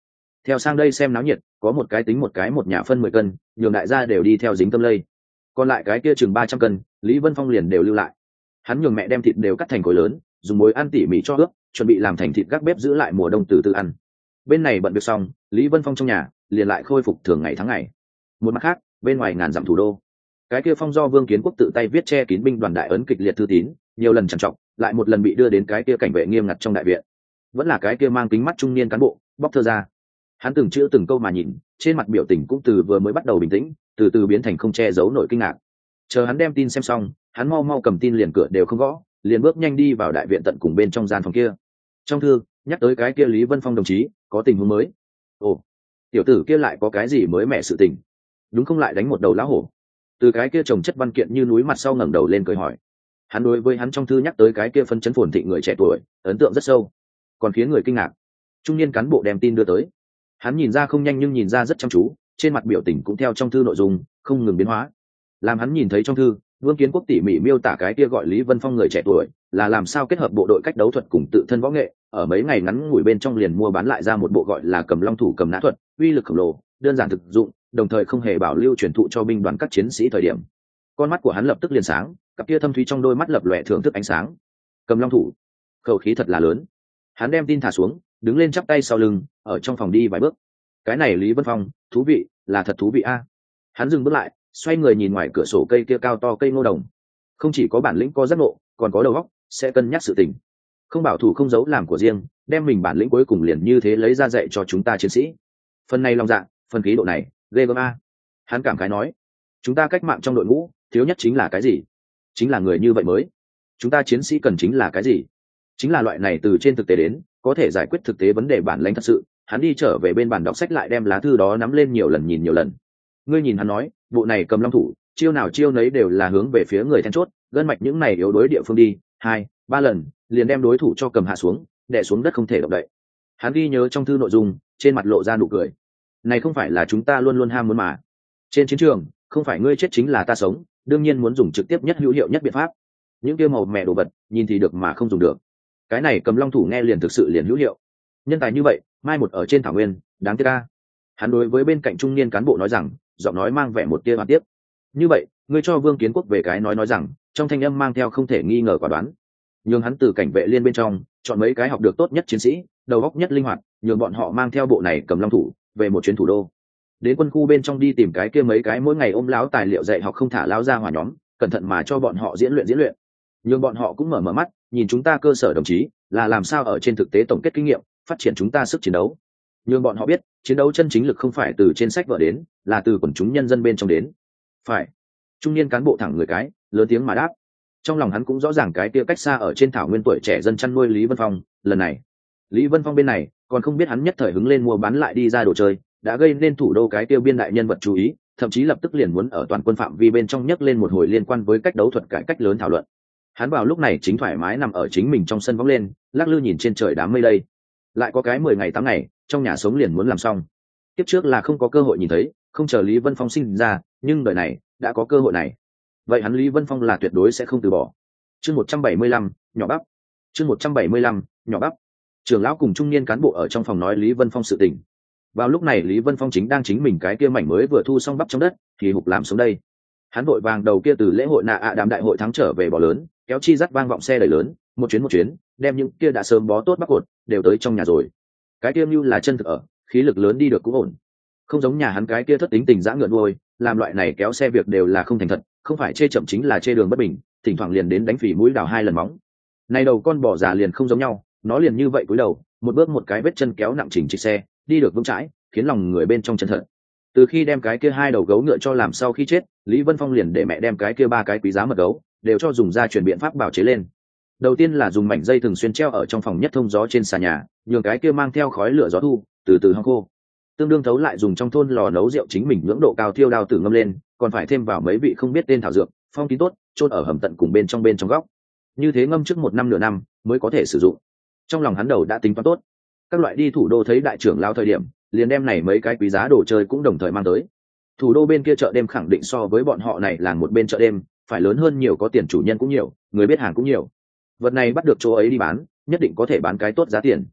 S1: theo sang đây xem náo nhiệt, có một cái tính một cái một nhà phân mười cân, nhường đại gia đều đi theo dính tâm lây. Còn lại cái kia chừng ba trăm cân, Lý Vân Phong liền đều lưu lại. Hắn nhường mẹ đem thịt đều cắt thành khối lớn, dùng muối ăn tỉ mỉ cho ướp, chuẩn bị làm thành thịt gác bếp giữ lại mùa đông từ từ ăn. Bên này bận việc xong, Lý Vân Phong trong nhà liền lại khôi phục thường ngày tháng ngày. Một mặt khác, bên ngoài ngàn dặm thủ đô, cái kia phong do Vương Kiến Quốc tự tay viết che kín binh đoàn đại ấn kịch liệt thư tín, nhiều lần trằn trọc, lại một lần bị đưa đến cái kia cảnh vệ nghiêm ngặt trong đại viện. Vẫn là cái kia mang kính mắt trung niên cán bộ, bóc thơ ra. Hắn từng chữ từng câu mà nhìn, trên mặt biểu tình cũng từ vừa mới bắt đầu bình tĩnh, từ từ biến thành không che giấu nổi kinh ngạc. Chờ hắn đem tin xem xong, hắn mau mau cầm tin liền cửa đều không gõ, liền bước nhanh đi vào đại viện tận cùng bên trong gian phòng kia. Trong thư nhắc tới cái kia Lý Vân Phong đồng chí có tình huống mới. Ồ, tiểu tử kia lại có cái gì mới mẻ sự tình? Đúng không lại đánh một đầu lão hổ? Từ cái kia trồng chất văn kiện như núi mặt sau ngẩng đầu lên cười hỏi. Hắn đối với hắn trong thư nhắc tới cái kia phân chấn phồn thịnh người trẻ tuổi ấn tượng rất sâu, còn khiến người kinh ngạc. Trung niên cán bộ đem tin đưa tới, hắn nhìn ra không nhanh nhưng nhìn ra rất chăm chú, trên mặt biểu tình cũng theo trong thư nội dung không ngừng biến hóa. Làm hắn nhìn thấy trong thư, Vương Kiến Quốc tỉ mỉ miêu tả cái kia gọi Lý Vân Phong người trẻ tuổi là làm sao kết hợp bộ đội cách đấu thuật cùng tự thân võ nghệ, ở mấy ngày ngắn ngủi bên trong liền mua bán lại ra một bộ gọi là cầm long thủ cầm nã thuật, uy lực khổng lồ, đơn giản thực dụng, đồng thời không hề bảo lưu truyền thụ cho binh đoàn các chiến sĩ thời điểm. Con mắt của hắn lập tức liền sáng, cặp kia thâm thúy trong đôi mắt lập lòe thưởng thức ánh sáng. Cầm long thủ, khẩu khí thật là lớn. Hắn đem tin thả xuống, đứng lên chắp tay sau lưng, ở trong phòng đi vài bước. Cái này Lý Vân Phong, thú vị, là thật thú vị a. Hắn dừng bước lại, xoay người nhìn ngoài cửa sổ cây kia cao to cây ngô đồng. Không chỉ có bản lĩnh có giác ngộ, còn có đầu óc, sẽ cân nhắc sự tình. Không bảo thủ không giấu làm của riêng, đem mình bản lĩnh cuối cùng liền như thế lấy ra dạy cho chúng ta chiến sĩ. Phần này lòng dạ, phần khí độ này, ghê gớm a. Hắn cảm khái nói, chúng ta cách mạng trong đội ngũ, thiếu nhất chính là cái gì? Chính là người như vậy mới. Chúng ta chiến sĩ cần chính là cái gì? Chính là loại này từ trên thực tế đến, có thể giải quyết thực tế vấn đề bản lĩnh thật sự. Hắn đi trở về bên bàn đọc sách lại đem lá thư đó nắm lên nhiều lần nhìn nhiều lần. Ngươi nhìn hắn nói, bộ này cầm long thủ, chiêu nào chiêu nấy đều là hướng về phía người then chốt, gân mạch những này yếu đối địa phương đi, hai, ba lần, liền đem đối thủ cho cầm hạ xuống, đè xuống đất không thể động đậy. Hắn ghi nhớ trong thư nội dung, trên mặt lộ ra nụ cười. Này không phải là chúng ta luôn luôn ham muốn mà. Trên chiến trường, không phải ngươi chết chính là ta sống, đương nhiên muốn dùng trực tiếp nhất hữu hiệu nhất biện pháp. Những kia màu mẹ đồ vật, nhìn thì được mà không dùng được. Cái này cầm long thủ nghe liền thực sự liền hữu hiệu. Nhân tài như vậy, mai một ở trên thảo nguyên, đáng tiếc a. Hắn đối với bên cạnh trung niên cán bộ nói rằng, giọng nói mang vẻ một tia oán tiếc. Như vậy, ngươi cho Vương Kiến Quốc về cái nói nói rằng, trong thanh âm mang theo không thể nghi ngờ quả đoán. Nhưng hắn từ cảnh vệ liên bên trong, chọn mấy cái học được tốt nhất chiến sĩ, đầu óc nhất linh hoạt, nhường bọn họ mang theo bộ này cầm long thủ về một chuyến thủ đô. Đến quân khu bên trong đi tìm cái kia mấy cái mỗi ngày ôm láo tài liệu dạy học không thả láo ra hỏa nhóm, cẩn thận mà cho bọn họ diễn luyện diễn luyện. Nhưng bọn họ cũng mở mở mắt, nhìn chúng ta cơ sở đồng chí là làm sao ở trên thực tế tổng kết kinh nghiệm, phát triển chúng ta sức chiến đấu. Nhưng bọn họ biết, chiến đấu chân chính lực không phải từ trên sách vở đến, là từ quần chúng nhân dân bên trong đến. Phải. Trung niên cán bộ thẳng người cái, lớn tiếng mà đáp. Trong lòng hắn cũng rõ ràng cái kia cách xa ở trên thảo nguyên tuổi trẻ dân chăn nuôi Lý Vân Phong, lần này, Lý Vân Phong bên này, còn không biết hắn nhất thời hứng lên mua bán lại đi ra đồ chơi, đã gây nên thủ đô cái tiêu biên đại nhân vật chú ý, thậm chí lập tức liền muốn ở toàn quân phạm vi bên trong nhấc lên một hồi liên quan với cách đấu thuật cải cách lớn thảo luận. Hắn vào lúc này chính thoải mái nằm ở chính mình trong sân vóng lên, lắc lư nhìn trên trời đám mây đây. Lại có cái mười ngày tám ngày, trong nhà sống liền muốn làm xong. Tiếp trước là không có cơ hội nhìn thấy, không chờ Lý Vân Phong sinh ra, nhưng đời này đã có cơ hội này. Vậy hắn Lý Vân Phong là tuyệt đối sẽ không từ bỏ. Chương một trăm bảy mươi lăm, nhỏ bắp. Chương một trăm bảy mươi lăm, nhỏ bắp. Trưởng lão cùng trung niên cán bộ ở trong phòng nói Lý Vân Phong sự tình. Vào lúc này Lý Vân Phong chính đang chính mình cái kia mảnh mới vừa thu xong bắp trong đất, thì hụt làm xuống đây. Hắn vội vàng đầu kia từ lễ hội nạ ạ đám đại hội thắng trở về bỏ lớn, kéo chi dắt vang vọng xe đẩy lớn, một chuyến một chuyến, đem những kia đã sớm bó tốt bắp cột đều tới trong nhà rồi. Cái kia như là chân thực ở, khí lực lớn đi được cũng ổn. Không giống nhà hắn cái kia thất tính tình dã ngựa đuôi, làm loại này kéo xe việc đều là không thành thật, không phải chê chậm chính là chê đường bất bình, thỉnh thoảng liền đến đánh phỉ mũi đào hai lần móng. Này đầu con bò già liền không giống nhau, nó liền như vậy cúi đầu, một bước một cái vết chân kéo nặng chỉnh chiếc xe, đi được vững chãi, khiến lòng người bên trong chân thật. Từ khi đem cái kia hai đầu gấu ngựa cho làm sau khi chết, Lý Vân Phong liền để mẹ đem cái kia ba cái quý giá mật gấu đều cho dùng ra truyền biện pháp bảo chế lên. Đầu tiên là dùng mảnh dây thường xuyên treo ở trong phòng nhất thông gió trên xà nhà, nhường cái kia mang theo khói lửa gió thu, từ từ hong khô. Tương đương thấu lại dùng trong thôn lò nấu rượu chính mình nhưỡng độ cao thiêu đao tử ngâm lên, còn phải thêm vào mấy vị không biết tên thảo dược, phong kín tốt, chôn ở hầm tận cùng bên trong bên trong góc. Như thế ngâm trước một năm nửa năm mới có thể sử dụng. Trong lòng hắn đầu đã tính toán tốt, các loại đi thủ đô thấy đại trưởng lao thời điểm, liền đem này mấy cái quý giá đồ chơi cũng đồng thời mang tới. Thủ đô bên kia chợ đêm khẳng định so với bọn họ này là một bên chợ đêm phải lớn hơn nhiều, có tiền chủ nhân cũng nhiều, người biết hàng cũng nhiều. Vật này bắt được chỗ ấy đi bán, nhất định có thể bán cái tốt giá tiền.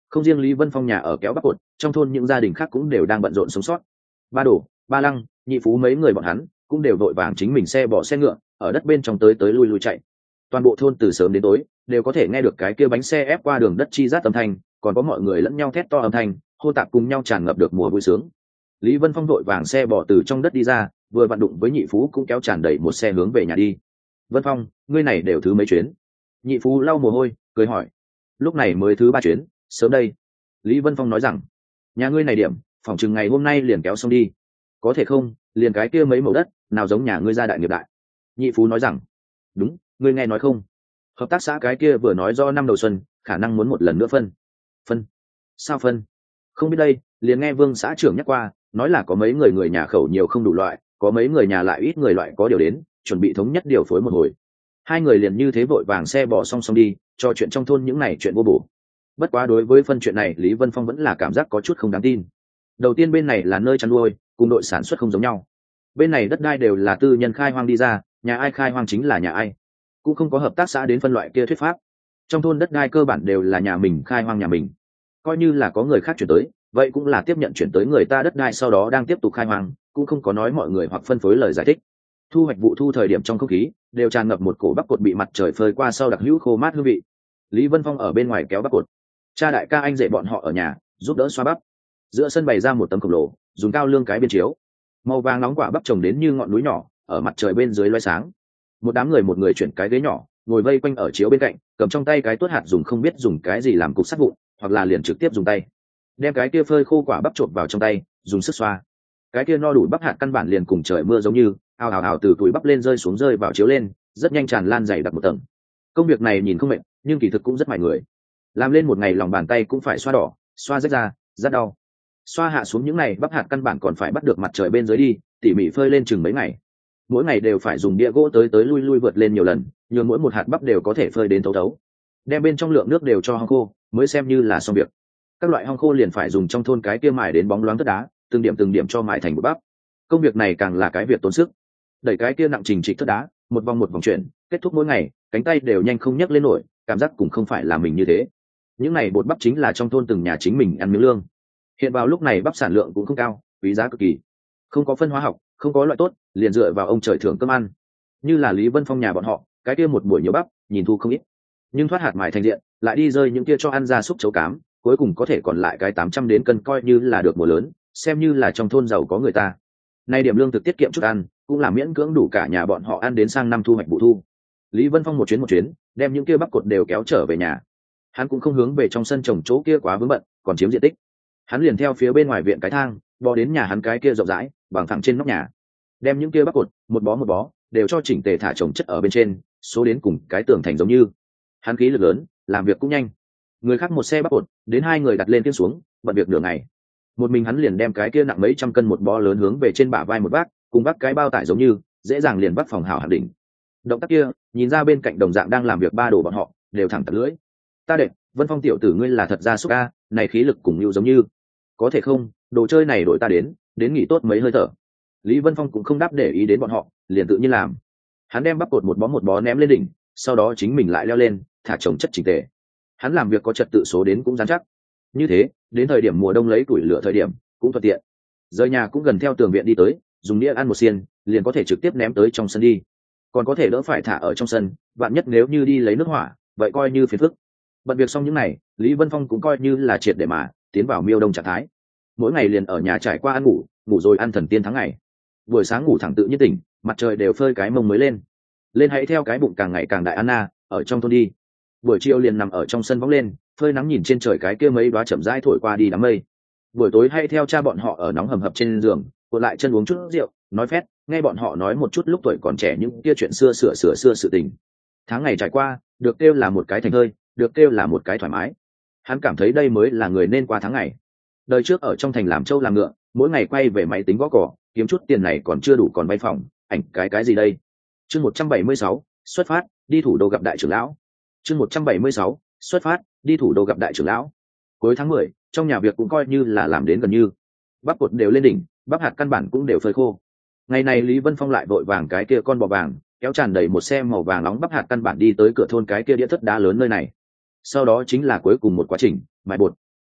S1: Không riêng Lý Vân Phong nhà ở kéo bắp cột, trong thôn những gia đình khác cũng đều đang bận rộn sống sót. Ba Đổ, Ba Lăng, Nhị Phú mấy người bọn hắn cũng đều vội vàng chính mình xe bỏ xe ngựa ở đất bên trong tới tới lui lui chạy. Toàn bộ thôn từ sớm đến tối đều có thể nghe được cái kia bánh xe ép qua đường đất chi rát âm thanh, còn có mọi người lẫn nhau thét to âm thanh, hô tạp cùng nhau tràn ngập được mùa vui sướng. Lý Vân Phong vội vàng xe bỏ từ trong đất đi ra, vừa vặn đụng với Nhị Phú cũng kéo tràn đầy một xe hướng về nhà đi. Vân Phong, ngươi này đều thứ mấy chuyến? Nhị Phú lau mồ hôi cười hỏi. Lúc này mới thứ ba chuyến, sớm đây. Lý Vân Phong nói rằng, nhà ngươi này điểm phòng chừng ngày hôm nay liền kéo xong đi. Có thể không, liền cái kia mấy mẫu đất nào giống nhà ngươi gia đại nghiệp đại. Nhị Phú nói rằng, đúng, ngươi nghe nói không, hợp tác xã cái kia vừa nói do năm đầu xuân khả năng muốn một lần nữa phân. Phân? Sao phân? Không biết đây, liền nghe Vương xã trưởng nhắc qua, nói là có mấy người người nhà khẩu nhiều không đủ loại, có mấy người nhà lại ít người loại có điều đến, chuẩn bị thống nhất điều phối một hồi. Hai người liền như thế vội vàng xe bỏ song song đi, cho chuyện trong thôn những này chuyện vô bổ. Bất quá đối với phân chuyện này Lý Vân Phong vẫn là cảm giác có chút không đáng tin. Đầu tiên bên này là nơi chăn nuôi, cùng đội sản xuất không giống nhau. Bên này đất đai đều là tư nhân khai hoang đi ra, nhà ai khai hoang chính là nhà ai, cũng không có hợp tác xã đến phân loại kia thuyết pháp. Trong thôn đất đai cơ bản đều là nhà mình khai hoang nhà mình, coi như là có người khác chuyển tới, vậy cũng là tiếp nhận chuyển tới người ta đất đai sau đó đang tiếp tục khai hoang, cũng không có nói mọi người hoặc phân phối lời giải thích. Thu hoạch vụ thu thời điểm trong không khí đều tràn ngập một cổ bắp cột bị mặt trời phơi qua sau đặc hữu khô mát hương vị. Lý Vân Phong ở bên ngoài kéo bắp cột, cha đại ca anh dạy bọn họ ở nhà giúp đỡ xoa bắp. Giữa sân bày ra một tấm khổng lồ dùng cao lương cái biên chiếu, màu vàng nóng quả bắp trồng đến như ngọn núi nhỏ ở mặt trời bên dưới loé sáng. Một đám người một người chuyển cái ghế nhỏ ngồi vây quanh ở chiếu bên cạnh, cầm trong tay cái tuốt hạt dùng không biết dùng cái gì làm cục sắt vụn, hoặc là liền trực tiếp dùng tay đem cái kia phơi khô quả bắp trộn vào trong tay dùng sức xoa. Cái kia no đủ bắp hạt căn bản liền cùng trời mưa giống như ào ào ào từ túi bắp lên rơi xuống rơi vào chiếu lên, rất nhanh tràn lan dày đặc một tầng. Công việc này nhìn không mệt nhưng kỳ thực cũng rất mài người, làm lên một ngày lòng bàn tay cũng phải xoa đỏ xoa rách ra rất đau. Xoa hạ xuống những ngày bắp hạt căn bản còn phải bắt được mặt trời bên dưới đi tỉ mỉ phơi lên chừng mấy ngày, mỗi ngày đều phải dùng đĩa gỗ tới tới lui lui vượt lên nhiều lần, nhường mỗi một hạt bắp đều có thể phơi đến thấu thấu, đem bên trong lượng nước đều cho hong khô mới xem như là xong việc. Các loại hong khô liền phải dùng trong thôn cái kia mài đến bóng loáng tất đá, từng điểm từng điểm cho mài thành một bắp. Công việc này càng là cái việc tốn sức, đẩy cái kia nặng trình trịch tất đá một vòng một vòng chuyển, kết thúc mỗi ngày cánh tay đều nhanh không nhấc lên nổi, cảm giác cũng không phải là mình như thế. Những này bột bắp chính là trong thôn từng nhà chính mình ăn miếng lương. Hiện vào lúc này bắp sản lượng cũng không cao, quý giá cực kỳ, không có phân hóa học, không có loại tốt, liền dựa vào ông trời thưởng cơm ăn. Như là Lý Vân Phong nhà bọn họ cái kia một buổi nhiều bắp nhìn thu không ít, nhưng thoát hạt mài thành diện lại đi rơi những kia cho ăn gia súc chấu cám, cuối cùng có thể còn lại cái tám trăm đến cân, coi như là được mùa lớn, xem như là trong thôn giàu có người ta. Nay điểm lương thực tiết kiệm chút ăn, cũng là miễn cưỡng đủ cả nhà bọn họ ăn đến sang năm thu hoạch vụ thu. Lý Vân Phong một chuyến một chuyến đem những kia bắp cột đều kéo trở về nhà. Hắn cũng không hướng về trong sân trồng chỗ kia quá vướng bận, còn chiếm diện tích. Hắn liền theo phía bên ngoài viện cái thang bò đến nhà hắn cái kia rộng rãi bằng thẳng trên nóc nhà, đem những kia bắp cột một bó một bó đều cho chỉnh tề thả trồng chất ở bên trên, số đến cùng cái tường thành giống như. Hắn khí lực lớn, làm việc cũng nhanh. Người khác một xe bắp cột đến hai người đặt lên tiếng xuống, bận việc nửa ngày. Một mình hắn liền đem cái kia nặng mấy trăm cân một bó lớn hướng về trên bả vai một vác, cùng vác cái bao tải giống như, dễ dàng liền vác phòng hảo hạt đỉnh. Động tác kia nhìn ra bên cạnh đồng dạng đang làm việc ba đồ bọn họ đều thẳng tật lưỡi. Ta đệ, Vân Phong tiểu tử ngươi là thật ra xúc a, này khí lực cùng như giống như. Có thể không, đồ chơi này đội ta đến đến nghỉ tốt mấy hơi thở. Lý Vân Phong cũng không đáp để ý đến bọn họ, liền tự nhiên làm. Hắn đem bắp cột một bó một bó ném lên đỉnh, sau đó chính mình lại leo lên thả trồng chất chỉnh tề. Hắn làm việc có trật tự, số đến cũng dán chắc. Như thế đến thời điểm mùa đông lấy củi lửa thời điểm cũng thuận tiện. Rời nhà cũng gần theo tường viện đi tới, dùng đĩa ăn một xiên liền có thể trực tiếp ném tới trong sân đi, còn có thể đỡ phải thả ở trong sân, vạn nhất nếu như đi lấy nước hỏa vậy coi như phiền phức. Bận việc xong những ngày, Lý Vân Phong cũng coi như là triệt để mà tiến vào miêu đông trạng thái. Mỗi ngày liền ở nhà trải qua ăn ngủ, ngủ rồi ăn thần tiên tháng ngày. Buổi sáng ngủ thẳng tự nhiên tỉnh, mặt trời đều phơi cái mông mới lên. Lên hãy theo cái bụng càng ngày càng đại Anna ở trong thôn đi. Buổi chiều liền nằm ở trong sân vóng lên, phơi nắng nhìn trên trời cái kia mấy đóa chậm rãi thổi qua đi đám mây. Buổi tối hay theo cha bọn họ ở nóng hầm hập trên giường, cuộn lại chân uống chút rượu, nói phét, nghe bọn họ nói một chút lúc tuổi còn trẻ những kia chuyện xưa sửa sửa xưa sự tình. Tháng ngày trải qua, được kêu là một cái thành thơi, được kêu là một cái thoải mái. Hắn cảm thấy đây mới là người nên qua tháng ngày. Đời trước ở trong thành làm trâu làm ngựa, mỗi ngày quay về máy tính gõ cỏ, kiếm chút tiền này còn chưa đủ còn bay phòng, ảnh cái cái gì đây. Chương một trăm bảy mươi sáu, xuất phát, đi thủ đô gặp đại trưởng lão. Chương một trăm bảy mươi sáu, xuất phát, đi thủ đô gặp đại trưởng lão. Cuối tháng mười, trong nhà việc cũng coi như là làm đến gần như. Bắp cột đều lên đỉnh, bắp hạt căn bản cũng đều phơi khô. Ngày này Lý Vân Phong lại vội vàng cái kia con bò vàng, kéo tràn đầy một xe màu vàng nóng bắp hạt căn bản đi tới cửa thôn cái kia đĩa thất đá lớn nơi này. Sau đó chính là cuối cùng một quá trình, mài bột.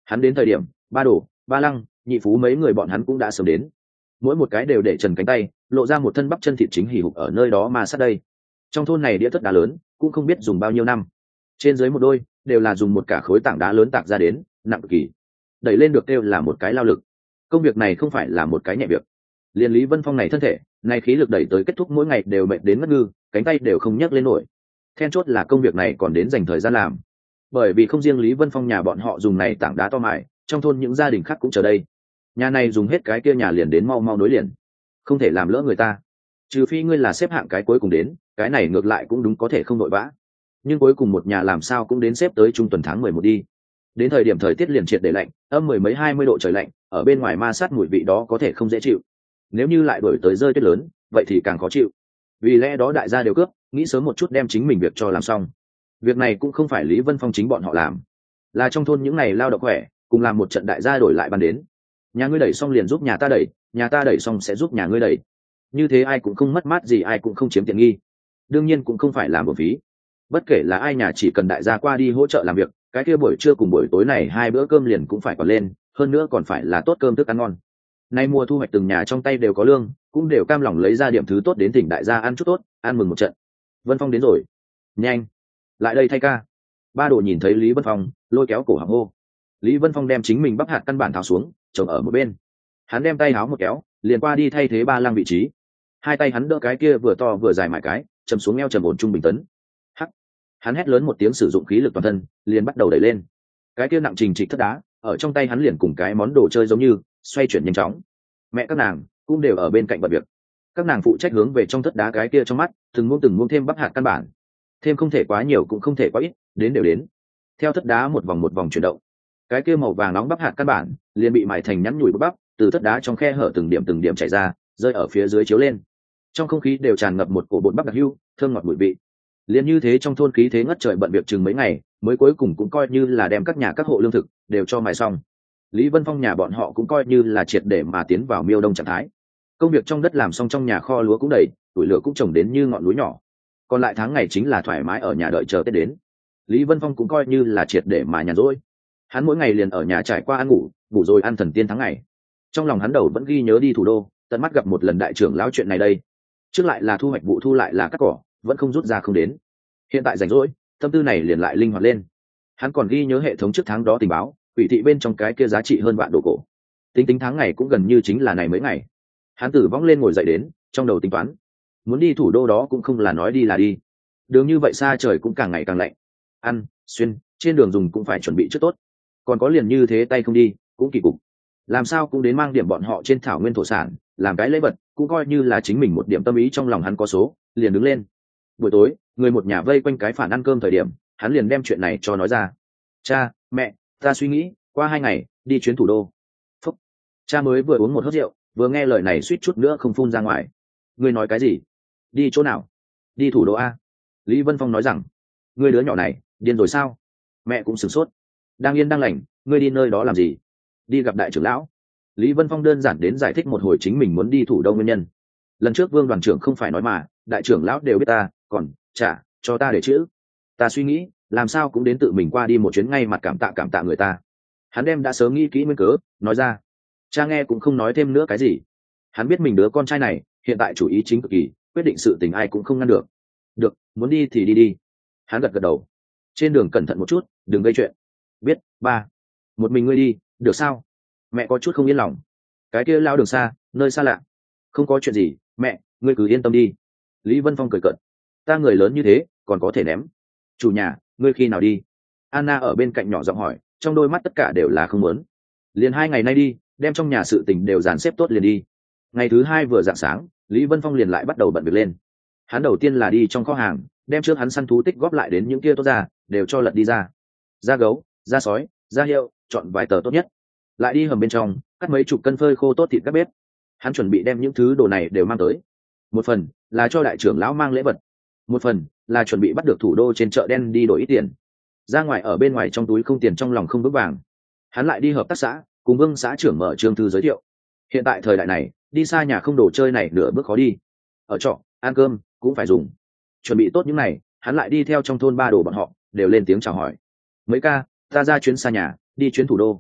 S1: Hắn đến thời điểm ba đồ ba lăng nhị phú mấy người bọn hắn cũng đã sớm đến, mỗi một cái đều để trần cánh tay, lộ ra một thân bắp chân thịt chính hì hục ở nơi đó mà sát đây. Trong thôn này đĩa thất đá lớn cũng không biết dùng bao nhiêu năm, trên dưới một đôi đều là dùng một cả khối tảng đá lớn tạc ra đến, nặng cực kỳ, đẩy lên được kêu là một cái lao lực. Công việc này không phải là một cái nhẹ việc. Liên Lý Vân Phong này thân thể này khí lực đẩy tới kết thúc mỗi ngày đều mệt đến ngất ngư, cánh tay đều không nhấc lên nổi. Then chốt là công việc này còn đến dành thời gian làm, bởi vì không riêng Lý Vân Phong nhà bọn họ dùng này tảng đá to mài, trong thôn những gia đình khác cũng chờ đây. Nhà này dùng hết cái kia nhà liền đến mau mau nối liền, không thể làm lỡ người ta. Trừ phi ngươi là xếp hạng cái cuối cùng đến, cái này ngược lại cũng đúng, có thể không nội vã. Nhưng cuối cùng một nhà làm sao cũng đến xếp tới trung tuần tháng mười một đi. Đến thời điểm thời tiết liền triệt để lạnh, âm mười mấy hai mươi độ trời lạnh, ở bên ngoài ma sát mùi vị đó có thể không dễ chịu. Nếu như lại đổi tới rơi tuyết lớn, vậy thì càng khó chịu. Vì lẽ đó đại gia đều cướp, nghĩ sớm một chút đem chính mình việc cho làm xong. Việc này cũng không phải Lý Vân Phong chính bọn họ làm, là trong thôn những ngày lao động khỏe cùng làm một trận đại gia đổi lại ban đến. Nhà ngươi đẩy xong liền giúp nhà ta đẩy, nhà ta đẩy xong sẽ giúp nhà ngươi đẩy. Như thế ai cũng không mất mát gì, ai cũng không chiếm tiện nghi, đương nhiên cũng không phải làm bổng phí. Bất kể là ai nhà chỉ cần đại gia qua đi hỗ trợ làm việc, cái kia buổi trưa cùng buổi tối này hai bữa cơm liền cũng phải còn lên, hơn nữa còn phải là tốt cơm thức ăn ngon. Nay mùa thu hoạch từng nhà trong tay đều có lương, cũng đều cam lòng lấy ra điểm thứ tốt đến thỉnh đại gia ăn chút tốt, ăn mừng một trận. Vân Phong đến rồi, nhanh lại đây thay ca. Ba đồ nhìn thấy Lý Vân Phong lôi kéo cổ họng hô. Lý Vân Phong đem chính mình bắp hạt căn bản tháo xuống trồng ở một bên, hắn đem tay háo một kéo liền qua đi thay thế ba lăng vị trí. Hai tay hắn đỡ cái kia vừa to vừa dài mải cái chầm xuống eo trầm ổn trung bình tấn. Hắc, hắn hét lớn một tiếng sử dụng khí lực toàn thân liền bắt đầu đẩy lên. Cái kia nặng trình trịch thất đá ở trong tay hắn liền cùng cái món đồ chơi giống như xoay chuyển nhanh chóng. Mẹ các nàng cũng đều ở bên cạnh bận việc, các nàng phụ trách hướng về trong thất đá cái kia trong mắt từng muỗng từng muỗng thêm bắp hạt căn bản, thêm không thể quá nhiều cũng không thể quá ít, đến đều đến. Theo thất đá một vòng một vòng chuyển động, cái kia màu vàng nóng bắp hạt căn bản liền bị mài thành nhắn nhủi bắp, từ thất đá trong khe hở từng điểm từng điểm chảy ra, rơi ở phía dưới chiếu lên. Trong không khí đều tràn ngập một cổ bột bắp đặc hưu, thơm ngọt mùi vị. Liền như thế trong thôn khí thế ngất trời bận việc chừng mấy ngày, mới cuối cùng cũng coi như là đem các nhà các hộ lương thực đều cho mài xong. Lý Vân Phong nhà bọn họ cũng coi như là triệt để mà tiến vào miêu đông trạng thái. Công việc trong đất làm xong, trong nhà kho lúa cũng đầy, tuổi lửa cũng trồng đến như ngọn núi nhỏ. Còn lại tháng ngày chính là thoải mái ở nhà đợi chờ Tết đến. Lý Vân Phong cũng coi như là triệt để mà nhàn rỗi. Hắn mỗi ngày liền ở nhà trải qua ăn ngủ, ngủ rồi ăn thần tiên tháng ngày. Trong lòng hắn đầu vẫn ghi nhớ đi thủ đô, tận mắt gặp một lần đại trưởng lão chuyện này đây. Trước lại là thu hoạch vụ thu, lại là cắt cỏ, vẫn không rút ra không đến. Hiện tại rảnh rỗi, tâm tư này liền lại linh hoạt lên. Hắn còn ghi nhớ hệ thống trước tháng đó tình báo, quỷ thị bên trong cái kia giá trị hơn vạn đồ cổ. Tính tính tháng ngày cũng gần như chính là này mấy ngày. Hắn tử vong lên ngồi dậy đến, trong đầu tính toán, muốn đi thủ đô đó cũng không là nói đi là đi. Đường như vậy xa, trời cũng càng ngày càng lạnh, ăn xuyên trên đường dùng cũng phải chuẩn bị trước tốt. Còn có liền như thế tay không đi cũng kỳ cục, làm sao cũng đến mang điểm bọn họ trên thảo nguyên thổ sản làm cái lễ vật, cũng coi như là chính mình một điểm tâm ý trong lòng hắn có số. Liền đứng lên. Buổi tối người một nhà vây quanh cái phản ăn cơm thời điểm, hắn liền đem chuyện này cho nói ra. Cha mẹ, ta suy nghĩ qua hai ngày đi chuyến thủ đô. Phúc. Cha mới vừa uống một hớp rượu, vừa nghe lời này suýt chút nữa không phun ra ngoài. Ngươi nói cái gì? Đi chỗ nào? Đi thủ đô a. Lý Vân Phong nói rằng. Ngươi đứa nhỏ này điên rồi sao? Mẹ cũng sửng sốt. Đang yên đang lành, ngươi đi nơi đó làm gì? Đi gặp đại trưởng lão. Lý Vân Phong đơn giản đến giải thích một hồi chính mình muốn đi thủ đô nguyên nhân. Lần trước Vương đoàn trưởng không phải nói mà, đại trưởng lão đều biết ta, còn trả cho ta để chữ. Ta suy nghĩ làm sao cũng đến tự mình qua đi một chuyến, ngay mặt cảm tạ cảm tạ người ta. Hắn đem đã sớm nghĩ kỹ nguyên cớ nói ra. Cha nghe cũng không nói thêm nữa cái gì. Hắn biết mình đứa con trai này hiện tại chủ ý chính cực kỳ, quyết định sự tình ai cũng không ngăn được. Được, muốn đi thì đi đi. Hắn gật gật đầu. Trên đường cẩn thận một chút, đừng gây chuyện. Biết, ba. Một mình ngươi đi được sao? Mẹ có chút không yên lòng. Cái kia lao đường xa, nơi xa lạ. Không có chuyện gì, mẹ ngươi cứ yên tâm đi. Lý Vân Phong cười cợt. Ta người lớn như thế còn có thể ném. Chủ nhà, ngươi khi nào đi? Anna ở bên cạnh nhỏ giọng hỏi, trong đôi mắt tất cả đều là không muốn. Liền hai ngày nay đi, đem trong nhà sự tình đều dàn xếp tốt liền đi. Ngày thứ hai vừa rạng sáng, Lý Vân Phong liền lại bắt đầu bận việc lên. Hắn đầu tiên là đi trong kho hàng, đem trước hắn săn thú tích góp lại đến những kia tốt ra đều cho lật đi ra. Da gấu, da sói, da hiệu, chọn vài tờ tốt nhất. Lại đi hầm bên trong, cắt mấy chục cân phơi khô tốt thịt các bếp. Hắn chuẩn bị đem những thứ đồ này đều mang tới. Một phần là cho đại trưởng lão mang lễ vật, một phần là chuẩn bị bắt được thủ đô trên chợ đen đi đổi ít tiền. Ra ngoài ở bên ngoài trong túi không tiền, trong lòng không vững vàng. Hắn lại đi hợp tác xã, cùng Vương xã trưởng mở chương thư giới thiệu. Hiện tại thời đại này, đi xa nhà không đồ chơi này nửa bước khó đi. Ở trọ, ăn cơm cũng phải dùng. Chuẩn bị tốt những này, hắn lại đi theo trong thôn ba đồ bọn họ, đều lên tiếng chào hỏi. Mấy ca, ta ra chuyến xa nhà, đi chuyến thủ đô.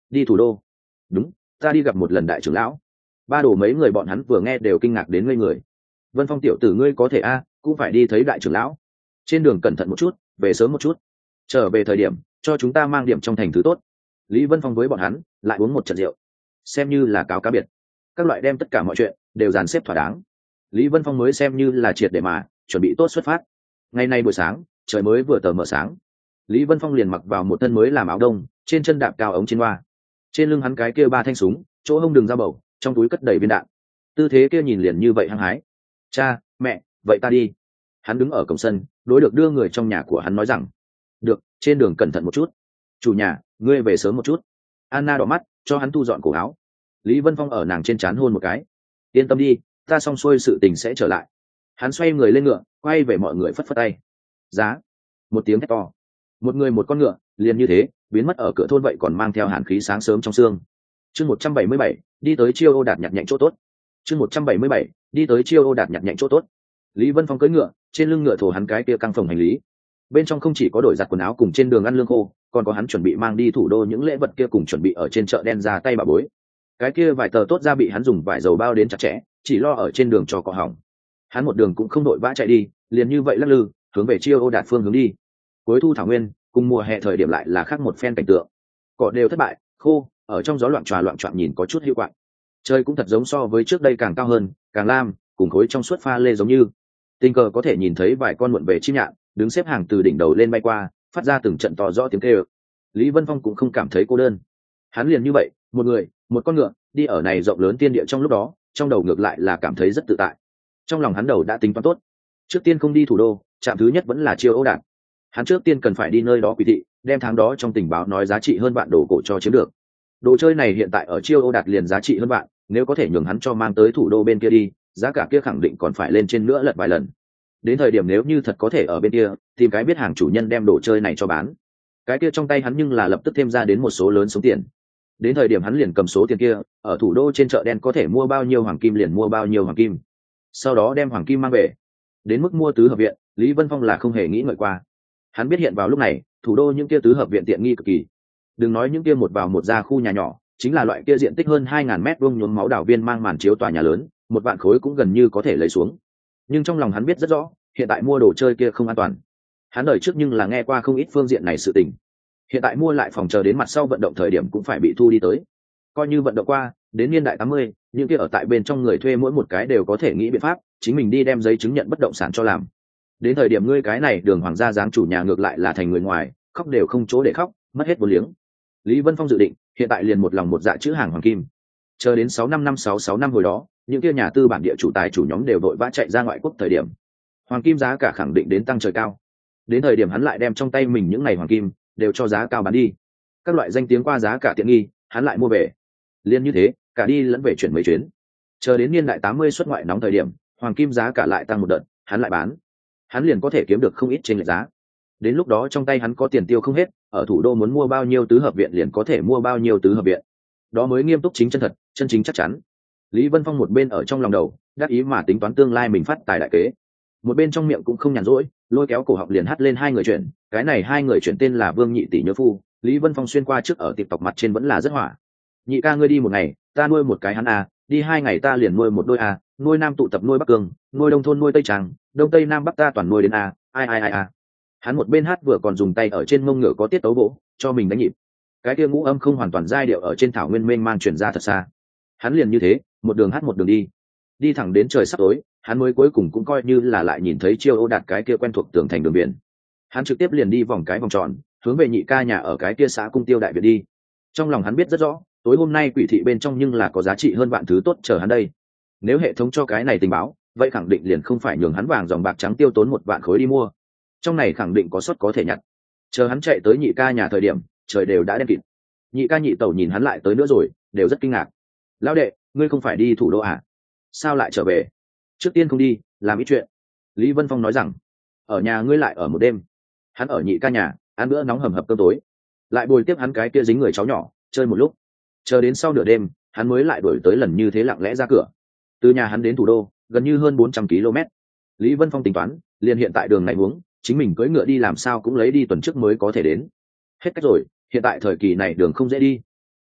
S1: Đi thủ đô? Đúng, ta đi gặp một lần đại trưởng lão. Ba đồ mấy người bọn hắn vừa nghe đều kinh ngạc đến ngây người. Vân Phong tiểu tử ngươi có thể a cũng phải đi thấy đại trưởng lão. Trên đường cẩn thận một chút, về sớm một chút, trở về thời điểm cho chúng ta mang điểm trong thành thứ tốt. Lý Vân Phong với bọn hắn lại uống một trận rượu, xem như là cáo cá biệt, các loại đem tất cả mọi chuyện đều dàn xếp thỏa đáng. Lý Vân Phong mới xem như là triệt để mà chuẩn bị tốt xuất phát. Ngày nay buổi sáng trời mới vừa tờ mờ sáng, Lý Vân Phong liền mặc vào một thân mới làm áo đông, trên chân đạp cao ống chiến hoa, trên lưng hắn cái kia ba thanh súng, chỗ hông đường dao bầu, trong túi cất đầy viên đạn, tư thế kia nhìn liền như vậy hăng hái. Cha mẹ, vậy ta đi. Hắn đứng ở cổng sân, đối được đưa người trong nhà của hắn nói rằng được, trên đường cẩn thận một chút. Chủ nhà, ngươi về sớm một chút. Anna đỏ mắt cho hắn thu dọn cổ áo. Lý Vân Phong ở nàng trên trán hôn một cái. Yên tâm đi, ta xong xuôi sự tình sẽ trở lại. Hắn xoay người lên ngựa, quay về mọi người phất phất tay. Giá. Một tiếng hét to, một người một con ngựa liền như thế biến mất ở cửa thôn, vậy còn mang theo hàn khí sáng sớm trong xương. Chương một trăm bảy mươi bảy đi tới chiêu ô đạt nhặt nhạnh chỗ tốt. Chương một trăm bảy mươi bảy đi tới chiêu ô đạt nhặt nhạnh chỗ tốt. Lý Vân Phong cưỡi ngựa, trên lưng ngựa thổ hắn cái kia căng phòng hành lý, bên trong không chỉ có đổi giặt quần áo cùng trên đường ăn lương khô, còn có hắn chuẩn bị mang đi thủ đô những lễ vật kia cùng chuẩn bị ở trên chợ đen ra tay bà bối. Cái kia vài tờ tốt ra bị hắn dùng vải dầu bao đến chặt chẽ, chỉ lo ở trên đường cho cọ hỏng. Hắn một đường cũng không đội vã chạy đi, liền như vậy lắc lư hướng về chiêu ô đạt phương hướng đi. Cuối thu thảo nguyên cùng mùa hè thời điểm lại là khác một phen cảnh tượng. Cỏ đều thất bại, khô, ở trong gió loạn tròa loạn trọn nhìn có chút hữu quạng. Trời cũng thật giống so với trước đây càng cao hơn, càng lam, cùng khối trong suốt pha lê giống như. Tình cờ có thể nhìn thấy vài con muộn về chim nhạn đứng xếp hàng từ đỉnh đầu lên bay qua, phát ra từng trận to rõ tiếng kêu. Lý Vân Phong cũng không cảm thấy cô đơn. Hắn liền như vậy, một người, một con ngựa, đi ở này rộng lớn tiên địa trong lúc đó, trong đầu ngược lại là cảm thấy rất tự tại. Trong lòng hắn đầu đã tính toán tốt, trước tiên không đi thủ đô, trạm thứ nhất vẫn là chiêu ô đạt. Hắn trước tiên cần phải đi nơi đó quỷ thị, đem tháng đó trong tình báo nói giá trị hơn vạn đồ cổ cho chiếm được. Đồ chơi này hiện tại ở chiêu ô đạt liền giá trị hơn vạn, nếu có thể nhường hắn cho mang tới thủ đô bên kia đi, giá cả kia khẳng định còn phải lên trên nữa lật vài lần. Đến thời điểm nếu như thật có thể ở bên kia tìm cái biết hàng chủ nhân đem đồ chơi này cho bán, cái kia trong tay hắn nhưng là lập tức thêm ra đến một số lớn số tiền. Đến thời điểm hắn liền cầm số tiền kia ở thủ đô trên chợ đen có thể mua bao nhiêu hoàng kim liền mua bao nhiêu hoàng kim, sau đó đem hoàng kim mang về. Đến mức mua tứ hợp viện, Lý Vân Phong là không hề nghĩ ngợi qua. Hắn biết hiện vào lúc này thủ đô những kia tứ hợp viện tiện nghi cực kỳ, đừng nói những kia một vào một ra khu nhà nhỏ, chính là loại kia diện tích hơn hai ngàn mét vuông nhuốm máu đảo viên mang màn chiếu tòa nhà lớn, một vạn khối cũng gần như có thể lấy xuống. Nhưng trong lòng hắn biết rất rõ, hiện tại mua đồ chơi kia không an toàn. Hắn đời trước nhưng là nghe qua không ít phương diện này sự tình. Hiện tại mua lại phòng chờ đến mặt sau vận động thời điểm cũng phải bị thu đi tới. Coi như vận động qua, đến niên đại tám mươi, những kia ở tại bên trong người thuê mỗi một cái đều có thể nghĩ biện pháp, chính mình đi đem giấy chứng nhận bất động sản cho làm. Đến thời điểm ngươi cái này đường hoàng gia dáng chủ nhà ngược lại là thành người ngoài, khóc đều không chỗ để khóc, mất hết vốn liếng. Lý Vân Phong dự định, hiện tại liền một lòng một dạ chữ hàng hoàng kim. Chờ đến sáu năm năm sáu sáu năm hồi đó, những kia nhà tư bản địa chủ tài chủ nhóm đều vội vã chạy ra ngoại quốc thời điểm, hoàng kim giá cả khẳng định đến tăng trời cao. Đến thời điểm hắn lại đem trong tay mình những ngày hoàng kim đều cho giá cao bán đi, các loại danh tiếng qua giá cả tiện nghi hắn lại mua về. Liên như thế, cả đi lẫn về chuyển mấy chuyến. Chờ đến niên đại tám mươi xuất ngoại nóng thời điểm, hoàng kim giá cả lại tăng một đợt, hắn lại bán, hắn liền có thể kiếm được không ít trên lệch giá. Đến lúc đó trong tay hắn có tiền tiêu không hết, ở thủ đô muốn mua bao nhiêu tứ hợp viện liền có thể mua bao nhiêu tứ hợp viện. Đó mới nghiêm túc chính chân thật, chân chính chắc chắn. Lý Vân Phong một bên ở trong lòng đầu đắc ý mà tính toán tương lai mình phát tài đại kế, một bên trong miệng cũng không nhàn rỗi, lôi kéo cổ họng liền hát lên hai người chuyện. Cái này hai người chuyện tên là Vương Nhị tỷ nhớ phu. Lý Vân Phong xuyên qua trước ở tiệp tộc mặt trên vẫn là rất hỏa. Nhị ca ngươi đi một ngày ta nuôi một cái hắn à, đi hai ngày ta liền nuôi một đôi à, nuôi nam tụ tập nuôi bắc cương, nuôi đông thôn nuôi tây tràng, đông tây nam bắc ta toàn nuôi đến à, ai ai ai à. Hắn một bên hát vừa còn dùng tay ở trên mông ngựa có tiết tấu vỗ cho mình đánh nhịp. Cái kia ngũ âm không hoàn toàn giai điệu ở trên thảo nguyên mênh mang truyền ra thật xa. Hắn liền như thế một đường hát một đường đi, đi thẳng đến trời sắp tối, hắn mới cuối cùng cũng coi như là lại nhìn thấy chiêu ô đạt cái kia quen thuộc tường thành đường biển. Hắn trực tiếp liền đi vòng cái vòng tròn, hướng về nhị ca nhà ở cái kia xã Cung Tiêu đại viện đi. Trong lòng hắn biết rất rõ, tối hôm nay quỷ thị bên trong nhưng là có giá trị hơn vạn thứ tốt chờ hắn đây. Nếu hệ thống cho cái này tình báo, vậy khẳng định liền không phải nhường hắn vàng dòng bạc trắng tiêu tốn một vạn khối đi mua. Trong này khẳng định có suất có thể nhặt. Chờ hắn chạy tới nhị ca nhà thời điểm, trời đều đã đen kịt. Nhị ca nhị tẩu nhìn hắn lại tới nữa rồi, đều rất kinh ngạc. Lão đệ, ngươi không phải đi thủ đô à? Sao lại trở về? Trước tiên không đi, làm ít chuyện. Lý Vân Phong nói rằng, ở nhà ngươi lại ở một đêm. Hắn ở nhị ca nhà ăn bữa nóng hầm hập cơm tối, lại bồi tiếp hắn cái kia dính người cháu nhỏ chơi một lúc. Chờ đến sau nửa đêm, hắn mới lại đổi tới lần như thế lặng lẽ ra cửa. Từ nhà hắn đến thủ đô gần như hơn bốn trăm ki lô mét. Lý Vân Phong tính toán, liền hiện tại đường này uống, chính mình cưỡi ngựa đi làm sao cũng lấy đi tuần trước mới có thể đến. Hết cách rồi, hiện tại thời kỳ này đường không dễ đi.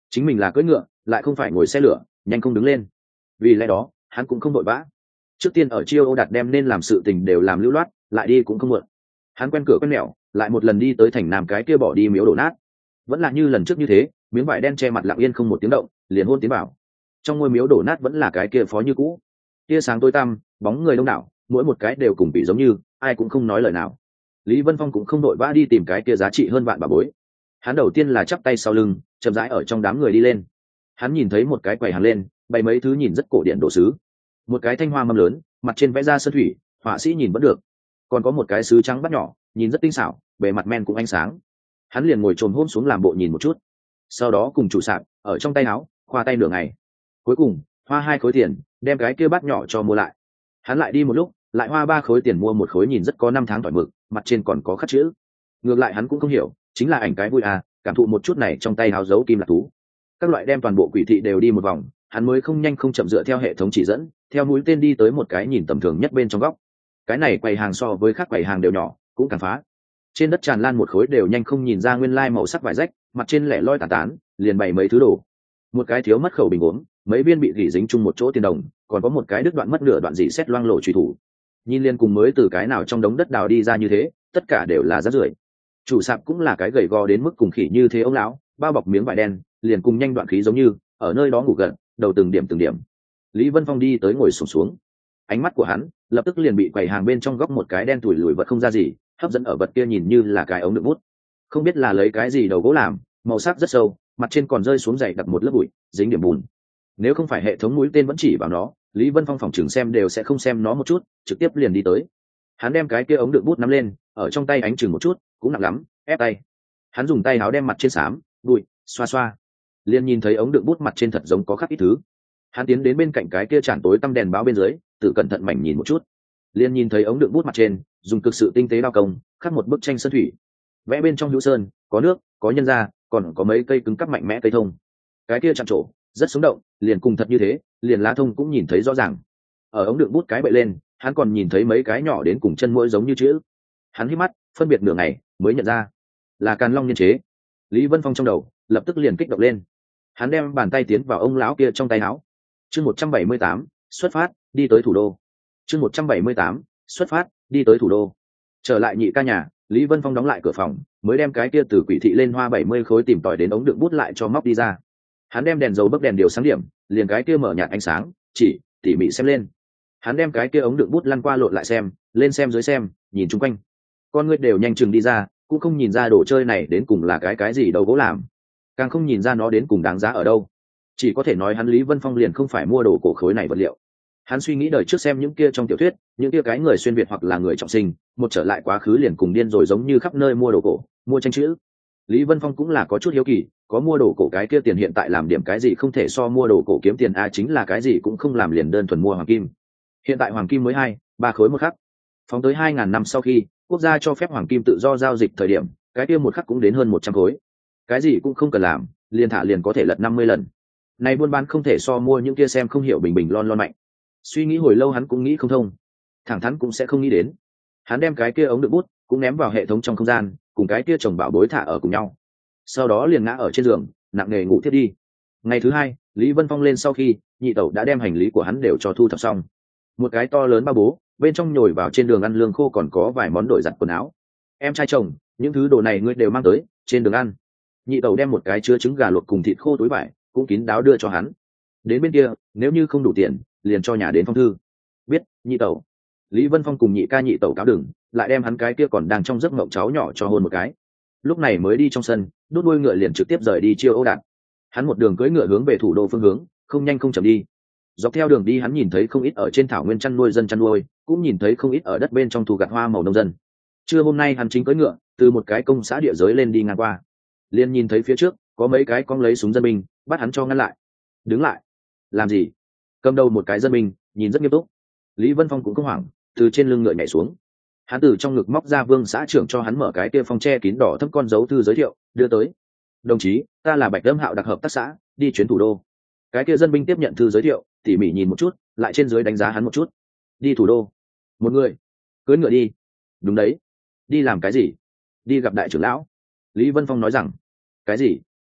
S1: chính mình là cưỡi ngựa lại không phải ngồi xe lửa, nhanh không đứng lên. Vì lẽ đó hắn cũng không vội vã, trước tiên ở chiêu ô đạt đem nên làm sự tình đều làm lưu loát, lại đi cũng không muộn. Hắn quen cửa quen mẹo, lại một lần đi tới thành nam cái kia bỏ đi miếu đổ nát, vẫn là như lần trước như thế, miếng vải đen che mặt lặng yên không một tiếng động, liền hôn tiến vào. Trong ngôi miếu đổ nát vẫn là cái kia phó như cũ, tia sáng tối tăm, bóng người đông đảo, mỗi một cái đều cùng bị giống như, ai cũng không nói lời nào. Lý Vân Phong cũng không đội vã đi tìm cái kia giá trị hơn vạn bà bối. Hắn đầu tiên là chắp tay sau lưng, chậm rãi ở trong đám người đi lên. Hắn nhìn thấy một cái quầy hàng lên, bày mấy thứ nhìn rất cổ điển đồ sứ, một cái thanh hoa mâm lớn, mặt trên vẽ ra sơn thủy, họa sĩ nhìn vẫn được. Còn có một cái sứ trắng bát nhỏ, nhìn rất tinh xảo, bề mặt men cũng ánh sáng. Hắn liền ngồi chồm hôm xuống làm bộ nhìn một chút, sau đó cùng chủ sạp ở trong tay áo khoa tay nửa ngày, cuối cùng hoa hai khối tiền đem cái kia bát nhỏ cho mua lại. Hắn lại đi một lúc, lại hoa ba khối tiền mua một khối nhìn rất có năm tháng tỏi mực, mặt trên còn có khắc chữ. Ngược lại hắn cũng không hiểu, chính là ảnh cái vui à, cảm thụ một chút này trong tay áo dấu kim lạc thú. Các loại đem toàn bộ quỷ thị đều đi một vòng, hắn mới không nhanh không chậm dựa theo hệ thống chỉ dẫn, theo mũi tên đi tới một cái nhìn tầm thường nhất bên trong góc. Cái này quầy hàng so với các quầy hàng đều nhỏ, cũng càng phá. Trên đất tràn lan một khối đều nhanh không nhìn ra nguyên lai màu sắc vải rách, mặt trên lẻ loi tàn tán, liền bày mấy thứ đồ. Một cái thiếu mất khẩu bình uống, mấy viên bị gỉ dính chung một chỗ tiền đồng, còn có một cái đứt đoạn mất nửa đoạn dị xét loang lổ truy thủ. Nhìn liên cùng mới từ cái nào trong đống đất đào đi ra như thế, tất cả đều là rác rưởi. Chủ sạp cũng là cái gầy gò đến mức cùng khỉ như thế ông lão, bao bọc miếng vải đen, liền cùng nhanh đoạn khí giống như, ở nơi đó ngủ gần, đầu từng điểm từng điểm. Lý Vân Phong đi tới ngồi xổm xuống, xuống. Ánh mắt của hắn lập tức liền bị quầy hàng bên trong góc một cái đen tủi lùi vật không ra gì hấp dẫn, ở vật kia nhìn như là cái ống đựng bút, không biết là lấy cái gì đầu gỗ làm, màu sắc rất sâu, mặt trên còn rơi xuống dày đặc một lớp bụi, dính điểm bùn. Nếu không phải hệ thống mũi tên vẫn chỉ vào nó, Lý Vân Phong phòng chừng xem đều sẽ không xem nó một chút, trực tiếp liền đi tới. Hắn đem cái kia ống đựng bút nắm lên, ở trong tay ánh chừng một chút, cũng nặng lắm, ép tay. Hắn dùng tay áo đem mặt trên xám bụi xoa xoa, liền nhìn thấy ống đựng bút mặt trên thật giống có khắc ít thứ. Hắn tiến đến bên cạnh cái kia tràn tối tăm đèn báo bên dưới, tự cẩn thận mảnh nhìn một chút, liền nhìn thấy ống đựng bút mặt trên dùng cực sự tinh tế đao công khắc một bức tranh sơn thủy, vẽ bên trong hữu sơn, có nước, có nhân ra, còn có mấy cây cứng cắp mạnh mẽ cây thông. Cái kia chạm trổ rất sống động, liền cùng thật như thế, liền lá thông cũng nhìn thấy rõ ràng. Ở ống đựng bút cái bậy lên, hắn còn nhìn thấy mấy cái nhỏ đến cùng chân mũi giống như chữ. Hắn hít mắt phân biệt nửa ngày mới nhận ra là Càn Long niên chế. Lý Vân Phong trong đầu lập tức liền kích động lên, hắn đem bàn tay tiến vào ông lão kia trong tay áo. Chương một trăm bảy mươi tám xuất phát đi tới thủ đô. Chương một trăm bảy mươi tám xuất phát đi tới thủ đô. Trở lại nhị ca nhà, Lý Vân Phong đóng lại cửa phòng, mới đem cái kia từ quỷ thị lên hoa bảy mươi khối tìm tòi đến ống đựng bút lại cho móc đi ra. Hắn đem đèn dầu bấc đèn điều sáng điểm, liền cái kia mở nhạt ánh sáng, chỉ tỉ mỉ xem lên. Hắn đem cái kia ống đựng bút lăn qua lộn lại xem, lên xem dưới xem, nhìn chung quanh. Con người đều nhanh chừng đi ra, cũng không nhìn ra đồ chơi này đến cùng là cái cái gì đâu gỗ làm, càng không nhìn ra nó đến cùng đáng giá ở đâu. Chỉ có thể nói hắn Lý Vân Phong liền không phải mua đồ cổ khối này vật liệu. Hắn suy nghĩ đời trước xem những kia trong tiểu thuyết, những kia cái người xuyên việt hoặc là người trọng sinh, một trở lại quá khứ liền cùng điên rồi giống như khắp nơi mua đồ cổ, mua tranh chữ. Lý Vân Phong cũng là có chút hiếu kỳ, có mua đồ cổ cái kia tiền hiện tại làm điểm cái gì không thể so mua đồ cổ kiếm tiền a, chính là cái gì cũng không làm liền đơn thuần mua hoàng kim. Hiện tại hoàng kim mới hai, ba khối một khắc. Phóng tới hai ngàn năm sau khi, quốc gia cho phép hoàng kim tự do giao dịch thời điểm, cái kia một khắc cũng đến hơn một trăm khối. Cái gì cũng không cần làm, liền thả liền có thể lật năm mươi lần. Này buôn bán không thể so mua những kia xem không hiểu bình bình lon lon mạnh. Suy nghĩ hồi lâu hắn cũng nghĩ không thông, thẳng thắn cũng sẽ không nghĩ đến. Hắn đem cái kia ống đựng bút cũng ném vào hệ thống trong không gian, cùng cái kia chồng bảo bối thả ở cùng nhau, sau đó liền ngã ở trên giường nặng nề ngủ thiết đi. Ngày thứ hai, Lý Vân Phong lên sau khi, nhị tẩu đã đem hành lý của hắn đều cho thu thập xong. Một cái to lớn ba bố, bên trong nhồi vào trên đường ăn lương khô, còn có vài món đổi giặt quần áo. Em trai chồng, những thứ đồ này ngươi đều mang tới trên đường ăn. Nhị tẩu đem một cái chứa trứng gà luộc cùng thịt khô túi vải cũng kín đáo đưa cho hắn. Đến bên kia, nếu như không đủ tiền, liền cho nhà đến phong thư. Biết, nhị tẩu. Lý Vân Phong cùng nhị ca nhị tẩu cáo đừng, lại đem hắn cái kia còn đang trong giấc mộng cháu nhỏ cho hôn một cái. Lúc này mới đi trong sân, đút đuôi ngựa liền trực tiếp rời đi Chiêu Âu Đạt. Hắn một đường cưỡi ngựa hướng về thủ đô phương hướng, không nhanh không chậm đi. Dọc theo đường đi hắn nhìn thấy không ít ở trên thảo nguyên chăn nuôi dân chăn nuôi, cũng nhìn thấy không ít ở đất bên trong thu gặt hoa màu nông dân. Trưa hôm nay hắn chính cưỡi ngựa từ một cái công xã địa giới lên đi ngang qua, liền nhìn thấy phía trước có mấy cái con lấy súng dân binh, bắt hắn cho ngăn lại. Đứng lại. Làm gì? Cầm đầu một cái dân binh nhìn rất nghiêm túc. Lý Vân Phong cũng không hoảng, từ trên lưng ngựa nhảy xuống. Hắn từ trong ngực móc ra vương xã trưởng cho hắn mở cái kia phong tre kín đỏ thấp con dấu thư giới thiệu, đưa tới. Đồng chí, ta là Bạch Lâm Hạo đặc hợp tác xã, đi chuyến thủ đô. Cái kia dân binh tiếp nhận thư giới thiệu, tỉ mỉ nhìn một chút, lại trên dưới đánh giá hắn một chút. Đi thủ đô? Một người. Cưỡi ngựa đi. Đúng đấy. Đi làm cái gì? Đi gặp đại trưởng lão. Lý Vân Phong nói rằng. Cái gì?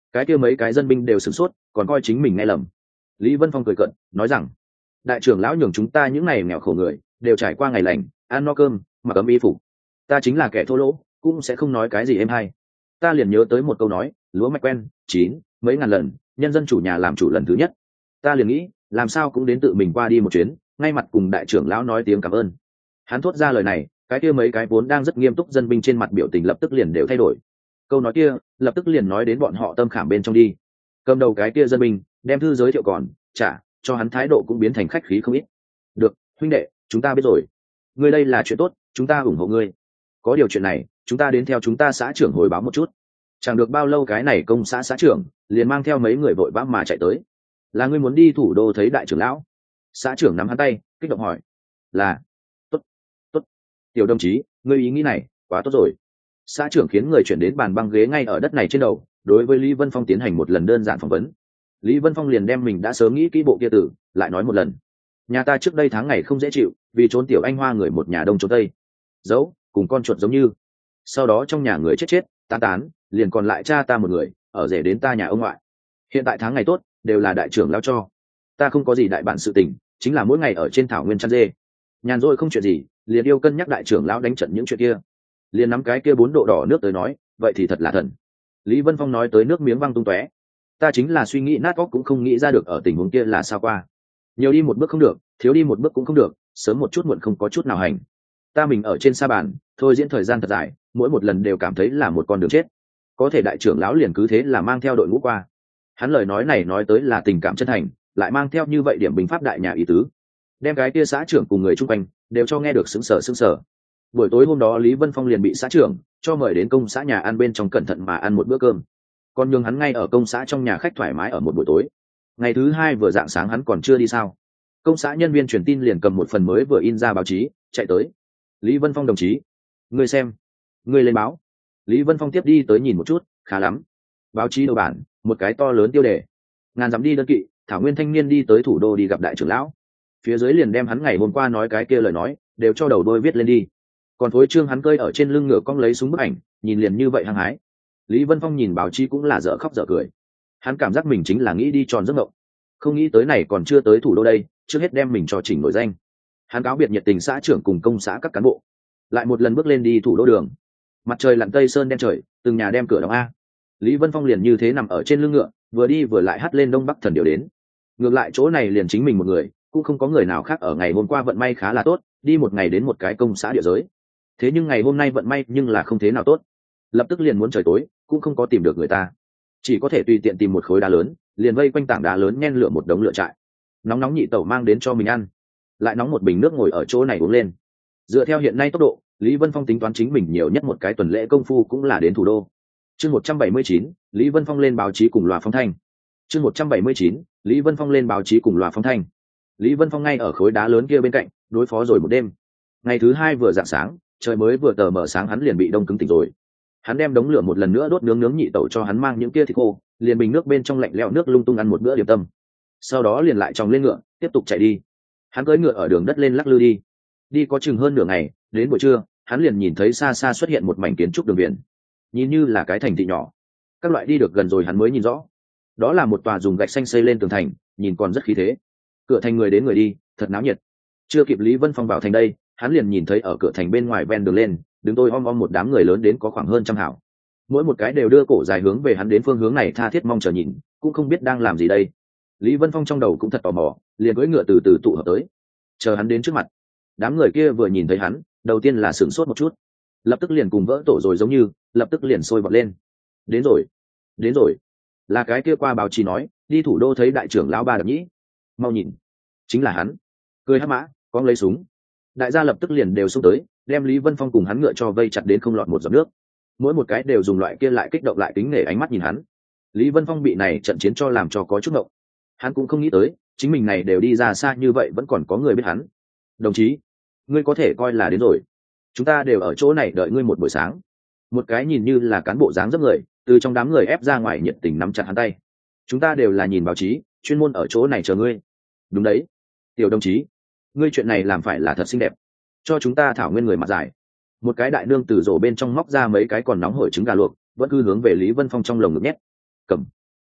S1: Cái kia mấy cái dân binh đều sửng sốt, còn coi chính mình nghe lầm. Lý Vân Phong cười cợt nói rằng, đại trưởng lão nhường chúng ta những ngày nghèo khổ người đều trải qua ngày lành, ăn no cơm mặc ấm y phục, ta chính là kẻ thô lỗ cũng sẽ không nói cái gì êm hay. Ta liền nhớ tới một câu nói, lúa mạch quen chín mấy ngàn lần, nhân dân chủ nhà làm chủ lần thứ nhất. Ta liền nghĩ làm sao cũng đến tự mình qua đi một chuyến, ngay mặt cùng đại trưởng lão nói tiếng cảm ơn. Hắn thốt ra lời này, cái kia mấy cái vốn đang rất nghiêm túc dân binh trên mặt biểu tình lập tức liền đều thay đổi. Câu nói kia lập tức liền nói đến bọn họ tâm khảm bên trong đi. Cầm đầu cái kia dân binh đem thư giới thiệu còn trả cho hắn, thái độ cũng biến thành khách khí không ít. Được, huynh đệ, chúng ta biết rồi. Ngươi đây là chuyện tốt, chúng ta ủng hộ ngươi. Có điều chuyện này chúng ta đến theo chúng ta xã trưởng hồi báo một chút. Chẳng được bao lâu cái này công xã xã trưởng liền mang theo mấy người vội vã mà chạy tới. Là ngươi muốn đi thủ đô thấy đại trưởng lão? Xã trưởng nắm hắn tay kích động hỏi. Là. Tốt, tốt. Tiểu đồng chí, ngươi ý nghĩ này quá tốt rồi. Xã trưởng khiến người chuyển đến bàn băng ghế ngay ở đất này trên đầu, đối với Lý Vân Phong tiến hành một lần đơn giản phỏng vấn. Lý Vân Phong liền đem mình đã sớm nghĩ kỹ bộ kia tử lại nói một lần. Nhà ta trước đây tháng ngày không dễ chịu, vì trốn tiểu anh hoa người một nhà đông trốn tây, giấu cùng con chuột giống như. Sau đó trong nhà người chết chết tán tán, liền còn lại cha ta một người ở rể đến ta nhà ông ngoại. Hiện tại tháng ngày tốt đều là đại trưởng lão cho, ta không có gì đại bản sự tình, chính là mỗi ngày ở trên thảo nguyên chăn dê, nhàn rỗi không chuyện gì, liền yêu cân nhắc đại trưởng lão đánh trận những chuyện kia. Liền nắm cái kia bốn độ đỏ nước tới nói, vậy thì thật là thần. Lý Vân Phong nói tới nước miếng văng tung tóe. Ta chính là suy nghĩ nát óc cũng không nghĩ ra được ở tình huống kia là sao qua. Nhiều đi một bước không được, thiếu đi một bước cũng không được, sớm một chút muộn không có chút nào hành. Ta mình ở trên sa bàn thôi diễn thời gian thật dài, mỗi một lần đều cảm thấy là một con đường chết. Có thể đại trưởng lão liền cứ thế là mang theo đội ngũ qua. Hắn lời nói này nói tới là tình cảm chân thành, lại mang theo như vậy điểm bình pháp đại nhà ý tứ, đem cái kia xã trưởng cùng người chung quanh đều cho nghe được sững sờ sững sờ. Buổi tối hôm đó Lý Vân Phong liền bị xã trưởng cho mời đến công xã nhà ăn bên trong, cẩn thận mà ăn một bữa cơm, còn nhường hắn ngay ở công xã trong nhà khách thoải mái ở một buổi tối. Ngày thứ hai vừa dạng sáng hắn còn chưa đi sao, công xã nhân viên truyền tin liền cầm một phần mới vừa in ra báo chí chạy tới. Lý Vân Phong đồng chí, ngươi xem, ngươi lên báo. Lý Vân Phong tiếp đi tới nhìn một chút, khá lắm. Báo chí đầu bản một cái to lớn tiêu đề, ngàn dặm đi đơn kỵ, thảo nguyên thanh niên đi tới thủ đô đi gặp đại trưởng lão. Phía dưới liền đem hắn ngày hôm qua nói cái kia lời nói đều cho đầu đôi viết lên đi, còn phối trương hắn cơi ở trên lưng ngựa cong lấy súng bức ảnh, nhìn liền như vậy hăng hái. Lý Vân Phong nhìn báo chí cũng là dở khóc dở cười, hắn cảm giác mình chính là nghĩ đi tròn giấc mộng, không nghĩ tới này còn chưa tới thủ đô đây, trước hết đem mình cho chỉnh nổi danh. Hắn cáo biệt nhiệt tình xã trưởng cùng công xã các cán bộ, lại một lần bước lên đi thủ đô đường. Mặt trời lặn tây sơn đen trời, từng nhà đem cửa đóng a. Lý Vân Phong liền như thế nằm ở trên lưng ngựa, vừa đi vừa lại hắt lên đông bắc thần điệu đến. Ngược lại chỗ này liền chính mình một người, cũng không có người nào khác ở. Ngày hôm qua vận may khá là tốt, đi một ngày đến một cái công xã địa giới. Thế nhưng ngày hôm nay vận may nhưng là không thế nào tốt, lập tức liền muốn trời tối, cũng không có tìm được người ta, chỉ có thể tùy tiện tìm một khối đá lớn, liền vây quanh tảng đá lớn nhen lửa một đống lửa trại. Nóng nóng nhị tẩu mang đến cho mình ăn, lại nóng một bình nước ngồi ở chỗ này uống lên. Dựa theo hiện nay tốc độ, Lý Vân Phong tính toán chính mình nhiều nhất một cái tuần lễ công phu cũng là đến thủ đô. Chương một trăm bảy mươi chín, Lý Vân Phong lên báo chí cùng loa phóng thanh. Chương một trăm bảy mươi chín, Lý Vân Phong lên báo chí cùng loa phóng thanh. Lý Vân Phong ngay ở khối đá lớn kia bên cạnh, đối phó rồi một đêm. Ngày thứ hai vừa rạng sáng, trời mới vừa tờ mờ sáng hắn liền bị đông cứng tỉnh rồi. Hắn đem đống lửa một lần nữa đốt nướng nướng nhị tẩu cho hắn mang những kia thịt khô, liền bình nước bên trong lạnh lẽo nước lung tung ăn một bữa điểm tâm. Sau đó liền lại tròng lên ngựa, tiếp tục chạy đi. Hắn cưỡi ngựa ở đường đất lên lắc lư đi. Đi có chừng hơn nửa ngày, đến buổi trưa, hắn liền nhìn thấy xa xa xuất hiện một mảnh kiến trúc đường viền, nhìn như là cái thành thị nhỏ. Các loại đi được gần rồi hắn mới nhìn rõ, đó là một tòa dùng gạch xanh xây lên tường thành, nhìn còn rất khí thế. Cửa thành người đến người đi, thật náo nhiệt. Chưa kịp Lý Vân Phong vào thành đây, hắn liền nhìn thấy ở cửa thành bên ngoài ven đường lên, đứng tôi om om một đám người lớn đến có khoảng hơn trăm hảo. Mỗi một cái đều đưa cổ dài hướng về hắn đến phương hướng này, tha thiết mong chờ nhìn, cũng không biết đang làm gì đây. Lý Vân Phong trong đầu cũng thật tò mò, liền cưỡi ngựa từ từ tụ hợp tới, chờ hắn đến trước mặt. Đám người kia vừa nhìn thấy hắn, đầu tiên là sửng sốt một chút, lập tức liền cùng vỡ tổ rồi giống như, lập tức liền sôi bọt lên. Đến rồi, đến rồi, là cái kia qua báo chí nói đi thủ đô thấy đại trưởng lão Ba Đập Nhĩ, mau nhìn, chính là hắn. Cười hắc mã, con lấy súng. Đại gia lập tức liền đều xông tới, đem Lý Vân Phong cùng hắn ngựa cho vây chặt đến không lọt một giọt nước. Mỗi một cái đều dùng loại kia lại kích động lại kính nể ánh mắt nhìn hắn. Lý Vân Phong bị này trận chiến cho làm cho có chút ngộng. Hắn cũng không nghĩ tới, chính mình này đều đi ra xa như vậy vẫn còn có người biết hắn. Đồng chí, ngươi có thể coi là đến rồi. Chúng ta đều ở chỗ này đợi ngươi một buổi sáng. Một cái nhìn như là cán bộ dáng dấp người, từ trong đám người ép ra ngoài nhiệt tình nắm chặt hắn tay. Chúng ta đều là nhìn báo chí, chuyên môn ở chỗ này chờ ngươi. Đúng đấy, tiểu đồng chí, ngươi chuyện này làm phải là thật xinh đẹp, cho chúng ta thảo nguyên người mặt dài. Một cái đại nương từ rổ bên trong móc ra mấy cái còn nóng hổi trứng gà luộc, vẫn cứ hướng về Lý Vân Phong trong lồng ngực nhét. Cầm,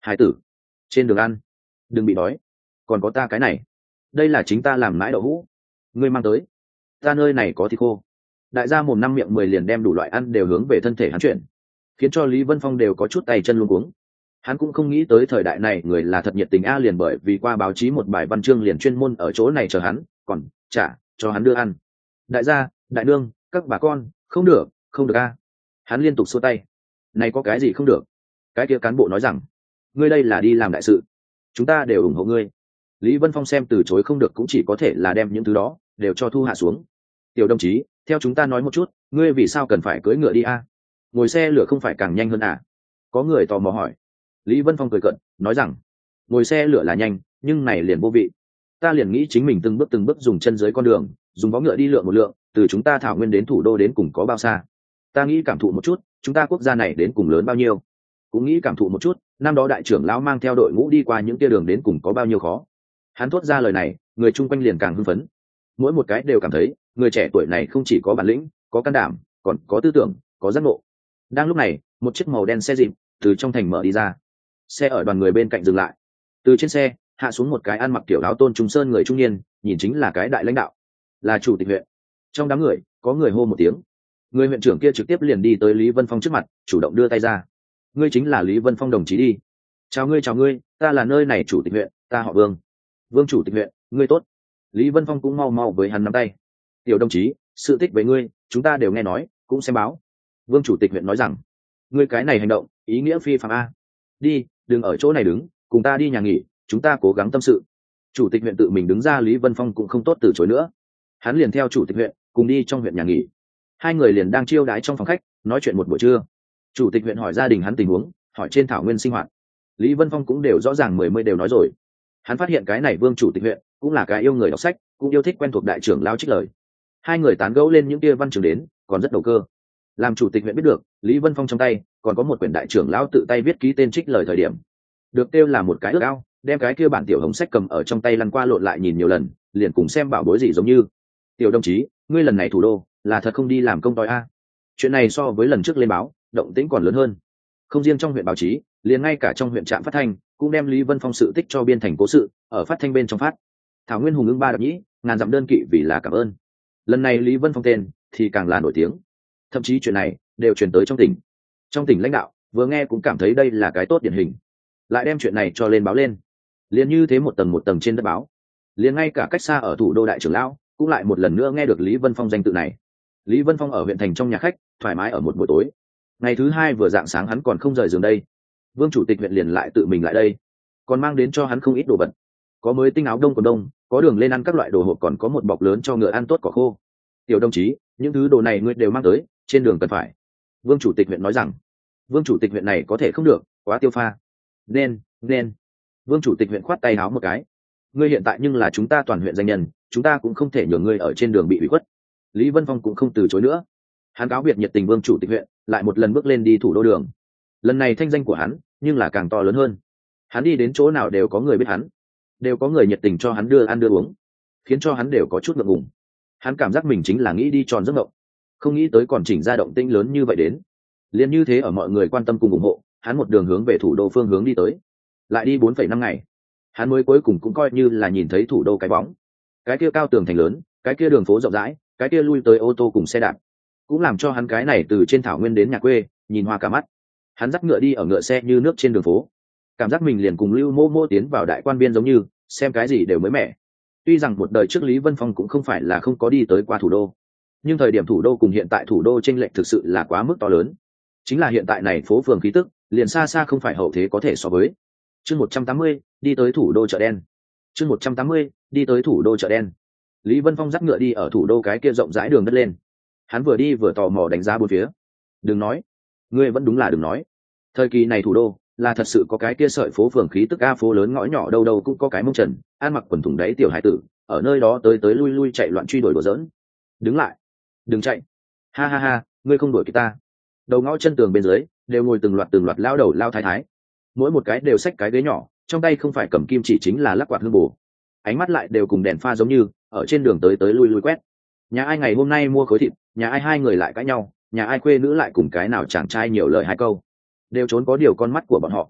S1: Hải tử, trên đường ăn đừng bị đói, còn có ta cái này, đây là chính ta làm mãi đậu hũ, ngươi mang tới, ta nơi này có thịt khô. Đại gia mồm năm miệng mười liền đem đủ loại ăn đều hướng về thân thể hắn chuyển, khiến cho Lý Vân Phong đều có chút tay chân luống cuống. Hắn cũng không nghĩ tới thời đại này người là thật nhiệt tình a, liền bởi vì qua báo chí một bài văn chương liền chuyên môn ở chỗ này chờ hắn, còn trả cho hắn đưa ăn. Đại gia, đại nương, các bà con, không được, không được a. Hắn liên tục xua tay. Này có cái gì không được? Cái kia cán bộ nói rằng, ngươi đây là đi làm đại sự, chúng ta đều ủng hộ ngươi. Lý Vân Phong xem từ chối không được cũng chỉ có thể là đem những thứ đó đều cho thu hạ xuống. Tiểu đồng chí, theo chúng ta nói một chút, ngươi vì sao cần phải cưỡi ngựa đi a? Ngồi xe lửa không phải càng nhanh hơn à? Có người tò mò hỏi. Lý Vân Phong cười cận, nói rằng, ngồi xe lửa là nhanh, nhưng này liền vô vị. Ta liền nghĩ chính mình từng bước từng bước dùng chân dưới con đường, dùng vó ngựa đi lượng một lượng, từ chúng ta thảo nguyên đến thủ đô đến cùng có bao xa. Ta nghĩ cảm thụ một chút, chúng ta quốc gia này đến cùng lớn bao nhiêu. Cũng nghĩ cảm thụ một chút, năm đó đại trưởng lão mang theo đội ngũ đi qua những tia đường đến cùng có bao nhiêu khó. Hắn thốt ra lời này, người chung quanh liền càng hưng phấn. Mỗi một cái đều cảm thấy, người trẻ tuổi này không chỉ có bản lĩnh, có can đảm, còn có tư tưởng, có giác ngộ. Đang lúc này, một chiếc màu đen xe dịp từ trong thành mở đi ra. Xe ở đoàn người bên cạnh dừng lại, từ trên xe hạ xuống một cái ăn mặc kiểu áo tôn trung sơn người trung niên, nhìn chính là cái đại lãnh đạo, là chủ tịch huyện. Trong đám người có người hô một tiếng, người huyện trưởng kia trực tiếp liền đi tới Lý Vân Phong trước mặt, chủ động đưa tay ra. Ngươi chính là Lý Vân Phong đồng chí đi. Chào ngươi, chào ngươi, ta là nơi này chủ tịch huyện, ta họ Vương. Vương chủ tịch huyện, ngươi tốt. Lý Vân Phong cũng mau mau với hắn nắm tay. Tiểu đồng chí, sự tích với ngươi chúng ta đều nghe nói, cũng xem báo. Vương chủ tịch huyện nói rằng, ngươi cái này hành động ý nghĩa phi phàm a. Đi, đừng ở chỗ này đứng, cùng ta đi nhà nghỉ, chúng ta cố gắng tâm sự. Chủ tịch huyện tự mình đứng ra, Lý Vân Phong cũng không tốt từ chối nữa. Hắn liền theo chủ tịch huyện cùng đi trong huyện nhà nghỉ. Hai người liền đang chiêu đãi trong phòng khách, nói chuyện một buổi trưa. Chủ tịch huyện hỏi gia đình hắn tình huống, hỏi trên thảo nguyên sinh hoạt. Lý Vân Phong cũng đều rõ ràng mười mươi đều nói rồi. Hắn phát hiện cái này Vương chủ tịch huyện cũng là cái yêu người đọc sách, cũng yêu thích quen thuộc đại trưởng lao trích lời. Hai người tán gẫu lên những kia văn trường đến, còn rất đầu cơ. Làm chủ tịch huyện biết được, Lý Vân Phong trong tay còn có một quyển đại trưởng lão tự tay viết ký tên trích lời thời điểm, được kêu là một cái ước ao, đem cái kia bản tiểu hồng sách cầm ở trong tay lăn qua lộn lại nhìn nhiều lần, liền cùng xem bảo bối gì giống như. Tiểu đồng chí, ngươi lần này thủ đô là thật không đi làm công tòi a? Chuyện này so với lần trước lên báo, động tĩnh còn lớn hơn. Không riêng trong huyện báo chí, liền ngay cả trong huyện trạm phát thanh cũng đem Lý Vân Phong sự tích cho biên thành cố sự, ở phát thanh bên trong phát. Thảo nguyên hùng ưng ba đập nhĩ, ngàn dặm đơn kỵ vì là cảm ơn. Lần này Lý Vân Phong tên thì càng là nổi tiếng, thậm chí chuyện này đều truyền tới trong tỉnh. Trong tỉnh lãnh đạo vừa nghe cũng cảm thấy đây là cái tốt điển hình, lại đem chuyện này cho lên báo lên. Liền như thế một tầng một tầng trên đất báo, liền ngay cả cách xa ở thủ đô đại trưởng lão cũng lại một lần nữa nghe được Lý Vân Phong danh tự này. Lý Vân Phong ở huyện thành trong nhà khách thoải mái ở một buổi tối. Ngày thứ hai vừa dạng sáng hắn còn không rời giường đây, Vương chủ tịch huyện liền lại tự mình lại đây, còn mang đến cho hắn không ít đồ vật, có mới tinh áo đông quần đông, có đường lên ăn các loại đồ hộp, còn có một bọc lớn cho ngựa ăn tốt cỏ khô. Tiểu đồng chí, những thứ đồ này ngươi đều mang tới, trên đường cần phải. Vương chủ tịch huyện nói rằng, Vương chủ tịch huyện này có thể không được, quá tiêu pha. Nên, nên. Vương chủ tịch huyện khoát tay áo một cái. Ngươi hiện tại nhưng là chúng ta toàn huyện danh nhân, chúng ta cũng không thể nhường ngươi ở trên đường bị ủy khuất. Lý Vân Phong cũng không từ chối nữa. Hắn cáo biệt nhiệt tình Vương chủ tịch huyện, lại một lần bước lên đi thủ đô đường. Lần này thanh danh của hắn nhưng là càng to lớn hơn. Hắn đi đến chỗ nào đều có người biết hắn, đều có người nhiệt tình cho hắn đưa ăn đưa uống, khiến cho hắn đều có chút ngượng ngùng. Hắn cảm giác mình chính là nghĩ đi tròn giấc mộng, không nghĩ tới còn chỉnh ra động tĩnh lớn như vậy đến. Liền như thế ở mọi người quan tâm cùng ủng hộ, hắn một đường hướng về thủ đô phương hướng đi tới. Lại đi bốn phẩy năm ngày, hắn mới cuối cùng cũng coi như là nhìn thấy thủ đô cái bóng. Cái kia cao tường thành lớn, cái kia đường phố rộng rãi, cái kia lui tới ô tô cùng xe đạp, cũng làm cho hắn cái này từ trên thảo nguyên đến nhà quê nhìn hoa cả mắt. Hắn dắt ngựa đi ở ngựa xe như nước trên đường phố, cảm giác mình liền cùng Lưu Mô Mô tiến vào đại quan biên giống như, xem cái gì đều mới mẻ. Tuy rằng một đời trước Lý Vân Phong cũng không phải là không có đi tới qua thủ đô, nhưng thời điểm thủ đô cùng hiện tại thủ đô chênh lệch thực sự là quá mức to lớn. Chính là hiện tại này phố phường khí tức, liền xa xa không phải hậu thế có thể so với. Chương một trăm tám mươi, đi tới thủ đô chợ đen. Chương một trăm tám mươi, đi tới thủ đô chợ đen. Lý Vân Phong dắt ngựa đi ở thủ đô cái kia rộng rãi đường đất lên. Hắn vừa đi vừa tò mò đánh giá bốn phía. Đừng nói, ngươi vẫn đúng là đừng nói. Thời kỳ này thủ đô là thật sự có cái kia sợi phố phường khí tức a, phố lớn ngõ nhỏ đâu đâu cũng có cái mông trần, ăn mặc quần thủng đáy tiểu hải tử, ở nơi đó tới tới lui lui chạy loạn truy đuổi đùa giỡn. Đứng lại, đừng chạy. Ha ha ha, ngươi không đuổi kịp ta. Đầu ngõ chân tường bên dưới đều ngồi từng loạt từng loạt lao đầu lao thái thái, mỗi một cái đều xách cái ghế nhỏ, trong tay không phải cầm kim chỉ chính là lắc quạt hương bù, ánh mắt lại đều cùng đèn pha giống như ở trên đường tới tới lui lui quét. Nhà ai ngày hôm nay mua khối thịt, nhà ai hai người lại cãi nhau, nhà ai khuê nữ lại cùng cái nào chàng trai nhiều lời hai câu, đều trốn có điều con mắt của bọn họ.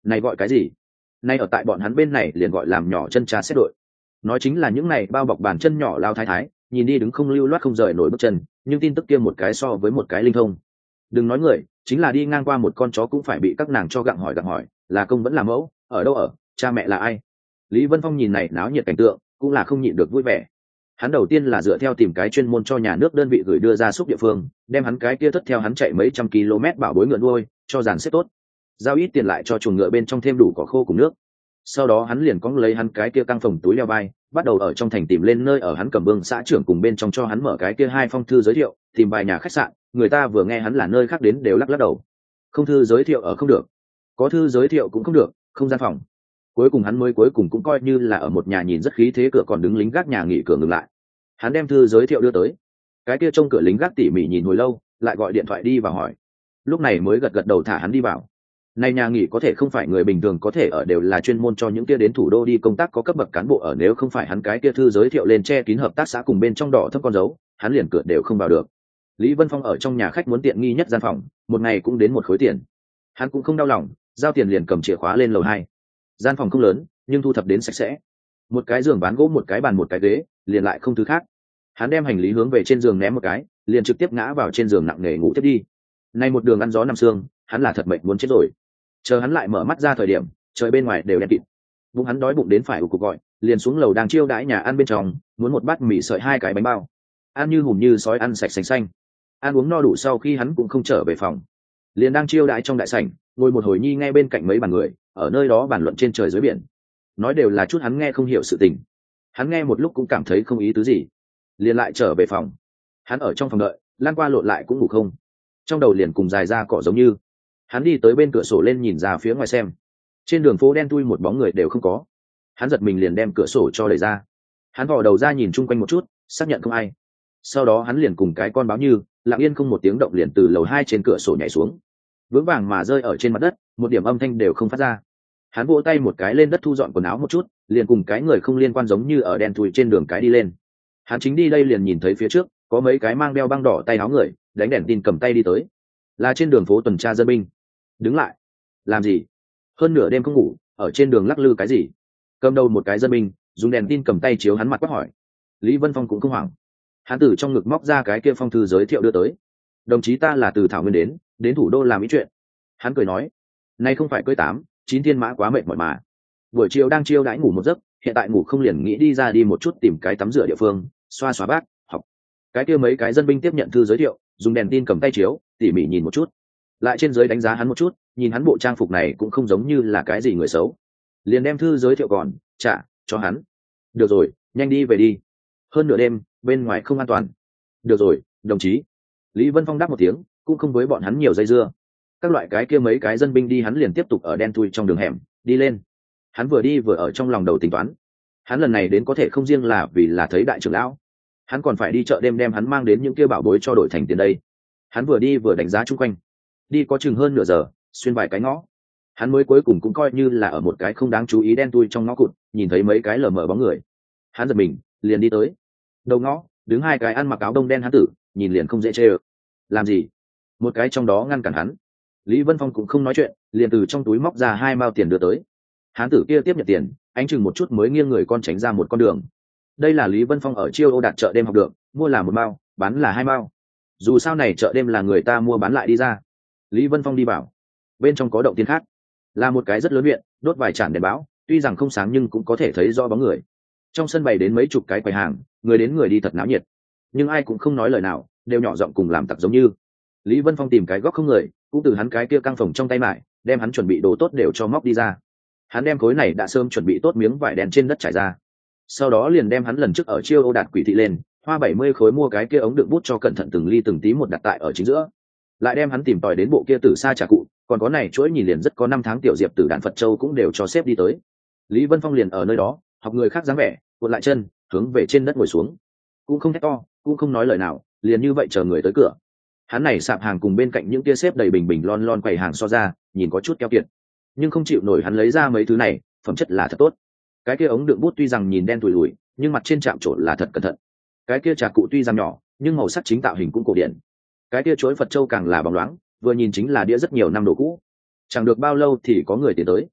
S1: Này gọi cái gì? Nay ở tại bọn hắn bên này liền gọi làm nhỏ chân trà xét đội. Nói chính là những này bao bọc bàn chân nhỏ lao thái thái, nhìn đi đứng không lưu loát không rời nổi bước chân, nhưng tin tức kia một cái so với một cái linh thông. Đừng nói người, chính là đi ngang qua một con chó cũng phải bị các nàng cho gặng hỏi gặng hỏi, là công vẫn là mẫu, ở đâu ở, cha mẹ là ai. Lý Vân Phong nhìn này náo nhiệt cảnh tượng, cũng là không nhịn được vui vẻ. Hắn đầu tiên là dựa theo tìm cái chuyên môn cho nhà nước đơn vị gửi đưa ra xúc địa phương, đem hắn cái kia thất theo hắn chạy mấy trăm km bảo bối ngựa nuôi, cho dàn xếp tốt, giao ít tiền lại cho chuồng ngựa bên trong thêm đủ cỏ khô cùng nước. Sau đó hắn liền cóng lấy hắn cái kia căng phòng túi leo vai, bắt đầu ở trong thành tìm lên nơi ở hắn Cẩm Bương xã trưởng cùng bên trong cho hắn mở cái kia hai phong thư giới thiệu, tìm vài nhà khách sạn, người ta vừa nghe hắn là nơi khác đến đều lắc lắc đầu. Không thư giới thiệu ở không được, có thư giới thiệu cũng không được, không gian phòng. Cuối cùng hắn mới cuối cùng cũng coi như là ở một nhà nhìn rất khí thế cửa còn đứng lính gác nhà nghỉ cửa ngừng lại. Hắn đem thư giới thiệu đưa tới, cái kia trông cửa lính gác tỉ mỉ nhìn hồi lâu, lại gọi điện thoại đi vào hỏi. Lúc này mới gật gật đầu thả hắn đi vào. Này nhà nghỉ có thể không phải người bình thường có thể ở, đều là chuyên môn cho những kia đến thủ đô đi công tác có cấp bậc cán bộ ở, nếu không phải hắn cái kia thư giới thiệu lên che kín hợp tác xã cùng bên trong đỏ thấp con dấu, hắn liền cửa đều không vào được. Lý Vân Phong ở trong nhà khách muốn tiện nghi nhất gian phòng, một ngày cũng đến một khối tiền. Hắn cũng không đau lòng, giao tiền liền cầm chìa khóa lên lầu hai. Gian phòng không lớn, nhưng thu thập đến sạch sẽ. Một cái giường ván gỗ, một cái bàn, một cái ghế, liền lại không thứ khác. Hắn đem hành lý hướng về trên giường ném một cái, liền trực tiếp ngã vào trên giường nặng nề ngủ tiếp đi. Nay một đường ăn gió nằm sương, hắn là thật mệt muốn chết rồi. Chờ hắn lại mở mắt ra thời điểm, trời bên ngoài đều đen kịt. Bụng hắn đói bụng đến phải ù cục gọi, liền xuống lầu đang chiêu đãi nhà ăn bên trong, muốn một bát mì sợi hai cái bánh bao. Ăn như hùm như sói, ăn sạch sành xanh. Ăn uống no đủ sau khi hắn cũng không trở về phòng, liền đang chiêu đãi trong đại sảnh, ngồi một hồi nhi ngay bên cạnh mấy bàn người, ở nơi đó bàn luận trên trời dưới biển, nói đều là chút hắn nghe không hiểu sự tình. Hắn nghe một lúc cũng cảm thấy không ý tứ gì, liền lại trở về phòng. Hắn ở trong phòng đợi, lan qua lộn lại cũng ngủ không, trong đầu liền cùng dài ra cỏ giống như. Hắn đi tới bên cửa sổ lên nhìn ra phía ngoài xem, trên đường phố đen thui một bóng người đều không có. Hắn giật mình liền đem cửa sổ cho đẩy ra. Hắn vò đầu ra nhìn chung quanh một chút, xác nhận không ai. Sau đó hắn liền cùng cái con báo như lặng yên không một tiếng động liền từ lầu hai trên cửa sổ nhảy xuống, vững vàng mà rơi ở trên mặt đất, một điểm âm thanh đều không phát ra. Hắn vỗ tay một cái lên đất thu dọn quần áo một chút, liền cùng cái người không liên quan giống như ở đen thui trên đường cái đi lên. Hắn chính đi đây liền nhìn thấy phía trước có mấy cái mang đeo băng đỏ tay áo người, đánh đèn tin cầm tay đi tới, là trên đường phố tuần tra dân binh. Đứng lại, làm gì? Hơn nửa đêm không ngủ, ở trên đường lắc lư cái gì? Cầm đầu một cái dân binh dùng đèn tin cầm tay chiếu hắn mặt quát hỏi. Lý Vân Phong cũng không hoảng, hắn từ trong ngực móc ra cái kia phong thư giới thiệu đưa tới. Đồng chí ta là từ Thảo Nguyên đến, đến thủ đô làm ý chuyện. Hắn cười nói, nay không phải cưới tám chín thiên mã quá mệt mỏi mà. Buổi chiều đang chiêu đãi ngủ một giấc, hiện tại ngủ không liền nghĩ đi ra đi một chút tìm cái tắm rửa địa phương, xoa xóa bát, học. Cái kia mấy cái dân binh tiếp nhận thư giới thiệu, dùng đèn tin cầm tay chiếu, tỉ mỉ nhìn một chút, lại trên dưới đánh giá hắn một chút, nhìn hắn bộ trang phục này cũng không giống như là cái gì người xấu, liền đem thư giới thiệu còn trả cho hắn. Được rồi, nhanh đi về đi, hơn nửa đêm bên ngoài không an toàn. Được rồi đồng chí. Lý Vân Phong đáp một tiếng, cũng không với bọn hắn nhiều dây dưa. Các loại cái kia mấy cái dân binh đi, hắn liền tiếp tục ở đen thui trong đường hẻm đi lên. Hắn vừa đi vừa ở trong lòng đầu tính toán, hắn lần này đến có thể không riêng là vì là thấy đại trưởng lão, hắn còn phải đi chợ đêm đem hắn mang đến những kia bảo bối cho đổi thành tiền đây. Hắn vừa đi vừa đánh giá chung quanh, đi có chừng hơn nửa giờ, xuyên vài cái ngõ, hắn mới cuối cùng cũng coi như là ở một cái không đáng chú ý đen thui trong ngõ cụt, nhìn thấy mấy cái lờ mờ bóng người. Hắn giật mình, liền đi tới đầu ngõ, đứng hai cái ăn mặc áo đông đen hắn tử, nhìn liền không dễ chê ơ. Làm gì? Một cái trong đó ngăn cản hắn. Lý Vân Phong cũng không nói chuyện, liền từ trong túi móc ra hai mao tiền đưa tới. Hán tử kia tiếp nhận tiền, ánh chừng một chút mới nghiêng người con tránh ra một con đường. Đây là Lý Vân Phong ở Chiêu Ô Đạt chợ đêm học được, mua là một mao, bán là hai mao. Dù sao này chợ đêm là người ta mua bán lại đi ra. Lý Vân Phong đi vào, bên trong có động tiên khác, là một cái rất lớn viện, đốt vài chản đèn báo, tuy rằng không sáng nhưng cũng có thể thấy rõ bóng người. Trong sân bày đến mấy chục cái quầy hàng, người đến người đi thật náo nhiệt, nhưng ai cũng không nói lời nào, đều nhỏ giọng cùng làm tặc giống như. Lý Vân Phong tìm cái góc không người, cũng từ hắn cái kia căng phòng trong tay mại, đem hắn chuẩn bị đồ tốt đều cho móc đi ra. Hắn đem khối này đã sớm chuẩn bị tốt miếng vải đèn trên đất trải ra, sau đó liền đem hắn lần trước ở Chiêu Ô Đạt quỷ thị lên hoa bảy mươi khối mua cái kia ống đựng bút cho cẩn thận từng ly từng tí một đặt tại ở chính giữa, lại đem hắn tìm tòi đến bộ kia tử sa trà cụ, còn có này chuỗi nhìn liền rất có năm tháng tiểu diệp tử đạn Phật châu cũng đều cho xếp đi tới. Lý Vân Phong liền ở nơi đó học người khác dáng vẻ, cuộn lại chân hướng về trên đất ngồi xuống, cũng không thét to cũng không nói lời nào, liền như vậy chờ người tới cửa. Hắn này sạp hàng cùng bên cạnh những kia xếp đầy bình bình lon lon quầy hàng so ra, nhìn có chút keo kiệt, nhưng không chịu nổi hắn lấy ra mấy thứ này, phẩm chất là thật tốt. Cái kia ống đựng bút tuy rằng nhìn đen tủi lùi, nhưng mặt trên chạm trổ là thật cẩn thận. Cái kia trà cụ tuy rằng nhỏ, nhưng màu sắc chính tạo hình cũng cổ điển. Cái kia chuỗi Phật châu càng là bóng loáng, vừa nhìn chính là đĩa rất nhiều năm đồ cũ. Chẳng được bao lâu thì có người tiến tới,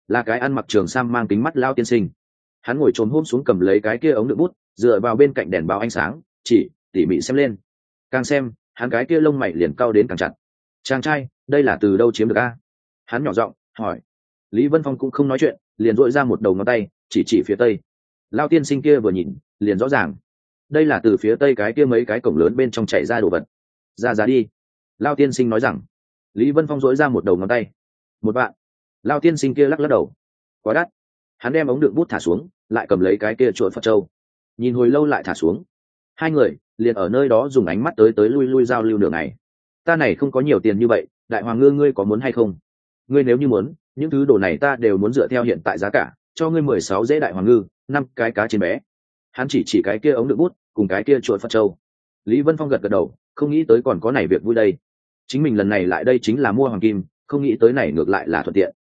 S1: là cái ăn mặc trường sam mang kính mắt lao tiên sinh. Hắn ngồi trồm hôm xuống cầm lấy cái kia ống đựng bút, dựa vào bên cạnh đèn báo ánh sáng, chỉ tỉ mỉ xem lên. Càng xem, hắn cái kia lông mày liền cau đến càng chặt. Chàng trai, đây là từ đâu chiếm được a? Hắn nhỏ giọng hỏi. Lý Vân Phong cũng không nói chuyện, liền dội ra một đầu ngón tay, chỉ chỉ phía tây. Lao tiên sinh kia vừa nhìn, liền rõ ràng. Đây là từ phía tây cái kia mấy cái cổng lớn bên trong chảy ra đồ vật. Ra giá đi. Lao tiên sinh nói rằng. Lý Vân Phong dội ra một đầu ngón tay. Một bạn. Lao tiên sinh kia lắc lắc đầu. Quá đắt. Hắn đem ống đựng bút thả xuống, lại cầm lấy cái kia chuột Phật châu. Nhìn hồi lâu lại thả xuống. Hai người liền ở nơi đó dùng ánh mắt tới tới lui lui giao lưu đường này. Ta này không có nhiều tiền như vậy, đại hoàng ngư ngươi có muốn hay không? Ngươi nếu như muốn, những thứ đồ này ta đều muốn dựa theo hiện tại giá cả, cho ngươi mười sáu dễ đại hoàng ngư, năm cái cá trên bé. Hắn chỉ chỉ cái kia ống đựng bút, cùng cái kia chuột Phật châu. Lý Vân Phong gật gật đầu, không nghĩ tới còn có này việc vui đây. Chính mình lần này lại đây chính là mua hoàng kim, không nghĩ tới này ngược lại là thuận tiện.